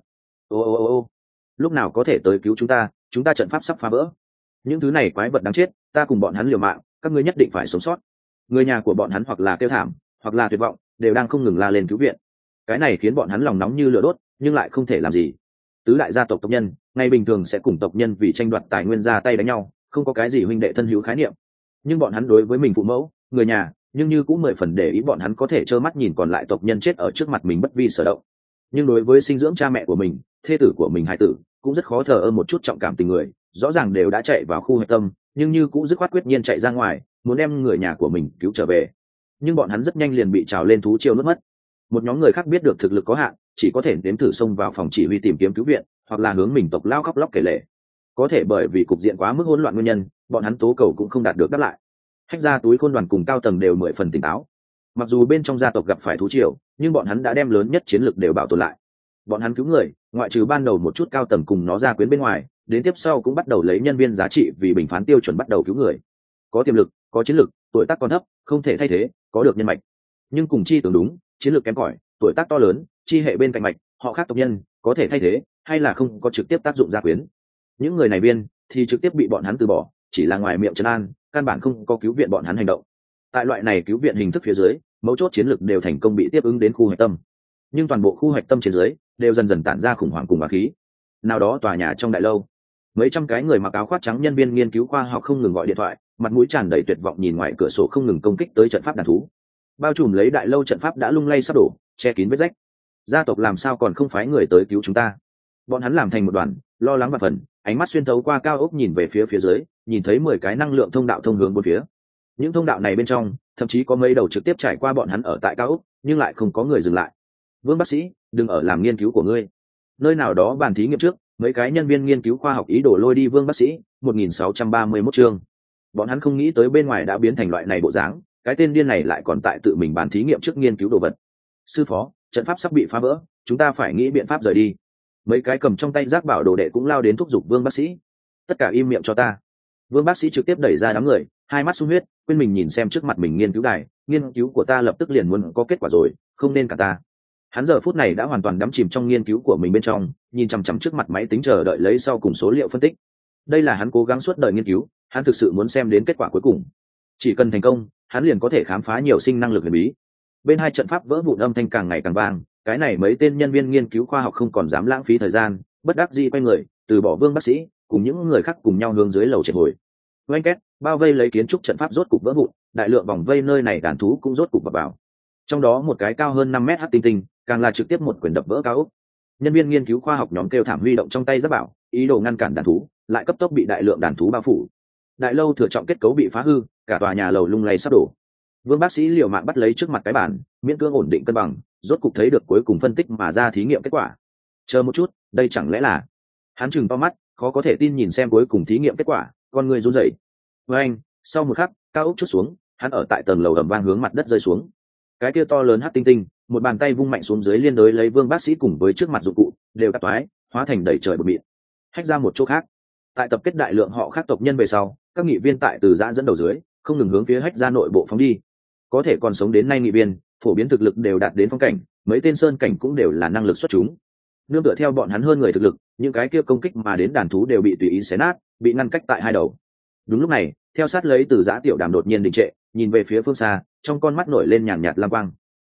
Ô, lúc nào có thể tới cứu chúng ta trận pháp sắp phá vỡ. Những thứ này quái vật đáng chết, ta cùng bọn hắn liều mạng, các ngươi nhất định phải sống sót. Người nhà của bọn hắn hoặc là kêu thảm, hoặc là tuyệt vọng, đều đang không ngừng la lên cứu viện. Cái này khiến bọn hắn lòng nóng như lửa đốt, nhưng lại không thể làm gì. Tứ đại gia tộc tộc nhân, ngày bình thường sẽ cùng tộc nhân vì tranh đoạt tài nguyên ra tay đánh nhau, không có cái gì huynh đệ thân hữu khái niệm. Nhưng bọn hắn đối với mình phụ mẫu, người nhà, nhưng như cũng 10 phần để ý bọn hắn có thể trơ mắt nhìn còn lại tộc nhân chết ở trước mặt mình bất vi sở động. Nhưng đối với sinh dưỡng cha mẹ của mình, thê tử của mình, hải tử, cũng rất khó thờ ơ một chút trọng cảm tình người, rõ ràng đều đã chạy vào khu hạch tâm, nhưng như cũng dứt khoát quyết nhiên chạy ra ngoài, muốn đem người nhà của mình cứu trở về. Nhưng bọn hắn rất nhanh liền bị trào lên thú triều nuốt mất. Một nhóm người khác biết được thực lực có hạn, chỉ có thể nếm thử xông vào phòng chỉ huy tìm kiếm cứu viện, hoặc là hướng mình tộc lao khóc lóc kể lể. Có thể bởi vì cục diện quá mức hỗn loạn nguyên nhân, bọn hắn tố cầu cũng không đạt được đáp lại. Hách gia túi khôn đoàn cùng cao tầng đều 10 phần tỉnh táo. Mặc dù bên trong gia tộc gặp phải thú triều, nhưng bọn hắn đã đem lớn nhất chiến lực đều bảo tồn lại. Bọn hắn cứu người, ngoại trừ ban đầu một chút cao tầng cùng nó ra quyến bên ngoài, đến tiếp sau cũng bắt đầu lấy nhân viên giá trị vì bình phán tiêu chuẩn bắt đầu cứu người. Có tiềm lực, có chiến lực, tuổi tác còn thấp, không thể thay thế, có được nhân mạch. Nhưng cùng chi tưởng đúng, chiến lược kém cỏi, tuổi tác to lớn, chi hệ bên cạnh mạch, họ khác tộc nhân, có thể thay thế, hay là không có trực tiếp tác dụng gia quyến. Những người này viên thì trực tiếp bị bọn hắn từ bỏ, chỉ là ngoài miệng trấn an, căn bản không có cứu viện bọn hắn hành động. Tại loại này cứu viện hình thức phía dưới, mấu chốt chiến lược đều thành công bị tiếp ứng đến khu hạch tâm. Nhưng toàn bộ khu hạch tâm trên dưới đều dần dần tản ra khủng hoảng cùng bá khí. Nào đó tòa nhà trong đại lâu, mấy trăm cái người mặc áo khoác trắng nhân viên nghiên cứu khoa học không ngừng gọi điện thoại, mặt mũi tràn đầy tuyệt vọng nhìn ngoài cửa sổ không ngừng công kích tới trận pháp đàn thú. Bao trùm lấy đại lâu trận pháp đã lung lay sắp đổ, che kín vết rách. Gia tộc làm sao còn không phái người tới cứu chúng ta? Bọn hắn làm thành một đoàn, lo lắng và phần, ánh mắt xuyên thấu qua cao ốc nhìn về phía dưới, nhìn thấy 10 cái năng lượng thông đạo thông hướng bốn phía. Những thông đạo này bên trong, thậm chí có mấy đầu trực tiếp trải qua bọn hắn ở tại cao ốc, nhưng lại không có người dừng lại. Vương bác sĩ, đừng ở làm nghiên cứu của ngươi. Nơi nào đó bàn thí nghiệm trước, mấy cái nhân viên nghiên cứu khoa học ý đồ lôi đi Vương bác sĩ. 1631 chương. Bọn hắn không nghĩ tới bên ngoài đã biến thành loại này bộ dáng, cái tên điên này lại còn tại tự mình bàn thí nghiệm trước nghiên cứu đồ vật. Sư phó, trận pháp sắp bị phá vỡ, chúng ta phải nghĩ biện pháp rời đi. Mấy cái cầm trong tay giác bảo đồ đệ cũng lao đến thúc giục Vương bác sĩ. Tất cả im miệng cho ta. Vương bác sĩ trực tiếp đẩy ra đám người, hai mắt sung huyết, quên mình nhìn xem trước mặt mình nghiên cứu đài, nghiên cứu của ta lập tức liền muốn có kết quả rồi, không nên cả ta. Hắn giờ phút này đã hoàn toàn đắm chìm trong nghiên cứu của mình bên trong, nhìn chằm chằm trước mặt máy tính chờ đợi lấy sau cùng số liệu phân tích. Đây là hắn cố gắng suốt đời nghiên cứu, hắn thực sự muốn xem đến kết quả cuối cùng. Chỉ cần thành công, hắn liền có thể khám phá nhiều sinh năng lực huyền bí. Bên hai trận pháp vỡ vụn âm thanh càng ngày càng vang, cái này mấy tên nhân viên nghiên cứu khoa học không còn dám lãng phí thời gian, bất đắc dĩ quay người, từ bỏ Vương bác sĩ, cùng những người khác cùng nhau hướng dưới lầu chạy hồi. Oanh két, bao vây lấy kiến trúc trận pháp rốt cục vỡ vụn, đại lượng vòng vây nơi này đàn thú cũng rốt cục vào. Trong đó một cái cao hơn 5 mét hắc tinh tinh, càng là trực tiếp một quyền đập vỡ cao ốc. Nhân viên nghiên cứu khoa học nhóm kêu thảm huy động trong tay giáp bảo, ý đồ ngăn cản đàn thú, lại cấp tốc bị đại lượng đàn thú bao phủ. Đại lâu thừa trọng kết cấu bị phá hư, cả tòa nhà lầu lung lay sắp đổ. Vương bác sĩ liều mạng bắt lấy trước mặt cái bàn, miễn cưỡng ổn định cân bằng, rốt cục thấy được cuối cùng phân tích mà ra thí nghiệm kết quả. Chờ một chút, đây chẳng lẽ là... Hắn chừng to mắt, khó có thể tin nhìn xem cuối cùng thí nghiệm kết quả, con người run rẩy. Với anh, sau một khắc, cao ốc chút xuống, hắn ở tại tầng lầu ầm vang hướng mặt đất rơi xuống. Cái kia to lớn hắc tinh tinh, một bàn tay vung mạnh xuống dưới liên đối lấy Vương bác sĩ cùng với trước mặt dụng cụ, đều cắt toái, hóa thành đầy trời bột mịn. Hách ra một chỗ khác, tại tập kết đại lượng họ khác tộc nhân về sau, các nghị viên tại từ giã dẫn đầu dưới, không ngừng hướng phía Hách ra nội bộ phóng đi. Có thể còn sống đến nay nghị viên, phổ biến thực lực đều đạt đến phong cảnh, mấy tên sơn cảnh cũng đều là năng lực xuất chúng. Nương tựa theo bọn hắn hơn người thực lực, những cái kia công kích mà đến đàn thú đều bị tùy ý xé nát, bị ngăn cách tại hai đầu. Đúng lúc này, theo sát lấy từ giã tiểu đàm đột nhiên đình trệ, nhìn về phía phương xa, trong con mắt nổi lên nhàn nhạt lam quang.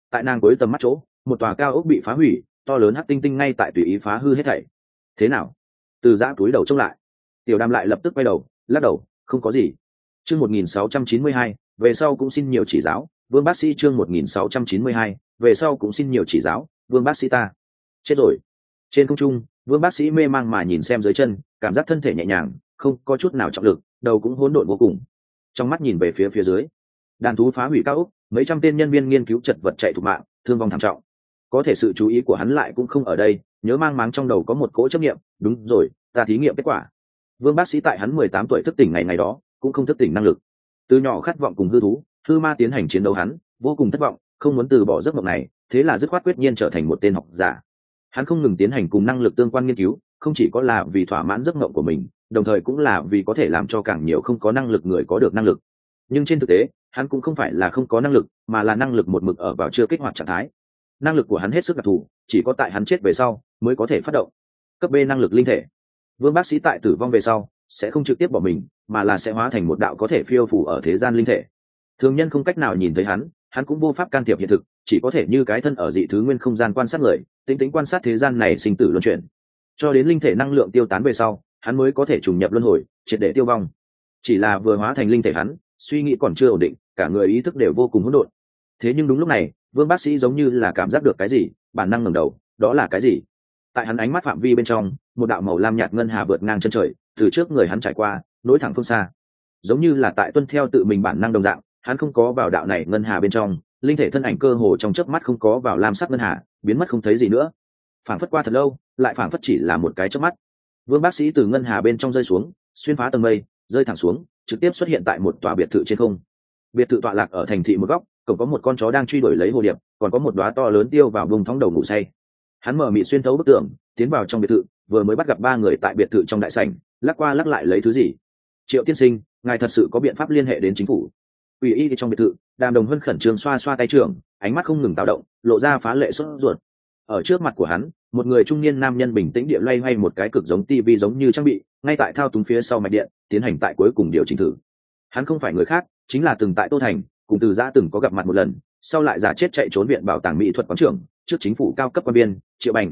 Tại nàng cuối tầm mắt chỗ, một tòa cao ốc bị phá hủy, to lớn hắc tinh tinh ngay tại tùy ý phá hư hết thảy. Thế nào? Từ Giã túi đầu trông lại. Tiểu Đàm lại lập tức quay đầu, lắc đầu, không có gì. Chương 1692, về sau cũng xin nhiều chỉ giáo, Vương bác sĩ. Chương 1692, về sau cũng xin nhiều chỉ giáo, Vương bác sĩ ta. Chết rồi. Trên không trung, Vương bác sĩ mê mang mà nhìn xem dưới chân, cảm giác thân thể nhẹ nhàng, không có chút nào trọng lực, đầu cũng hỗn độn vô cùng. Trong mắt nhìn về phía dưới, đàn thú phá hủy cao ốc, mấy trăm tên nhân viên nghiên cứu chật vật chạy thục mạng, thương vong thảm trọng. Có thể sự chú ý của hắn lại cũng không ở đây, nhớ mang máng trong đầu có một cỗ chấp nghiệm. Đúng rồi, ta thí nghiệm kết quả. Vương bác sĩ tại hắn 18 tuổi thức tỉnh ngày đó cũng không thức tỉnh năng lực. Từ nhỏ khát vọng cùng hư thú, hư ma tiến hành chiến đấu, hắn vô cùng thất vọng, không muốn từ bỏ giấc mộng này, thế là dứt khoát quyết nhiên trở thành một tên học giả. Hắn không ngừng tiến hành cùng năng lực tương quan nghiên cứu, không chỉ có là vì thỏa mãn giấc mộng của mình, đồng thời cũng là vì có thể làm cho càng nhiều không có năng lực người có được năng lực. Nhưng trên thực tế, hắn cũng không phải là không có năng lực, mà là năng lực một mực ở vào chưa kích hoạt trạng thái. Năng lực của hắn hết sức đặc thù, chỉ có tại hắn chết về sau mới có thể phát động. Cấp B năng lực linh thể. Vương bác sĩ tại tử vong về sau sẽ không trực tiếp bỏ mình, mà là sẽ hóa thành một đạo có thể phiêu phù ở thế gian linh thể. Thường nhân không cách nào nhìn thấy hắn cũng vô pháp can thiệp hiện thực, chỉ có thể như cái thân ở dị thứ nguyên không gian quan sát người, tính tính quan sát thế gian này sinh tử luân chuyển. Cho đến linh thể năng lượng tiêu tán về sau, hắn mới có thể trùng nhập luân hồi, triệt để tiêu vong. Chỉ là vừa hóa thành linh thể hắn, suy nghĩ còn chưa ổn định, cả người ý thức đều vô cùng hỗn độn. Thế nhưng đúng lúc này, Vương bác sĩ giống như là cảm giác được cái gì, bản năng ngẩng đầu, đó là cái gì? Tại hắn ánh mắt phạm vi bên trong, một đạo màu lam nhạt ngân hà vượt ngang chân trời, từ trước người hắn trải qua, nối thẳng phương xa. Giống như là tại tuân theo tự mình bản năng đồng dạng, hắn không có vào đạo này ngân hà bên trong, linh thể thân ảnh cơ hồ trong chớp mắt không có vào lam sắc ngân hà, biến mất không thấy gì nữa. Phảng phất qua thật lâu, lại phảng phất chỉ là một cái chớp mắt. Vương bác sĩ từ ngân hà bên trong rơi xuống, xuyên phá tầng mây, rơi thẳng xuống, trực tiếp xuất hiện tại một tòa biệt thự trên không. Biệt thự tọa lạc ở thành thị một góc, cổng có một con chó đang truy đuổi lấy hồ điệp, còn có một đóa to lớn tiêu vào vùng thóng đầu ngủ say. Hắn mở mịt xuyên thấu bức tường, tiến vào trong biệt thự, vừa mới bắt gặp ba người tại biệt thự trong đại sảnh, lắc qua lắc lại lấy thứ gì. Triệu tiên sinh, ngài thật sự có biện pháp liên hệ đến chính phủ? Ủy y trong biệt thự, Đàm Đồng Hân khẩn trương xoa xoa tay trưởng, ánh mắt không ngừng tạo động, lộ ra phá lệ sốt ruột. Ở trước mặt của hắn, một người trung niên nam nhân bình tĩnh địa loay hoay một cái cực giống tivi giống như trang bị, ngay tại thao túng phía sau mạch điện, tiến hành tại cuối cùng điều chỉnh thử. Hắn không phải người khác, chính là từng tại Tô Thành, cùng Từ Giã từng có gặp mặt một lần, sau lại giả chết chạy trốn viện bảo tàng mỹ thuật quán trưởng, trước chính phủ cao cấp quan biên, Triệu Bành,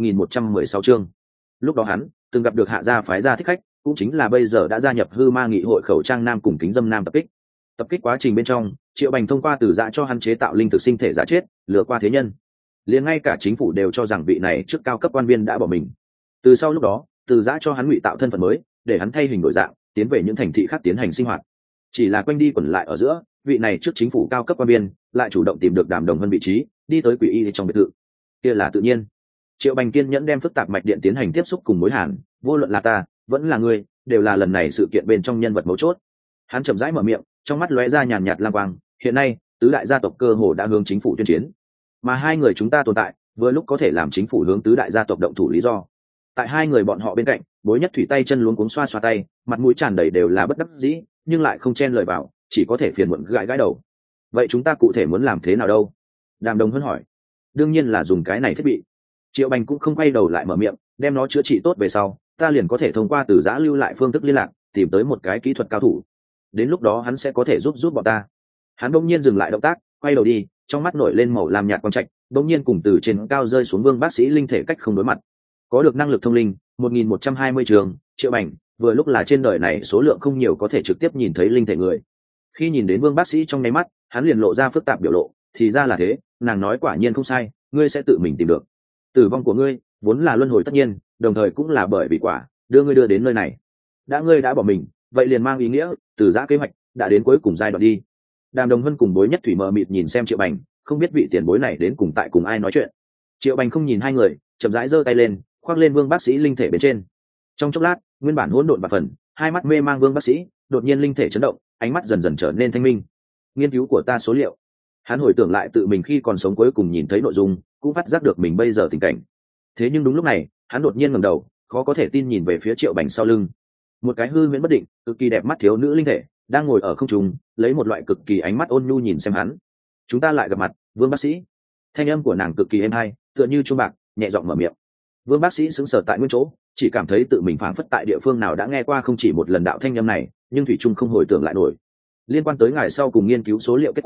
1116 chương. Lúc đó hắn từng gặp được Hạ gia phái gia thích khách, cũng chính là bây giờ đã gia nhập hư ma nghị hội khẩu trang nam cùng kính dâm nam tập kích. Tập kích quá trình bên trong, Triệu Bành thông qua Từ Giã cho hắn chế tạo linh thực sinh thể giả chết, lừa qua thế nhân. Liền ngay cả chính phủ đều cho rằng vị này trước cao cấp quan viên đã bỏ mình. Từ sau lúc đó, Từ Giã cho hắn ngụy tạo thân phận mới, để hắn thay hình đổi dạng, tiến về những thành thị khác tiến hành sinh hoạt. Chỉ là quanh đi quẩn lại ở giữa, vị này trước chính phủ cao cấp quan viên lại chủ động tìm được Đàm Đồng Hân vị trí, đi tới Quỷ Y trong biệt thự. Kia là tự nhiên. Triệu Bành kiên nhẫn đem phức tạp mạch điện tiến hành tiếp xúc cùng mối hàn, vô luận là ta, vẫn là ngươi, đều là lần này sự kiện bên trong nhân vật mấu chốt. Hắn chậm rãi mở miệng, trong mắt lóe ra nhàn nhạt lang quang. Hiện nay, tứ đại gia tộc cơ hồ đã hướng chính phủ tuyên chiến, mà hai người chúng ta tồn tại, vừa lúc có thể làm chính phủ hướng tứ đại gia tộc động thủ lý do. Tại hai người bọn họ bên cạnh, Bối Nhất Thủy tay chân luống cuống xoa xoa tay, mặt mũi tràn đầy đều là bất đắc dĩ, nhưng lại không chen lời vào, chỉ có thể phiền muộn gãi gãi đầu. Vậy chúng ta cụ thể muốn làm thế nào đâu? Đàm Đồng Hân hỏi. Đương nhiên là dùng cái này thiết bị. Triệu Bành cũng không quay đầu lại mở miệng, đem nó chữa trị tốt về sau, ta liền có thể thông qua Từ Giã lưu lại phương thức liên lạc, tìm tới một cái kỹ thuật cao thủ. Đến lúc đó hắn sẽ có thể giúp bọn ta. Hắn bỗng nhiên dừng lại động tác, quay đầu đi, trong mắt nổi lên màu lam nhạt quang trạch, bỗng nhiên cùng từ trên cao rơi xuống Vương bác sĩ linh thể cách không đối mặt. Có được năng lực thông linh, 1120 trường, Triệu Bành, vừa lúc là trên đời này số lượng không nhiều có thể trực tiếp nhìn thấy linh thể người. Khi nhìn đến Vương bác sĩ trong nháy mắt, hắn liền lộ ra phức tạp biểu lộ, thì ra là thế, nàng nói quả nhiên không sai, ngươi sẽ tự mình tìm được. Tử vong của ngươi vốn là luân hồi tất nhiên, đồng thời cũng là bởi vì quả đưa ngươi đưa đến nơi này. Đã ngươi đã bỏ mình, vậy liền mang ý nghĩa Từ Giã kế hoạch đã đến cuối cùng giai đoạn đi. Đàm Đồng Hân cùng Bối Nhất Thủy mờ mịt nhìn xem Triệu Bành, không biết vị tiền bối này đến cùng tại cùng ai nói chuyện. Triệu Bành không nhìn hai người, chậm rãi giơ tay lên, khoác lên Vương bác sĩ linh thể bên trên. Trong chốc lát, nguyên bản hỗn độn và phần, hai mắt mê mang Vương bác sĩ đột nhiên linh thể chấn động, ánh mắt dần dần trở nên thanh minh. Nghiên cứu của ta số liệu. Hắn hồi tưởng lại tự mình khi còn sống cuối cùng nhìn thấy nội dung, cũng phát giác được mình bây giờ tình cảnh. Thế nhưng đúng lúc này, hắn đột nhiên ngẩng đầu, khó có thể tin nhìn về phía Triệu Bành sau lưng. Một cái hư huyễn bất định, cực kỳ đẹp mắt thiếu nữ linh thể đang ngồi ở không trung, lấy một loại cực kỳ ánh mắt ôn nhu nhìn xem hắn. Chúng ta lại gặp mặt, Vương bác sĩ. Thanh âm của nàng cực kỳ êm hay, tựa như chuông bạc, nhẹ giọng mở miệng. Vương bác sĩ sững sờ tại nguyên chỗ, chỉ cảm thấy tự mình phảng phất tại địa phương nào đã nghe qua không chỉ một lần đạo thanh âm này, nhưng thủy chung không hồi tưởng lại nổi. Liên quan tới ngài sau cùng nghiên cứu số liệu kết quả,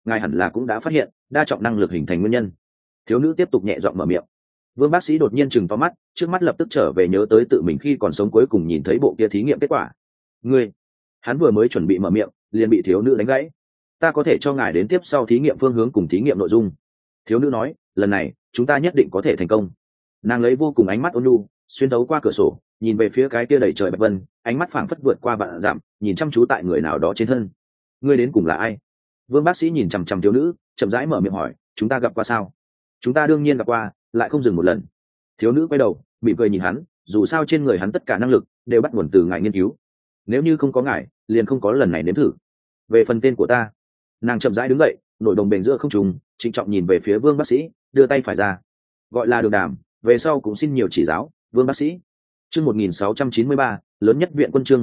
ngài hẳn là cũng đã phát hiện đa trọng năng lực hình thành nguyên nhân. Thiếu nữ tiếp tục nhẹ giọng mở miệng. Vương bác sĩ đột nhiên chừng to mắt, trước mắt lập tức trở về nhớ tới tự mình khi còn sống cuối cùng nhìn thấy bộ kia thí nghiệm kết quả. Ngươi, hắn vừa mới chuẩn bị mở miệng liền bị thiếu nữ đánh gãy. Ta có thể cho ngài đến tiếp sau thí nghiệm phương hướng cùng thí nghiệm nội dung. Thiếu nữ nói, lần này chúng ta nhất định có thể thành công. Nàng lấy vô cùng ánh mắt ôn nhu xuyên thấu qua cửa sổ nhìn về phía cái kia đầy trời bạch vân, ánh mắt phảng phất vượt qua vạn dặm nhìn chăm chú tại người nào đó trên thân. Ngươi đến cùng là ai? Vương bác sĩ nhìn chằm chằm thiếu nữ chậm rãi mở miệng hỏi. Chúng ta gặp qua sao? Chúng ta đương nhiên gặp qua, lại không dừng một lần. Thiếu nữ quay đầu mỉm cười nhìn hắn, dù sao trên người hắn tất cả năng lực đều bắt nguồn từ ngài nghiên cứu, nếu như không có ngài liền không có lần này nếm thử. Về phần tên của ta, nàng chậm rãi đứng dậy nổi đồng bền giữa không trùng trịnh trọng nhìn về phía Vương bác sĩ, đưa tay phải ra. Gọi là Đường Đàm, về sau cũng xin nhiều chỉ giáo, Vương bác sĩ. Chương 1693, lớn nhất viện quân. Chương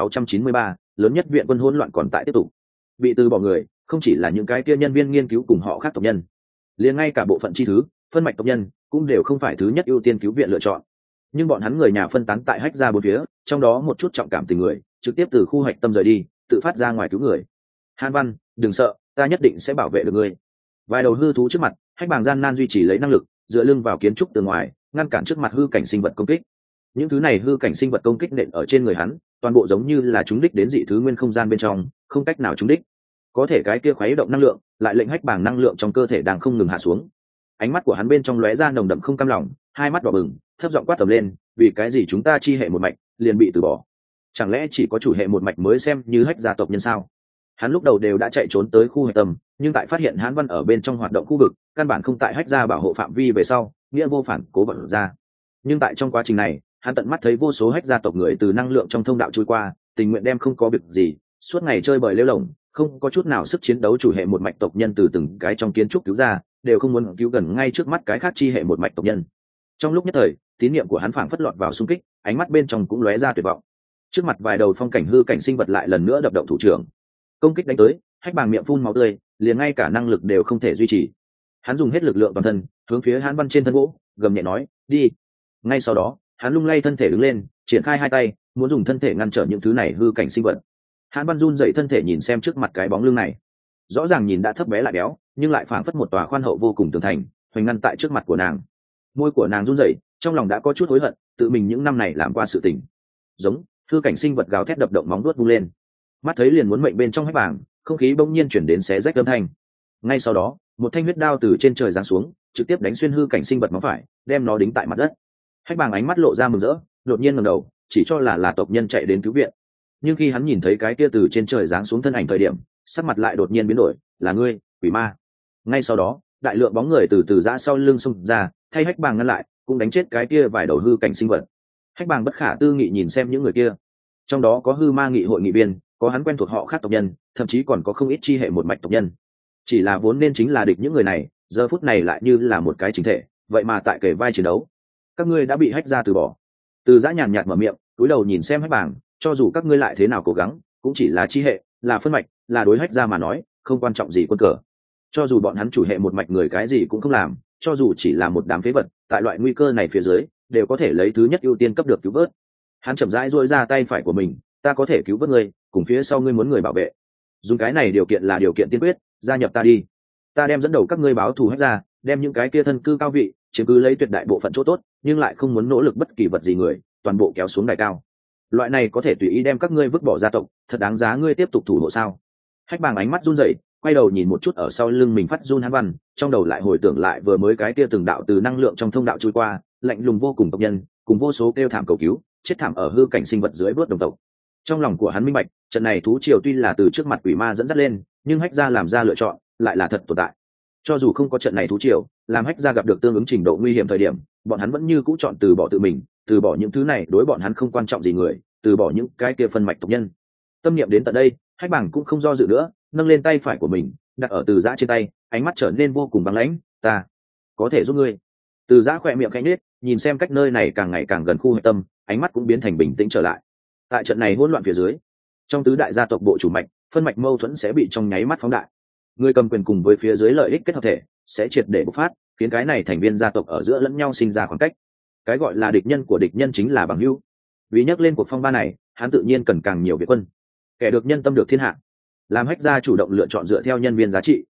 1693, lớn nhất viện quân. Hỗn loạn còn tại tiếp tục. Bị từ bỏ người không chỉ là những cái kia nhân viên nghiên cứu cùng họ khác tộc nhân, liền ngay cả bộ phận chi thứ phân mạch tộc nhân cũng đều không phải thứ nhất ưu tiên cứu viện lựa chọn. Nhưng bọn hắn người nhà phân tán tại hách ra bốn phía, trong đó một chút trọng cảm tình người trực tiếp từ khu hạch tâm rời đi, tự phát ra ngoài cứu người. Hàn Văn, đừng sợ, ta nhất định sẽ bảo vệ được ngươi. Vài đầu hư thú trước mặt, hách bàng gian nan duy trì lấy năng lực, dựa lưng vào kiến trúc từ ngoài ngăn cản trước mặt hư cảnh sinh vật công kích. Những thứ này hư cảnh sinh vật công kích nện ở trên người hắn, toàn bộ giống như là trúng đích đến dị thứ nguyên không gian bên trong, không cách nào trúng đích. Có thể cái kia khuấy động năng lượng lại lệnh hách bàng năng lượng trong cơ thể đang không ngừng hạ xuống. Ánh mắt của hắn bên trong lóe ra nồng đậm không cam lòng, hai mắt đỏ bừng, thấp giọng quát tầm lên, vì cái gì chúng ta chi hệ một mạch liền bị từ bỏ? Chẳng lẽ chỉ có chủ hệ một mạch mới xem như hách gia tộc nhân sao? Hắn lúc đầu đều đã chạy trốn tới khu hệ tâm, nhưng tại phát hiện Hán Văn ở bên trong hoạt động khu vực căn bản không tại hách gia bảo hộ phạm vi về sau, nghĩa vô phản cố vận ra. Nhưng tại trong quá trình này, hắn tận mắt thấy vô số hách gia tộc người từ năng lượng trong thông đạo trôi qua, tình nguyện đem không có việc gì, suốt ngày chơi bời lêu lổng, không có chút nào sức chiến đấu chủ hệ một mạch tộc nhân từ từng cái trong kiến trúc cứu ra, đều không muốn cứu gần ngay trước mắt cái khác chi hệ một mạch tộc nhân. Trong lúc nhất thời, tín niệm của hắn phảng phất lọt vào xung kích, ánh mắt bên trong cũng lóe ra tuyệt vọng. Trước mặt vài đầu phong cảnh hư cảnh sinh vật lại lần nữa đập động thủ trưởng, công kích đánh tới, hách bàng miệng phun máu tươi, liền ngay cả năng lực đều không thể duy trì. Hắn dùng hết lực lượng toàn thân hướng phía Hán Văn trên thân gỗ gầm nhẹ nói, đi. Ngay sau đó, hắn lung lay thân thể đứng lên, triển khai hai tay, muốn dùng thân thể ngăn trở những thứ này hư cảnh sinh vật. Hán Văn run dậy thân thể nhìn xem trước mặt cái bóng lưng này, rõ ràng nhìn đã thấp bé lại béo, nhưng lại phảng phất một tòa khoan hậu vô cùng tường thành, hoành ngăn tại trước mặt của nàng. Môi của nàng run rẩy, trong lòng đã có chút hối hận, tự mình những năm này làm qua sự tình. Giống, hư cảnh sinh vật gào thét đập động móng vuốt vung lên. Mắt thấy liền muốn mệnh bên trong hách bàng, không khí bỗng nhiên chuyển đến xé rách âm thanh. Ngay sau đó, một thanh huyết đao từ trên trời giáng xuống, trực tiếp đánh xuyên hư cảnh sinh vật móng phải, đem nó đính tại mặt đất. Hách bàng ánh mắt lộ ra mừng rỡ, đột nhiên ngẩng đầu, chỉ cho là tộc nhân chạy đến cứu viện. Nhưng khi hắn nhìn thấy cái kia từ trên trời giáng xuống thân ảnh thời điểm, sắc mặt lại đột nhiên biến đổi, là ngươi, quỷ ma. Ngay sau đó, đại lượng bóng người từ từ giã sau lưng xông ra, thay hách bàng ngăn lại, cũng đánh chết cái kia vài đầu hư cảnh sinh vật. Hách bàng bất khả tư nghị nhìn xem những người kia, trong đó có hư ma nghị hội nghị viên, có hắn quen thuộc họ khác tộc nhân, thậm chí còn có không ít chi hệ một mạch tộc nhân. Chỉ là vốn nên chính là địch những người này, giờ phút này lại như là một cái chính thể, vậy mà tại kề vai chiến đấu. Các ngươi đã bị hách ra từ bỏ. Từ giã nhàn nhạt mở miệng, cúi đầu nhìn xem hách bàng, cho dù các ngươi lại thế nào cố gắng, cũng chỉ là chi hệ, là phân mạch, là đối hách ra mà nói, không quan trọng gì quân cờ. Cho dù bọn hắn chủ hệ một mạch người cái gì cũng không làm, cho dù chỉ là một đám phế vật, tại loại nguy cơ này phía dưới, đều có thể lấy thứ nhất ưu tiên cấp được cứu vớt. Hắn chậm rãi duỗi ra tay phải của mình, ta có thể cứu vớt ngươi, cùng phía sau ngươi muốn người bảo vệ. Dùng cái này điều kiện là điều kiện tiên quyết, gia nhập ta đi. Ta đem dẫn đầu các ngươi báo thù hách ra, đem những cái kia thân cư cao vị, chiếm cứ lấy tuyệt đại bộ phận chỗ tốt, nhưng lại không muốn nỗ lực bất kỳ vật gì người, toàn bộ kéo xuống đài cao. Loại này có thể tùy ý đem các ngươi vứt bỏ gia tộc, thật đáng giá ngươi tiếp tục thủ hộ sao? Hách bàng ánh mắt run rẩy, quay đầu nhìn một chút ở sau lưng mình phát run Hán Văn, trong đầu lại hồi tưởng lại vừa mới cái kia từng đạo từ năng lượng trong thông đạo trôi qua, lạnh lùng vô cùng tộc nhân, cùng vô số kêu thảm cầu cứu, chết thảm ở hư cảnh sinh vật dưới vớt đồng tộc. Trong lòng của hắn minh bạch, trận này thú triều tuy là từ trước mặt quỷ ma dẫn dắt lên, nhưng hách gia làm ra lựa chọn lại là thật tồn tại. Cho dù không có trận này thú triều, làm hách gia gặp được tương ứng trình độ nguy hiểm thời điểm, bọn hắn vẫn như cũ chọn từ bỏ tự mình, từ bỏ những thứ này đối bọn hắn không quan trọng gì người, từ bỏ những cái kia phân mạch tộc nhân. Tâm niệm đến tận đây, hách bàng cũng không do dự nữa, nâng lên tay phải của mình, đặt ở từ giã trên tay, ánh mắt trở nên vô cùng băng lãnh, ta có thể giúp ngươi. Từ giã khỏe miệng khẽ nhếch, nhìn xem cách nơi này càng ngày càng gần khu hệ tâm, ánh mắt cũng biến thành bình tĩnh trở lại. Tại trận này hỗn loạn phía dưới, trong tứ đại gia tộc bộ chủ mạch, phân mạch mâu thuẫn sẽ bị trong nháy mắt phóng đại. Người cầm quyền cùng với phía dưới lợi ích kết hợp thể sẽ triệt để bộc phát, khiến cái này thành viên gia tộc ở giữa lẫn nhau sinh ra khoảng cách. Cái gọi là địch nhân của địch nhân chính là bằng hữu. Vì nhắc lên cuộc phong ba này, hắn tự nhiên cần càng nhiều viện quân. Kẻ được nhân tâm được thiên hạ. Làm hách gia chủ động lựa chọn dựa theo nhân viên giá trị,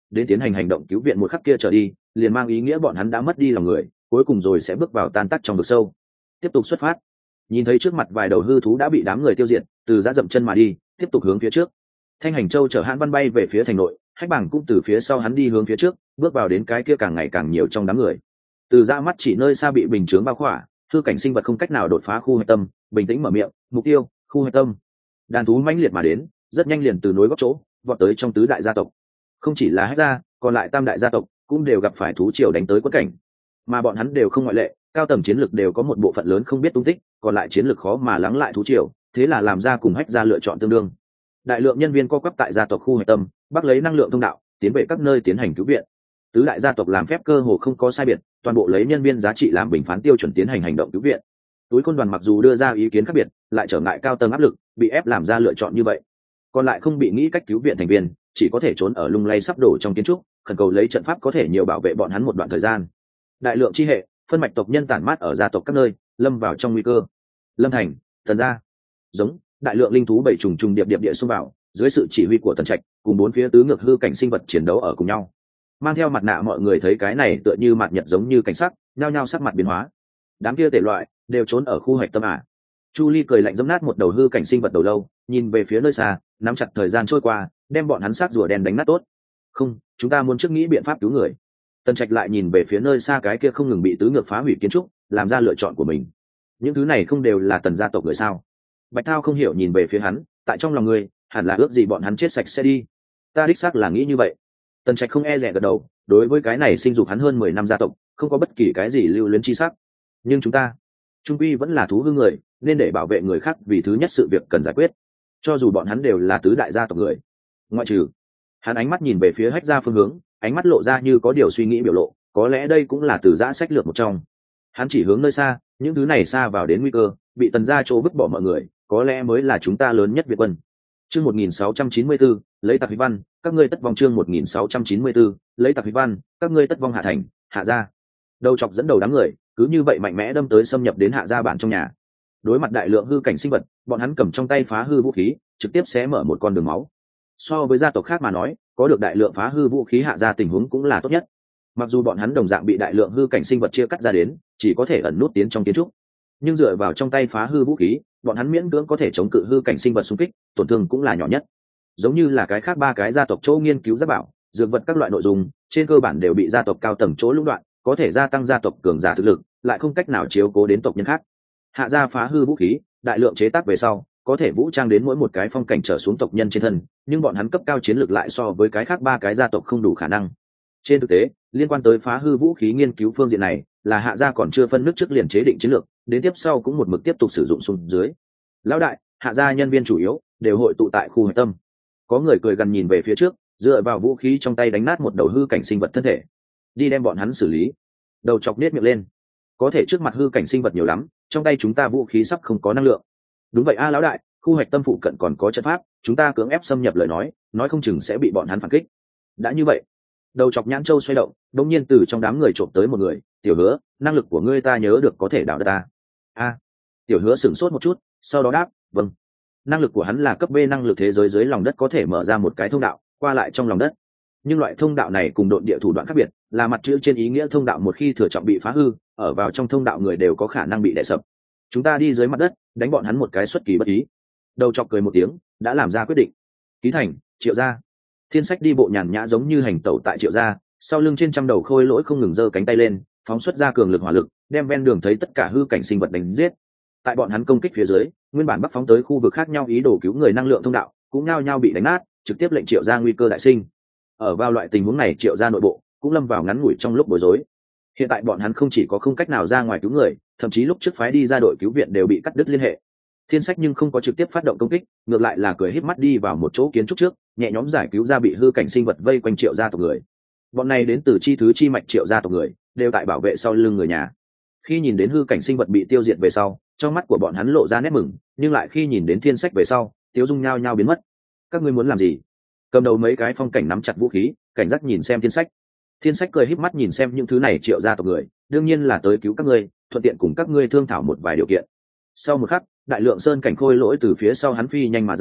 đến tiến hành hành động cứu viện một khắc kia trở đi liền mang ý nghĩa bọn hắn đã mất đi lòng người, cuối cùng rồi sẽ bước vào tan tác trong vực sâu. Tiếp tục xuất phát. Nhìn thấy trước mặt vài đầu hư thú đã bị đám người tiêu diệt, Từ Giã dậm chân mà đi, tiếp tục hướng phía trước. Thanh Hành Châu chở Hãn Văn bay về phía thành nội, Hách Bảng cũng từ phía sau hắn đi hướng phía trước, bước vào đến cái kia càng ngày càng nhiều trong đám người. Từ Giã mắt chỉ nơi xa bị bình chướng bao khỏa, hư cảnh sinh vật không cách nào đột phá khu hạch tâm, bình tĩnh mở miệng, mục tiêu, khu hạch tâm. Đàn thú mãnh liệt mà đến, rất nhanh liền từ nối góc chỗ vọt tới trong tứ đại gia tộc. Không chỉ là Hách gia, còn lại tam đại gia tộc cũng đều gặp phải thú triều đánh tới quất cảnh, mà bọn hắn đều không ngoại lệ, cao tầng chiến lược đều có một bộ phận lớn không biết tung tích, còn lại chiến lược khó mà lắng lại thú triều, thế là làm ra cùng Hách gia lựa chọn tương đương. Đại lượng nhân viên co quắp tại gia tộc khu hạch tâm, bắt lấy năng lượng thông đạo, tiến về các nơi tiến hành cứu viện. Tứ đại gia tộc làm phép cơ hồ không có sai biệt, toàn bộ lấy nhân viên giá trị làm bình phán tiêu chuẩn tiến hành hành động cứu viện. Túi Côn đoàn mặc dù đưa ra ý kiến khác biệt, lại trở ngại cao tầng áp lực, bị ép làm ra lựa chọn như vậy. Còn lại không bị nghĩ cách cứu viện thành viên, chỉ có thể trốn ở lung lay sắp đổ trong kiến trúc, khẩn cầu lấy trận pháp có thể nhiều bảo vệ bọn hắn một đoạn thời gian. Đại lượng chi hệ, phân mạch tộc nhân tản mát ở gia tộc các nơi, lâm vào trong nguy cơ. Lâm Thành, Tần gia, giống đại lượng linh thú bảy trùng trùng điệp điệp địa xông vào, dưới sự chỉ huy của Tần Trạch, cùng bốn phía tứ ngược hư cảnh sinh vật chiến đấu ở cùng nhau. Mang theo mặt nạ mọi người thấy cái này tựa như mặt nhật giống như cảnh sắc, nhao nhao sắc mặt biến hóa. Đám kia tể loại đều trốn ở khu hạch tâm à? Chu Ly cười lạnh giẫm nát một đầu hư cảnh sinh vật đầu lâu, nhìn về phía nơi xa, nắm chặt thời gian trôi qua, đem bọn hắn xác rùa đen đánh nát tốt. Không, chúng ta muốn trước nghĩ biện pháp cứu người. Tần Trạch lại nhìn về phía nơi xa cái kia không ngừng bị tứ ngược phá hủy kiến trúc, làm ra lựa chọn của mình. Những thứ này không đều là Tần gia tộc người sao? Bạch Thao không hiểu nhìn về phía hắn, tại trong lòng ngươi, hẳn là ước gì bọn hắn chết sạch sẽ đi. Ta đích xác là nghĩ như vậy. Tần Trạch không e dè gật đầu, đối với cái này sinh dục hắn hơn 10 năm gia tộc, không có bất kỳ cái gì lưu luyến chi sắc. Nhưng chúng ta, trung quy vẫn là thú hư người, nên để bảo vệ người khác vì thứ nhất sự việc cần giải quyết. Cho dù bọn hắn đều là tứ đại gia tộc người, ngoại trừ. Hắn ánh mắt nhìn về phía Hách gia phương hướng, ánh mắt lộ ra như có điều suy nghĩ biểu lộ, có lẽ đây cũng là Từ Giã sách lược một trong. Hắn chỉ hướng nơi xa, những thứ này xa vào đến nguy cơ, bị Tần gia chỗ vứt bỏ mọi người, có lẽ mới là chúng ta lớn nhất Việt quân. Chương 1694, lấy tặc huy văn, các ngươi tất vong. Chương 1694, lấy tặc huy văn, các ngươi tất vong. Hạ thành, Hạ gia. Đầu chọc dẫn đầu đám người, cứ như vậy mạnh mẽ đâm tới xâm nhập đến Hạ gia bản trong nhà. Đối mặt đại lượng hư cảnh sinh vật, bọn hắn cầm trong tay phá hư vũ khí, trực tiếp xé mở một con đường máu. So với gia tộc khác mà nói, có được đại lượng phá hư vũ khí Hạ gia tình huống cũng là tốt nhất. Mặc dù bọn hắn đồng dạng bị đại lượng hư cảnh sinh vật chia cắt ra đến, chỉ có thể ẩn nút tiến trong kiến trúc, nhưng dựa vào trong tay phá hư vũ khí, bọn hắn miễn cưỡng có thể chống cự hư cảnh sinh vật xung kích, tổn thương cũng là nhỏ nhất. Giống như là cái khác ba cái gia tộc chỗ nghiên cứu giáp bảo, dược vật các loại nội dung, trên cơ bản đều bị gia tộc cao tầng chỗ lũng đoạn, có thể gia tăng gia tộc cường giả thực lực, lại không cách nào chiếu cố đến tộc nhân khác. Hạ gia phá hư vũ khí, đại lượng chế tác về sau, có thể vũ trang đến mỗi một cái phong cảnh trở xuống tộc nhân trên thân, nhưng bọn hắn cấp cao chiến lược lại so với cái khác ba cái gia tộc không đủ khả năng. Trên thực tế, liên quan tới phá hư vũ khí nghiên cứu phương diện này, là Hạ gia còn chưa phân nước trước liền chế định chiến lược, đến tiếp sau cũng một mực tiếp tục sử dụng xuống dưới. Lão đại, Hạ gia nhân viên chủ yếu đều hội tụ tại khu hạch tâm. Có người cười gần nhìn về phía trước, dựa vào vũ khí trong tay đánh nát một đầu hư cảnh sinh vật thân thể, đi đem bọn hắn xử lý. Đầu chọc nết miệng lên, có thể trước mặt hư cảnh sinh vật nhiều lắm, trong tay chúng ta vũ khí sắp không có năng lượng. Đúng vậy a lão đại, khu hạch tâm phụ cận còn có trận pháp, chúng ta cưỡng ép xâm nhập lời nói không chừng sẽ bị bọn hắn phản kích. Đã như vậy, đầu chọc nhãn châu xoay động, đống nhiên từ trong đám người trộm tới một người. Tiểu Hứa, năng lực của ngươi ta nhớ được có thể đào đất ta. A. Tiểu Hứa sửng sốt một chút, sau đó đáp, vâng. Năng lực của hắn là cấp B năng lực thế giới dưới lòng đất có thể mở ra một cái thông đạo qua lại trong lòng đất, nhưng loại thông đạo này cùng độn địa thủ đoạn khác biệt, là mặt chữ trên ý nghĩa thông đạo một khi thừa trọng bị phá hư, ở vào trong thông đạo người đều có khả năng bị đè sập. Chúng ta đi dưới mặt đất, đánh bọn hắn một cái xuất kỳ bất ý. Đầu chọc cười một tiếng, đã làm ra quyết định. Ký thành, Triệu gia. Thiên Sách đi bộ nhàn nhã giống như hành tẩu tại Triệu gia, sau lưng trên trăm đầu khôi lỗi không ngừng giơ cánh tay lên, phóng xuất ra cường lực hỏa lực, đem ven đường thấy tất cả hư cảnh sinh vật đánh giết. Tại bọn hắn công kích phía dưới, nguyên bản bắc phóng tới khu vực khác nhau ý đồ cứu người năng lượng thông đạo cũng nhao nhao bị đánh nát, trực tiếp lệnh Triệu gia nguy cơ đại sinh. Ở vào loại tình huống này, Triệu gia nội bộ cũng lâm vào ngắn ngủi trong lúc bối rối. Hiện tại bọn hắn không chỉ có không cách nào ra ngoài cứu người, thậm chí lúc trước phái đi ra đội cứu viện đều bị cắt đứt liên hệ. Thiên Sách nhưng không có trực tiếp phát động công kích, ngược lại là cười híp mắt đi vào một chỗ kiến trúc trước, nhẹ nhõm giải cứu ra bị hư cảnh sinh vật vây quanh Triệu gia tộc người. Bọn này đến từ chi thứ chi mạch Triệu gia tộc người, đều tại bảo vệ sau lưng người nhà. Khi nhìn đến hư cảnh sinh vật bị tiêu diệt về sau, trong mắt của bọn hắn lộ ra nét mừng, nhưng lại khi nhìn đến Thiên Sách về sau, tiếu dung nhao nhao biến mất. Các ngươi muốn làm gì? Cầm đầu mấy cái phong cảnh nắm chặt vũ khí, cảnh giác nhìn xem Thiên Sách. Thiên Sách cười híp mắt nhìn xem những thứ này Triệu gia tộc người, đương nhiên là tới cứu các ngươi, thuận tiện cùng các ngươi thương thảo một vài điều kiện. Sau một khắc, đại lượng sơn cảnh khôi lỗi từ phía sau hắn phi nhanh mà ra,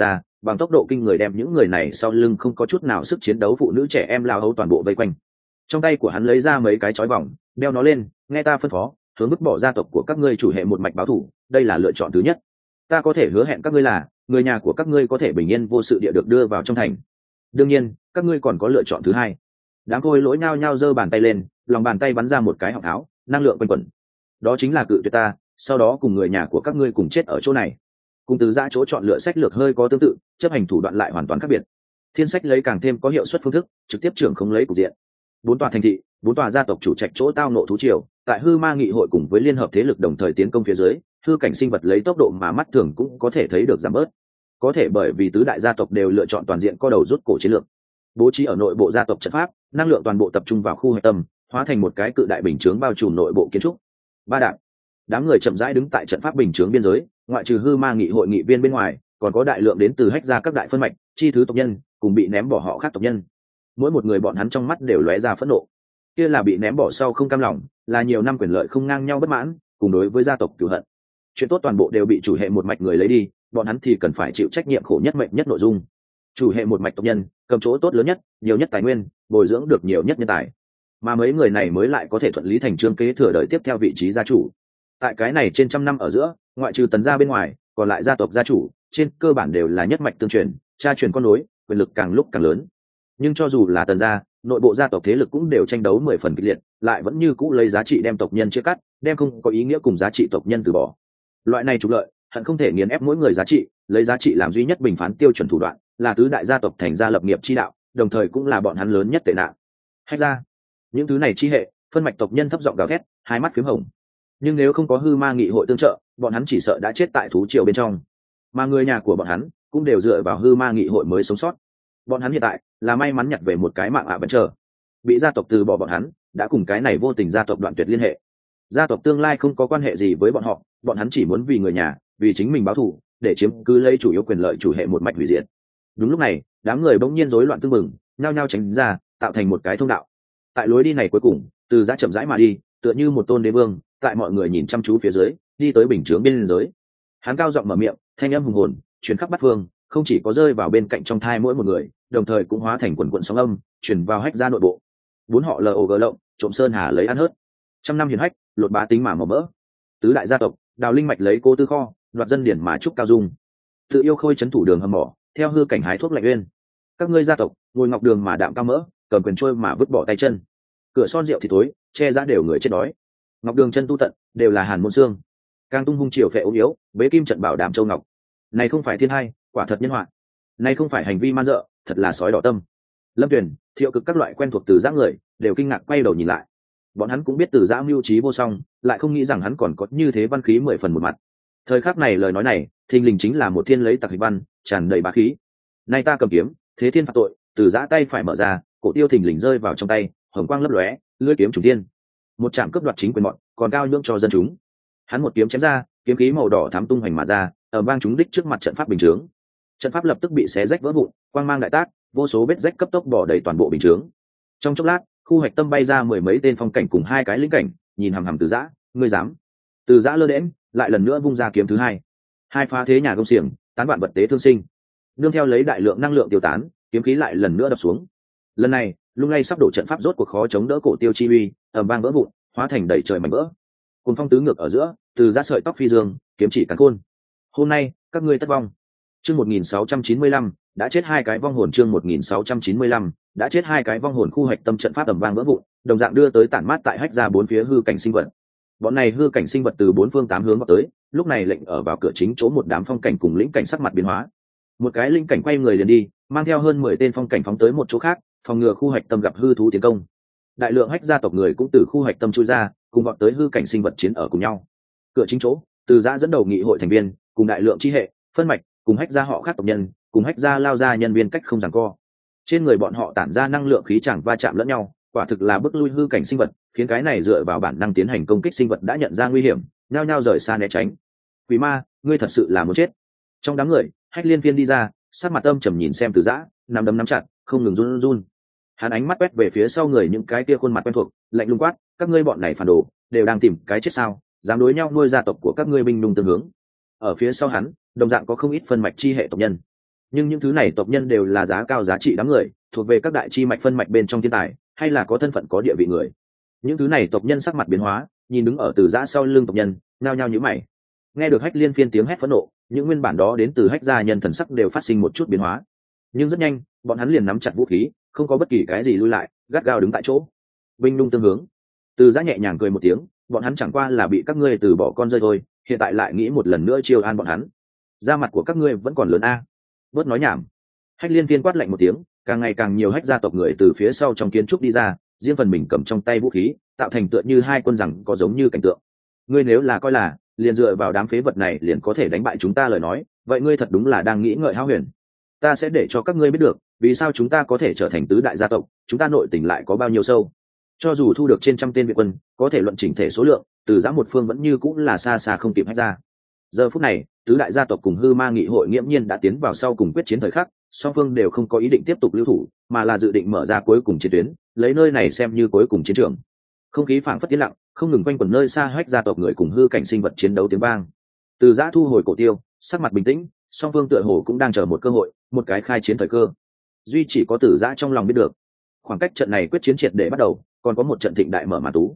bằng tốc độ kinh người đem những người này sau lưng không có chút nào sức chiến đấu phụ nữ trẻ em lao hấu toàn bộ vây quanh. Trong tay của hắn lấy ra mấy cái chói vòng, đeo nó lên, nghe ta phân phó, hướng vứt bỏ gia tộc của các ngươi chủ hệ một mạch báo thù, đây là lựa chọn thứ nhất. Ta có thể hứa hẹn các ngươi là người nhà của các ngươi có thể bình yên vô sự địa được đưa vào trong thành. Đương nhiên các ngươi còn có lựa chọn thứ hai. Đám khôi lỗi nhao nhao giơ bàn tay lên, lòng bàn tay bắn ra một cái họng áo, năng lượng quanh quẩn. Đó chính là cự tuyệt ta, sau đó cùng người nhà của các ngươi cùng chết ở chỗ này. Cùng Từ Giã chỗ chọn lựa sách lược hơi có tương tự, chấp hành thủ đoạn lại hoàn toàn khác biệt. Thiên Sách lấy càng thêm có hiệu suất phương thức, trực tiếp trưởng không lấy cục diện. 4 tòa thành thị, 4 tòa gia tộc chủ trạch chỗ tao nộ thú triều, tại hư ma nghị hội cùng với liên hợp thế lực đồng thời tiến công phía dưới, hư cảnh sinh vật lấy tốc độ mà mắt thường cũng có thể thấy được giảm bớt. Có thể bởi vì tứ đại gia tộc đều lựa chọn toàn diện co đầu rút cổ chiến lược, bố trí ở nội bộ gia tộc trận pháp, năng lượng toàn bộ tập trung vào khu hạch tâm, hóa thành một cái cự đại bình chướng bao trùm nội bộ kiến trúc. Ba đạn. Đám người chậm rãi đứng tại trận pháp bình chướng biên giới, ngoại trừ hư ma nghị hội nghị viên bên ngoài, còn có đại lượng đến từ hách gia các đại phân mạch, chi thứ tộc nhân, cùng bị ném bỏ họ khác tộc nhân. Mỗi một người bọn hắn trong mắt đều lóe ra phẫn nộ. Kia là bị ném bỏ sau không cam lòng, là nhiều năm quyền lợi không ngang nhau bất mãn, cùng đối với gia tộc cửu hận. Chuyện tốt toàn bộ đều bị chủ hệ một mạch người lấy đi, bọn hắn thì cần phải chịu trách nhiệm khổ nhất mệnh nhất nội dung. Chủ hệ một mạch tộc nhân cầm chỗ tốt lớn nhất, nhiều nhất tài nguyên, bồi dưỡng được nhiều nhất nhân tài, mà mấy người này mới lại có thể thuận lý thành chương kế thừa đời tiếp theo vị trí gia chủ. Tại cái này trên trăm năm ở giữa, ngoại trừ Tần gia bên ngoài, còn lại gia tộc gia chủ trên cơ bản đều là nhất mạch tương truyền, cha truyền con nối, quyền lực càng lúc càng lớn. Nhưng cho dù là Tần gia, nội bộ gia tộc thế lực cũng đều tranh đấu 10 phần kịch liệt, lại vẫn như cũ lấy giá trị đem tộc nhân chia cắt, đem không có ý nghĩa cùng giá trị tộc nhân từ bỏ. Loại này trục lợi, hận không thể nghiền ép mỗi người giá trị, lấy giá trị làm duy nhất bình phán tiêu chuẩn thủ đoạn, là tứ đại gia tộc thành gia lập nghiệp chi đạo, đồng thời cũng là bọn hắn lớn nhất tệ nạn. Hay ra, những thứ này chi hệ, phân mạch tộc nhân thấp giọng gào thét, hai mắt phím hồng. Nhưng nếu không có hư ma nghị hội tương trợ, bọn hắn chỉ sợ đã chết tại thú triều bên trong. Mà người nhà của bọn hắn cũng đều dựa vào hư ma nghị hội mới sống sót. Bọn hắn hiện tại là may mắn nhặt về một cái mạng ạ vẫn chờ. Bị gia tộc từ bỏ bọn hắn, đã cùng cái này vô tình gia tộc đoạn tuyệt liên hệ. Gia tộc tương lai không có quan hệ gì với bọn hắn chỉ muốn vì người nhà, vì chính mình báo thù, để chiếm cứ lấy chủ yếu quyền lợi chủ hệ một mạch hủy diệt. Đúng lúc này, đám người bỗng nhiên rối loạn tương mừng, nhao nhao tránh ra, tạo thành một cái thông đạo. Tại lối đi này cuối cùng, Từ Giã chậm rãi mà đi, tựa như một tôn đế vương, tại mọi người nhìn chăm chú phía dưới, đi tới bình chướng biên giới. Hắn cao giọng mở miệng, thanh âm hùng hồn, truyền khắp bát phương, không chỉ có rơi vào bên cạnh trong thai mỗi một người, đồng thời cũng hóa thành quần quần sóng âm, truyền vào hách gia nội bộ. 4 họ LOG lộng, trộm sơn hà lấy ăn hớt. Trăm năm hiền hách, lột bá tính mà màu mỡ. Tứ đại gia tộc, đào linh mạch lấy cô tư kho, đoạt dân điển mà trúc cao dung. Tự yêu khôi trấn thủ đường hầm mỏ, theo hư cảnh hái thuốc lạnh uyên. Các ngươi gia tộc, ngồi ngọc đường mà đạm cao mỡ, cầm quyền trôi mà vứt bỏ tay chân. Cửa son rượu thì tối, che giá đều người chết đói. Ngọc đường chân tu tận, đều là hàn môn xương. Càng tung hung triều phệ ốm yếu, bế kim trận bảo đảm châu ngọc. Này không phải thiên hai, quả thật nhân họa. Này không phải hành vi man dợ, thật là sói đỏ tâm. Lâm Tuyền, Thiệu Cực các loại quen thuộc Từ Giã người, đều kinh ngạc quay đầu nhìn lại. Bọn hắn cũng biết Từ Giã mưu trí vô song, lại không nghĩ rằng hắn còn có như thế văn khí 10 phần một mặt. Thời khắc này lời nói này, thình lình chính là một thiên lấy tặc hịch văn, tràn đầy bá khí. Nay ta cầm kiếm, thế thiên phạt tội, Từ Giã tay phải mở ra, cổ tiêu thình lình rơi vào trong tay, hồng quang lấp lóe, lưỡi kiếm trùng thiên. Một trạm cướp đoạt chính quyền bọn, còn cao nhưỡng cho dân chúng. Hắn một kiếm chém ra, kiếm khí màu đỏ thắm tung hoành mà ra, ở vang chúng đích trước mặt trận pháp bình chướng. Trận pháp lập tức bị xé rách vỡ vụn, quang mang đại tác, vô số vết rách cấp tốc bỏ đầy toàn bộ bình chướng. Trong chốc lát, khu hạch tâm bay ra 10 mấy tên phong cảnh cùng 2 cái lĩnh cảnh, nhìn hằm hằm Từ Giã, ngươi dám? Từ Giã lơ đễnh, lại lần nữa vung ra kiếm thứ hai. Hai phá thế nhà công xiềng, tán đoạn vật tế thương sinh. Nương theo lấy đại lượng năng lượng tiêu tán, kiếm khí lại lần nữa đập xuống. Lần này, lung lay sắp đổ trận pháp rốt cuộc khó chống đỡ cổ tiêu chi uy, ầm vang vỡ vụn, hóa thành đầy trời mảnh vỡ. Cùng phong tứ ngược ở giữa, Từ Giã sợi tóc phi dương, kiếm chỉ càn khôn. Hôm nay, các ngươi thất vong. Chương 1695, đã chết 2 cái vong hồn. Chương 1695, đã chết 2 cái vong hồn. Khu hạch tâm trận pháp ầm vang vỡ vụn, đồng dạng đưa tới tản mát tại hách ra 4 phía hư cảnh sinh vật. Bọn này hư cảnh sinh vật từ 4 phương 8 hướng vào tới, lúc này lệnh ở vào cửa chính chỗ một đám phong cảnh cùng lĩnh cảnh sắc mặt biến hóa. Một cái lĩnh cảnh quay người liền đi, mang theo hơn 10 tên phong cảnh phóng tới một chỗ khác, phòng ngừa khu hạch tâm gặp hư thú tiến công. Đại lượng hách gia tộc người cũng từ khu hạch tâm chui ra, cùng vọt tới hư cảnh sinh vật chiến ở cùng nhau. Cửa chính chỗ, Từ Giã dẫn đầu nghị hội thành viên, cùng đại lượng chi hệ, phân mạch, cùng hách gia họ khác tộc nhân, cùng hách gia lao ra nhân viên cách không giằng co. Trên người bọn họ tản ra năng lượng khí chẳng va chạm lẫn nhau, quả thực là bức lui hư cảnh sinh vật, khiến cái này dựa vào bản năng tiến hành công kích sinh vật đã nhận ra nguy hiểm, nhao nhao rời xa né tránh. Quỷ ma, ngươi thật sự là muốn chết. Trong đám người, hách liên viên đi ra, sắc mặt âm trầm nhìn xem Từ Giã, nắm đấm nắm chặt, không ngừng run run. Hắn ánh mắt quét về phía sau người những cái kia khuôn mặt quen thuộc, lạnh lùng quát, các ngươi bọn này phản đồ, đều đang tìm cái chết sao? Dám đối nhau nuôi gia tộc của các ngươi binh nung tương hướng. Ở phía sau hắn, đồng dạng có không ít phân mạch chi hệ tộc nhân. nhưng những thứ này tộc nhân đều là giá cao giá trị đám người, thuộc về các đại chi mạch phân mạch bên trong thiên tài, hay là có thân phận có địa vị người. Những thứ này tộc nhân sắc mặt biến hóa, nhìn đứng ở Từ Giã sau lưng tộc nhân, nhao nhao nhíu mày. Nghe được Hách Liên Phiên tiếng hét phẫn nộ, những nguyên bản đó đến từ Hách gia nhân thần sắc đều phát sinh một chút biến hóa. Nhưng rất nhanh, bọn hắn liền nắm chặt vũ khí, không có bất kỳ cái gì lui lại, gắt gao đứng tại chỗ. Binh đung tương hướng. Từ Giã nhẹ nhàng cười một tiếng, bọn hắn chẳng qua là bị các ngươi từ bỏ con rơi thôi, hiện tại lại nghĩ một lần nữa chiêu an bọn hắn. Da mặt của các ngươi vẫn còn lớn a. Bớt nói nhảm. Hách Liên Viên quát lạnh một tiếng, càng ngày càng nhiều Hách gia tộc người từ phía sau trong kiến trúc đi ra, riêng phần mình cầm trong tay vũ khí, tạo thành tựa như hai quân rằng có giống như cảnh tượng. Ngươi nếu là coi là liền dựa vào đám phế vật này liền có thể đánh bại chúng ta lời nói, vậy ngươi thật đúng là đang nghĩ ngợi hão huyền. Ta sẽ để cho các ngươi biết được, vì sao chúng ta có thể trở thành tứ đại gia tộc, chúng ta nội tình lại có bao nhiêu sâu. Cho dù thu được trên trăm tên viện quân, có thể luận chỉnh thể số lượng, Từ Giã một phương vẫn như cũng là xa xa không kịp Hách gia. Giờ phút này, tứ đại gia tộc cùng Hư Ma nghị hội nghiễm nhiên đã tiến vào sau cùng quyết chiến thời khắc, song phương đều không có ý định tiếp tục lưu thủ, mà là dự định mở ra cuối cùng chiến tuyến, lấy nơi này xem như cuối cùng chiến trường. Không khí phảng phất tiến lặng, không ngừng quanh quẩn nơi xa Hách gia tộc người cùng hư cảnh sinh vật chiến đấu tiếng vang. Từ Giã thu hồi cổ tiêu, sắc mặt bình tĩnh, song phương tựa hồ cũng đang chờ một cơ hội, một cái khai chiến thời cơ. Duy chỉ có Từ Giã trong lòng biết được, khoảng cách trận này quyết chiến triệt để bắt đầu, còn có một trận thịnh đại mở màn tú.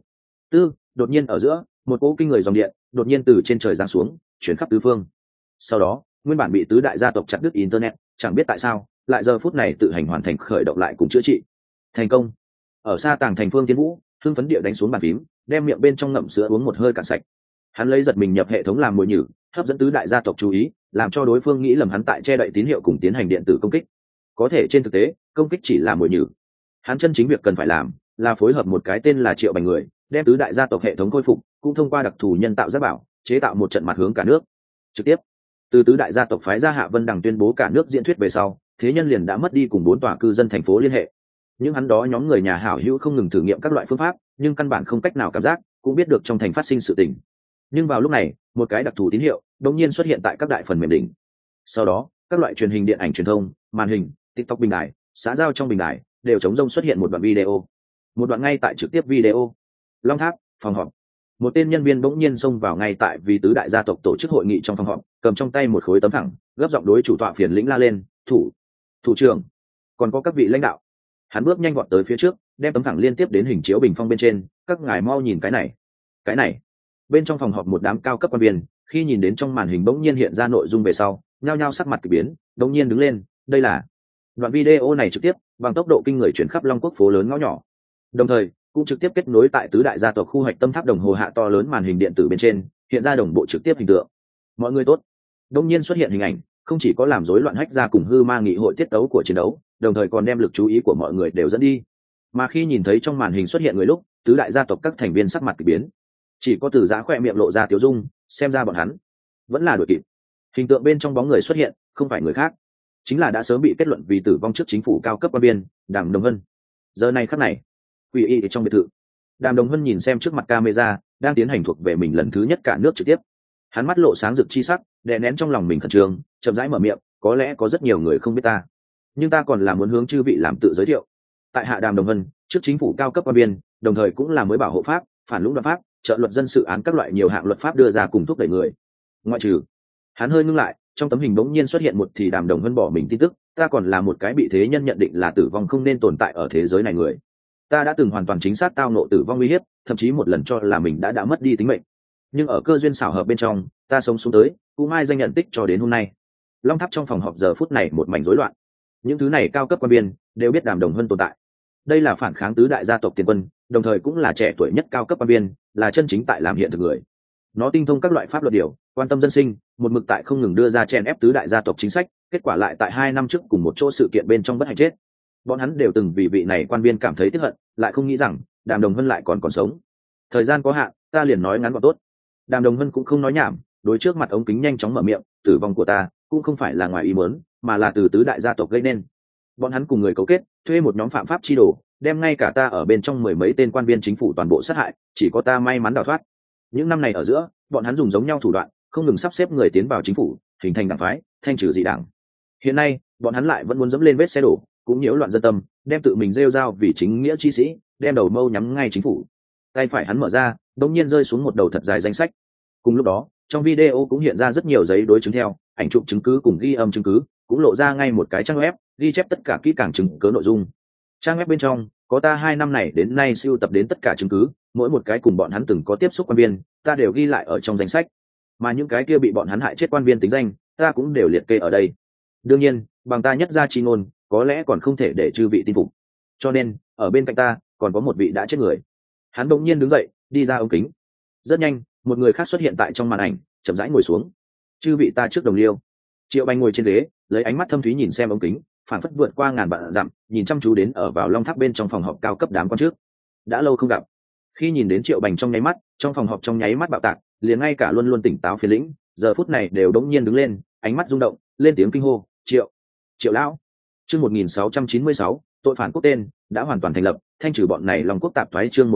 Đột nhiên ở giữa, một cỗ kinh người dòng điện đột nhiên từ trên trời giáng xuống, chuyển khắp tứ phương. Sau đó, nguyên bản bị tứ đại gia tộc chặt đứt internet, chẳng biết tại sao, lại giờ phút này tự hành hoàn thành khởi động lại cùng chữa trị. Thành công. Ở xa Tàng thành Phương Tiến Vũ, hưng phấn địa đánh xuống bàn phím, đem miệng bên trong ngậm sữa uống một hơi cạn sạch. Hắn lấy giật mình nhập hệ thống làm mồi nhử, hấp dẫn tứ đại gia tộc chú ý, làm cho đối phương nghĩ lầm hắn tại che đậy tín hiệu cùng tiến hành điện tử công kích. Có thể trên thực tế, công kích chỉ là mồi nhử. Hắn chân chính việc cần phải làm là phối hợp một cái tên là Triệu Bành người, đem tứ đại gia tộc hệ thống khôi phục, cũng thông qua đặc thù nhân tạo giáp bảo, chế tạo một trận mặt hướng cả nước. Trực tiếp, từ tứ đại gia tộc phái ra Hạ Vân Đằng tuyên bố cả nước diễn thuyết về sau, thế nhân liền đã mất đi cùng 4 tòa cư dân thành phố liên hệ. Nhưng hắn đó nhóm người nhà hảo hữu không ngừng thử nghiệm các loại phương pháp, nhưng căn bản không cách nào cảm giác, cũng biết được trong thành phát sinh sự tình. Nhưng vào lúc này, một cái đặc thù tín hiệu đột nhiên xuất hiện tại các đại phần mềm đỉnh. Sau đó, các loại truyền hình điện ảnh truyền thông, màn hình, TikTok bình đài, xã giao trong bình đài đều chống rông xuất hiện một đoạn video. Một đoạn ngay tại trực tiếp video. Long Tháp, phòng họp. Một tên nhân viên bỗng nhiên xông vào ngay tại vì tứ đại gia tộc tổ chức hội nghị trong phòng họp, cầm trong tay một khối tấm thẳng, gấp giọng đối chủ tọa phiền lĩnh la lên, thủ trưởng, còn có các vị lãnh đạo. Hắn bước nhanh vọt tới phía trước, đem tấm thẳng liên tiếp đến hình chiếu bình phong bên trên, các ngài mau nhìn cái này. Bên trong phòng họp một đám cao cấp quan viên, khi nhìn đến trong màn hình bỗng nhiên hiện ra nội dung về sau, nhao nhao sắc mặt kỳ biến, bỗng nhiên đứng lên, đây là đoạn video này trực tiếp bằng tốc độ kinh người chuyển khắp Long Quốc phố lớn ngõ nhỏ, đồng thời cũng trực tiếp kết nối tại tứ đại gia tộc khu hoạch tâm tháp đồng hồ hạ to lớn màn hình điện tử bên trên, hiện ra đồng bộ trực tiếp hình tượng. Mọi người tốt. Đông nhiên xuất hiện hình ảnh, không chỉ có làm rối loạn Hách gia cùng Hư Ma nghị hội tiết tấu của chiến đấu, đồng thời còn đem lực chú ý của mọi người đều dẫn đi. Mà khi nhìn thấy trong màn hình xuất hiện người lúc, tứ đại gia tộc các thành viên sắc mặt kỳ biến, chỉ có Từ Giã khỏe miệng lộ ra tiếu dung, xem ra bọn hắn vẫn là đuổi kịp. Hình tượng bên trong bóng người xuất hiện, không phải người khác, chính là đã sớm bị kết luận vì tử vong trước chính phủ cao cấp quan viên, Đàm Đồng Hân. Giờ này khắc này, Quỷ Y trong biệt thự, Đàm Đồng Hân nhìn xem trước mặt camera đang tiến hành thuộc về mình lần thứ nhất cả nước trực tiếp. Hắn mắt lộ sáng rực chi sắc, đè nén trong lòng mình khẩn trương, chậm rãi mở miệng, có lẽ có rất nhiều người không biết ta, nhưng ta còn là muốn hướng chư vị làm tự giới thiệu. Tại hạ Đàm Đồng Hân, trước chính phủ cao cấp quan viên, đồng thời cũng là mới bảo hộ pháp, phản lũng đoạn pháp, trợ luật dân sự án các loại nhiều hạng luật pháp đưa ra cùng thúc đẩy người. Ngoại trừ, hắn hơi ngưng lại, trong tấm hình bỗng nhiên xuất hiện một thì Đàm Đồng Hân bỏ mình tin tức, ta còn là một cái bị thế nhân nhận định là tử vong không nên tồn tại ở thế giới này người. Ta đã từng hoàn toàn chính xác tao nộ tử vong uy hiếp, thậm chí một lần cho là mình đã mất đi tính mệnh. Nhưng ở cơ duyên xảo hợp bên trong, ta sống xuống tới, cũng ai danh nhận tích cho đến hôm nay. Long Tháp trong phòng họp giờ phút này một mảnh rối loạn. Những thứ này cao cấp quan viên đều biết Đàm Đồng Hân tồn tại. Đây là phản kháng tứ đại gia tộc tiền quân, đồng thời cũng là trẻ tuổi nhất cao cấp quan viên, là chân chính tại làm hiện thực người. Nó tinh thông các loại pháp luật điều, quan tâm dân sinh, một mực tại không ngừng đưa ra chen ép tứ đại gia tộc chính sách, kết quả lại tại 2 năm trước cùng một chỗ sự kiện bên trong bất hạnh chết. Bọn hắn đều từng vì vị này quan viên cảm thấy tiếc hận, lại không nghĩ rằng Đàm Đồng Hân lại còn sống. Thời gian có hạn, ta liền nói ngắn gọn tốt. Đàm Đồng Hân cũng không nói nhảm, đối trước mặt ống kính nhanh chóng mở miệng, tử vong của ta cũng không phải là ngoài ý muốn, mà là từ tứ đại gia tộc gây nên. Bọn hắn cùng người cấu kết, thuê một nhóm phạm pháp chi đồ, đem ngay cả ta ở bên trong 10 mấy tên quan viên chính phủ toàn bộ sát hại, chỉ có ta may mắn đào thoát. Những năm này ở giữa, bọn hắn dùng giống nhau thủ đoạn, không ngừng sắp xếp người tiến vào chính phủ, hình thành đảng phái, thanh trừ dị đảng. Hiện nay, bọn hắn lại vẫn muốn dẫm lên vết xe đổ, cũng nhiễu loạn dân tâm, đem tự mình rêu rao vì chính nghĩa chi sĩ, đem đầu mâu nhắm ngay chính phủ. Tay phải hắn mở ra, đống nhiên rơi xuống một đầu thật dài danh sách. Cùng lúc đó, trong video cũng hiện ra rất nhiều giấy đối chứng theo, ảnh chụp chứng cứ cùng ghi âm chứng cứ, cũng lộ ra ngay một cái trang web ghi chép tất cả kỹ càng chứng cứ nội dung. Trang web bên trong có ta 2 năm này đến nay sưu tập đến tất cả chứng cứ, mỗi một cái cùng bọn hắn từng có tiếp xúc quan viên ta đều ghi lại ở trong danh sách, mà những cái kia bị bọn hắn hại chết quan viên tính danh ta cũng đều liệt kê ở đây. Đương nhiên bằng ta nhất ra chi ngôn có lẽ còn không thể để chư vị tin phục, cho nên ở bên cạnh ta còn có một vị đã chết người. Hắn đột nhiên đứng dậy đi ra ống kính. Rất nhanh một người khác xuất hiện tại trong màn ảnh, chậm rãi ngồi xuống. Chư vị ta trước đồng liêu. Triệu Bành ngồi trên ghế, lấy ánh mắt thâm thúy nhìn xem ống kính, phản phất vượt qua ngàn vạn dặm, nhìn chăm chú đến ở vào Long Tháp bên trong phòng họp cao cấp đám quan trước. Đã lâu không gặp. Khi nhìn đến Triệu Bành trong nháy mắt, trong phòng họp trong nháy mắt bạo tạc, liền ngay cả luôn luôn tỉnh táo Phiền Lĩnh giờ phút này đều đống nhiên đứng lên, ánh mắt rung động, lên tiếng kinh hô: Triệu lão. Chương 1696, tội phản quốc tên đã hoàn toàn thành lập, thanh trừ bọn này Long quốc tạp thoái. Chương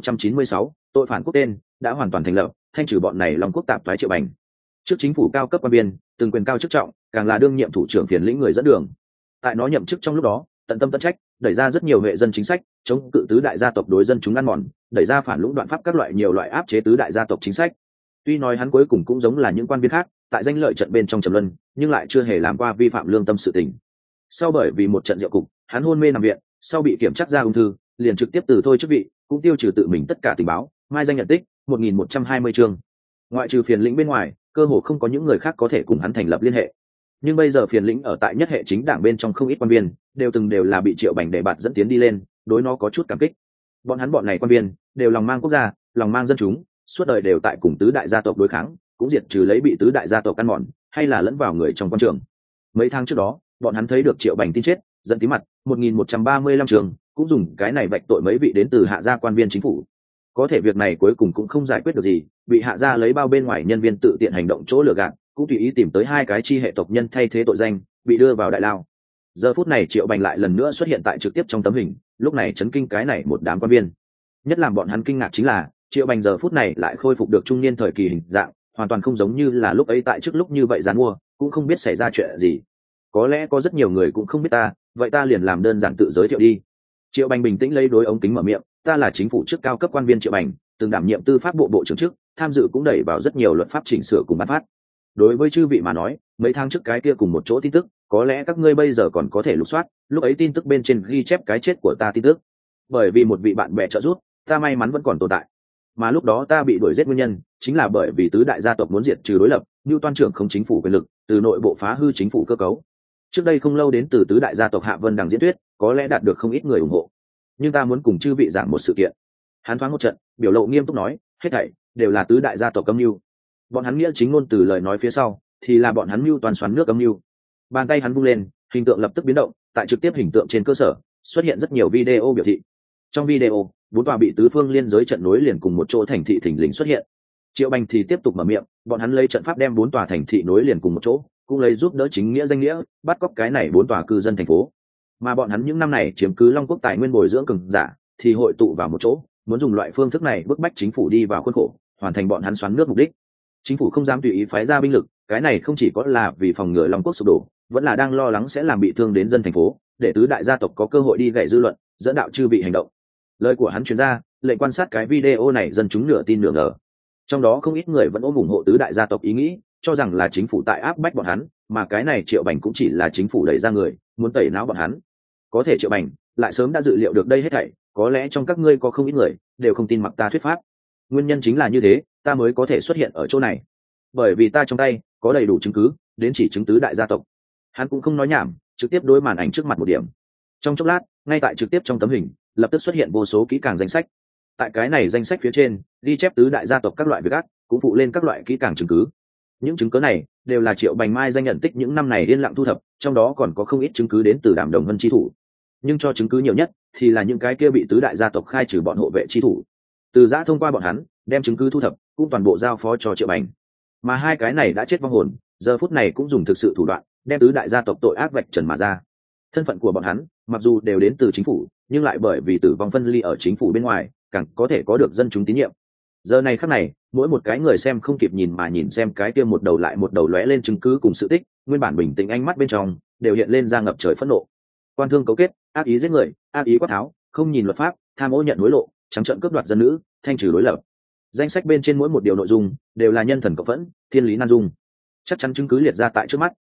1696, tội phản quốc tên đã hoàn toàn thành lập, thanh trừ bọn này Long quốc tạp thoái. Triệu Bành trước chính phủ cao cấp quan viên, từng quyền cao chức trọng, càng là đương nhiệm thủ trưởng Phiền Lĩnh người dẫn đường. Tại nó nhậm chức trong lúc đó, tận tâm tận trách, đẩy ra rất nhiều huệ dân chính sách, chống cự tứ đại gia tộc đối dân chúng ăn mòn, đẩy ra phản lũng đoạn pháp các loại nhiều loại áp chế tứ đại gia tộc chính sách. Tuy nói hắn cuối cùng cũng giống là những quan viên khác, tại danh lợi trận bên trong trầm luân, nhưng lại chưa hề làm qua vi phạm lương tâm sự tình. Sau bởi vì một trận rượu cục, hắn hôn mê nằm viện, sau bị kiểm tra ra ung thư, liền trực tiếp từ thôi chức vị, cũng tiêu trừ tự mình tất cả tình báo, mai danh nhận tích. 1120 chương. Ngoại trừ Phiền Lĩnh bên ngoài, cơ hồ không có những người khác có thể cùng hắn thành lập liên hệ. Nhưng bây giờ Phiền Lĩnh ở tại nhất hệ chính đảng bên trong không ít quan viên, đều là bị Triệu Bành đề bạt dẫn tiến đi lên, đối nó có chút cảm kích. Bọn này quan viên đều lòng mang quốc gia, lòng mang dân chúng, suốt đời đều tại cùng tứ đại gia tộc đối kháng, cũng diệt trừ lấy bị tứ đại gia tộc ăn mòn, hay là lẫn vào người trong quan trường. Mấy tháng trước đó, bọn hắn thấy được Triệu Bành tin chết, giận tí mặt. 1135 trường, cũng dùng cái này vạch tội mấy vị đến từ hạ gia quan viên chính phủ. Có thể việc này cuối cùng cũng không giải quyết được gì, bị hạ gia lấy bao bên ngoài nhân viên tự tiện hành động chỗ lừa gạt, cũng tùy ý tìm tới 2 cái chi hệ tộc nhân thay thế tội danh, bị đưa vào đại lao. Giờ phút này Triệu Bành lại lần nữa xuất hiện tại trực tiếp trong tấm hình, lúc này chấn kinh cái này một đám quan viên. Nhất làm bọn hắn kinh ngạc chính là Triệu Bành giờ phút này lại khôi phục được trung niên thời kỳ hình dạng, hoàn toàn không giống như là lúc ấy tại trước lúc như vậy giàn mua, cũng không biết xảy ra chuyện gì. Có lẽ có rất nhiều người cũng không biết ta, vậy ta liền làm đơn giản tự giới thiệu đi. Triệu Bành bình tĩnh lấy đối ống kính mở miệng, ta là chính phủ trước cao cấp quan viên Triệu Bành, từng đảm nhiệm tư pháp bộ bộ trưởng trước, tham dự cũng đẩy vào rất nhiều luật pháp chỉnh sửa cùng ban phát. Đối với chư vị mà nói, mấy tháng trước cái kia cùng một chỗ tin tức, có lẽ các ngươi bây giờ còn có thể lục soát, lúc ấy tin tức bên trên ghi chép cái chết của ta tin tức. Bởi vì một vị bạn bè trợ giúp, ta may mắn vẫn còn tồn tại. Mà lúc đó ta bị đuổi giết nguyên nhân, chính là bởi vì tứ đại gia tộc muốn diệt trừ đối lập, như toan trưởng không chính phủ quyền lực, từ nội bộ phá hư chính phủ cơ cấu. Trước đây không lâu đến từ tứ đại gia tộc Hạ Vân Đằng diễn thuyết, có lẽ đạt được không ít người ủng hộ. Nhưng ta muốn cùng chư vị giảng một sự kiện. Hắn thoáng một trận, biểu lộ nghiêm túc nói, hết thảy đều là tứ đại gia tộc âm mưu. Bọn hắn nghĩa chính ngôn từ lời nói phía sau, thì là bọn hắn mưu toàn xoắn nước âm mưu. Bàn tay hắn vung lên, hình tượng lập tức biến động, tại trực tiếp hình tượng trên cơ sở, xuất hiện rất nhiều video biểu thị. Trong video, 4 tòa bị tứ phương liên giới trận nối liền cùng một chỗ thành thị thình lình xuất hiện. Triệu Bành thì tiếp tục mở miệng, bọn hắn lấy trận pháp đem 4 tòa thành thị nối liền cùng một chỗ, cũng lấy giúp đỡ chính nghĩa danh nghĩa, bắt cóc cái này 4 tòa cư dân thành phố. Mà bọn hắn những năm này chiếm cứ Long quốc tài nguyên bồi dưỡng cường giả, thì hội tụ vào một chỗ, muốn dùng loại phương thức này bức bách chính phủ đi vào khuôn khổ, hoàn thành bọn hắn xoắn nước mục đích. Chính phủ không dám tùy ý phái ra binh lực, cái này không chỉ có là vì phòng ngừa Long quốc sụp đổ, vẫn là đang lo lắng sẽ làm bị thương đến dân thành phố, để tứ đại gia tộc có cơ hội đi gậy dư luận, dẫn đạo chư vị hành động. Lời của hắn truyền ra, lệnh quan sát cái video này dân chúng nửa tin nửa ngờ. Trong đó không ít người vẫn ủng hộ tứ đại gia tộc ý nghĩ, cho rằng là chính phủ tại áp bách bọn hắn, mà cái này Triệu Bành cũng chỉ là chính phủ đẩy ra người, muốn tẩy não bọn hắn. Có thể Triệu Bành lại sớm đã dự liệu được đây hết thảy, có lẽ trong các ngươi có không ít người đều không tin mặc ta thuyết pháp. Nguyên nhân chính là như thế, ta mới có thể xuất hiện ở chỗ này, bởi vì ta trong tay có đầy đủ chứng cứ đến chỉ chứng tứ đại gia tộc. Hắn cũng không nói nhảm, trực tiếp đối màn ảnh trước mặt một điểm. Trong chốc lát, ngay tại trực tiếp trong tấm hình, lập tức xuất hiện vô số kỹ càng danh sách. Tại cái này danh sách phía trên, ghi chép tứ đại gia tộc các loại việc ác, cũng phụ lên các loại kỹ càng chứng cứ. Những chứng cứ này đều là Triệu Bành mai danh nhận tích những năm này yên lặng thu thập, trong đó còn có không ít chứng cứ đến từ Đàm Đồng Vân chi thủ. Nhưng cho chứng cứ nhiều nhất thì là những cái kia bị tứ đại gia tộc khai trừ bọn hộ vệ chi thủ. Từ Giã thông qua bọn hắn, đem chứng cứ thu thập, cũng toàn bộ giao phó cho Triệu Bành. Mà 2 cái này đã chết vong hồn, giờ phút này cũng dùng thực sự thủ đoạn, đem tứ đại gia tộc tội ác vạch trần mà ra. Thân phận của bọn hắn, mặc dù đều đến từ chính phủ, nhưng lại bởi vì tử vong phân ly ở chính phủ bên ngoài, càng có thể có được dân chúng tín nhiệm. Giờ này khắc này, mỗi một cái người xem không kịp nhìn mà nhìn xem cái kia một đầu lại một đầu lóe lên chứng cứ cùng sự tích, nguyên bản bình tĩnh ánh mắt bên trong đều hiện lên ra ngập trời phẫn nộ. Quan thương cấu kết, ác ý giết người, ác ý quát tháo, không nhìn luật pháp, tham ô nhận hối lộ, trắng trợn cướp đoạt dân nữ, thanh trừ đối lập. Danh sách bên trên mỗi một điều nội dung đều là nhân thần cộng phẫn, thiên lý nan dung. Chắc chắn chứng cứ liệt ra tại trước mắt,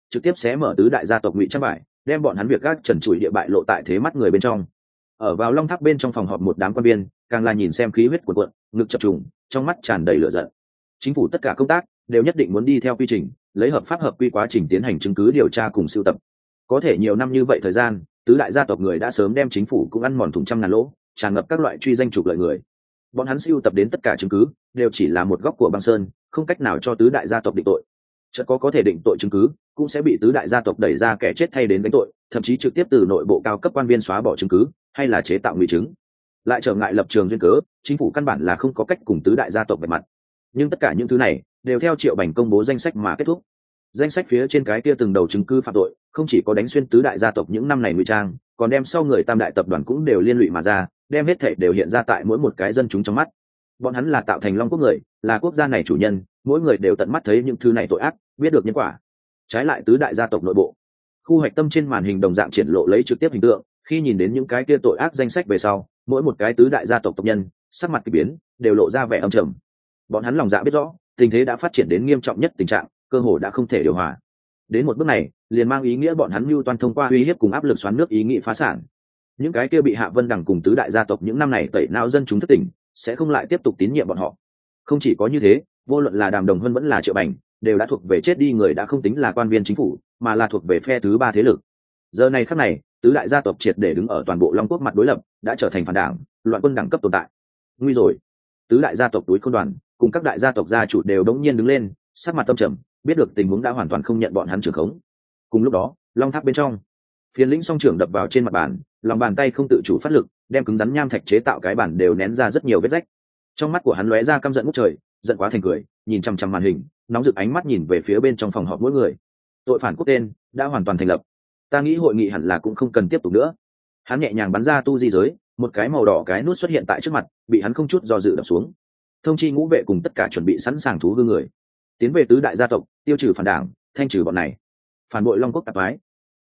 trực tiếp xé mở tứ đại gia tộc ngụy trang bại, đem bọn hắn việc gác trần trụi địa bại lộ tại thế mắt người bên trong. Ở vào long tháp bên trong phòng họp một đám quan viên càng là nhìn xem khí huyết cuộn cuộn, ngực chập trùng, trong mắt tràn đầy lửa giận. Chính phủ tất cả công tác đều nhất định muốn đi theo quy trình, lấy hợp pháp hợp quy quá trình tiến hành chứng cứ điều tra cùng sưu tập. Có thể nhiều năm như vậy thời gian, tứ đại gia tộc người đã sớm đem chính phủ cũng ăn mòn thùng trăm ngàn lỗ, tràn ngập các loại truy danh trục lợi người. Bọn hắn sưu tập đến tất cả chứng cứ đều chỉ là một góc của băng sơn, không cách nào cho tứ đại gia tộc định tội. Chợt có thể định tội chứng cứ, cũng sẽ bị tứ đại gia tộc đẩy ra kẻ chết thay đến gánh tội, thậm chí trực tiếp từ nội bộ cao cấp quan viên xóa bỏ chứng cứ, hay là chế tạo ngụy chứng. Lại trở ngại lập trường duyên cớ, chính phủ căn bản là không có cách cùng tứ đại gia tộc vạch mặt. Nhưng tất cả những thứ này đều theo Triệu Bành công bố danh sách mà kết thúc. Danh sách phía trên cái kia từng đầu chứng cứ phạm tội, không chỉ có đánh xuyên tứ đại gia tộc những năm này ngụy trang, còn đem sau người tam đại tập đoàn cũng đều liên lụy mà ra, đem hết thảy đều hiện ra tại mỗi một cái dân chúng trong mắt. Bọn hắn là tạo thành Long Quốc người, là quốc gia này chủ nhân, mỗi người đều tận mắt thấy những thứ này tội ác, biết được nhân quả. Trái lại tứ đại gia tộc nội bộ, khu hoạch tâm trên màn hình đồng dạng triển lộ lấy trực tiếp hình tượng, khi nhìn đến những cái kia tội ác danh sách về sau, mỗi một cái tứ đại gia tộc tộc nhân sắc mặt kỳ biến, đều lộ ra vẻ âm trầm. Bọn hắn lòng dạ biết rõ, tình thế đã phát triển đến nghiêm trọng nhất tình trạng, cơ hồ đã không thể điều hòa. Đến một bước này, liền mang ý nghĩa bọn hắn mưu toan thông qua uy hiếp cùng áp lực xoắn nước ý nghị phá sản. Những cái kia bị Hạ Vân Đằng cùng tứ đại gia tộc những năm này tẩy não dân chúng thất tỉnh, sẽ không lại tiếp tục tín nhiệm bọn họ. Không chỉ có như thế, vô luận là Đàm Đồng Vân vẫn là Triệu Bành, đều đã thuộc về chết đi người đã không tính là quan viên chính phủ, mà là thuộc về phe thứ ba thế lực. Giờ này khắc này, tứ đại gia tộc triệt để đứng ở toàn bộ Long Quốc mặt đối lập, đã trở thành phản đảng, loạn quân đẳng cấp tồn tại. Nguy rồi. Tứ đại gia tộc túi khôn đoàn, cùng các đại gia tộc gia chủ đều đống nhiên đứng lên, sắc mặt tâm trầm, biết được tình huống đã hoàn toàn không nhận bọn hắn trưởng khống. Cùng lúc đó, Long Tháp bên trong, Phiến Lĩnh song trưởng đập vào trên mặt bàn, lòng bàn tay không tự chủ phát lực, đem cứng rắn nham thạch chế tạo cái bản đều nén ra rất nhiều vết rách. Trong mắt của hắn lóe ra căm giận ngút trời, giận quá thành cười, nhìn chằm chằm màn hình, nóng rực ánh mắt nhìn về phía bên trong phòng họp mỗi người. Tội phản quốc tên đã hoàn toàn thành lập, ta nghĩ hội nghị hẳn là cũng không cần tiếp tục nữa. Hắn nhẹ nhàng bắn ra tu di giới, một cái màu đỏ cái nút xuất hiện tại trước mặt, bị hắn không chút do dự đập xuống. Thông chi ngũ vệ cùng tất cả chuẩn bị sẵn sàng thú hương người, tiến về tứ đại gia tộc, tiêu trừ phản đảng, thanh trừ bọn này. Phản bội Long Quốc tạp ái,